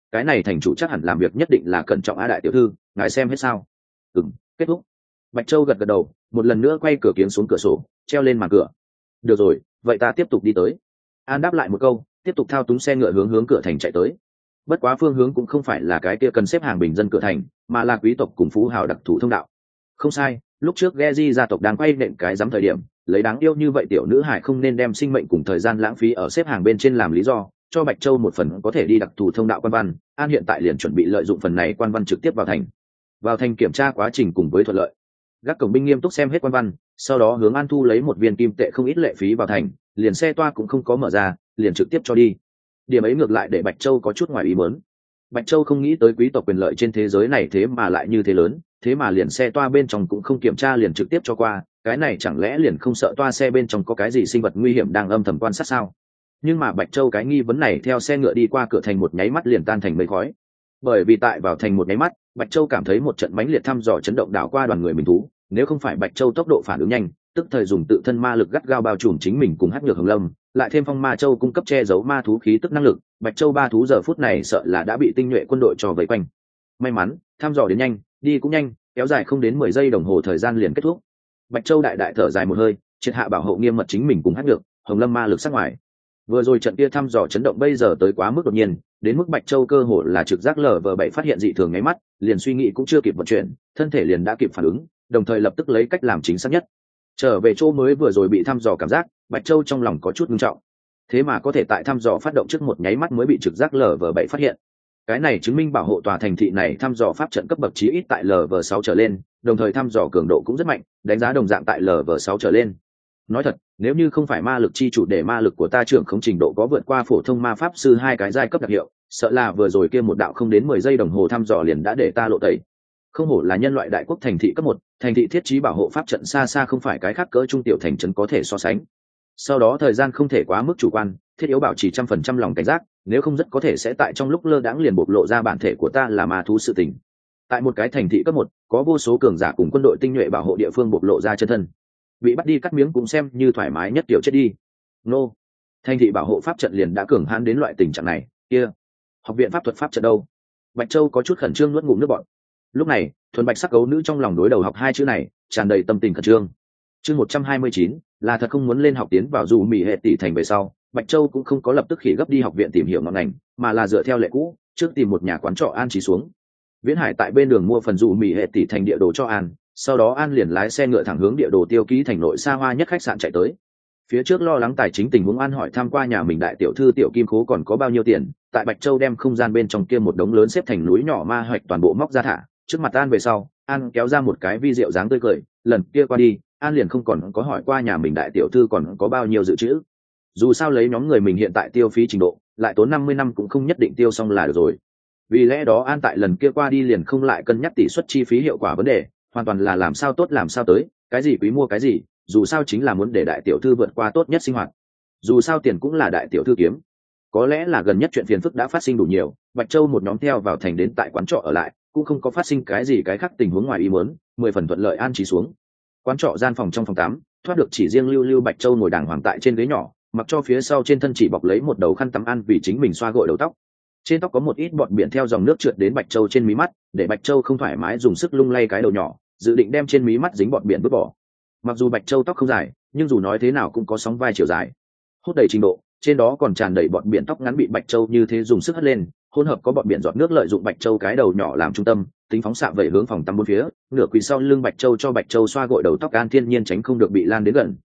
cái này thành chủ chắc hẳn làm việc nhất định là cẩn trọng. A đại tiểu thư, ngài xem hết sao? Kết thúc. Bạch Châu gật gật đầu, một lần nữa quay cửa kiếng xuống cửa sổ, treo lên màn cửa. Được rồi, vậy ta tiếp tục đi tới. An đáp lại một câu, tiếp tục thao túng xe ngựa hướng cửa thành chạy tới. Bất quá phương hướng cũng không phải là cái kia cần xếp hàng bình dân cửa thành, mà là quý tộc cùng phú hào đặc thù thông đạo. Không sai, lúc trước Geji gia tộc đang quay nện cái giám thời điểm, lấy đáng yêu như vậy tiểu nữ hải không nên đem sinh mệnh cùng thời gian lãng phí ở xếp hàng bên trên làm lý do, cho Bạch Châu một phần có thể đi đặc thù thông đạo quan văn. An hiện tại liền chuẩn bị lợi dụng phần này quan văn trực tiếp vào thành. Vào thành kiểm tra quá trình cùng với thuận lợi. Gác cổng binh nghiêm túc xem hết quan văn, sau đó hướng An thu lấy một viên kim tệ không ít lệ phí vào thành, liền xe toa cũng không có mở ra, liền trực tiếp cho đi. Điểm ấy ngược lại để Bạch Châu có chút ngoài ý muốn. Bạch Châu không nghĩ tới quý tộc quyền lợi trên thế giới này thế mà lại như thế lớn, thế mà liền xe toa bên trong cũng không kiểm tra liền trực tiếp cho qua, cái này chẳng lẽ liền không sợ toa xe bên trong có cái gì sinh vật nguy hiểm đang âm thầm quan sát sao? Nhưng mà Bạch Châu cái nghi vấn này theo xe ngựa đi qua cửa thành một nháy mắt liền tan thành mây khói. Bởi vì tại vào thành một nháy mắt, Bạch Châu cảm thấy một trận mãnh liệt thăm dò chấn động đảo qua đoàn người mình thú, nếu không phải Bạch Châu tốc độ phản ứng nhanh, tức thời dùng tự thân ma lực gắt gao bao trùm chính mình cùng Hắc Nhược Hồng Lâm, lại thêm Phong Ma Châu cung cấp che giấu ma thú khí tức năng lực, Bạch Châu ba thú giờ phút này sợ là đã bị tinh nhuệ quân đội cho vây quanh. May mắn, thăm dò đến nhanh, đi cũng nhanh, kéo dài không đến 10 giây đồng hồ thời gian liền kết thúc. Bạch Châu đại đại thở dài một hơi, triệt hạ bảo hộ nghiêm mật chính mình cùng Hắc Nhược Hồng Lâm ma lực sát ngoài. Vừa rồi trận kia thăm dò chấn động bây giờ tới quá mức đột nhiên, đến mức Bạch Châu cơ hồ là trực giác LV7 phát hiện dị thường nháy mắt, liền suy nghĩ cũng chưa kịp vận chuyển, thân thể liền đã kịp phản ứng, đồng thời lập tức lấy cách làm chính xác nhất. Trở về chỗ mới vừa rồi bị thăm dò cảm giác, Bạch Châu trong lòng có chút ngưng trọng. Thế mà có thể tại thăm dò phát động trước một nháy mắt mới bị trực giác LV7 phát hiện. Cái này chứng minh bảo hộ tòa thành thị này thăm dò pháp trận cấp bậc chí ít tại LV6 trở lên, đồng thời thăm dò cường độ cũng rất mạnh, đánh giá đồng dạng tại LV6 trở lên. Nói thật, nếu như không phải ma lực chi chủ để ma lực của ta trưởng không trình độ có vượt qua phổ thông ma pháp sư hai cái giai cấp đặc hiệu, sợ là vừa rồi kia một đạo không đến 10 giây đồng hồ thăm dò liền đã để ta lộ tẩy. Không hổ là nhân loại đại quốc thành thị cấp 1, thành thị thiết trí bảo hộ pháp trận xa xa không phải cái khác cỡ trung tiểu thành trấn có thể so sánh. Sau đó thời gian không thể quá mức chủ quan, thiết yếu bảo trì 100% lòng cảnh giác, nếu không rất có thể sẽ tại trong lúc lơ đãng liền bộc lộ ra bản thể của ta là ma thú sự tình. Tại một cái thành thị cấp 1, có vô số cường giả cùng quân đội tinh nhuệ bảo hộ địa phương bộc lộ ra chân thân. Bị bắt đi cắt miếng cũng xem như thoải mái nhất kiểu chết đi. Nô, thành thị bảo hộ pháp trận liền đã cường hãn đến loại tình trạng này, kia, học viện pháp thuật pháp trận đâu? Bạch Châu có chút khẩn trương nuốt ngụm nước bọt. Lúc này, thuần bạch sắc gấu nữ trong lòng đối đầu học hai chữ này, tràn đầy tâm tình khẩn trương. Chương 129, là thật không muốn lên học tiến vào dù mỹ hệ tỷ thành về sau, Bạch Châu cũng không có lập tức khỉ gấp đi học viện tìm hiểu ngọn ngành, mà là dựa theo lệ cũ, trước tìm một nhà quán trọ an trí xuống. Viễn Hải tại bên đường mua phần dù mỹ hệ tỷ thành địa đồ cho An, sau đó An liền lái xe ngựa thẳng hướng địa đồ tiêu ký thành nội xa hoa nhất khách sạn chạy tới. Phía trước lo lắng tài chính tình huống An hỏi tham qua nhà mình đại tiểu thư tiểu kim khố còn có bao nhiêu tiền, tại Bạch Châu đem không gian bên trong kia một đống lớn xếp thành núi nhỏ ma hoạch toàn bộ móc ra thả, trước mặt An về sau, An kéo ra một cái vi diệu dáng tươi cười, lần kia qua đi, An liền không còn có hỏi qua nhà mình đại tiểu thư còn có bao nhiêu dự trữ. Dù sao lấy nhóm người mình hiện tại tiêu phí trình độ, lại tốn 50 năm cũng không nhất định tiêu xong là được rồi. Vì lẽ đó An tại lần kia qua đi liền không lại cân nhắc tỷ suất chi phí hiệu quả vấn đề, hoàn toàn là làm sao tốt làm sao tới, cái gì quý mua cái gì, dù sao chính là muốn để đại tiểu thư vượt qua tốt nhất sinh hoạt. Dù sao tiền cũng là đại tiểu thư kiếm. Có lẽ là gần nhất chuyện phiền phức đã phát sinh đủ nhiều, Bạch Châu một nhóm theo vào thành đến tại quán trọ ở lại, cũng không có phát sinh cái gì cái khác tình huống ngoài ý muốn, 10 phần thuận lợi an trí xuống. Quán trọ gian phòng trong phòng 8, thoát được chỉ riêng Lưu Bạch Châu ngồi đàng hoàng tại trên ghế nhỏ, mặc cho phía sau trên thân chỉ bọc lấy một đầu khăn tắm An vì chính mình xoa gội đầu tóc. Trên tóc có một ít bọt biển theo dòng nước trượt đến Bạch Châu trên mí mắt, để Bạch Châu không thoải mái dùng sức lung lay cái đầu nhỏ, dự định đem trên mí mắt dính bọt biển vứt bỏ. Mặc dù Bạch Châu tóc không dài, nhưng dù nói thế nào cũng có sóng vai chiều dài, hút đầy trình độ, trên đó còn tràn đầy bọt biển tóc ngắn bị Bạch Châu như thế dùng sức hất lên, hỗn hợp có bọt biển giọt nước lợi dụng Bạch Châu cái đầu nhỏ làm trung tâm, tính phóng xạ vẩy hướng phòng tắm bốn phía, nửa quỳ sau lưng Bạch Châu cho Bạch Châu xoa gội đầu tóc An thiên nhiên tránh không được bị lan đến gần.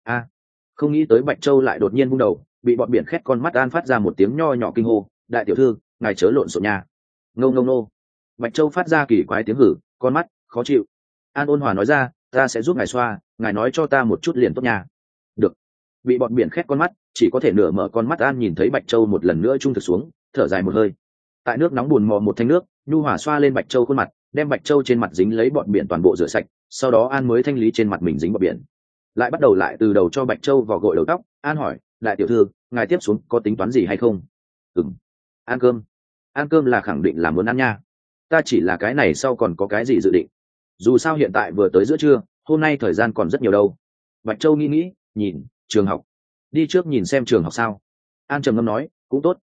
Không nghĩ tới Bạch Châu lại đột nhiên vung đầu, bị bọt biển khét con mắt An phát ra một tiếng nho nhỏ kinh hô, đại tiểu thư, ngài chớ lộn xộn nha. Ngô ngô nô. Bạch Châu phát ra kỳ quái tiếng hử, con mắt khó chịu. An ôn hòa nói ra, ta sẽ giúp ngài xoa, ngài nói cho ta một chút liền tốt nha. Được. Bị bọt biển khét con mắt, chỉ có thể nửa mở con mắt An nhìn thấy Bạch Châu một lần nữa trung thực xuống, thở dài một hơi. Tại nước nóng bùn mò một thanh nước, nhu hòa xoa lên Bạch Châu khuôn mặt, đem Bạch Châu trên mặt dính lấy bọt biển toàn bộ rửa sạch, sau đó An mới thanh lý trên mặt mình dính bọt biển. Lại bắt đầu lại từ đầu cho Bạch Châu vào gội đầu tóc. An hỏi, đại tiểu thư, ngài tiếp xuống có tính toán gì hay không? Ăn cơm. Ăn cơm là khẳng định là muốn ăn nha. Ta chỉ là cái này sau còn có cái gì dự định. Dù sao hiện tại vừa tới giữa trưa, hôm nay thời gian còn rất nhiều đâu. Bạch Châu nghĩ, nhìn trường học, đi trước nhìn xem trường học sao. An trầm ngâm nói, cũng tốt,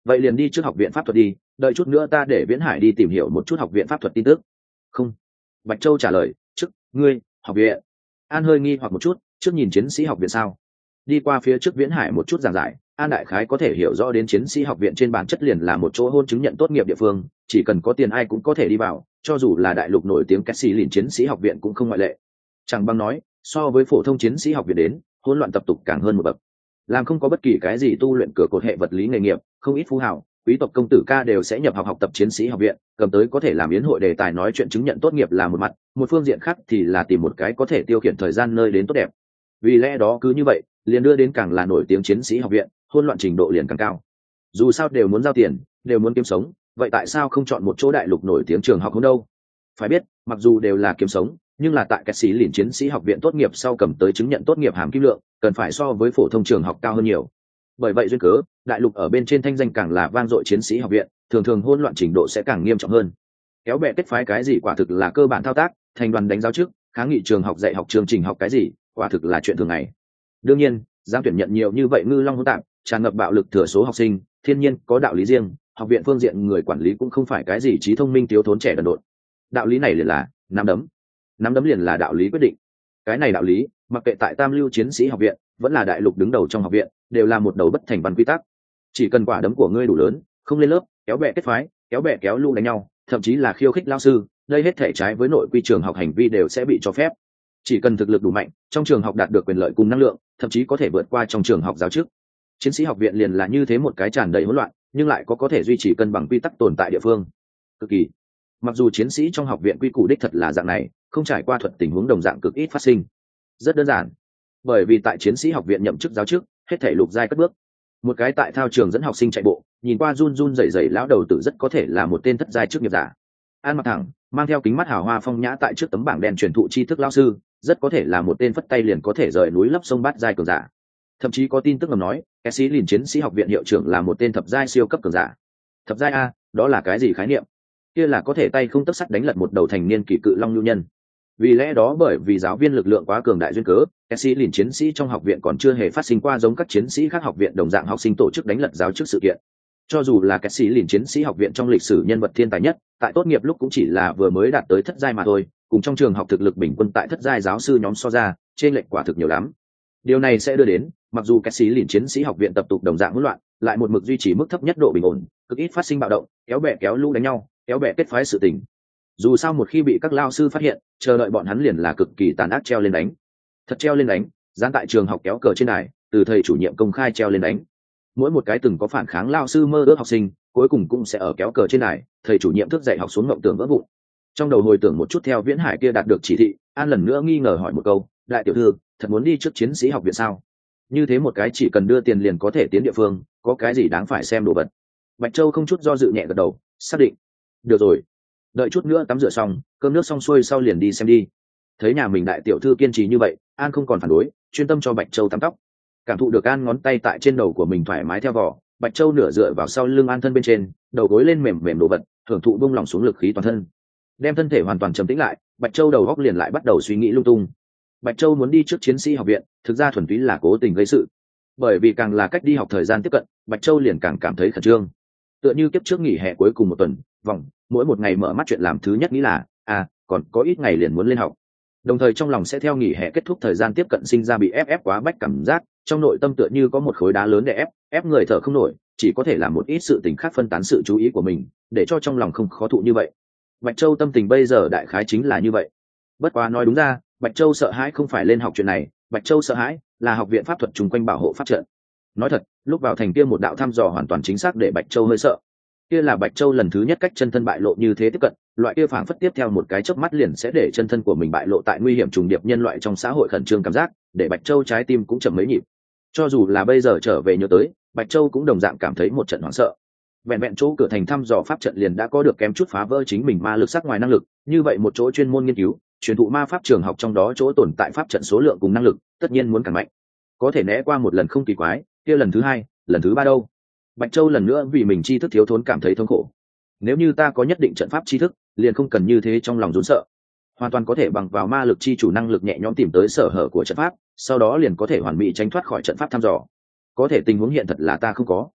vậy liền đi trước học viện pháp thuật đi, đợi chút nữa ta để Viễn Hải đi tìm hiểu một chút học viện pháp thuật tin tức. Không. Bạch Châu trả lời, trước ngươi học viện. An hơi nghi hoặc một chút, trước nhìn chiến sĩ học viện sao? Đi qua phía trước Viễn Hải một chút giảng giải, An đại khái có thể hiểu rõ đến chiến sĩ học viện trên bản chất liền là một chỗ hôn chứng nhận tốt nghiệp địa phương, chỉ cần có tiền ai cũng có thể đi vào, cho dù là đại lục nổi tiếng Cassie liền chiến sĩ học viện cũng không ngoại lệ. Chẳng bằng nói, so với phổ thông chiến sĩ học viện đến, hỗn loạn tập tục càng hơn một bậc. Làm không có bất kỳ cái gì tu luyện cửa cột hệ vật lý nghề nghiệp, không ít phú hào, quý tộc công tử ca đều sẽ nhập học tập chiến sĩ học viện, cầm tới có thể làm yến hội đề tài nói chuyện chứng nhận tốt nghiệp là một mặt, một phương diện khác thì là tìm một cái có thể tiêu khiển thời gian nơi đến tốt đẹp. Vì lẽ đó cứ như vậy, liền đưa đến càng là nổi tiếng chiến sĩ học viện, hỗn loạn trình độ liền càng cao. Dù sao đều muốn giao tiền, đều muốn kiếm sống, vậy tại sao không chọn một chỗ đại lục nổi tiếng trường học hơn đâu? Phải biết, mặc dù đều là kiếm sống, nhưng là tại Cassie liền chiến sĩ học viện tốt nghiệp sau cầm tới chứng nhận tốt nghiệp hàm kim lượng, cần phải so với phổ thông trường học cao hơn nhiều. Bởi vậy duyên cớ, đại lục ở bên trên thanh danh càng là vang dội chiến sĩ học viện, thường thường hỗn loạn trình độ sẽ càng nghiêm trọng hơn. Kéo bè kết phái cái gì quả thực là cơ bản thao tác, thành đoàn đánh giáo trước, kháng nghị trường học dạy học chương trình học cái gì, quả thực là chuyện thường ngày. Đương nhiên, giang tuyển nhận nhiều như vậy ngư long hỗn tạp, tràn ngập bạo lực thừa số học sinh, thiên nhiên có đạo lý riêng, học viện phương diện người quản lý cũng không phải cái gì trí thông minh thiếu thốn trẻ đần độn. Đạo lý này liền là nắm đấm liền là đạo lý quyết định. Cái này đạo lý, mặc kệ tại tam lưu chiến sĩ học viện vẫn là đại lục đứng đầu trong học viện, đều là một đầu bất thành văn quy tắc. Chỉ cần quả đấm của ngươi đủ lớn, không lên lớp kéo bè kết phái, kéo bè kéo lũ đánh nhau, thậm chí là khiêu khích lao sư, đây hết thể trái với nội quy trường học hành vi đều sẽ bị cho phép. Chỉ cần thực lực đủ mạnh, trong trường học đạt được quyền lợi cùng năng lượng, thậm chí có thể vượt qua trong trường học giáo chức. Chiến sĩ học viện liền là như thế một cái tràn đầy hỗn loạn, nhưng lại có thể duy trì cân bằng quy tắc tồn tại địa phương. Cực kỳ. Mặc dù chiến sĩ trong học viện quy củ đích thật là dạng này, không trải qua thuật tình huống đồng dạng cực ít phát sinh. Rất đơn giản, bởi vì tại chiến sĩ học viện nhậm chức giáo chức, hết thể lục giai cất bước. Một cái tại thao trường dẫn học sinh chạy bộ, nhìn qua run run rẩy rẩy lão đầu tử rất có thể là một tên thất giai chức nghiệp giả. An mặc thẳng, mang theo kính mắt hào hoa phong nhã tại trước tấm bảng đen truyền thụ tri thức lão sư, rất có thể là một tên phất tay liền có thể rời núi lấp sông bát giai cường giả. Thậm chí có tin tức ngầm nói, Cassie liền chiến sĩ học viện hiệu trưởng là một tên thập giai siêu cấp cường giả. Thập giai a, đó là cái gì khái niệm? Kia là có thể tay không tấc sắt đánh lật một đầu thành niên kỳ cự long nhu nhân. Vì lẽ đó bởi vì giáo viên lực lượng quá cường đại duyên cớ, Cassie liền chiến sĩ trong học viện còn chưa hề phát sinh qua giống các chiến sĩ khác học viện đồng dạng học sinh tổ chức đánh lật giáo chức sự kiện. Cho dù là Cassie liền chiến sĩ học viện trong lịch sử nhân vật thiên tài nhất, tại tốt nghiệp lúc cũng chỉ là vừa mới đạt tới thất giai mà thôi, cùng trong trường học thực lực bình quân tại thất giai giáo sư nhóm so ra, trên lệch quả thực nhiều lắm. Điều này sẽ đưa đến, mặc dù Cassie liền chiến sĩ học viện tập tục đồng dạng hỗn loạn, lại một mực duy trì mức thấp nhất độ bình ổn, cực ít phát sinh bạo động, kéo bè kéo lũ đánh nhau, kéo bè kết phái sự tình. Dù sao một khi bị các lao sư phát hiện, chờ đợi bọn hắn liền là cực kỳ tàn ác treo lên đánh. Thật treo lên đánh, dán tại trường học kéo cờ trên đài, từ thầy chủ nhiệm công khai treo lên đánh. Mỗi một cái từng có phản kháng lao sư mơ ước học sinh, cuối cùng cũng sẽ ở kéo cờ trên đài, thầy chủ nhiệm thức dậy học xuống ngộng tưởng vỡ vụn. Trong đầu hồi tưởng một chút theo Viễn Hải kia đạt được chỉ thị, An lần nữa nghi ngờ hỏi một câu, đại tiểu thư, thật muốn đi trước chiến sĩ học viện sao? Như thế một cái chỉ cần đưa tiền liền có thể tiến địa phương, có cái gì đáng phải xem đồ vật? Bạch Châu không chút do dự nhẹ gật đầu, xác định. Được rồi, đợi chút nữa tắm rửa xong, cơm nước xong xuôi sau liền đi xem đi. Thấy nhà mình đại tiểu thư kiên trì như vậy, An không còn phản đối, chuyên tâm cho Bạch Châu tắm tóc. Cảm thụ được An ngón tay tại trên đầu của mình thoải mái theo vỏ, Bạch Châu nửa dựa vào sau lưng An thân bên trên, đầu gối lên mềm mềm đồ vật, hưởng thụ buông lỏng xuống lực khí toàn thân. Đem thân thể hoàn toàn trầm tĩnh lại, Bạch Châu đầu góc liền lại bắt đầu suy nghĩ lung tung. Bạch Châu muốn đi trước chiến sĩ học viện, thực ra thuần túy là cố tình gây sự. Bởi vì càng là cách đi học thời gian tiếp cận, Bạch Châu liền càng cảm thấy khẩn trương. Tựa như kiếp trước nghỉ hè cuối cùng một tuần, mỗi một ngày mở mắt chuyện làm thứ nhất nghĩ là, còn có ít ngày liền muốn lên học. Đồng thời trong lòng sẽ theo nghỉ hè kết thúc thời gian tiếp cận sinh ra bị ép quá bách cảm giác, trong nội tâm tựa như có một khối đá lớn để ép người thở không nổi, chỉ có thể làm một ít sự tình khác phân tán sự chú ý của mình, để cho trong lòng không khó thụ như vậy. Bạch Châu tâm tình bây giờ đại khái chính là như vậy. Bất quá nói đúng ra, Bạch Châu sợ hãi không phải lên học chuyện này, Bạch Châu sợ hãi là học viện pháp thuật chung quanh bảo hộ pháp trận. Nói thật, lúc vào thành kia một đạo thăm dò hoàn toàn chính xác để Bạch Châu hơi sợ. Kia là Bạch Châu lần thứ nhất cách chân thân bại lộ như thế tiếp cận, loại kia phảng phất tiếp theo một cái chớp mắt liền sẽ để chân thân của mình bại lộ tại nguy hiểm trùng điệp nhân loại trong xã hội khẩn trương cảm giác, để Bạch Châu trái tim cũng chậm mấy nhịp. Cho dù là bây giờ trở về nhớ tới, Bạch Châu cũng đồng dạng cảm thấy một trận hoảng sợ. Vẹn vẹn chỗ cửa thành thăm dò pháp trận liền đã có được kém chút phá vỡ chính mình ma lực sắc ngoài năng lực, như vậy một chỗ chuyên môn nghiên cứu, truyền thụ ma pháp trường học trong đó chỗ tồn tại pháp trận số lượng cùng năng lực, tất nhiên muốn càng mạnh. Có thể né qua một lần không kỳ quái, kia lần thứ hai, lần thứ ba đâu? Bạch Châu lần nữa vì mình tri thức thiếu thốn cảm thấy thống khổ. Nếu như ta có nhất định trận pháp tri thức, liền không cần như thế trong lòng rốn sợ, hoàn toàn có thể bằng vào ma lực chi chủ năng lực nhẹ nhõm tìm tới sở hở của trận pháp, sau đó liền có thể hoàn mỹ tránh thoát khỏi trận pháp thăm dò. Có thể tình huống hiện thật là ta không có.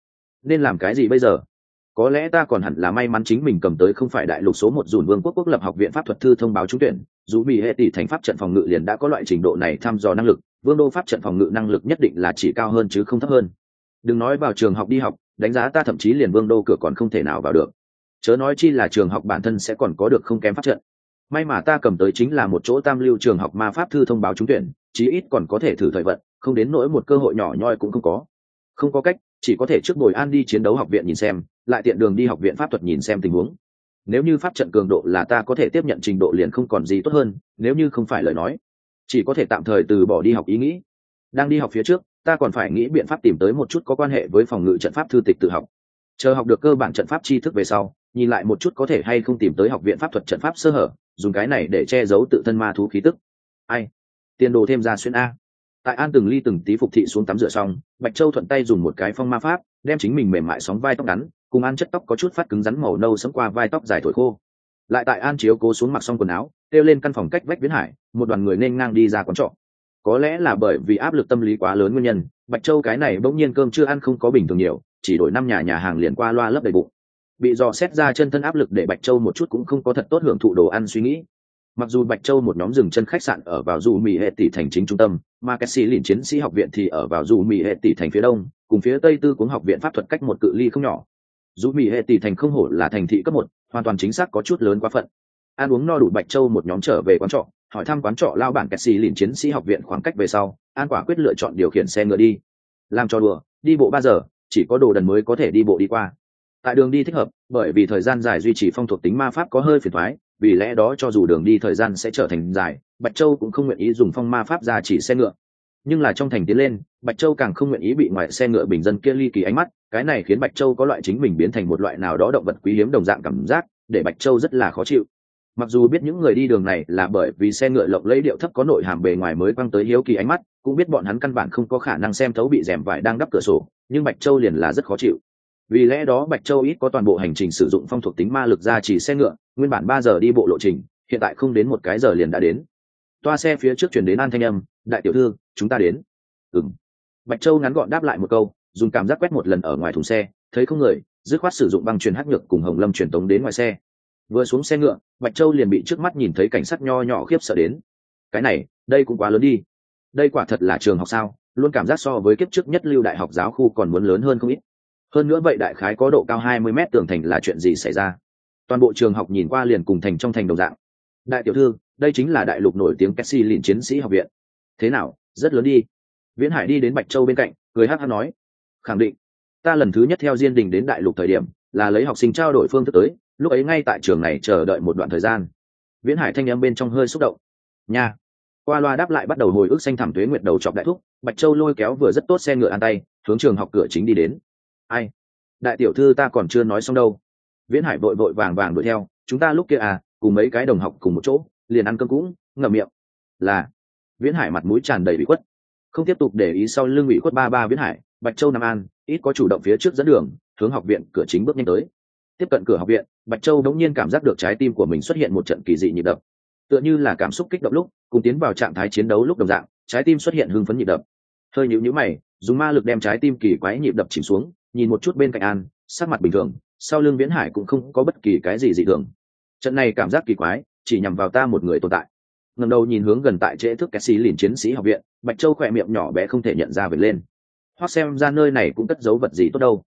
nên làm cái gì bây giờ? Có lẽ ta còn hẳn là may mắn chính mình cầm tới không phải đại lục số một dùn vương quốc quốc lập học viện pháp thuật thư thông báo trúng tuyển, dù bị hệ tỷ thành pháp trận phòng ngự liền đã có loại trình độ này thăm dò năng lực, vương đô pháp trận phòng ngự năng lực nhất định là chỉ cao hơn chứ không thấp hơn. Đừng nói vào trường học đi học, đánh giá ta thậm chí liền vương đô cửa còn không thể nào vào được, chớ nói chi là trường học bản thân sẽ còn có được không kém pháp trận. May mà ta cầm tới chính là một chỗ tam lưu trường học ma pháp thư thông báo trúng tuyển, chí ít còn có thể thử thời vận, không đến nỗi một cơ hội nhỏ nhoi cũng không có. Không có cách, chỉ có thể trước bồi an đi chiến đấu học viện nhìn xem, lại tiện đường đi học viện pháp thuật nhìn xem tình huống. Nếu như pháp trận cường độ là ta có thể tiếp nhận trình độ liền không còn gì tốt hơn, nếu như không phải lời nói, chỉ có thể tạm thời từ bỏ đi học ý nghĩ. Đang đi học phía trước, ta còn phải nghĩ biện pháp tìm tới một chút có quan hệ với phòng ngự trận pháp thư tịch tự học. Chờ học được cơ bản trận pháp tri thức về sau, nhìn lại một chút có thể hay không tìm tới học viện pháp thuật trận pháp sơ hở, dùng cái này để che giấu tự thân ma thú khí tức. Ai? Tiền đồ thêm ra xuyên a. Tại An từng ly từng tí phục thị xuống tắm rửa xong, Bạch Châu thuận tay dùng một cái phong ma pháp, đem chính mình mềm mại sóng vai tóc ngắn, cùng An chất tóc có chút phát cứng rắn màu nâu sẫm qua vai tóc dài thổi khô. Lại tại An chiếu cố xuống mặc xong quần áo, kêu lên căn phòng cách vách Viễn Hải, một đoàn người nên ngang đi ra quán trọ. Có lẽ là bởi vì áp lực tâm lý quá lớn nguyên nhân, Bạch Châu cái này bỗng nhiên cơm chưa ăn không có bình thường nhiều, chỉ đổi 5 nhà hàng liền qua loa lấp đầy bụng. Bị dò xét ra chân thân áp lực để Bạch Châu một chút cũng không có thật tốt hưởng thụ đồ ăn suy nghĩ. Mặc dù Bạch Châu một nhóm dừng chân khách sạn ở vào dù Mỹ hệ tỷ thành chính trung tâm, mà Cassie lìn chiến sĩ học viện thì ở vào dù Mỹ hệ tỷ thành phía đông, cùng phía tây tư cuống học viện pháp thuật cách một cự ly không nhỏ. Dù Mỹ hệ tỷ thành không hổ là thành thị cấp 1, hoàn toàn chính xác có chút lớn quá phận. Ăn uống no đủ, Bạch Châu một nhóm trở về quán trọ, hỏi thăm quán trọ lao bản Cassie lìn chiến sĩ học viện khoảng cách về sau, An quả quyết lựa chọn điều khiển xe ngựa đi. Làm cho đùa, đi bộ 3 giờ, chỉ có đồ đần mới có thể đi bộ đi qua. Tại đường đi thích hợp, bởi vì thời gian dài duy trì phong thuộc tính ma pháp có hơi phiền toái, vì lẽ đó cho dù đường đi thời gian sẽ trở thành dài, Bạch Châu cũng không nguyện ý dùng phong ma pháp ra chỉ xe ngựa. Nhưng là trong thành tiến lên, Bạch Châu càng không nguyện ý bị ngoài xe ngựa bình dân kia ly kỳ ánh mắt, cái này khiến Bạch Châu có loại chính mình biến thành một loại nào đó động vật quý hiếm đồng dạng cảm giác, để Bạch Châu rất là khó chịu. Mặc dù biết những người đi đường này là bởi vì xe ngựa lộng lẫy điệu thấp có nội hàm bề ngoài mới quăng tới hiếu kỳ ánh mắt, cũng biết bọn hắn căn bản không có khả năng xem thấu bị rèm vải đang đắp cửa sổ, nhưng Bạch Châu liền là rất khó chịu. Vì lẽ đó Bạch Châu ít có toàn bộ hành trình sử dụng phong thuộc tính ma lực ra chỉ xe ngựa, nguyên bản 3 giờ đi bộ lộ trình, hiện tại không đến một cái giờ liền đã đến. Toa xe phía trước truyền đến An thanh âm, "Đại tiểu thư, chúng ta đến." "Ừm." Bạch Châu ngắn gọn đáp lại một câu, dùng cảm giác quét một lần ở ngoài thùng xe, thấy không người, dứt khoát sử dụng băng truyền hắc nhược cùng Hồng Lâm truyền tống đến ngoài xe. Vừa xuống xe ngựa, Bạch Châu liền bị trước mắt nhìn thấy cảnh sát nho nhỏ khiếp sợ đến. Cái này, đây cũng quá lớn đi. Đây quả thật là trường học sao? Luôn cảm giác so với kiếp trước nhất lưu đại học giáo khu còn muốn lớn hơn không ít. Hơn nữa vậy đại khái có độ cao 20 mét tường thành là chuyện gì xảy ra? Toàn bộ trường học nhìn qua liền cùng thành trong thành đồng dạng. "Đại tiểu thư, đây chính là đại lục nổi tiếng Cassie lìn chiến sĩ học viện." "Thế nào, rất lớn đi." Viễn Hải đi đến Bạch Châu bên cạnh, cười hắc hắc nói, "Khẳng định. Ta lần thứ nhất theo Diên Đình đến đại lục thời điểm, là lấy học sinh trao đổi phương thức tới, lúc ấy ngay tại trường này chờ đợi một đoạn thời gian." Viễn Hải thanh âm bên trong hơi xúc động. "Nha." Qua loa đáp lại bắt đầu hồi ức xanh thẳm tuế nguyệt đầu chọc đại thúc, Bạch Châu lôi kéo vừa rất tốt xe ngựa An tay, hướng trường học cửa chính đi đến. "Ai? Đại tiểu thư ta còn chưa nói xong đâu." Viễn Hải vội vội vàng vàng đuổi theo, "Chúng ta lúc kia à, cùng mấy cái đồng học cùng một chỗ, liền ăn cơm cũng ngậm miệng." "Là." Viễn Hải mặt mũi tràn đầy bị khuất, không tiếp tục để ý sau lưng bị khuất ba Viễn Hải, Bạch Châu Nam An ít có chủ động phía trước dẫn đường, hướng học viện cửa chính bước nhanh tới. Tiếp cận cửa học viện, Bạch Châu đống nhiên cảm giác được trái tim của mình xuất hiện một trận kỳ dị nhịp đập, tựa như là cảm xúc kích động lúc cùng tiến vào trạng thái chiến đấu lúc đồng dạng, trái tim xuất hiện hưng phấn nhịp đập. Hơi nhíu mày, dùng ma lực đem trái tim kỳ quái nhịp đập chìm xuống, nhìn một chút bên cạnh An, sắc mặt bình thường, sau lưng Viễn Hải cũng không có bất kỳ cái gì dị thường. Trận này cảm giác kỳ quái, chỉ nhằm vào ta một người tồn tại. Ngẩng đầu nhìn hướng gần tại trễ thước Cassie lìn chiến sĩ học viện, Bạch Châu khỏe miệng nhỏ bé không thể nhận ra vệt lên. Hoặc xem ra nơi này cũng cất giấu vật gì tốt đâu.